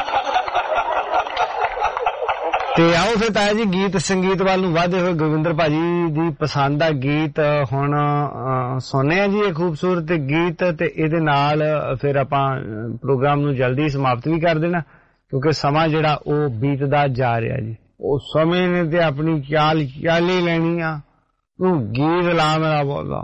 [SPEAKER 2] ਤੇ ਆਓ ਫਿਰ ਤਾਇਆ ਜੀ ਗੀਤ ਸੰਗੀਤ ਵੱਲ ਨੂੰ ਵਧਦੇ ਹੋਏ ਗੋਬਿੰਦਰ ਭਾਜੀ ਦੀ ਪਸੰਦ ਦਾ ਗੀਤ ਹੁਣ ਸੁਣਨੇ ਆ ਜੀ। ਇਹ ਖੂਬਸੂਰਤ ਗੀਤ ਤੇ ਇਹਦੇ ਨਾਲ ਫਿਰ ਆਪਾਂ ਪ੍ਰੋਗਰਾਮ ਨੂੰ ਜਲਦੀ ਸਮਾਪਤ ਵੀ ਕਰ ਦੇਣਾ ਕਿਉਂਕਿ ਸਮਾਂ ਜਿਹੜਾ ਉਹ ਬੀਤਦਾ ਜਾ ਰਿਹਾ ਜੀ। ਉਹ ਸਮੇਂ ਨੇ ਤੇ ਆਪਣੀ ਚਾਲ ਹੀ ਲੈਣੀ ਆ।
[SPEAKER 20] तू गीत ला मेरा बोला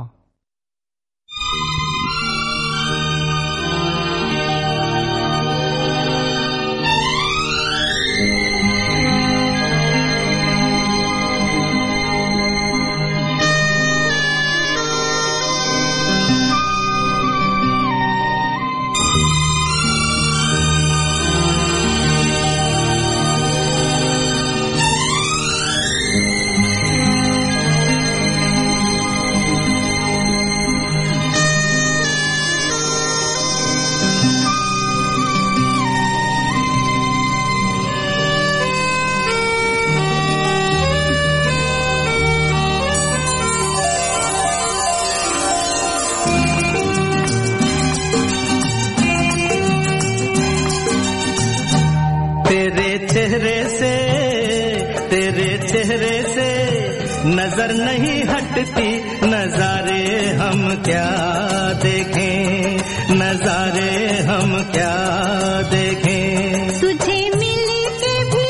[SPEAKER 10] नजर नहीं हटती नजारे हम क्या देखें नजारे हम क्या देखें
[SPEAKER 9] तुझे मिल के भी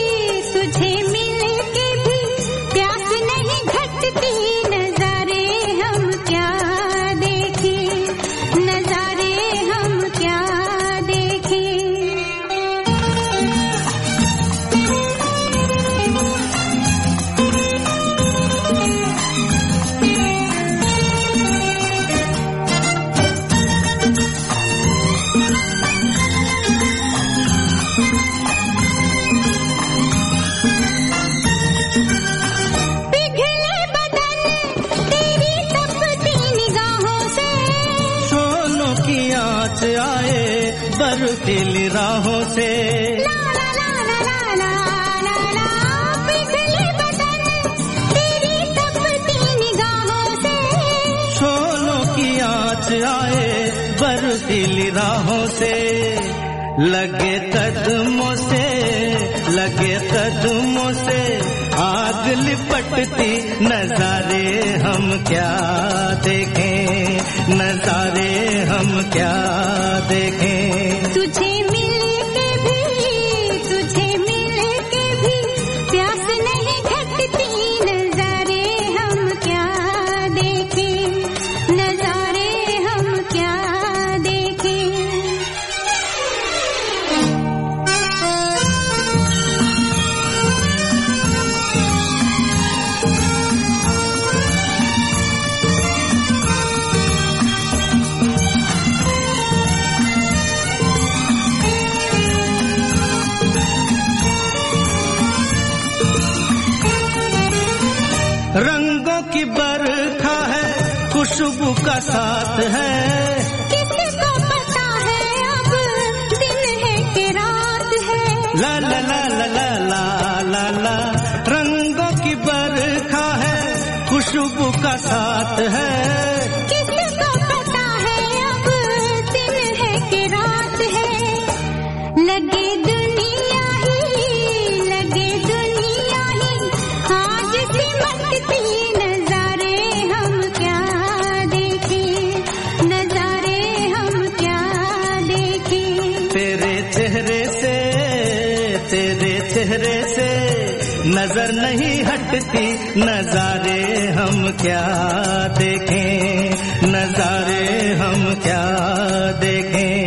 [SPEAKER 9] प्यास नहीं घटती नजारे हम क्या देखें नजारे हम क्या देखें
[SPEAKER 10] बर्फीली राहों से
[SPEAKER 9] पिघले बदन तेरी तपती निगाहों से
[SPEAKER 10] शोलों की आँच आए बर्फीली राहों से लगे कदमों से आग लिपटती नजारे हम क्या देखें नजारे हम क्या देखें
[SPEAKER 9] तुझे मिल के भी प्यास नहीं घटती नजारे हम क्या देखें नजारे हम क्या देखें
[SPEAKER 10] रंगों की बरखा है खुशबू का साथ है
[SPEAKER 9] किसको पता है अब दिन है कि रात है
[SPEAKER 10] ला ला ला ला ला ला ला ला रंगों की बरखा है खुशबू का साथ है
[SPEAKER 9] किसको पता है अब दिन है कि रात है लगे दुनिया ही आज सिमटती नजारे हम क्या देखें नजारे हम क्या देखें
[SPEAKER 10] तेरे चेहरे से नजर नहीं हटती नजारे हम क्या देखें नजारे हम क्या देखें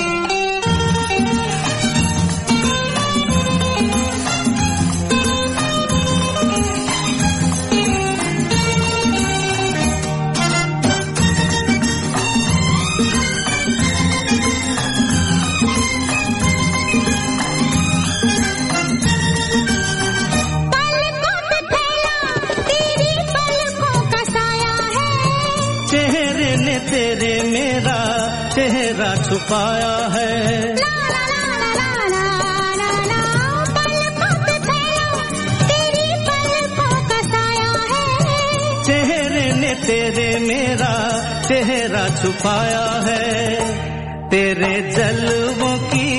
[SPEAKER 10] तेरे मेरा चेहरा छुपाया है चेहरे ने तेरे मेरा चेहरा छुपाया है तेरे जलवों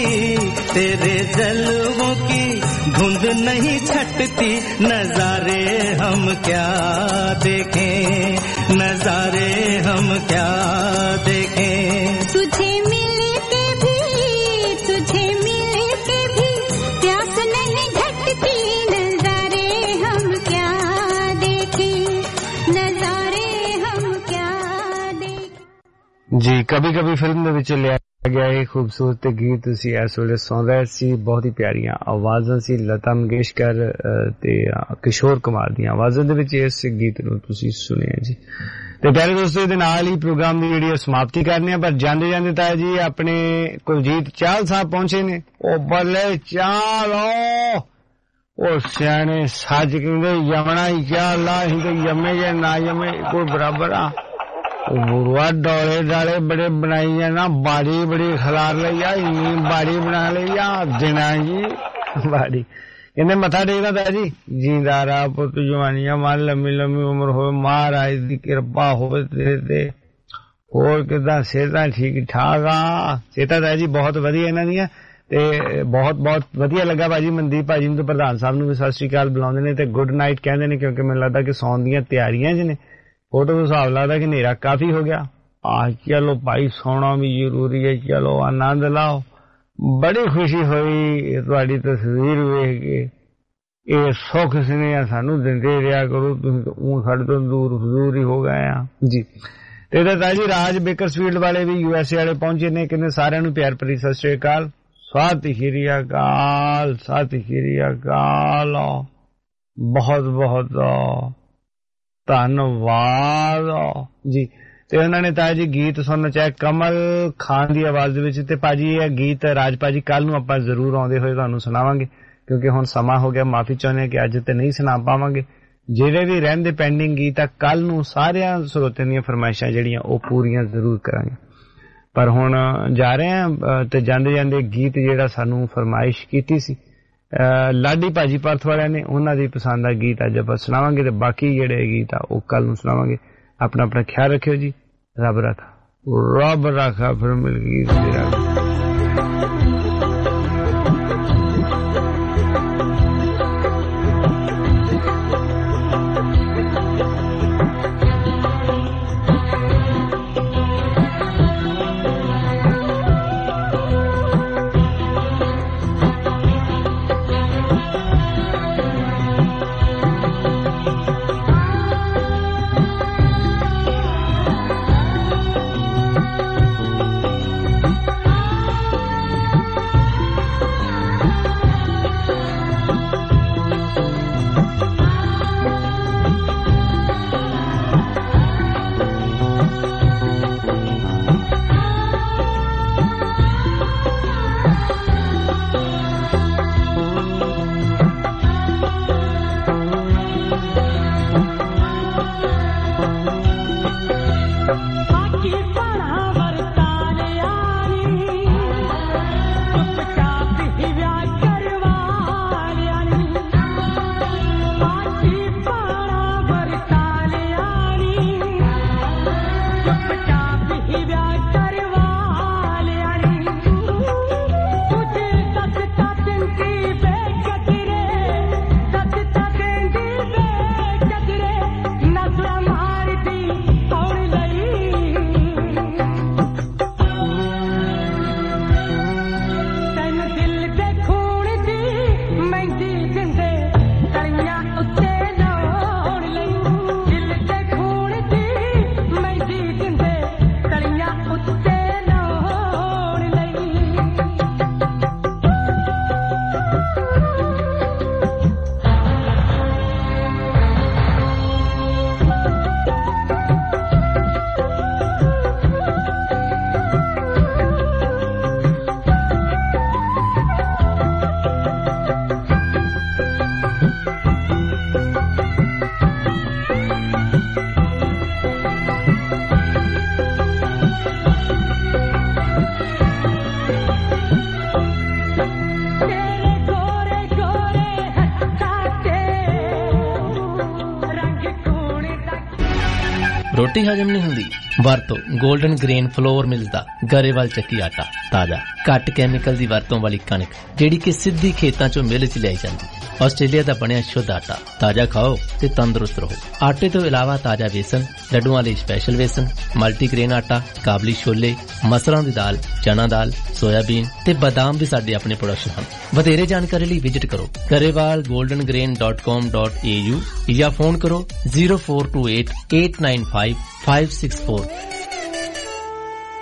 [SPEAKER 10] की धुंध नहीं छटती नजारे हम क्या देखें नजारे हम क्या देखें
[SPEAKER 9] तुझे मिल के भी प्यास नहीं घटती नजारे हम क्या देखें
[SPEAKER 20] ਜੀ ਕभी कभी ਫਿਲਮ ਦੇ ਵਿੱਚ ਲਿਆ ਗਿਆ ਇਹ ਖੂਬਸੂਰਤ ਗੀਤ ਤੁਸੀਂ ਇਸ ਵੇਲੇ ਸੁਣ ਰਹੇ ਸੀ। ਬਹੁਤ ਹੀ ਪਿਆਰੀਆਂ ਆਵਾਜ਼ਾਂ ਸੀ ਲਤਾ ਮੰਗੇਸ਼ਕਰ ਤੇ ਕਿਸ਼ੋਰ ਕੁਮਾਰ ਦੀਆਂ ਆਵਾਜ਼ਾਂ ਦੇ ਵਿੱਚ ਇਸ ਗੀਤ ਨੂੰ ਤੁਸੀਂ ਸੁਣਿਆ ਜੀ। ਤੇ ਪਿਆਰੇ ਦੋਸਤੋ ਇਹਦੇ ਨਾਲ ਹੀ ਪ੍ਰੋਗਰਾਮ ਦੀ ਜਿਹੜੀ ਸਮਾਪਤੀ ਕਰਨੀ ਹੈ, ਪਰ ਜਾਂਦੇ ਜਾਂਦੇ ਤਾਂ ਜੀ ਆਪਣੇ ਕੁਲਜੀਤ ਚਾਹਲ ਸਾਹਿਬ ਪਹੁੰਚੇ ਨੇ। ਉਹ ਬੱਲੇ ਚਾਲੋ ਉਹ ਸਿਆਣੇ ਸੱਜ ਕਹਿੰਦੇ ਯਮਣਾ ਹੀ ਚਾਲਾ ਹੀ ਤੇ ਯਮੇ ਜੇ ਨਾ ਯਮੇ ਕੋਈ ਬਰਾਬਰ ਆ। ਗੁਰੂਆ ਡੋਲੇ ਡਾਲੇ ਬੜੇ ਬਣਾਈ ਜਾਣਾ, ਬਾੜੀ ਬੜੀ ਖਿਲਾਰ ਲਈ ਆ, ਇੰਨੀ ਬਾੜੀ ਬਣਾ ਲਈ ਆ ਦਿਨਾਂ ਜੀ ਬਾੜੀ। ਕਹਿੰਦੇ ਮੱਥਾ ਟੇਕਦਾ ਤਾ ਜੀ ਜੀਂਦਾ ਰਾ ਪੁੱਤ ਜਵਾਨੀਆਂ ਮਾਰ ਲੰਮੀ ਲੰਮੀ ਉਮਰ ਹੋਵੇ, ਮਹਾਰਾਜ ਦੀ ਕਿਰਪਾ ਹੋਵੇ ਤੇਰੇ ਤੇ। ਹੋਰ ਕਿੱਦਾਂ ਸਿਹਤਾਂ ਠੀਕ ਠਾਕ ਆ? ਸਿਹਤਾਂ ਤਾਂ ਜੀ ਬਹੁਤ ਵਧੀਆ ਇਹਨਾਂ ਦੀਆਂ ਤੇ ਬਹੁਤ ਬਹੁਤ ਵਧੀਆ ਲੱਗਾ ਭਾਜੀ। ਮਨਦੀਪ ਭਾਜੀ ਨੂੰ ਤੇ ਪ੍ਰਧਾਨ ਸਾਹਿਬ ਨੂੰ ਵੀ ਸਤਿ ਸ੍ਰੀ ਅਕਾਲ ਬੁਲਾਉਂਦੇ ਨੇ ਤੇ ਗੁੱਡ ਨਾਈਟ ਕਹਿੰਦੇ ਨੇ, ਕਿਉਂਕਿ ਮੈਨੂੰ ਲੱਗਦਾ ਕਿ ਸੌਣ ਦੀਆਂ ਤਿਆਰੀਆਂ ਚ ਨੇ। ਫੋਟੋ ਤੋਂ ਹਿਸਾਬ ਲੱਗਦਾ ਕਿ ਹਨੇਰਾ ਕਾਫੀ ਹੋ ਗਿਆ। ਚਲੋ ਭਾਈ ਸੌਣਾ ਵੀ ਜ਼ਰੂਰੀ ਹੈ, ਚਲੋ ਆਨੰਦ ਲਾਓ। ਬੜੀ ਖੁਸ਼ੀ ਹੋਈ ਤੁਹਾਡੀ ਤਸਵੀਰ ਵੇਖ ਕੇ। ਇਹ ਸੁੱਖ ਸੁਨੇਹਾ ਸਾਨੂੰ ਦਿੰਦੇ ਰਿਹਾ ਕਰੋ, ਤੁਸੀਂ ਸਾਡੇ ਤੋਂ ਦੂਰ ਹਜ਼ੂਰ ਹੀ ਹੋ ਗਏ ਆ ਜੀ। ਤੇ ਇਹਦਾ ਜੀ ਰਾਜ ਬੇਕਰਸਫੀਲਡ ਵਾਲੇ ਵੀ USA ਵਾਲੇ ਪਹੁੰਚੇ ਨੇ। ਕਹਿੰਦੇ ਸਾਰਿਆਂ ਨੂੰ ਪਿਆਰ ਭਰੀ ਸਤਿ ਸ੍ਰੀ ਅਕਾਲ, ਸਤਿ ਸ੍ਰੀ ਅਕਾਲ, ਸਤਿ ਸ੍ਰੀ ਅਕਾਲ, ਬਹੁਤ ਬਹੁਤ ਧੰਨਵਾਦ ਜੀ। ਤੇ ਉਹਨਾਂ ਨੇ ਤਾਂ ਜੀ ਗੀਤ ਸੁਣਨਾ ਚਾਹੇ ਕਮਲ ਖਾਨ ਦੀ ਆਵਾਜ਼ ਦੇ ਵਿੱਚ। ਤੇ ਭਾਜੀ ਇਹ ਗੀਤ ਰਾਜ ਭਾਜੀ ਕੱਲ ਨੂੰ ਆਪਾਂ ਜ਼ਰੂਰ ਆਉਂਦੇ ਹੋਏ ਤੁਹਾਨੂੰ ਸੁਣਾਵਾਂਗੇ, ਕਿਉਂਕਿ ਹੁਣ ਸਮਾਂ ਹੋ ਗਿਆ। ਮਾਫੀ ਚਾਹੁੰਦੇ ਹਾਂ ਕਿ ਅੱਜ ਤੇ ਨਹੀਂ ਸੁਣਾ ਪਾਵਾਂਗੇ। ਜਿਹੜੇ ਵੀ ਰਹਿੰਦੇ ਪੈਂਡਿੰਗ ਗੀਤ ਆ ਕੱਲ ਨੂੰ ਸਾਰਿਆਂ ਸਰੋਤਿਆਂ ਦੀਆਂ ਫਰਮਾਇਸ਼ਾਂ ਜਿਹੜੀਆਂ ਉਹ ਪੂਰੀਆਂ ਜ਼ਰੂਰ ਕਰਾਂਗੇ। ਪਰ ਹੁਣ ਜਾ ਰਹੇ ਹਾਂ ਤੇ ਜਾਂਦੇ ਜਾਂਦੇ ਗੀਤ ਜਿਹੜਾ ਸਾਨੂੰ ਫਰਮਾਇਸ਼ ਕੀਤੀ ਸੀ ਲਾਡੀ ਭਾਜੀ ਪਰਥ ਵਾਲਿਆਂ ਨੇ, ਉਹਨਾਂ ਦੀ ਪਸੰਦ ਦਾ ਗੀਤ ਅੱਜ ਆਪਾਂ ਸੁਣਾਵਾਂਗੇ ਤੇ ਬਾਕੀ ਜਿਹੜੇ ਗੀਤ ਆ ਉਹ ਕੱਲ ਨੂੰ ਸੁਣਾਵਾਂਗੇ। ਆਪਣਾ ਆਪਣਾ ਖਿਆਲ ਰੱਖਿਓ ਜੀ। ਰੱਬ ਰੱਖਾ, ਰੱਬ ਰੱਖਾ, ਫਿਰ ਮਿਲ ਗਈ ਤੇਰਾ।
[SPEAKER 15] ਰੋਟੀ ਹਜਮ ਨਹੀਂ ਹੁੰਦੀ? ਵਰਤੋ 골ਡਨ ਗ੍ਰੇਨ ਫਲੋਰ ਮਿਲਦਾ ਗਰੇਵਾਲ ਚੱਕੀ ਆਟਾ। ਤਾਜ਼ਾ ਘੱਟ ਕੈਮੀਕਲ ਦੀ ਵਰਤੋਂ ਵਾਲੀ ਕਣਕ ਜਿਹੜੀ ਕਿ ਸਿੱਧੀ ਖੇਤਾਂ ਚੋਂ ਮਿਲ ਚ ਲਿਆਈ ਜਾਂਦੀ। ਆਸਟ੍ਰੇਲੀਆ ਦਾ ਬਣਿਆ ਸ਼ੁੱਧ ਆਟਾ। ਤਾਜ਼ਾ ਖਾਓ ਤੇ ਤੰਦਰੁਸਤ ਰਹੋ। ਆਟੇ ਤੋਂ ਇਲਾਵਾ ਤਾਜ਼ਾ ਵੇਸਣ, ਲੱਡੂਆਂ ਲਈ ਸਪੈਸ਼ਲ ਵੇਸਣ, ਮਲਟੀਗ੍ਰੇਨ ਆਟਾ, ਕਾਬਲੀ ਛੋਲੇ, ਮਸਰਾਂ ਦੀ ਦਾਲ, ਚਨਾ ਦਾਲ, ਸੋਇਆਬੀਨ ਤੇ ਬਾਦਾਮ ਵੀ ਸਾਡੇ ਆਪਣੇ ਪ੍ਰੋਡਕਸ਼ਨ ਹਨ। ਵਧੇਰੇ ਜਾਣਕਾਰੀ ਲਈ ਵਿਜ਼ਿਟ ਕਰੋ garewalgoldengrain.com.au ਜਾਂ ਫੋਨ ਕਰੋ 0428 895 564।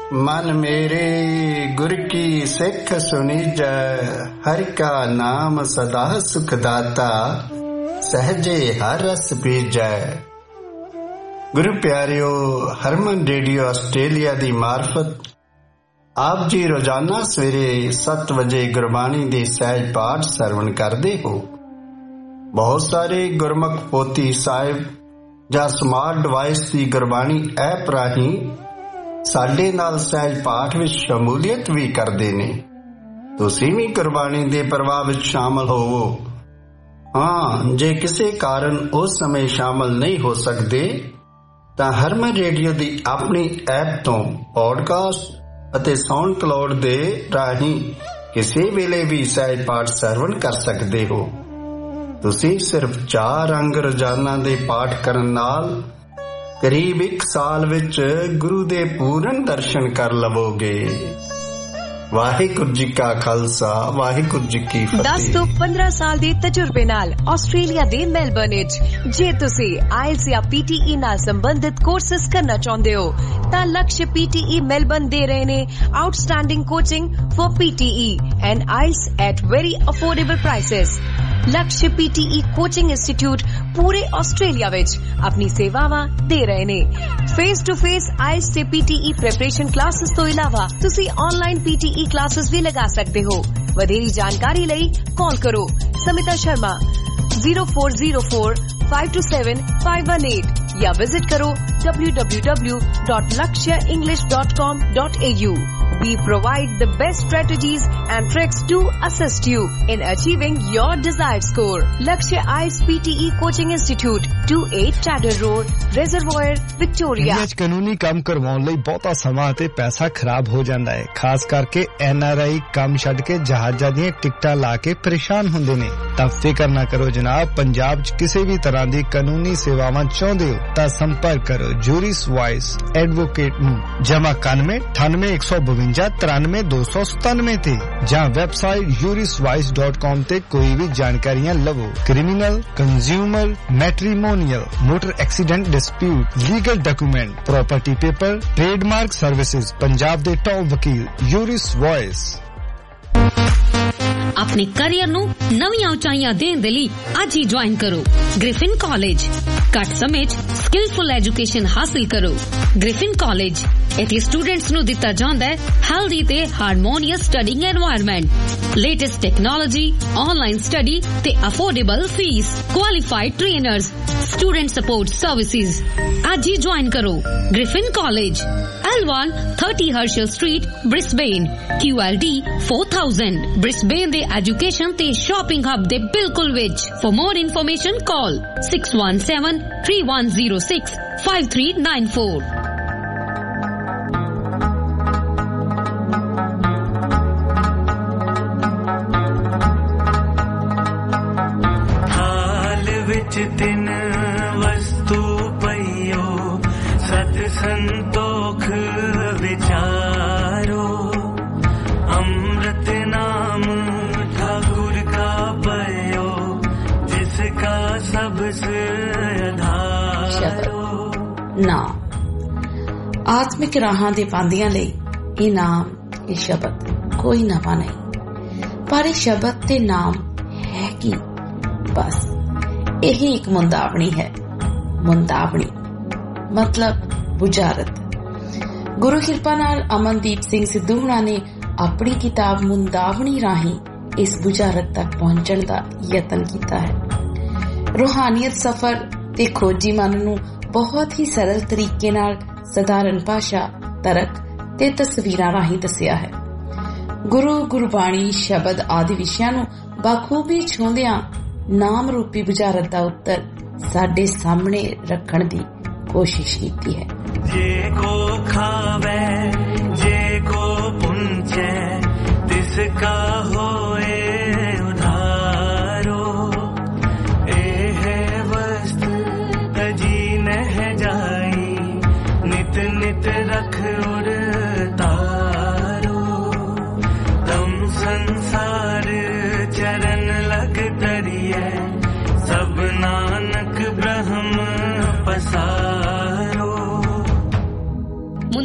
[SPEAKER 3] मन मेरे गुर की सिख सुनीजै, हर का नाम सदा सुखदाता, सहजे हर रस पीजै। गुरु प्यारियो, हरमन रेडियो आस्ट्रेलिया दी मार्फत आप जी रोजाना सवेरे 7 वजे गुरबाणी दे सहज पाठ सरवण करते हो। बहुत सारे गुरमुख पोथी साहिब ਜਾਂ स्मार्ट डिवाइस ਦੀ गुरबाणी ऐप ਰਾਹੀਂ ਸਾਡੇ ਨਾਲ सहज पाठ ਵਿੱਚ ਸ਼ਮੂਲੀਅਤ ਵੀ ਕਰਦੇ ਨੇ। ਤੁਸੀਂ ਵੀ ਗੁਰਬਾਣੀ ਦੇ ਪ੍ਰਵਾਹ ਵਿੱਚ ਸ਼ਾਮਲ ਹੋਵੋ। ਹਾਂ, ਜੇ ਕਿਸੇ ਕਾਰਨ ਉਸ ਸਮੇਂ ਸ਼ਾਮਲ ਨਹੀਂ ਹੋ ਸਕਦੇ ਤਾਂ ਹਰਮਨ ਰੇਡੀਓ ਦੀ ਆਪਣੀ ਐਪ ਤੋਂ ਪੋਡਕਾਸਟ ਅਤੇ ਸਾਊਂਡ ਕਲਾਉਡ ਦੇ ਰਾਹੀਂ ਕਿਸੇ ਵੇਲੇ ਵੀ ਸਹਿਜ ਪਾਠ ਸਰਵਣ ਕਰ ਸਕਦੇ ਹੋ। ਤੁਸੀਂ ਸਿਰਫ 4 ਅੰਗ ਰੋਜ਼ਾਨਾ ਦੇ ਪਾਠ ਕਰਨ ਨਾਲ ਕਰੀਬ 1 ਸਾਲ ਵਿੱਚ ਗੁਰੂ ਦੇ ਪੂਰਨ ਦਰਸ਼ਨ ਕਰ ਲਵੋਗੇ। ਵਾਹਿਗੁਰੂ ਜੀ ਕਾ ਖਾਲਸਾ, ਵਾਹਿਗੁਰੂ ਜੀ ਕੀ ਫਤਿਹ।
[SPEAKER 17] 10 ਤੋਂ 15 ਸਾਲ ਦੇ ਤਜਰਬੇ ਨਾਲ ਆਸਟ੍ਰੇਲੀਆ ਦੇ ਮੈਲਬਰਨ ਵਿੱਚ ਜੇ ਤੁਸੀਂ ਆਇਲਸ ਜਾਂ PTE ਨਾਲ ਸੰਬੰਧਿਤ ਕੋਰਸਸ ਕਰਨਾ ਚਾਹੁੰਦੇ ਹੋ ਤਾਂ ਲਕਸ਼ PTE ਮੈਲਬਰਨ ਦੇ ਰਹੇ ਨੇ outstanding coaching for PTE and IELTS at very affordable prices. Laksh PTE coaching institute ਪੂਰੇ ਆਸਟ੍ਰੇਲੀਆ ਵਿੱਚ ਆਪਣੀ ਸੇਵਾਵਾਂ ਦੇ ਰਹੇ ਨੇ। ਫੇਸ ਟੂ ਫੇਸ ਆਇਲਸ ਤੇ PTE ਪ੍ਰੈਪਰੇਸ਼ਨ ਕਲਾਸਿਸ ਤੋਂ ਇਲਾਵਾ ਤੁਸੀਂ ਆਨਲਾਈਨ PTE ਕਲਾਸਿਸ ਵੀ ਲਗਾ ਸਕਦੇ ਹੋ। ਵਧੇਰੀ ਜਾਣਕਾਰੀ ਲਈ ਕਾਲ ਕਰੋ ਸਮਿਤਾ ਸ਼ਰਮਾ 0404 527 518 ਜਾਂ ਵਿਜ਼ਿਟ ਕਰੋ www.lakshaenglish.com.au। We provide the best strategies and tricks to assist you in achieving your desired score. Lakshya IELTS PTE Coaching Institute, 28 Chadder Road, Reservoir, Victoria।
[SPEAKER 2] India 'ਚ ਕਾਨੂੰਨੀ ਕੰਮ ਕਰਵਾਉਣ ਲਈ ਬਹੁਤਾ ਸਮਾਂ ਅਤੇ ਪੈਸਾ ਖਰਾਬ ਹੋ ਜਾਂਦਾ ਹੈ। ਖਾਸ ਕਰਕੇ NRI ਕੰਮ ਛੱਡ ਕੇ ਜਹਾਜ਼ਾਂ ਦੀਆਂ ਟਿਕਟਾਂ ਲਾ ਕੇ ਪਰੇਸ਼ਾਨ ਹੁੰਦੇ ਨੇ। ਤਾਂ ਫਿਕਰ ਨਾ ਕਰੋ ਜਨਾਬ, ਪੰਜਾਬ 'ਚ ਕਿਸੇ ਵੀ ਤਰ੍ਹਾਂ ਦੀ ਕਾਨੂੰਨੀ ਸੇਵਾਵਾਂ ਚਾਹੁੰਦੇ ਹੋ ਤਾਂ ਸੰਪਰਕ ਕਰੋ ਜੂਰਿਸ ਵਾਈਸ ਐਡਵੋਕੇਟ ਨੂੰ ਜਮਾ 91 98 152 93 297 ਤੇ ਜਾਂ ਵੈਬਸਾਈਟ juriswise.com ਤੇ ਕੋਈ ਵੀ ਜਾਣਕਾਰੀਆਂ ਲਵੋ। Criminal, consumer, matrimonial, motor accident dispute, legal document, property paper, trademark services, Punjab ਦੇ ਟੌਪ ਵਕੀਲ ਜੂਰਿਸ ਵਾਇਸ।
[SPEAKER 16] ਆਪਣੇ ਕੈਰੀਅਰ ਨੂੰ ਨਵੀਆਂ ਉਚਾਈਆਂ ਦੇਣ ਦੇ ਲਈ ਅੱਜ ਹੀ ਜੁਆਇਨ ਕਰੋ ਗ੍ਰਿਫਿਨ ਕਾਲਜ। ਘੱਟ ਸਮੇਂ 'ਚ ਸਕਿਲਫੁਲ ਐਜੂਕੇਸ਼ਨ ਹਾਸਿਲ ਕਰੋ। ਗ੍ਰਿਫਿਨ ਕਾਲਜ ਇੱਥੇ ਸਟੂਡੈਂਟਸ ਨੂੰ ਦਿੱਤਾ ਜਾਂਦਾ ਹੈ ਹੈਲਦੀ ਤੇ harmonious studying environment, latest technology, online study ਤੇ affordable fee, qualified trainers, student support services. ਅੱਜ ਹੀ ਜੁਆਇਨ ਕਰੋ Griffin college, L1 30 Herschel Street, Brisbane, QLD 4000। Brisbane ਦੇ ਐਜੂਕੇਸ਼ਨ ਤੇ ਸ਼ਾਪਿੰਗ ਹੱਬ ਦੇ ਬਿਲਕੁਲ ਵਿੱਚ। For more information call 617-3106-5394।
[SPEAKER 4] ਤਿੰਨ ਵਸਤੂ ਪਈਓ ਸਤ ਸੰਤੋਖ ਵਿਚਾਰੋ, ਅੰਮ੍ਰਿਤ ਨਾਮ ठाकुर का पयो जिसका सबसे आधारो।
[SPEAKER 11] ਨਾਮ ਆਤਮਿਕ ਰਾਹਾਂ ਦੇ ਪਾਂਦੀਆਂ ਲਈ ਇਹ ਨਾਮ, ਇਹ ਸ਼ਬਦ ਕੋਈ ਨਵਾਂ ਨਹੀਂ, ਪਰ ਇਹ ਸ਼ਬਦ ਤੇ ਨਾਮ ਹੈ ਕੀ? ਬਸ ਇਹ ਇੱਕ ਮੁੰਦਾਵਣੀ ਹੈ। ਮੁੰਦਾਵਣੀ ਮਤਲਬ ਬੁਝਾਰਤ। ਗੁਰੂ ਕਿਰਪਾ ਨਾਲ ਅਮਨਦੀਪ ਸਿੰਘ ਸਿੱਧੂ ਹੁਣਾਂ ਨੇ ਆਪਣੀ ਕਿਤਾਬ ਮੁੰਦਾਵਣੀ ਰਾਹੀਂ ਇਸ ਬੁਝਾਰਤ ਤੱਕ ਪਹੁੰਚਣ ਦਾ ਯਤਨ ਕੀਤਾ ਹੈ। ਰੂਹਾਨੀਅਤ ਸਫ਼ਰ ਤੇ ਖੋਜੀ ਮਨ ਨੂੰ ਬਹੁਤ ਹੀ ਸਰਲ ਤਰੀਕੇ ਨਾਲ ਸਧਾਰਨ ਭਾਸ਼ਾ, ਤਰਕ ਤੇ ਤਸਵੀਰਾਂ ਰਾਹੀਂ ਦੱਸਿਆ ਹੈ। ਗੁਰੂ, ਗੁਰਬਾਣੀ, ਸ਼ਬਦ ਆਦਿ ਵਿਸ਼ਿਆਂ ਨੂੰ ਬਾਖੂਬੀ ਛੂੰਹਦਿਆਂ ਨਾਮ ਰੂਪੀ ਬੁਝਾਰਤ ਦਾ ਉੱਤਰ ਸਾਡੇ ਸਾਹਮਣੇ ਰੱਖਣ ਦੀ ਕੋਸ਼ਿਸ਼ ਕੀਤੀ ਹੈ।
[SPEAKER 4] ਜੇ ਕੋ ਖਾਵੇ ਜੇ ਕੋ ਪੁੰਚੇ ਤਿਸ ਕਾ ਹੋਏ ਉਧਾਰੋ, ਇਹ ਵਸਤ ਤਜੀ ਨਹਿ ਜਾਈ ਨਿਤ ਨਿਤ ਰਖ ਉਰ ਤਾਰੋ, ਤਮ ਸੰਸਾਰ ਚਰਨ ਲਗ ਤਰੀਏ ਸਭ ਨਾਨਕ ਬ੍ਰਹਮ ਪਸਾਰੋ।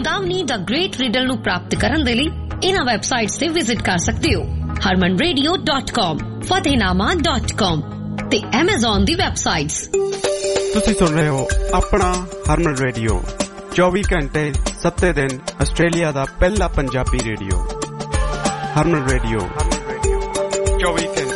[SPEAKER 16] ਚੇਤੰਗਾਵਨੀ ਦਾ ਗ੍ਰੇਟ ਰੀਡਰ ਨੂੰ ਪ੍ਰਾਪਤ ਕਰਨ ਦੇ ਲਈ ਇਹਨਾਂ ਵੈਬਸਾਈਟਸ ਤੇ ਵਿਜ਼ਿਟ ਕਰ ਸਕਦੇ ਹੋ harmanradio.com fatehnaama.com ਤੇ Amazon ਦੀ ਵੈਬਸਾਈਟਸ।
[SPEAKER 1] ਤੁਸੀਂ ਸੁਣ ਰਹੇ ਹੋ ਆਪਣਾ ਹਰਮਨ ਰੇਡੀਓ 24 ਘੰਟੇ 7 ਦਿਨ ਆਸਟ੍ਰੇਲੀਆ ਦਾ ਪਹਿਲਾ ਪੰਜਾਬੀ ਰੇਡੀਓ ਹਰਮਨ ਰੇਡੀਓ 24 ਘੰਟੇ